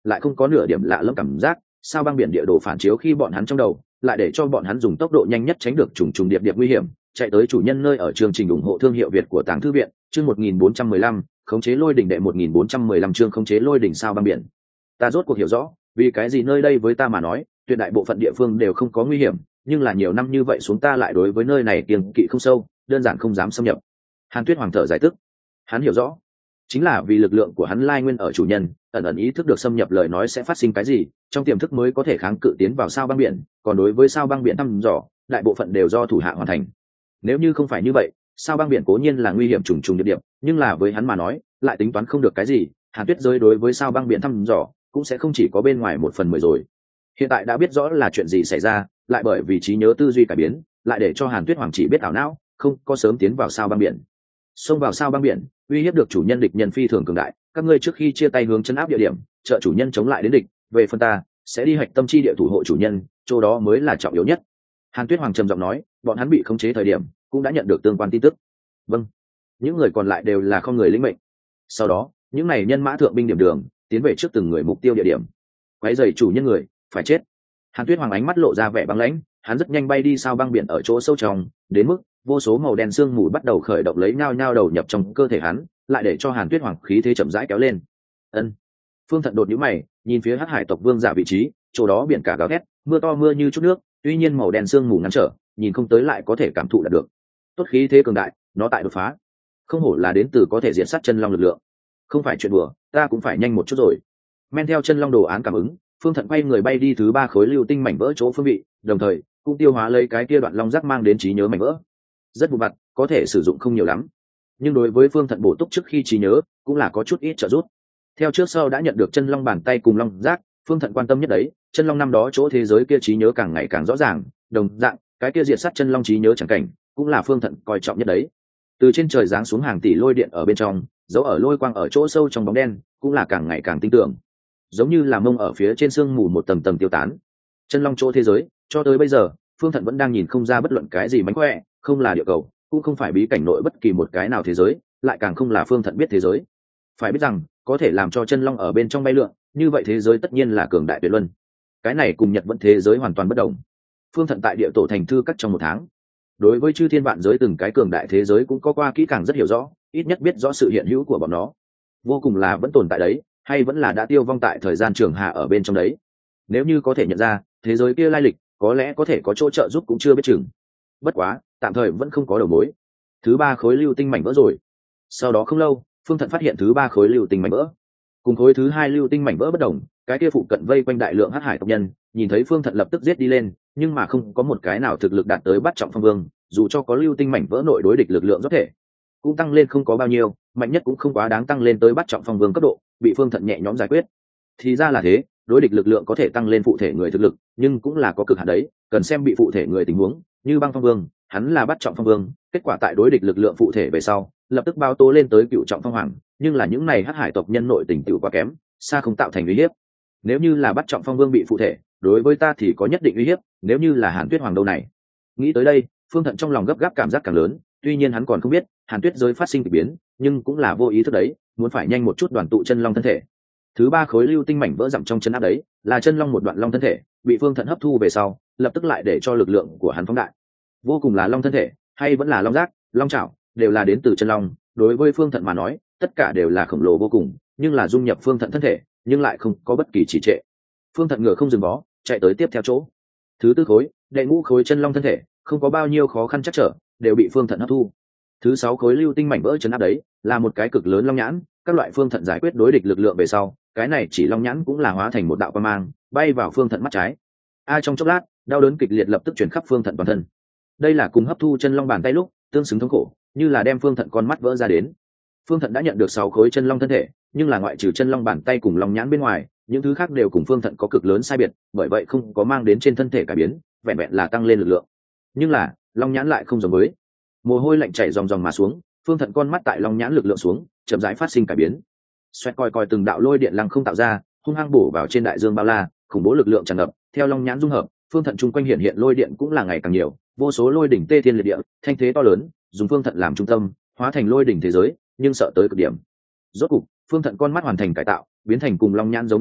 lại không có nửa điểm lạ lẫm cảm giác. Sao băng biển địa đồ phản chiếu khi bọn hắn trong đầu, lại để cho bọn hắn dùng tốc độ nhanh nhất tránh được trùng trùng điệp điệp nguy hiểm, chạy tới chủ nhân nơi ở. Chương trình ủng hộ thương hiệu Việt của Tàng Thư viện, chương 1415, khống chế lôi đỉnh đệ 1415 chương khống chế lôi đỉnh sao băng biển. Ta rốt cuộc hiểu rõ, vì cái gì nơi đây với ta mà nói, tuyệt đại bộ phận địa phương đều không có nguy hiểm, nhưng là nhiều năm như vậy xuống ta lại đối với nơi này kiêng kỵ không sâu, đơn giản không dám xâm nhập. Hàn Tuyết Hoàng thở giải tức, hắn hiểu rõ, chính là vì lực lượng của hắn lai nguyên ở chủ nhân, ẩn ẩn ý thức được xâm nhập lời nói sẽ phát sinh cái gì, trong tiềm thức mới có thể kháng cự tiến vào sao băng biển, còn đối với sao băng biển thăm dò, đại bộ phận đều do thủ hạ hoàn thành. Nếu như không phải như vậy, sao băng biển cố nhiên là nguy hiểm trùng trùng điệp điệp, nhưng là với hắn mà nói, lại tính toán không được cái gì. Hàn Tuyết giới đối với sao băng biển thăm dò, cũng sẽ không chỉ có bên ngoài 1/10 rồi. Hiện tại đã biết rõ là chuyện gì xảy ra, lại bởi vì trí nhớ tư duy cải biến, lại để cho Hàn Tuyết Hoàng chỉ biết ảo não, không có sớm tiến vào sao băng biển. Xông vào sao băng biển, uy hiếp được chủ nhân địch nhân phi thường cường đại, các ngươi trước khi chia tay hướng chân áp địa điểm, trợ chủ nhân chống lại đến địch, về phần ta, sẽ đi hạch tâm chi địa thủ hộ chủ nhân, chỗ đó mới là trọng yếu nhất. Hàn Tuyết Hoàng trầm giọng nói, bọn hắn bị khống chế thời điểm, cũng đã nhận được tương quan tin tức. Vâng. Những người còn lại đều là không người lĩnh mệnh. Sau đó, những này nhân mã thượng binh điểm đường, tiến về trước từng người mục tiêu địa điểm. Quấy rầy chủ nhân người, phải chết. Hàn Tuyết Hoàng ánh mắt lộ ra vẻ băng lãnh, hắn rất nhanh bay đi sao băng biển ở chỗ sâu trong, đến mức vô số màu đen sương mù bắt đầu khởi động lấy nhao nhao đầu nhập trong cơ thể hắn, lại để cho Hàn Tuyết Hoàng khí thế chậm rãi kéo lên. Ân. Phương Thận đột nhíu mày, nhìn phía Hắc Hải tộc vương giả vị trí, chỗ đó biển cả gào thét, mưa to mưa như chút nước, tuy nhiên màu đen sương mù ngăn trở, nhìn không tới lại có thể cảm thụ được. Tốt khí thế cường đại, nó tại đột phá. Không hổ là đến từ có thể diện sát chân long lực lượng. Không phải chuyện đùa, ta cũng phải nhanh một chút rồi. Men theo chân long đồ án cảm ứng, Phương Thận quay người bay đi thứ 3 khối lưu tinh mảnh vỡ chỗ phương vị, đồng thời cũng tiêu hóa lấy cái kia đoạn long giác mang đến trí nhớ mảnh vỡ. Rất vụn vặt, có thể sử dụng không nhiều lắm, nhưng đối với Phương Thận bổ túc trước khi trí nhớ cũng là có chút ít trợ giúp. Theo trước sau đã nhận được chân long bàn tay cùng long giác, Phương Thận quan tâm nhất đấy, chân long năm đó chỗ thế giới kia trí nhớ càng ngày càng rõ ràng, đồng dạng cái kia diệt sát chân long trí nhớ chẳng cảnh cũng là Phương Thận coi trọng nhất đấy. Từ trên trời giáng xuống hàng tỷ lôi điện ở bên trong, dấu ở lôi quang ở chỗ sâu trong bóng đen cũng là càng ngày càng tinh tưởng, giống như là mông ở phía trên sương mù một tầng tầng tiêu tán. Chân long chỗ thế giới cho tới bây giờ, Phương Thận vẫn đang nhìn không ra bất luận cái gì mánh khỏe, không là địa cầu, cũng không phải bí cảnh nội bất kỳ một cái nào thế giới, lại càng không là Phương Thận biết thế giới. Phải biết rằng, có thể làm cho chân long ở bên trong bay lượn, như vậy thế giới tất nhiên là cường đại tuyệt luân. Cái này cùng Nhật vẫn thế giới hoàn toàn bất đồng. Phương Thận tại địa tổ thành thư cắt trong 1 tháng, đối với chư thiên vạn giới từng cái cường đại thế giới cũng có qua kỹ càng rất hiểu rõ, ít nhất biết rõ sự hiện hữu của bọn nó, vô cùng là vẫn tồn tại đấy, hay vẫn là đã tiêu vong tại thời gian trường hạ ở bên trong đấy. Nếu như có thể nhận ra thế giới kia lai lịch, có lẽ có thể có chỗ trợ giúp cũng chưa biết chừng. Bất quá tạm thời vẫn không có đầu mối. Thứ 3 khối lưu tinh mảnh vỡ rồi. Sau đó không lâu, Phương Thận phát hiện thứ 3 khối lưu tinh mảnh vỡ cùng khối thứ 2 lưu tinh mảnh vỡ bất đồng. Cái kia phụ cận vây quanh đại lượng Hắc Hải tộc nhân, nhìn thấy Phương Thận lập tức giết đi lên, nhưng mà không có một cái nào thực lực đạt tới bắt trọng phong vương, dù cho có lưu tinh mảnh vỡ nội đối địch lực lượng rất thể cũng tăng lên không có bao nhiêu, mạnh nhất cũng không quá đáng tăng lên tới bắt trọng phong vương cấp độ, bị Phương Thận nhẹ nhõm giải quyết. Thì ra là thế, đối địch lực lượng có thể tăng lên phụ thể người thực lực, nhưng cũng là có cực hạn đấy, cần xem bị phụ thể người tình huống. Như Băng Phong Vương, hắn là bắt trọng phong vương, kết quả tại đối địch lực lượng phụ thể về sau, lập tức bao tố lên tới cựu trọng phong hoàng, nhưng là những này Hắc Hải tộc nhân nội tình tiểu quá kém, xa không tạo thành uy hiếp. Nếu như là bắt trọng phong vương bị phụ thể, đối với ta thì có nhất định uy hiếp, nếu như là Hàn Tuyết Hoàng đâu này. Nghĩ tới đây, Phương Thận trong lòng gấp gáp cảm giác càng lớn, tuy nhiên hắn còn không biết Hàn Tuyết giới phát sinh kỳ biến, nhưng cũng là vô ý thức đấy, muốn phải nhanh một chút đoàn tụ chân long thân thể. Thứ 3 khối lưu tinh mảnh vỡ dặm trong chân áp đấy, là chân long một đoạn long thân thể, bị Phương Thận hấp thu về sau, lập tức lại để cho lực lượng của hắn phóng đại. Vô cùng là long thân thể, hay vẫn là long giác, long chảo, đều là đến từ chân long, đối với Phương Thận mà nói, tất cả đều là khổng lồ vô cùng, nhưng là dung nhập Phương Thận thân thể, nhưng lại không có bất kỳ trì trệ. Phương Thận ngựa không dừng bó, chạy tới tiếp theo chỗ. Thứ 4 khối, đệ ngũ khối chân long thân thể, không có bao nhiêu khó khăn chắc trở, đều bị Phương Thận hấp thu. Thứ 6 khối lưu tinh mảnh vỡ chấn áp đấy, là một cái cực lớn long nhãn, các loại Phương Thận giải quyết đối địch lực lượng về sau, cái này chỉ long nhãn cũng là hóa thành một đạo quang mang, bay vào Phương Thận mắt trái. Trong chốc lát, đau đớn kịch liệt lập tức truyền khắp Phương Thận toàn thân. Đây là cùng hấp thu chân long bàn tay lúc tương xứng thống khổ, như là đem Phương Thận con mắt vỡ ra đến. Phương Thận đã nhận được 6 khối chân long thân thể, nhưng là ngoại trừ chân long bàn tay cùng long nhãn bên ngoài, những thứ khác đều cùng Phương Thận có cực lớn sai biệt, bởi vậy không có mang đến trên thân thể cải biến, vẹn vẹn là tăng lên lực lượng. Nhưng là long nhãn lại không giống với. Mồ hôi lạnh chảy ròng ròng mà xuống, Phương Thận con mắt tại long nhãn lực lượng xuống, chậm rãi phát sinh cải biến. Xoẹt coi coi từng đạo lôi điện lăng không tạo ra, hung hăng bổ vào trên đại dương bao la, khủng bố lực lượng tràn ngập, theo long nhãn dung hợp, Phương Thận chung quanh hiện lôi điện cũng là ngày càng nhiều, vô số lôi đỉnh tê thiên liệt địa, thanh thế to lớn, dùng Phương Thận làm trung tâm, hóa thành lôi đỉnh thế giới, nhưng sợ tới cực điểm. Rốt cục, Phương Thận con mắt hoàn thành cải tạo, biến thành cùng long nhãn giống như lúc,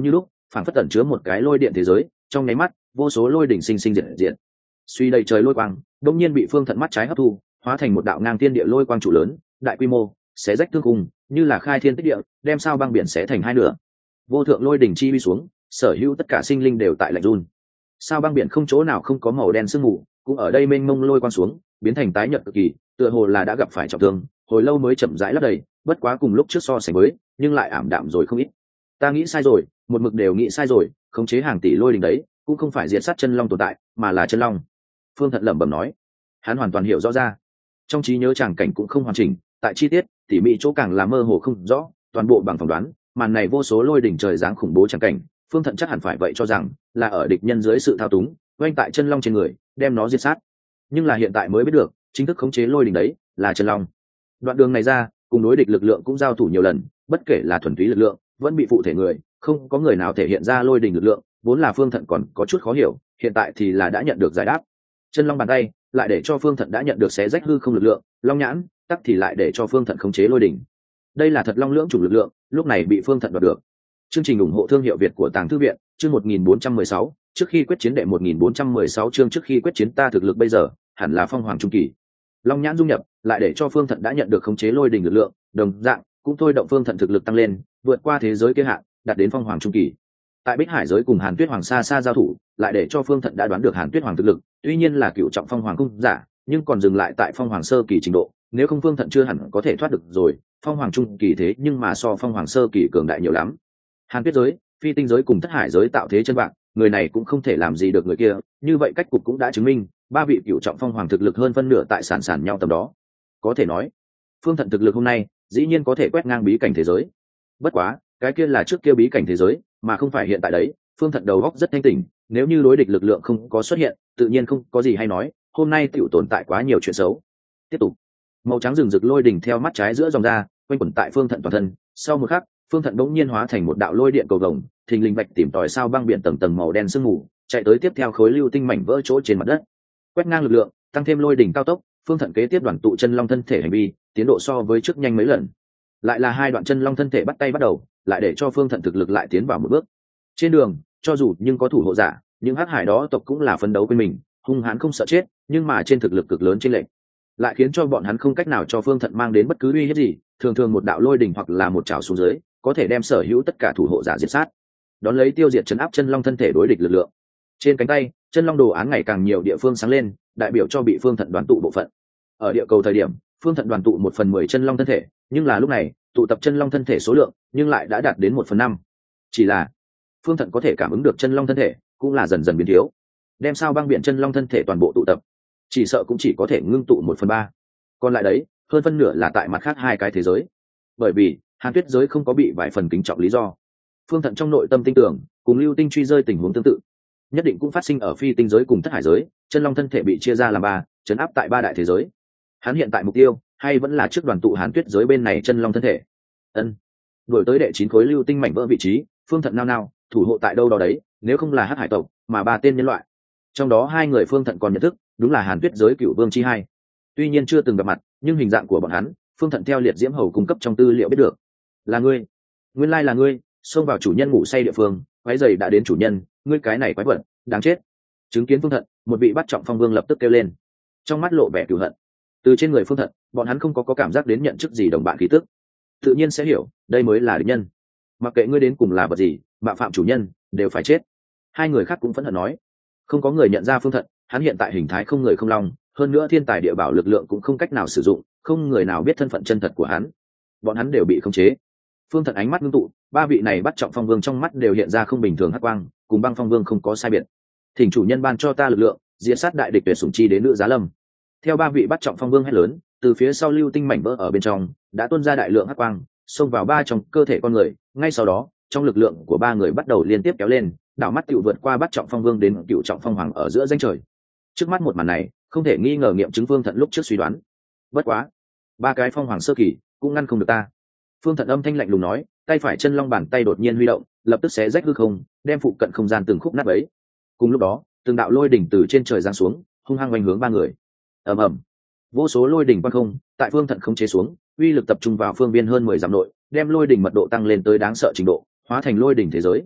phản phất tẩn chứa một cái lôi điện thế giới, trong nháy mắt vô số lôi đỉnh sinh sinh diệt diệt, suy đầy trời lôi quang đông nhiên bị phương thận mắt trái hấp thu, hóa thành một đạo ngang thiên địa lôi quang trụ lớn, đại quy mô xé rách thương cùng, như là khai thiên tích địa, đem sao băng biển xé thành hai nửa. Vô thượng lôi đỉnh chi uy xuống, sở hữu tất cả sinh linh đều tại lạnh run. Sao băng biển không chỗ nào không có màu đen sương mù, cũng ở đây mênh mông lôi quang xuống, biến thành tái nhợt cực kỳ, tựa hồ là đã gặp phải trọng thương, hồi lâu mới chậm rãi lấp đầy, bất quá cùng lúc trước so sánh với, nhưng lại ảm đạm rồi không ít. Ta nghĩ sai rồi, một mực đều nghĩ sai rồi, khống chế hàng tỷ lôi đỉnh đấy, cũng không phải diệt sát chân long tồn tại, mà là chân long. Phương Thận lẩm bẩm nói, hắn hoàn toàn hiểu rõ ra, trong trí nhớ tràng cảnh cũng không hoàn chỉnh, tại chi tiết tỉ mỉ chỗ càng là mơ hồ không rõ, toàn bộ bằng phỏng đoán, màn này vô số lôi đỉnh trời giáng khủng bố tràng cảnh, Phương Thận chắc hẳn phải vậy cho rằng là ở địch nhân dưới sự thao túng, oanh tại chân long trên người, đem nó diệt sát. Nhưng là hiện tại mới biết được, chính thức khống chế lôi đỉnh đấy là chân long. Đoạn đường này ra, cùng đối địch lực lượng cũng giao thủ nhiều lần, bất kể là thuần túy lực lượng, vẫn bị phụ thể người, không có người nào thể hiện ra lôi đỉnh lực lượng, vốn là Phương Thận còn có chút khó hiểu, hiện tại thì là đã nhận được giải đáp. Chân long bàn tay lại để cho Phương Thận đã nhận được xé rách hư không lực lượng, long nhãn tắc thì lại để cho Phương Thận khống chế lôi đỉnh. Đây là thật long lưỡng chủng lực lượng, lúc này bị Phương Thận đoạt được. Chương trình ủng hộ thương hiệu Việt của Tàng Thư viện, chương 1416, trước khi quyết chiến đệ 1416 chương trước khi quyết chiến ta thực lực bây giờ, hẳn là phong hoàng trung kỳ. Long nhãn dung nhập, lại để cho Phương Thận đã nhận được khống chế lôi đỉnh lực lượng, đồng dạng cũng thôi động Phương Thận thực lực tăng lên, vượt qua thế giới kia hạn, đạt đến phong hoàng trung kỳ. Tại Bích Hải giới cùng Hàn Tuyết Hoàng xa xa giao thủ, lại để cho Phương Thận đã đoán được Hàn Tuyết Hoàng thực lực, tuy nhiên là cựu trọng phong hoàng cung giả, nhưng còn dừng lại tại phong hoàng sơ kỳ trình độ, nếu không Phương Thận chưa hẳn có thể thoát được rồi, phong hoàng trung kỳ thế nhưng mà so phong hoàng sơ kỳ cường đại nhiều lắm. Hàn Tuyết giới, Phi Tinh giới cùng Thất Hải giới tạo thế chân vạc, người này cũng không thể làm gì được người kia, như vậy cách cục cũng đã chứng minh, ba vị cựu trọng phong hoàng thực lực hơn phân nửa tại sản nhau tầm đó. Có thể nói, Phương Thận thực lực hôm nay, dĩ nhiên có thể quét ngang bí cảnh thế giới. Bất quá, cái kia là trước kia bí cảnh thế giới, mà không phải hiện tại đấy. Phương Thận đầu óc rất thanh tỉnh, nếu như đối địch lực lượng không có xuất hiện, tự nhiên không có gì hay nói, hôm nay tiểu tồn tại quá nhiều chuyện xấu. Tiếp tục, màu trắng rừng rực lôi đỉnh theo mắt trái giữa dòng ra, quanh quẩn tại Phương Thận toàn thân. Sau một khắc, Phương Thận bỗng nhiên hóa thành một đạo lôi điện cầu vồng, thình lình vạch tìm tòi sao băng biển tầng tầng màu đen sương mù, chạy tới tiếp theo khối lưu tinh mảnh vỡ chỗ trên mặt đất. Quét ngang lực lượng, tăng thêm lôi đỉnh cao tốc, Phương Thận kế tiếp đoàn tụ chân long thân thể hành vi, tiến độ so với trước nhanh mấy lần. Lại là hai đoạn chân long thân thể bắt tay bắt đầu, lại để cho Phương Thận thực lực lại tiến vào một bước. Trên đường, cho dù nhưng có thủ hộ giả, những hắc hải đó tộc cũng là phấn đấu quên mình, hung hãn không sợ chết, nhưng mà trên thực lực cực lớn trên lệnh, lại khiến cho bọn hắn không cách nào cho Phương Thận mang đến bất cứ uy hiếp gì, thường thường một đạo lôi đỉnh hoặc là một chảo xuống dưới, có thể đem sở hữu tất cả thủ hộ giả diệt sát. Đón lấy tiêu diệt chấn áp chân long thân thể đối địch lực lượng. Trên cánh tay, chân long đồ án ngày càng nhiều địa phương sáng lên, đại biểu cho bị Phương Thận đoàn tụ bộ phận. Ở địa cầu thời điểm, Phương Thận đoàn tụ 1/10 chân long thân thể, nhưng là lúc này, tụ tập chân long thân thể số lượng, nhưng lại đã đạt đến 1/5. Chỉ là Phương Thận có thể cảm ứng được chân long thân thể, cũng là dần dần biến thiếu. Đem sao băng biển chân long thân thể toàn bộ tụ tập, chỉ sợ cũng chỉ có thể ngưng tụ 1/3. Còn lại đấy, hơn phân nửa là tại mặt khác hai cái thế giới. Bởi vì Hàn Tuyết giới không có bị vài phần kính trọng lý do. Phương Thận trong nội tâm tin tưởng, cùng lưu tinh truy rơi tình huống tương tự, nhất định cũng phát sinh ở Phi Tinh giới cùng Thất Hải giới, chân long thân thể bị chia ra làm ba, chấn áp tại ba đại thế giới. Hắn hiện tại mục tiêu, hay vẫn là trước đoàn tụ Hàn Tuyết giới bên này chân long thân thể. Ân, đuổi tới đệ 9 khối lưu tinh mảnh vỡ vị trí, Phương Thận nao, thủ hộ tại đâu đó đấy, nếu không là hắc hải tộc, mà ba tên nhân loại. Trong đó hai người Phương Thận còn nhận thức, đúng là Hàn Tuyết giới cựu vương chi hai. Tuy nhiên chưa từng gặp mặt, nhưng hình dạng của bọn hắn, Phương Thận theo liệt diễm hầu cung cấp trong tư liệu biết được. Là ngươi, nguyên lai là ngươi, xông vào chủ nhân ngủ say địa phương, quái giày đã đến chủ nhân, ngươi cái này quái vật, đáng chết. Chứng kiến Phương Thận, một vị bắt trọng phong vương lập tức kêu lên, trong mắt lộ vẻ cừu hận. Từ trên người Phương Thận, bọn hắn không có cảm giác đến nhận chức gì đồng bạn khí tức, tự nhiên sẽ hiểu, đây mới là địch nhân. Mặc kệ ngươi đến cùng là vật gì, mạo phạm chủ nhân, đều phải chết. Hai người khác cũng phẫn hận nói. Không có người nhận ra Phương Thận, hắn hiện tại hình thái không người không long, hơn nữa thiên tài địa bảo lực lượng cũng không cách nào sử dụng, không người nào biết thân phận chân thật của hắn. Bọn hắn đều bị khống chế. Phương Thận ánh mắt ngưng tụ, ba vị này bắt trọng phong vương trong mắt đều hiện ra không bình thường hắc quang, cùng băng phong vương không có sai biệt. Thỉnh chủ nhân ban cho ta lực lượng, diệt sát đại địch tuyệt sủng chi đến nữ giá lâm. Theo ba vị bắt trọng phong vương hét lớn, từ phía sau lưu tinh mảnh vỡ ở bên trong đã tuôn ra đại lượng hắc quang, xông vào ba trong cơ thể con người. Ngay sau đó, trong lực lượng của ba người bắt đầu liên tiếp kéo lên, đảo mắt tựu vượt qua bắt trọng phong vương đến cựu trọng phong hoàng ở giữa danh trời. Trước mắt một màn này, không thể nghi ngờ nghiệm chứng Phương Thận lúc trước suy đoán. Bất quá, ba cái phong hoàng sơ kỳ cũng ngăn không được ta. Phương Thận âm thanh lạnh lùng nói, tay phải chân long bàn tay đột nhiên huy động, lập tức xé rách hư không, đem phụ cận không gian từng khúc nát bấy. Cùng lúc đó, từng đạo lôi đỉnh từ trên trời giáng xuống, hung hăng oanh hướng ba người. Ầm ầm, vô số lôi đỉnh quang không, tại Phương Thận không chế xuống, uy lực tập trung vào phương viên hơn 10 dặm nội, đem lôi đỉnh mật độ tăng lên tới đáng sợ trình độ, hóa thành lôi đỉnh thế giới.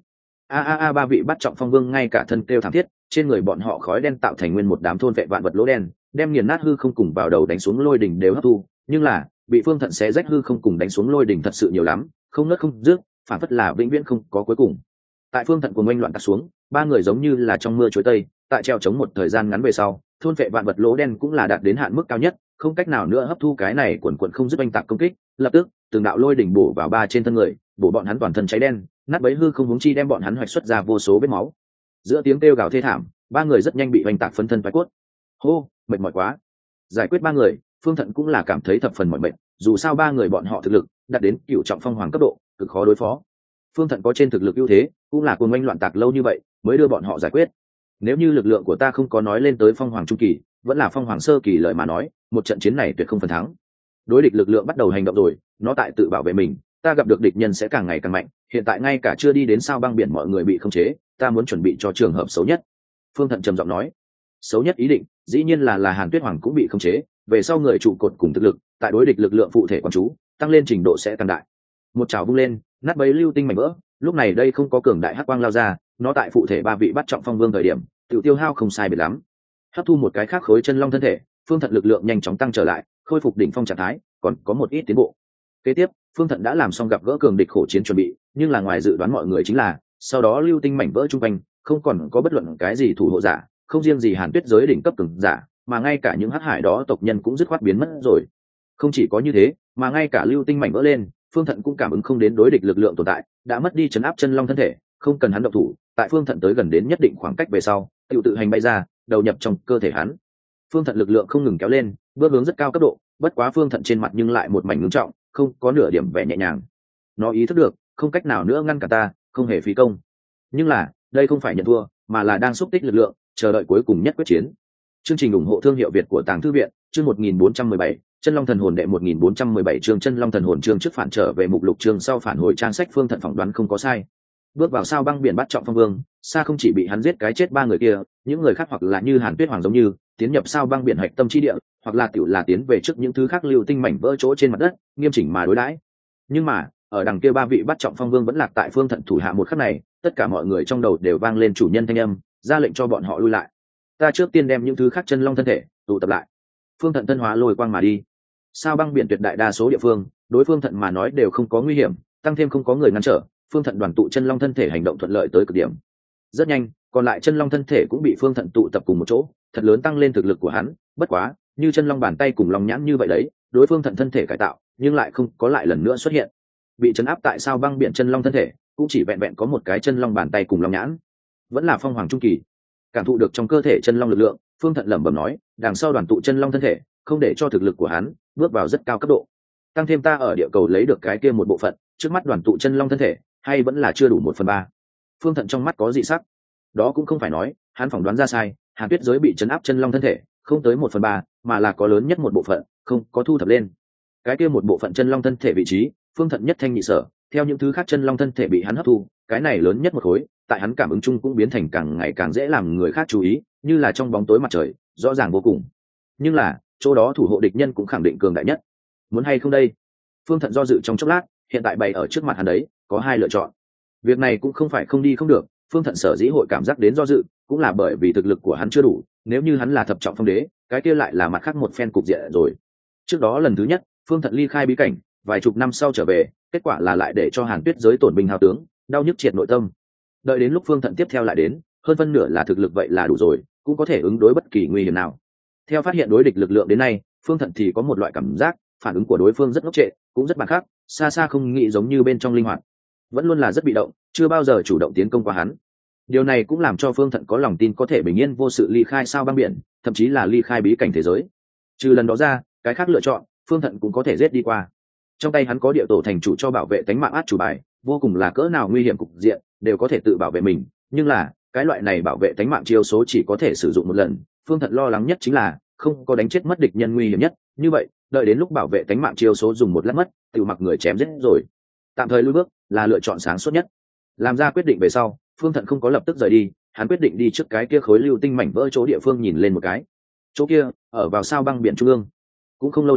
Ba vị bắt trọng phong vương ngay cả thân kêu thảm thiết, trên người bọn họ khói đen tạo thành nguyên một đám thôn vệ vạn vật lỗ đen, đem nghiền nát hư không cùng vào đầu đánh xuống lôi đỉnh đều hấp thu, nhưng là bị Phương Thận xé rách hư không cùng đánh xuống lôi đỉnh thật sự nhiều lắm, không ngớt không dứt, phản phất là vĩnh viễn không có cuối cùng. Tại Phương Thận cuồng oanh loạn tạc xuống, ba người giống như là trong mưa chuối tây, tại treo chống một thời gian ngắn về sau, thôn vệ vạn vật lỗ đen cũng là đạt đến hạn mức cao nhất, không cách nào nữa hấp thu cái này quần quần không dứt oanh tạc công kích, lập tức từng đạo lôi đỉnh bổ vào ba trên thân người, bổ bọn hắn toàn thân cháy đen, nát bấy hư không hướng chi đem bọn hắn hoạch xuất ra vô số vết máu. Giữa tiếng kêu gào thê thảm, ba người rất nhanh bị oanh tạc phân thân phái cốt. Hô, mệt mỏi quá. Giải quyết ba người, Phương Thận cũng là cảm thấy thập phần mỏi mệt, dù sao ba người bọn họ thực lực đạt đến cửu trọng phong hoàng cấp độ, cực khó đối phó. Phương Thận có trên thực lực ưu thế, cũng là cuồng oanh loạn tạc lâu như vậy mới đưa bọn họ giải quyết. Nếu như lực lượng của ta không có nói lên tới phong hoàng trung kỳ, vẫn là phong hoàng sơ kỳ lợi mà nói, một trận chiến này tuyệt không phần thắng. Đối địch lực lượng bắt đầu hành động rồi, nó tại tự bảo vệ mình, ta gặp được địch nhân sẽ càng ngày càng mạnh, hiện tại ngay cả chưa đi đến sao băng biển mọi người bị khống chế, ta muốn chuẩn bị cho trường hợp xấu nhất. Phương Thận trầm giọng nói. Xấu nhất ý định dĩ nhiên là Hàn Tuyết Hoàng cũng bị khống chế, về sau người trụ cột cùng thực lực tại đối địch lực lượng phụ thể quán chú tăng lên trình độ sẽ tăng đại. Một chảo vung lên, nát bấy lưu tinh mảnh vỡ, lúc này đây không có cường đại hắc quang lao ra, nó tại phụ thể ba vị bắt trọng phong vương thời điểm tự tiêu hao không sai biệt lắm. Hấp thu một cái khác khối chân long thân thể, Phương Thận lực lượng nhanh chóng tăng trở lại, khôi phục đỉnh phong trạng thái, còn có một ít tiến bộ. Kế tiếp, Phương Thận đã làm xong gặp gỡ cường địch khổ chiến chuẩn bị, nhưng là ngoài dự đoán mọi người chính là, sau đó lưu tinh mảnh vỡ trung quanh, không còn có bất luận cái gì thủ hộ giả, không riêng gì Hàn Tuyết giới đỉnh cấp cường giả, mà ngay cả những hắc hải đó tộc nhân cũng dứt khoát biến mất rồi. Không chỉ có như thế, mà ngay cả lưu tinh mảnh vỡ lên, Phương Thận cũng cảm ứng không đến đối địch lực lượng tồn tại, đã mất đi trấn áp chân long thân thể, không cần hắn động thủ, tại Phương Thận tới gần đến nhất định khoảng cách về sau, tự hành bay ra, đầu nhập trong cơ thể hắn. Phương Thận lực lượng không ngừng kéo lên, bước hướng rất cao cấp độ, bất quá Phương Thận trên mặt nhưng lại một mảnh ngưng trọng, không có nửa điểm vẻ nhẹ nhàng. Nó ý thức được, không cách nào nữa ngăn cả ta, không hề phí công. Nhưng là, đây không phải nhận thua, mà là đang xúc tích lực lượng, chờ đợi cuối cùng nhất quyết chiến. Chương trình ủng hộ thương hiệu Việt của Tàng Thư viện, chương 1417, Chân Long Thần Hồn đệ 1417 chương Chân Long Thần Hồn chương trước phản trở về mục lục chương sau phản hồi trang sách Phương Thận phỏng đoán không có sai. Bước vào sao băng biển bắt trọng phong vương, xa không chỉ bị hắn giết cái chết ba người kia, những người khác hoặc là như Hàn Tuyết Hoàng giống như tiến nhập sao băng biển hạch tâm chi địa, hoặc là tiểu là tiến về trước những thứ khác lưu tinh mảnh vỡ chỗ trên mặt đất, nghiêm chỉnh mà đối đãi. Nhưng mà, ở đằng kia ba vị bắt trọng phong vương vẫn lạc tại Phương Thận thủ hạ một khắc này, tất cả mọi người trong đầu đều vang lên chủ nhân thanh âm, ra lệnh cho bọn họ lui lại. Ta trước tiên đem những thứ khác chân long thân thể tụ tập lại. Phương Thận thân hóa lôi quang mà đi. Sao băng biển tuyệt đại đa số địa phương, đối Phương Thận mà nói đều không có nguy hiểm, tăng thêm không có người ngăn trở, Phương Thận đoàn tụ chân long thân thể hành động thuận lợi tới cực điểm. Rất nhanh, còn lại chân long thân thể cũng bị Phương Thận tụ tập cùng một chỗ, thật lớn tăng lên thực lực của hắn. Bất quá, như chân long bàn tay cùng long nhãn như vậy đấy, đối Phương Thận thân thể cải tạo, nhưng lại không có lại lần nữa xuất hiện. Bị trấn áp tại sao băng biển chân long thân thể, cũng chỉ vẹn vẹn có một cái chân long bàn tay cùng long nhãn, vẫn là phong hoàng trung kỳ. Cảm thụ được trong cơ thể chân long lực lượng, Phương Thận lẩm bẩm nói, đằng sau đoàn tụ chân long thân thể, không để cho thực lực của hắn bước vào rất cao cấp độ. Tăng thêm ta ở địa cầu lấy được cái kia một bộ phận, trước mắt đoàn tụ chân long thân thể, hay vẫn là chưa đủ 1/3. Phương Thận trong mắt có dị sắc. Đó cũng không phải nói hắn phỏng đoán ra sai, Hàn Tuyết giới bị chấn áp chân long thân thể, không tới 1/3, mà là có lớn nhất một bộ phận không có thu thập lên. Cái kia một bộ phận chân long thân thể vị trí, Phương Thận nhất thanh nhị sở, theo những thứ khác chân long thân thể bị hắn hấp thu, cái này lớn nhất một khối, tại hắn cảm ứng chung cũng biến thành càng ngày càng dễ làm người khác chú ý, như là trong bóng tối mặt trời, rõ ràng vô cùng. Nhưng là, chỗ đó thủ hộ địch nhân cũng khẳng định cường đại nhất. Muốn hay không đây? Phương Thận do dự trong chốc lát, hiện tại bày ở trước mặt hắn đấy, có hai lựa chọn. Việc này cũng không phải không đi không được, Phương Thận sở dĩ hội cảm giác đến do dự, cũng là bởi vì thực lực của hắn chưa đủ, nếu như hắn là thập trọng phong đế, cái kia lại là mặt khác một phen cục diện rồi. Trước đó lần thứ nhất, Phương Thận ly khai bí cảnh, vài chục năm sau trở về, kết quả là lại để cho Hàn Tuyết giới tổn binh hao tướng, đau nhức triệt nội tâm. Đợi đến lúc Phương Thận tiếp theo lại đến, hơn phân nửa là thực lực vậy là đủ rồi, cũng có thể ứng đối bất kỳ nguy hiểm nào. Theo phát hiện đối địch lực lượng đến nay, Phương Thận thì có một loại cảm giác, phản ứng của đối phương rất ngốc trệ, cũng rất bản khác, xa xa không nghĩ giống như bên trong linh hoạt, vẫn luôn là rất bị động, chưa bao giờ chủ động tiến công qua hắn. Điều này cũng làm cho Phương Thận có lòng tin có thể bình yên vô sự ly khai sao băng biển, thậm chí là ly khai bí cảnh thế giới. Trừ lần đó ra, cái khác lựa chọn, Phương Thận cũng có thể giết đi qua. Trong tay hắn có địa tổ thành chủ cho bảo vệ tánh mạng át chủ bài, vô cùng là cỡ nào nguy hiểm cục diện đều có thể tự bảo vệ mình, nhưng là cái loại này bảo vệ tánh mạng chiêu số chỉ có thể sử dụng một lần. Phương Thận lo lắng nhất chính là không có đánh chết mất địch nhân nguy hiểm nhất, như vậy đợi đến lúc bảo vệ tánh mạng chiêu số dùng một lát mất, tự mặc người chém giết rồi. Tạm thời lui bước là lựa chọn sáng suốt nhất. Làm ra quyết định về sau, Phương Thận không có lập tức rời đi, hắn quyết định đi trước cái kia khối lưu tinh mảnh vỡ chỗ địa phương nhìn lên một cái. Chỗ kia ở vào sao băng biển trung ương. Cũng không lâu lắm,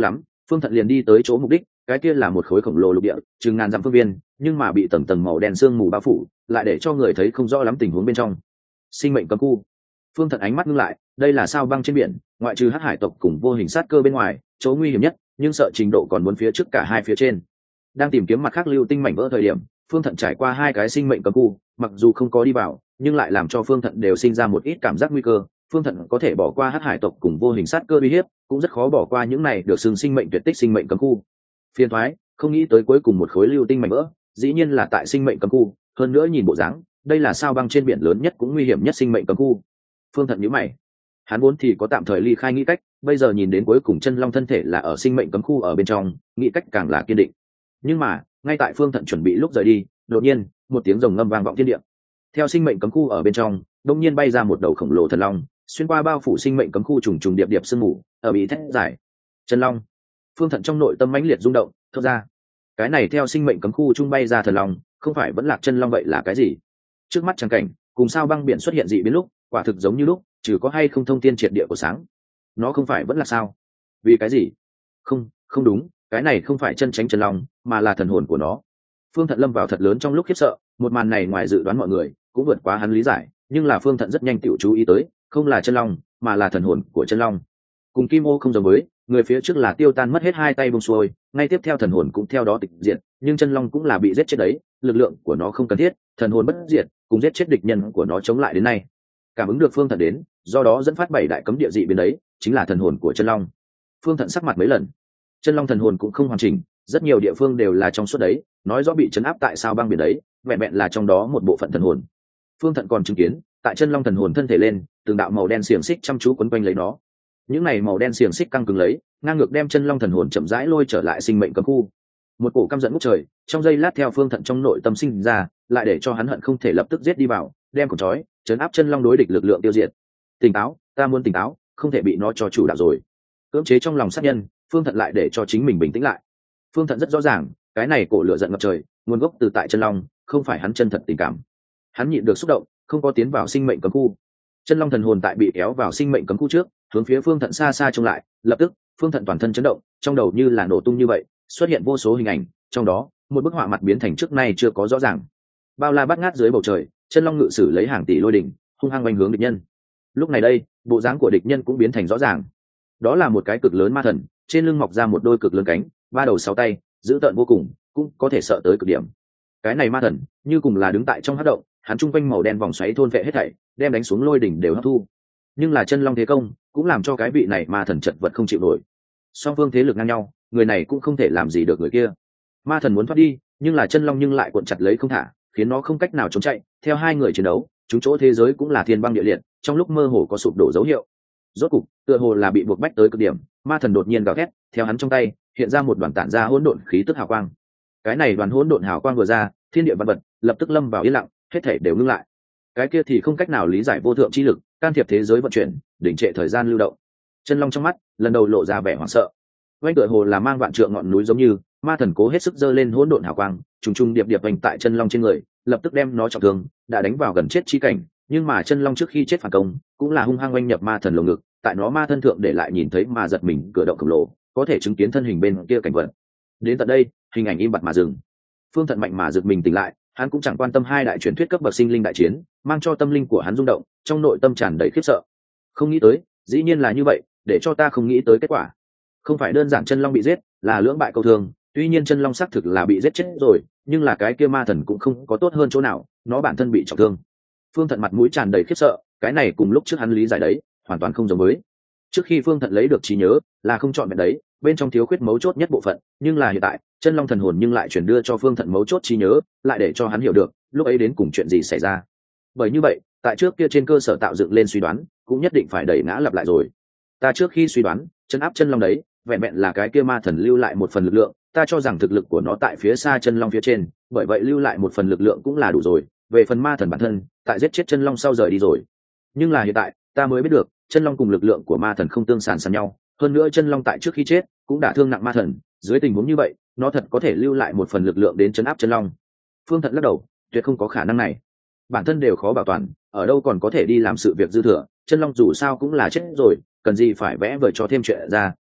Phương Thận liền đi tới chỗ mục đích, cái kia là một khối khổng lồ lục địa chừng ngàn dặm phương viên, nhưng mà bị tầng tầng màu đen sương mù bao phủ, lại để cho người thấy không rõ lắm tình huống bên trong. Sinh mệnh cấm khu. Phương Thận ánh mắt ngưng lại, đây là sao băng trên biển, ngoại trừ hắc hải tộc cùng vô hình sát cơ bên ngoài, chỗ nguy hiểm nhất, nhưng sợ trình độ còn muốn phía trước cả hai phía trên. Đang tìm kiếm mặt khác lưu tinh mảnh vỡ thời điểm, Phương Thận trải qua hai cái sinh mệnh cấm khu, mặc dù không có đi vào, nhưng lại làm cho Phương Thận đều sinh ra một ít cảm giác nguy cơ. Phương Thận có thể bỏ qua hắc hải tộc cùng vô hình sát cơ uy hiếp, cũng rất khó bỏ qua những này được xưng sinh mệnh tuyệt tích sinh mệnh cấm khu. Phiền thoái, không nghĩ tới cuối cùng một khối lưu tinh mảnh vỡ, dĩ nhiên là tại sinh mệnh cấm khu, hơn nữa nhìn bộ dáng, đây là sao băng trên biển lớn nhất cũng nguy hiểm nhất sinh mệnh cấm khu. Phương Thận nhíu mày, hắn vốn thì có tạm thời ly khai nghĩ cách, bây giờ nhìn đến cuối cùng chân long thân thể là ở sinh mệnh cấm khu ở bên trong, nghĩ cách càng là kiên định. Nhưng mà ngay tại Phương Thận chuẩn bị lúc rời đi, đột nhiên một tiếng rồng ngâm vang vọng thiên địa. Theo sinh mệnh cấm khu ở bên trong đông nhiên bay ra một đầu khổng lồ thần long, xuyên qua bao phủ sinh mệnh cấm khu trùng trùng điệp điệp sương mù, ở bị thét giải chân long. Phương Thận trong nội tâm mãnh liệt rung động, thốt ra cái này theo sinh mệnh cấm khu trung bay ra thần long, không phải vẫn lạc chân long vậy là cái gì? Trước mắt trắng cảnh cùng sao băng biển xuất hiện dị biến lúc, quả thực giống như lúc, trừ có hay không thông tiên triệt địa của sáng. Nó không phải vẫn là sao? Vì cái gì? Không đúng, cái này không phải chân tránh chân long, mà là thần hồn của nó. Phương Thận lâm vào thật lớn trong lúc khiếp sợ, một màn này ngoài dự đoán mọi người, cũng vượt quá hắn lý giải, nhưng là Phương Thận rất nhanh tự chú ý tới, không là chân long, mà là thần hồn của chân long. Cùng Kim Ô không giống với, người phía trước là tiêu tan mất hết hai tay buông xuôi, ngay tiếp theo thần hồn cũng theo đó tịch diệt, nhưng chân long cũng là bị giết chết đấy, lực lượng của nó không cần thiết, thần hồn bất diệt, cùng giết chết địch nhân của nó chống lại đến nay. Cảm ứng được Phương Thận đến, do đó dẫn phát 7 đại cấm địa dị biến đấy, chính là thần hồn của chân long. Phương Thận sắc mặt mấy lần, chân long thần hồn cũng không hoàn chỉnh, rất nhiều địa phương đều là trong suốt đấy, nói rõ bị chấn áp tại sao băng biển đấy, vẹn vẹn là trong đó một bộ phận thần hồn. Phương Thận còn chứng kiến, tại chân long thần hồn thân thể lên, từng đạo màu đen xiềng xích chăm chú quấn quanh lấy nó. Những này màu đen xiềng xích căng cứng lấy, ngang ngược đem chân long thần hồn chậm rãi lôi trở lại sinh mệnh cấm khu. Một cổ căm giận ngút trời, trong giây lát theo Phương Thận trong nội tâm sinh ra, lại để cho hắn hận không thể lập tức giết đi vào, đem cột trói, chấn áp chân long đối địch lực lượng tiêu diệt. Tỉnh táo, ta muốn tỉnh táo, không thể bị nó cho chủ đạo rồi. Cưỡng chế trong lòng sát nhân, Phương Thận lại để cho chính mình bình tĩnh lại. Phương Thận rất rõ ràng, cái này cổ lửa giận ngập trời, nguồn gốc từ tại chân long, không phải hắn chân thật tình cảm. Hắn nhịn được xúc động, không có tiến vào sinh mệnh cấm khu. Chân long thần hồn tại bị kéo vào sinh mệnh cấm khu trước, hướng phía Phương Thận xa xa trông lại, lập tức, Phương Thận toàn thân chấn động, trong đầu như là nổ tung như vậy, xuất hiện vô số hình ảnh, trong đó, một bức họa mặt biến thành trước nay chưa có rõ ràng. Bao la bát ngát dưới bầu trời, chân long ngự sử lấy hàng tỷ lôi đỉnh, hung hăng oanh hướng địch nhân. Lúc này đây, bộ dáng của địch nhân cũng biến thành rõ ràng. Đó là một cái cực lớn ma thần, trên lưng mọc ra một đôi cực lớn cánh, ba đầu sáu tay, dữ tợn vô cùng, cũng có thể sợ tới cực điểm. Cái này ma thần, như cùng là đứng tại trong hắc động, hắn trung quanh màu đen vòng xoáy thôn vệ hết thảy, đem đánh xuống lôi đỉnh đều hấp thu. Nhưng là chân long thế công, cũng làm cho cái vị này ma thần chật vật không chịu nổi. Song phương thế lực ngang nhau, người này cũng không thể làm gì được người kia. Ma thần muốn thoát đi, nhưng là chân long nhưng lại cuộn chặt lấy không thả, khiến nó không cách nào trốn chạy. Theo hai người chiến đấu, chúng chỗ thế giới cũng là thiên băng địa liệt, trong lúc mơ hồ có sụp đổ dấu hiệu. Rốt cục, tựa hồ là bị buộc bách tới cực điểm, ma thần đột nhiên gào thét, theo hắn trong tay hiện ra một đoàn tản ra hỗn độn khí tức hào quang. Cái này đoàn hỗn độn hào quang vừa ra, thiên địa văn vật lập tức lâm vào yên lặng, hết thảy đều ngưng lại. Cái kia thì không cách nào lý giải vô thượng chi lực, can thiệp thế giới vận chuyển, đỉnh trệ thời gian lưu động. Chân long trong mắt lần đầu lộ ra vẻ hoảng sợ. Oanh tựa hồ là mang vạn trượng ngọn núi giống như, ma thần cố hết sức giơ lên hỗn độn hào quang, trùng trùng điệp điệp vành tại chân long trên người, lập tức đem nó trọng thương, đã đánh vào gần chết chi cảnh. Nhưng mà chân long trước khi chết phản công, cũng là hung hăng oanh nhập ma thần lồng ngực, tại nó ma thân thượng để lại nhìn thấy mà giật mình cửa động khổng lồ, có thể chứng kiến thân hình bên kia cảnh vật. Đến tận đây, hình ảnh im bặt mà dừng. Phương Thận mạnh mà giật mình tỉnh lại, hắn cũng chẳng quan tâm hai đại truyền thuyết cấp bậc sinh linh đại chiến, mang cho tâm linh của hắn rung động, trong nội tâm tràn đầy khiếp sợ. Không nghĩ tới, dĩ nhiên là như vậy, để cho ta không nghĩ tới kết quả. Không phải đơn giản chân long bị giết, là lưỡng bại câu thương, tuy nhiên chân long xác thực là bị giết chết rồi, nhưng là cái kia ma thần cũng không có tốt hơn chỗ nào, nó bản thân bị trọng thương. Phương Thận mặt mũi tràn đầy khiếp sợ, cái này cùng lúc trước hắn lý giải đấy, hoàn toàn không giống với. Trước khi Phương Thận lấy được trí nhớ, là không chọn vẹn đấy, bên trong thiếu khuyết mấu chốt nhất bộ phận, nhưng là hiện tại, chân long thần hồn nhưng lại chuyển đưa cho Phương Thận mấu chốt trí nhớ, lại để cho hắn hiểu được, lúc ấy đến cùng chuyện gì xảy ra. Bởi như vậy, tại trước kia trên cơ sở tạo dựng lên suy đoán, cũng nhất định phải đẩy ngã lặp lại rồi. Ta trước khi suy đoán, chân áp chân long đấy, vẹn vẹn là cái kia ma thần lưu lại một phần lực lượng, ta cho rằng thực lực của nó tại phía xa chân long phía trên, bởi vậy lưu lại một phần lực lượng cũng là đủ rồi. Về phần ma thần bản thân, tại giết chết chân long sau rời đi rồi. Nhưng là hiện tại, ta mới biết được, chân long cùng lực lượng của ma thần không tương sàn sàn nhau, hơn nữa chân long tại trước khi chết cũng đã thương nặng ma thần, dưới tình huống như vậy, nó thật có thể lưu lại một phần lực lượng đến trấn áp chân long. Phương Thận lắc đầu, tuyệt không có khả năng này. Bản thân đều khó bảo toàn, ở đâu còn có thể đi làm sự việc dư thừa, chân long dù sao cũng là chết rồi, cần gì phải vẽ vời cho thêm chuyện ra,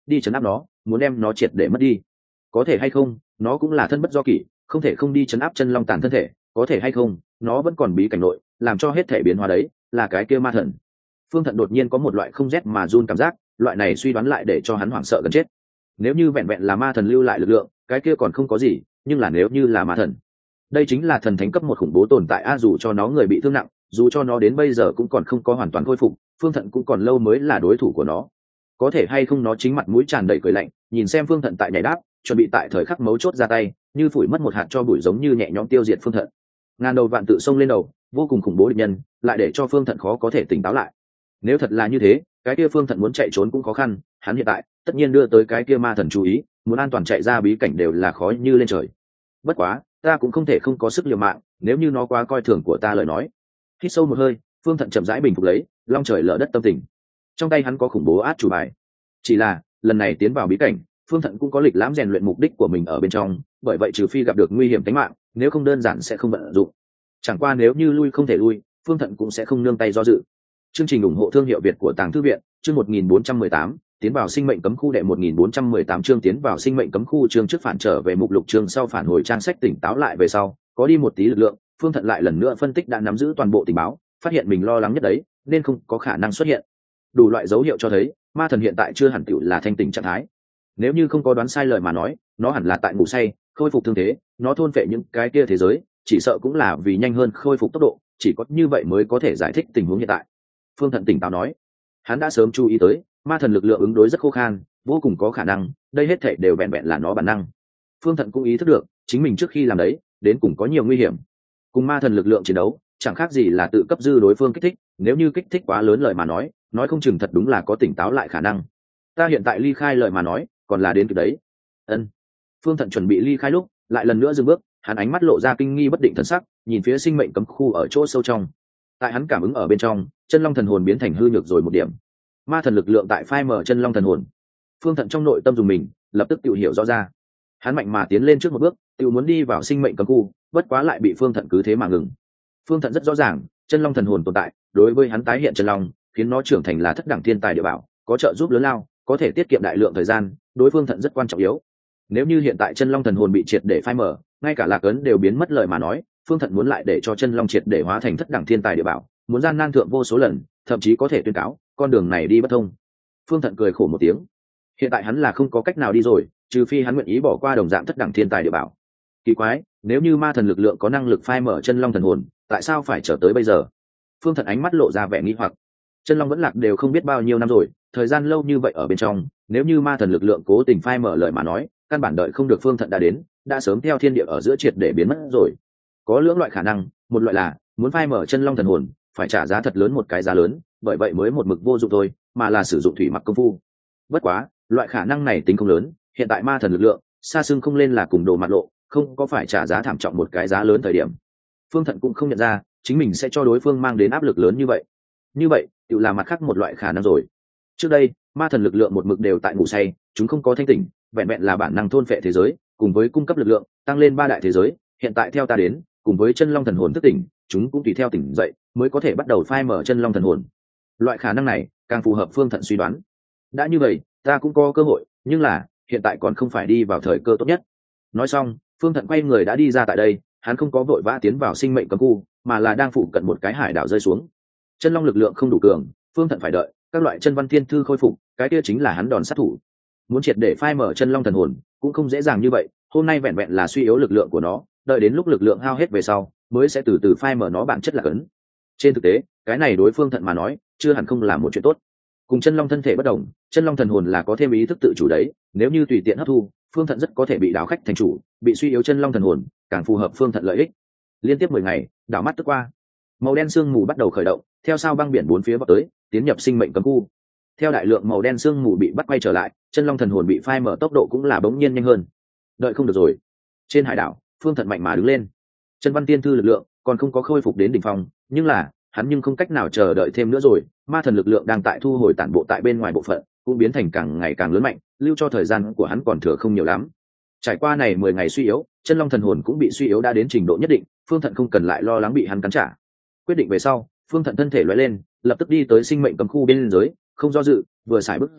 đi chấn áp nó, muốn đem nó triệt để mất đi. Có thể hay không, nó cũng là thân bất do kỷ, không thể không đi chấn áp chân long tàn thân thể. Có thể hay không, nó vẫn còn bí cảnh nội, làm cho hết thể biến hóa đấy là cái kia ma thần. Phương Thận đột nhiên có một loại không rét mà run cảm giác, loại này suy đoán lại để cho hắn hoảng sợ gần chết. Nếu như vẹn vẹn là ma thần lưu lại lực lượng, cái kia còn không có gì, nhưng là nếu như là ma thần, đây chính là thần thánh cấp một khủng bố tồn tại a. Dù cho nó người bị thương nặng, dù cho nó đến bây giờ cũng còn không có hoàn toàn khôi phục, Phương Thận cũng còn lâu mới là đối thủ của nó. Có thể hay không, nó chính mặt mũi tràn đầy cười lạnh, nhìn xem Phương Thận tại nhảy đáp, chuẩn bị tại thời khắc mấu chốt ra tay, như phủi mất một hạt cho bụi, giống như nhẹ nhõm tiêu diệt Phương Thận. Ngàn đầu vạn tự xông lên đầu, vô cùng khủng bố địch nhân, lại để cho Phương Thận khó có thể tỉnh táo lại. Nếu thật là như thế, cái kia Phương Thận muốn chạy trốn cũng khó khăn, hắn hiện tại tất nhiên đưa tới cái kia ma thần chú ý, muốn an toàn chạy ra bí cảnh đều là khó như lên trời. Bất quá, ta cũng không thể không có sức liều mạng, nếu như nó quá coi thường của ta lời nói. Hít sâu một hơi, Phương Thận chậm rãi bình phục lấy long trời lở đất tâm tình. Trong tay hắn có khủng bố át chủ bài, chỉ là lần này tiến vào bí cảnh, Phương Thận cũng có lịch lãm rèn luyện mục đích của mình ở bên trong, bởi vậy trừ phi gặp được nguy hiểm tính mạng, nếu không đơn giản sẽ không vận dụng. Chẳng qua nếu như lui không thể lui, Phương Thận cũng sẽ không nương tay do dự. Chương trình ủng hộ thương hiệu Việt của Tàng Thư viện, chương 1418, tiến vào sinh mệnh cấm khu, đệ 1418 chương tiến vào sinh mệnh cấm khu. Chương trước phản trở về mục lục, chương sau phản hồi trang sách. Tỉnh táo lại về sau, có đi một tí lực lượng, Phương Thận lại lần nữa phân tích đã nắm giữ toàn bộ tình báo, phát hiện mình lo lắng nhất đấy nên không có khả năng xuất hiện. Đủ loại dấu hiệu cho thấy ma thần hiện tại chưa hẳn tựu là thanh tỉnh trạng thái. Nếu như không có đoán sai lời mà nói, nó hẳn là tại ngủ say, khôi phục thương thế. Nó thôn phệ những cái kia thế giới, chỉ sợ cũng là vì nhanh hơn khôi phục tốc độ, chỉ có như vậy mới có thể giải thích tình huống hiện tại. Phương Thận tỉnh táo nói, hắn đã sớm chú ý tới ma thần lực lượng ứng đối rất khô khan, vô cùng có khả năng đây hết thảy đều vẹn vẹn là nó bản năng. Phương Thận cũng ý thức được chính mình trước khi làm đấy đến cùng có nhiều nguy hiểm. Cùng ma thần lực lượng chiến đấu chẳng khác gì là tự cấp dư đối phương kích thích, nếu như kích thích quá lớn lời mà nói không chừng thật đúng là có tỉnh táo lại khả năng. Ta hiện tại ly khai lời mà nói còn là đến từ đấy. Ân. Phương Thận chuẩn bị ly khai lúc lại lần nữa dừng bước, hắn ánh mắt lộ ra kinh nghi bất định thần sắc, nhìn phía sinh mệnh cấm khu ở chỗ sâu trong. Tại hắn cảm ứng ở bên trong, chân long thần hồn biến thành hư nhược rồi một điểm. Ma thần lực lượng tại phai mở chân long thần hồn. Phương Thận trong nội tâm dùng mình, lập tức tự hiểu rõ ra. Hắn mạnh mà tiến lên trước một bước, tự muốn đi vào sinh mệnh cấm khu, bất quá lại bị Phương Thận cứ thế mà ngừng. Phương Thận rất rõ ràng, chân long thần hồn tồn tại, đối với hắn tái hiện chân long, khiến nó trưởng thành là thất đẳng thiên tài địa bảo, có trợ giúp lớn lao, có thể tiết kiệm đại lượng thời gian, đối Phương Thận rất quan trọng yếu. Nếu như hiện tại chân long thần hồn bị triệt để phai mở, ngay cả lạc ấn đều biến mất lời mà nói, Phương Thận muốn lại để cho chân long triệt để hóa thành thất đẳng thiên tài địa bảo, muốn gian nan thượng vô số lần, thậm chí có thể tuyên cáo con đường này đi bất thông. Phương Thận cười khổ một tiếng, hiện tại hắn là không có cách nào đi rồi, trừ phi hắn nguyện ý bỏ qua đồng dạng thất đẳng thiên tài địa bảo. Kỳ quái, nếu như ma thần lực lượng có năng lực phai mở chân long thần hồn, tại sao phải chờ tới bây giờ? Phương Thận ánh mắt lộ ra vẻ nghi hoặc. Chân long vẫn lạc đều không biết bao nhiêu năm rồi, thời gian lâu như vậy ở bên trong, nếu như ma thần lực lượng cố tình phai mở lời mà nói, căn bản đợi không được Phương Thận đã đến, đã sớm theo thiên địa ở giữa triệt để biến mất rồi. Có lưỡng loại khả năng, một loại là muốn phai mở chân long thần hồn phải trả giá thật lớn, một cái giá lớn, bởi vậy mới một mực vô dụng thôi, mà là sử dụng thủy mặc công phu. Bất quá loại khả năng này tính không lớn, hiện tại ma thần lực lượng xa xưng không lên là cùng đồ mặt lộ, không có phải trả giá thảm trọng một cái giá lớn thời điểm. Phương Thận cũng không nhận ra chính mình sẽ cho đối phương mang đến áp lực lớn như vậy. Như vậy tự là mặt khác một loại khả năng rồi. Trước đây ma thần lực lượng một mực đều tại ngủ say, chúng không có thanh tỉnh, vẹn vẹn là bản năng thôn phệ thế giới cùng với cung cấp lực lượng tăng lên ba đại thế giới. Hiện tại theo ta đến, cùng với chân long thần hồn thức tỉnh, chúng cũng tùy theo tỉnh dậy mới có thể bắt đầu phai mở chân long thần hồn. Loại khả năng này càng phù hợp Phương Thận suy đoán. Đã như vậy ta cũng có cơ hội, nhưng là hiện tại còn không phải đi vào thời cơ tốt nhất. Nói xong, Phương Thận quay người đã đi ra tại đây, hắn không có vội vã tiến vào sinh mệnh cấm khu, mà là đang phụ cận một cái hải đảo rơi xuống. Chân long lực lượng không đủ cường, Phương Thận phải đợi các loại chân văn thiên thư khôi phục, cái kia chính là hắn đòn sát thủ. Muốn triệt để phai mở chân long thần hồn cũng không dễ dàng như vậy, hôm nay vẹn vẹn là suy yếu lực lượng của nó, đợi đến lúc lực lượng hao hết về sau mới sẽ từ từ phai mở nó bản chất là cấn. Trên thực tế cái này đối Phương Thận mà nói chưa hẳn không là một chuyện tốt. Cùng chân long thân thể bất đồng, chân long thần hồn là có thêm ý thức tự chủ đấy, nếu như tùy tiện hấp thu, Phương Thận rất có thể bị đảo khách thành chủ, bị suy yếu chân long thần hồn càng phù hợp Phương Thận lợi ích. Liên tiếp 10 ngày đảo mắt tức qua, màu đen sương mù bắt đầu khởi động, theo sao băng biển bốn phía vào tới, tiến nhập sinh mệnh cấm khu. Theo đại lượng màu đen sương mù bị bắt quay trở lại, chân long thần hồn bị phai mở tốc độ cũng là bỗng nhiên nhanh hơn. Đợi không được rồi. Trên hải đảo Phương Thận mạnh mà đứng lên. Chân văn tiên thư lực lượng còn không có khôi phục đến đỉnh phong, nhưng là hắn không cách nào chờ đợi thêm nữa rồi. Ma thần lực lượng đang tại thu hồi tản bộ tại bên ngoài bộ phận, cũng biến thành càng ngày càng lớn mạnh, lưu cho thời gian của hắn còn thừa không nhiều lắm. Trải qua này 10 ngày suy yếu, chân long thần hồn cũng bị suy yếu đã đến trình độ nhất định, Phương Thận không cần lại lo lắng bị hắn cắn trả. Quyết định về sau, Phương Thận thân thể lóe lên, lập tức đi tới sinh mệnh cấm khu bên dưới, không do dự, vừa xài bước ra,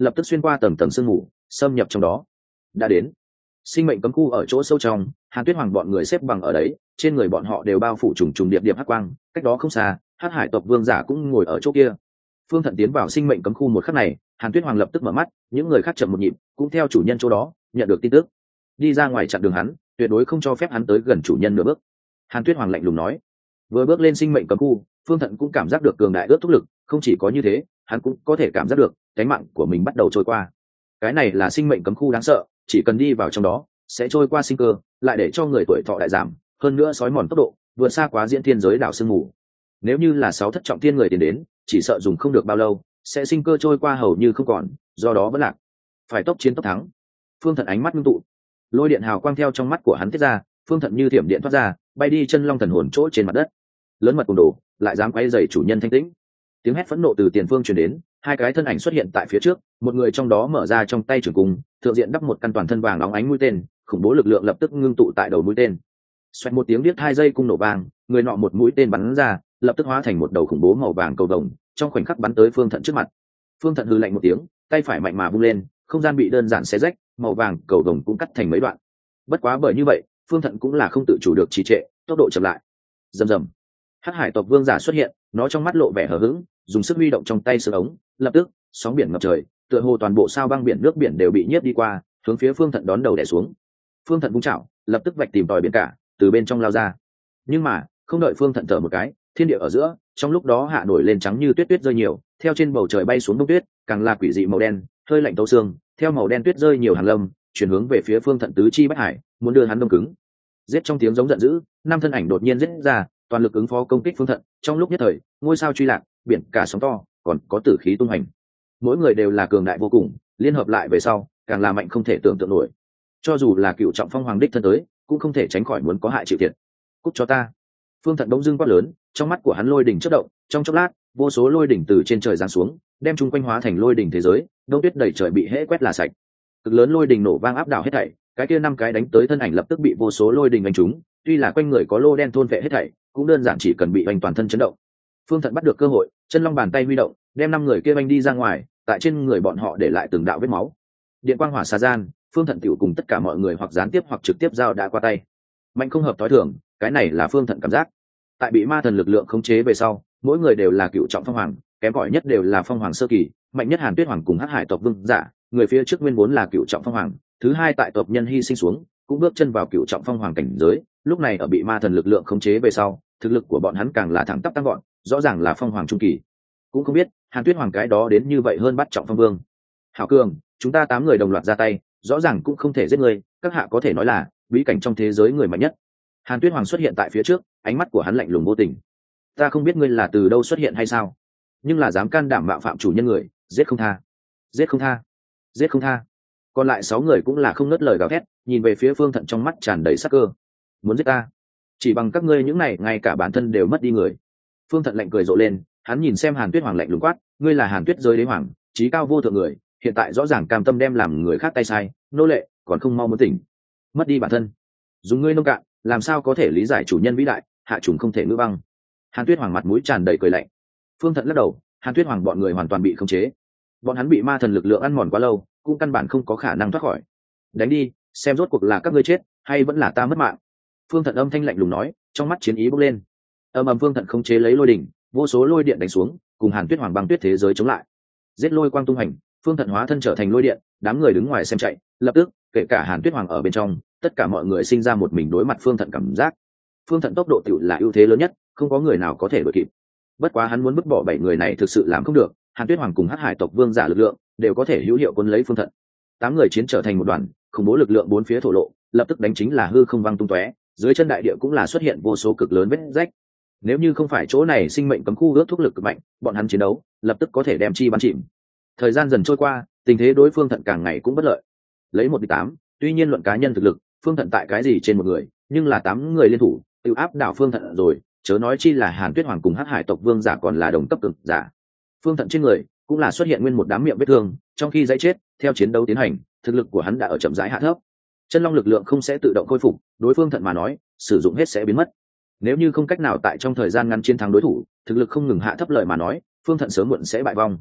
lập tức xuyên qua tầng tầng sương mù xâm nhập trong đó. Đã đến sinh mệnh cấm khu ở chỗ sâu trong, Hàn Tuyết Hoàng bọn người xếp bằng ở đấy, trên người bọn họ đều bao phủ trùng trùng điệp điệp hắc quang, cách đó không xa Hắc Hải tộc vương giả cũng ngồi ở chỗ kia. Phương Thận tiến vào sinh mệnh cấm khu một khắc này, Hàn Tuyết Hoàng lập tức mở mắt, những người khác chậm một nhịp cũng theo chủ nhân chỗ đó nhận được tin tức, đi ra ngoài chặn đường hắn, tuyệt đối không cho phép hắn tới gần chủ nhân nửa bước. Hàn Tuyết Hoàng lạnh lùng nói. Vừa bước lên sinh mệnh cấm khu, Phương Thận cũng cảm giác được cường đại ước thúc lực, không chỉ có như thế, hắn cũng có thể cảm giác được cánh mạng của mình bắt đầu trôi qua. Cái này là sinh mệnh cấm khu đáng sợ, chỉ cần đi vào trong đó sẽ trôi qua sinh cơ, lại để cho người tuổi thọ đại giảm, hơn nữa sói mòn tốc độ vượt xa quá diễn thiên giới đảo sương mù. Nếu như là 6 thất trọng thiên người tiến đến, chỉ sợ dùng không được bao lâu sẽ sinh cơ trôi qua hầu như không còn, do đó vẫn lạc. Phải tốc chiến tốc thắng. Phương Thận ánh mắt ngưng tụ, lôi điện hào quang theo trong mắt của hắn tiết ra, Phương Thận như thiểm điện thoát ra, bay đi chân long thần hồn chỗ trên mặt đất. Lớn mật cùng đồ, lại dám quay dày chủ nhân thanh tĩnh. Tiếng hét phẫn nộ từ tiền phương truyền đến, hai cái thân ảnh xuất hiện tại phía trước, một người trong đó mở ra trong tay trường cung, thượng diện đắp một căn toàn thân vàng óng ánh mũi tên, khủng bố lực lượng lập tức ngưng tụ tại đầu mũi tên. Xoẹt một tiếng biết 2 giây cung nổ vang, người nọ một mũi tên bắn ra, lập tức hóa thành một đầu khủng bố màu vàng cầu vồng, trong khoảnh khắc bắn tới Phương Thận trước mặt. Phương Thận hừ lạnh một tiếng, tay phải mạnh mà vung lên, không gian bị đơn giản xé rách, màu vàng cầu vồng cũng cắt thành mấy đoạn. Bất quá bởi như vậy, Phương Thận cũng là không tự chủ được trì trệ, tốc độ chậm lại. Rầm rầm. Hắc Hải tộc vương giả xuất hiện, nó trong mắt lộ vẻ hờ hững, dùng sức huy động trong tay sợi ống, lập tức sóng biển ngập trời, tựa hồ toàn bộ sao băng biển nước biển đều bị nhiếp đi qua, hướng phía Phương Thận đón đầu đè xuống. Phương Thận vung chảo, lập tức vạch tìm tòi biển cả, từ bên trong lao ra. Nhưng mà không đợi Phương Thận thở một cái, thiên địa ở giữa trong lúc đó hạ nổi lên trắng như tuyết, tuyết rơi nhiều, theo trên bầu trời bay xuống đông tuyết, càng là quỷ dị màu đen, hơi lạnh thấu xương, theo màu đen tuyết rơi nhiều hàng lâm, chuyển hướng về phía Phương Thận tứ chi bách hải, muốn đưa hắn đông cứng. Giết trong tiếng giống giận dữ, 5 thân ảnh đột nhiên giết ra, toàn lực ứng phó công kích Phương Thận. Trong lúc nhất thời, ngôi sao truy lạc, biển cả sóng to, còn có tử khí tung hành. Mỗi người đều là cường đại vô cùng, liên hợp lại về sau, càng là mạnh không thể tưởng tượng nổi. Cho dù là cựu trọng phong hoàng đích thân tới, cũng không thể tránh khỏi muốn có hại chịu thiệt. Cút cho ta! Phương Thận bỗng dưng quát lớn, trong mắt của hắn lôi đỉnh chớp động, trong chốc lát, vô số lôi đỉnh từ trên trời giáng xuống, đem chung quanh hóa thành lôi đỉnh thế giới, đông tuyết đầy trời bị hễ quét là sạch. Cực lớn lôi đỉnh nổ vang áp đảo hết thảy, cái kia 5 cái đánh tới thân ảnh lập tức bị vô số lôi đỉnh đánh trúng, tuy là quanh người có lô đen thôn vệ hết thảy, cũng đơn giản chỉ cần bị đánh toàn thân chấn động. Phương Thận bắt được cơ hội, chân long bàn tay huy động, đem 5 người kia đánh đi ra ngoài, tại trên người bọn họ để lại từng đạo vết máu. Điện quang hỏa xà gian, Phương Thận tiểu cùng tất cả mọi người hoặc gián tiếp hoặc trực tiếp giao đã qua tay. Mạnh không hợp tối thường, cái này là Phương Thận cảm giác. Tại bị ma thần lực lượng khống chế về sau, mỗi người đều là cựu trọng phong hoàng, kém cỏi nhất đều là phong hoàng sơ kỳ, mạnh nhất Hàn Tuyết Hoàng cùng Hắc Hải tộc vương giả, người phía trước nguyên vốn là cựu trọng phong hoàng, thứ hai tại tộc nhân hy sinh xuống, cũng bước chân vào cựu trọng phong hoàng cảnh giới, lúc này ở bị ma thần lực lượng khống chế về sau, thực lực của bọn hắn càng là thẳng tắp tăng gọn, rõ ràng là phong hoàng trung kỳ. Cũng không biết Hàn Tuyết Hoàng cái đó đến như vậy hơn bắt trọng phong vương. Hảo Cường, chúng ta 8 người đồng loạt ra tay, rõ ràng cũng không thể giết ngươi, các hạ có thể nói là bí cảnh trong thế giới người mạnh nhất. Hàn Tuyết Hoàng xuất hiện tại phía trước, ánh mắt của hắn lạnh lùng vô tình. Ta không biết ngươi là từ đâu xuất hiện hay sao, nhưng là dám can đảm mạo phạm chủ nhân người, giết không tha, giết không tha, giết không tha. Còn lại 6 người cũng là không ngớt lời gào thét, nhìn về phía Phương Thận trong mắt tràn đầy sắc cơ. Muốn giết ta? Chỉ bằng các ngươi những này, ngay cả bản thân đều mất đi người. Phương Thận lạnh cười rộ lên, hắn nhìn xem Hàn Tuyết Hoàng lạnh lùng quát, ngươi là Hàn Tuyết giới đế hoàng, chí cao vô thượng người, hiện tại rõ ràng cam tâm đem làm người khác tay sai, nô lệ, còn không mau muốn tỉnh. Mất đi bản thân, dùng ngươi nông cạn, làm sao có thể lý giải chủ nhân vĩ đại, hạ trùng không thể ngữ băng. Hàn Tuyết Hoàng mặt mũi tràn đầy cười lạnh. Phương Thận lắc đầu, Hàn Tuyết Hoàng bọn người hoàn toàn bị khống chế, bọn hắn bị ma thần lực lượng ăn mòn quá lâu, cũng căn bản không có khả năng thoát khỏi. Đánh đi, xem rốt cuộc là các ngươi chết hay vẫn là ta mất mạng. Phương Thận âm thanh lạnh lùng nói, trong mắt chiến ý bốc lên. Phương Thận khống chế lấy lôi đỉnh, vô số lôi điện đánh xuống, cùng Hàn Tuyết Hoàng băng tuyết thế giới chống lại. Giết lôi quang tung hành, Phương Thận hóa thân trở thành lôi điện, đám người đứng ngoài xem chạy, lập tức, kể cả Hàn Tuyết Hoàng ở bên trong, tất cả mọi người sinh ra một mình đối mặt Phương Thận cảm giác. Phương Thận tốc độ tựu là ưu thế lớn nhất, không có người nào có thể đuổi kịp. Bất quá hắn muốn vứt bỏ 7 người này thực sự làm không được, Hàn Tuyết Hoàng cùng Hắc Hải tộc vương giả lực lượng đều có thể hữu hiệu quân lấy Phương Thận. 8 người chiến trở thành một đoàn, khủng bố lực lượng bốn phía thổ lộ, lập tức đánh chính là hư không văng tung tóe, dưới chân đại địa cũng là xuất hiện vô số cực lớn vết rách. Nếu như không phải chỗ này sinh mệnh cấm khu ước thúc lực cực mạnh, bọn hắn chiến đấu lập tức có thể đem chi bắn chìm. Thời gian dần trôi qua, tình thế đối Phương Thận càng ngày cũng bất lợi. Lấy 1-8, tuy nhiên luận cá nhân thực lực, Phương Thận tại cái gì trên một người, nhưng là 8 người liên thủ, tự áp đảo Phương Thận rồi, chớ nói chi là Hàn Tuyết Hoàng cùng Hắc Hải tộc vương giả còn là đồng cấp cường giả. Phương Thận trên người cũng là xuất hiện nguyên một đám miệng vết thương, trong khi dãy chết, theo chiến đấu tiến hành, thực lực của hắn đã ở chậm rãi hạ thấp. Chân long lực lượng không sẽ tự động khôi phục, đối Phương Thận mà nói, sử dụng hết sẽ biến mất. Nếu như không cách nào tại trong thời gian ngắn chiến thắng đối thủ, thực lực không ngừng hạ thấp lời mà nói, Phương Thận sớm muộn sẽ bại vong.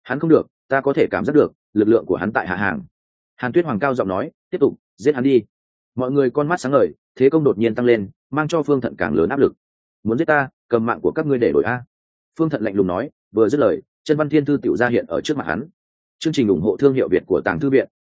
Hắn không được, ta có thể cảm giác được lực lượng của hắn tại hạ hàng. Hàn Tuyết Hoàng cao giọng nói, tiếp tục giết hắn đi. Mọi người con mắt sáng ngời, thế công đột nhiên tăng lên, mang cho Phương Thận càng lớn áp lực. Muốn giết ta, cầm mạng của các ngươi để đổi a. Phương Thận lạnh lùng nói, vừa dứt lời, chân văn thiên thư tiểu ra hiện ở trước mặt hắn. Chương trình ủng hộ thương hiệu Việt của Tàng Thư viện,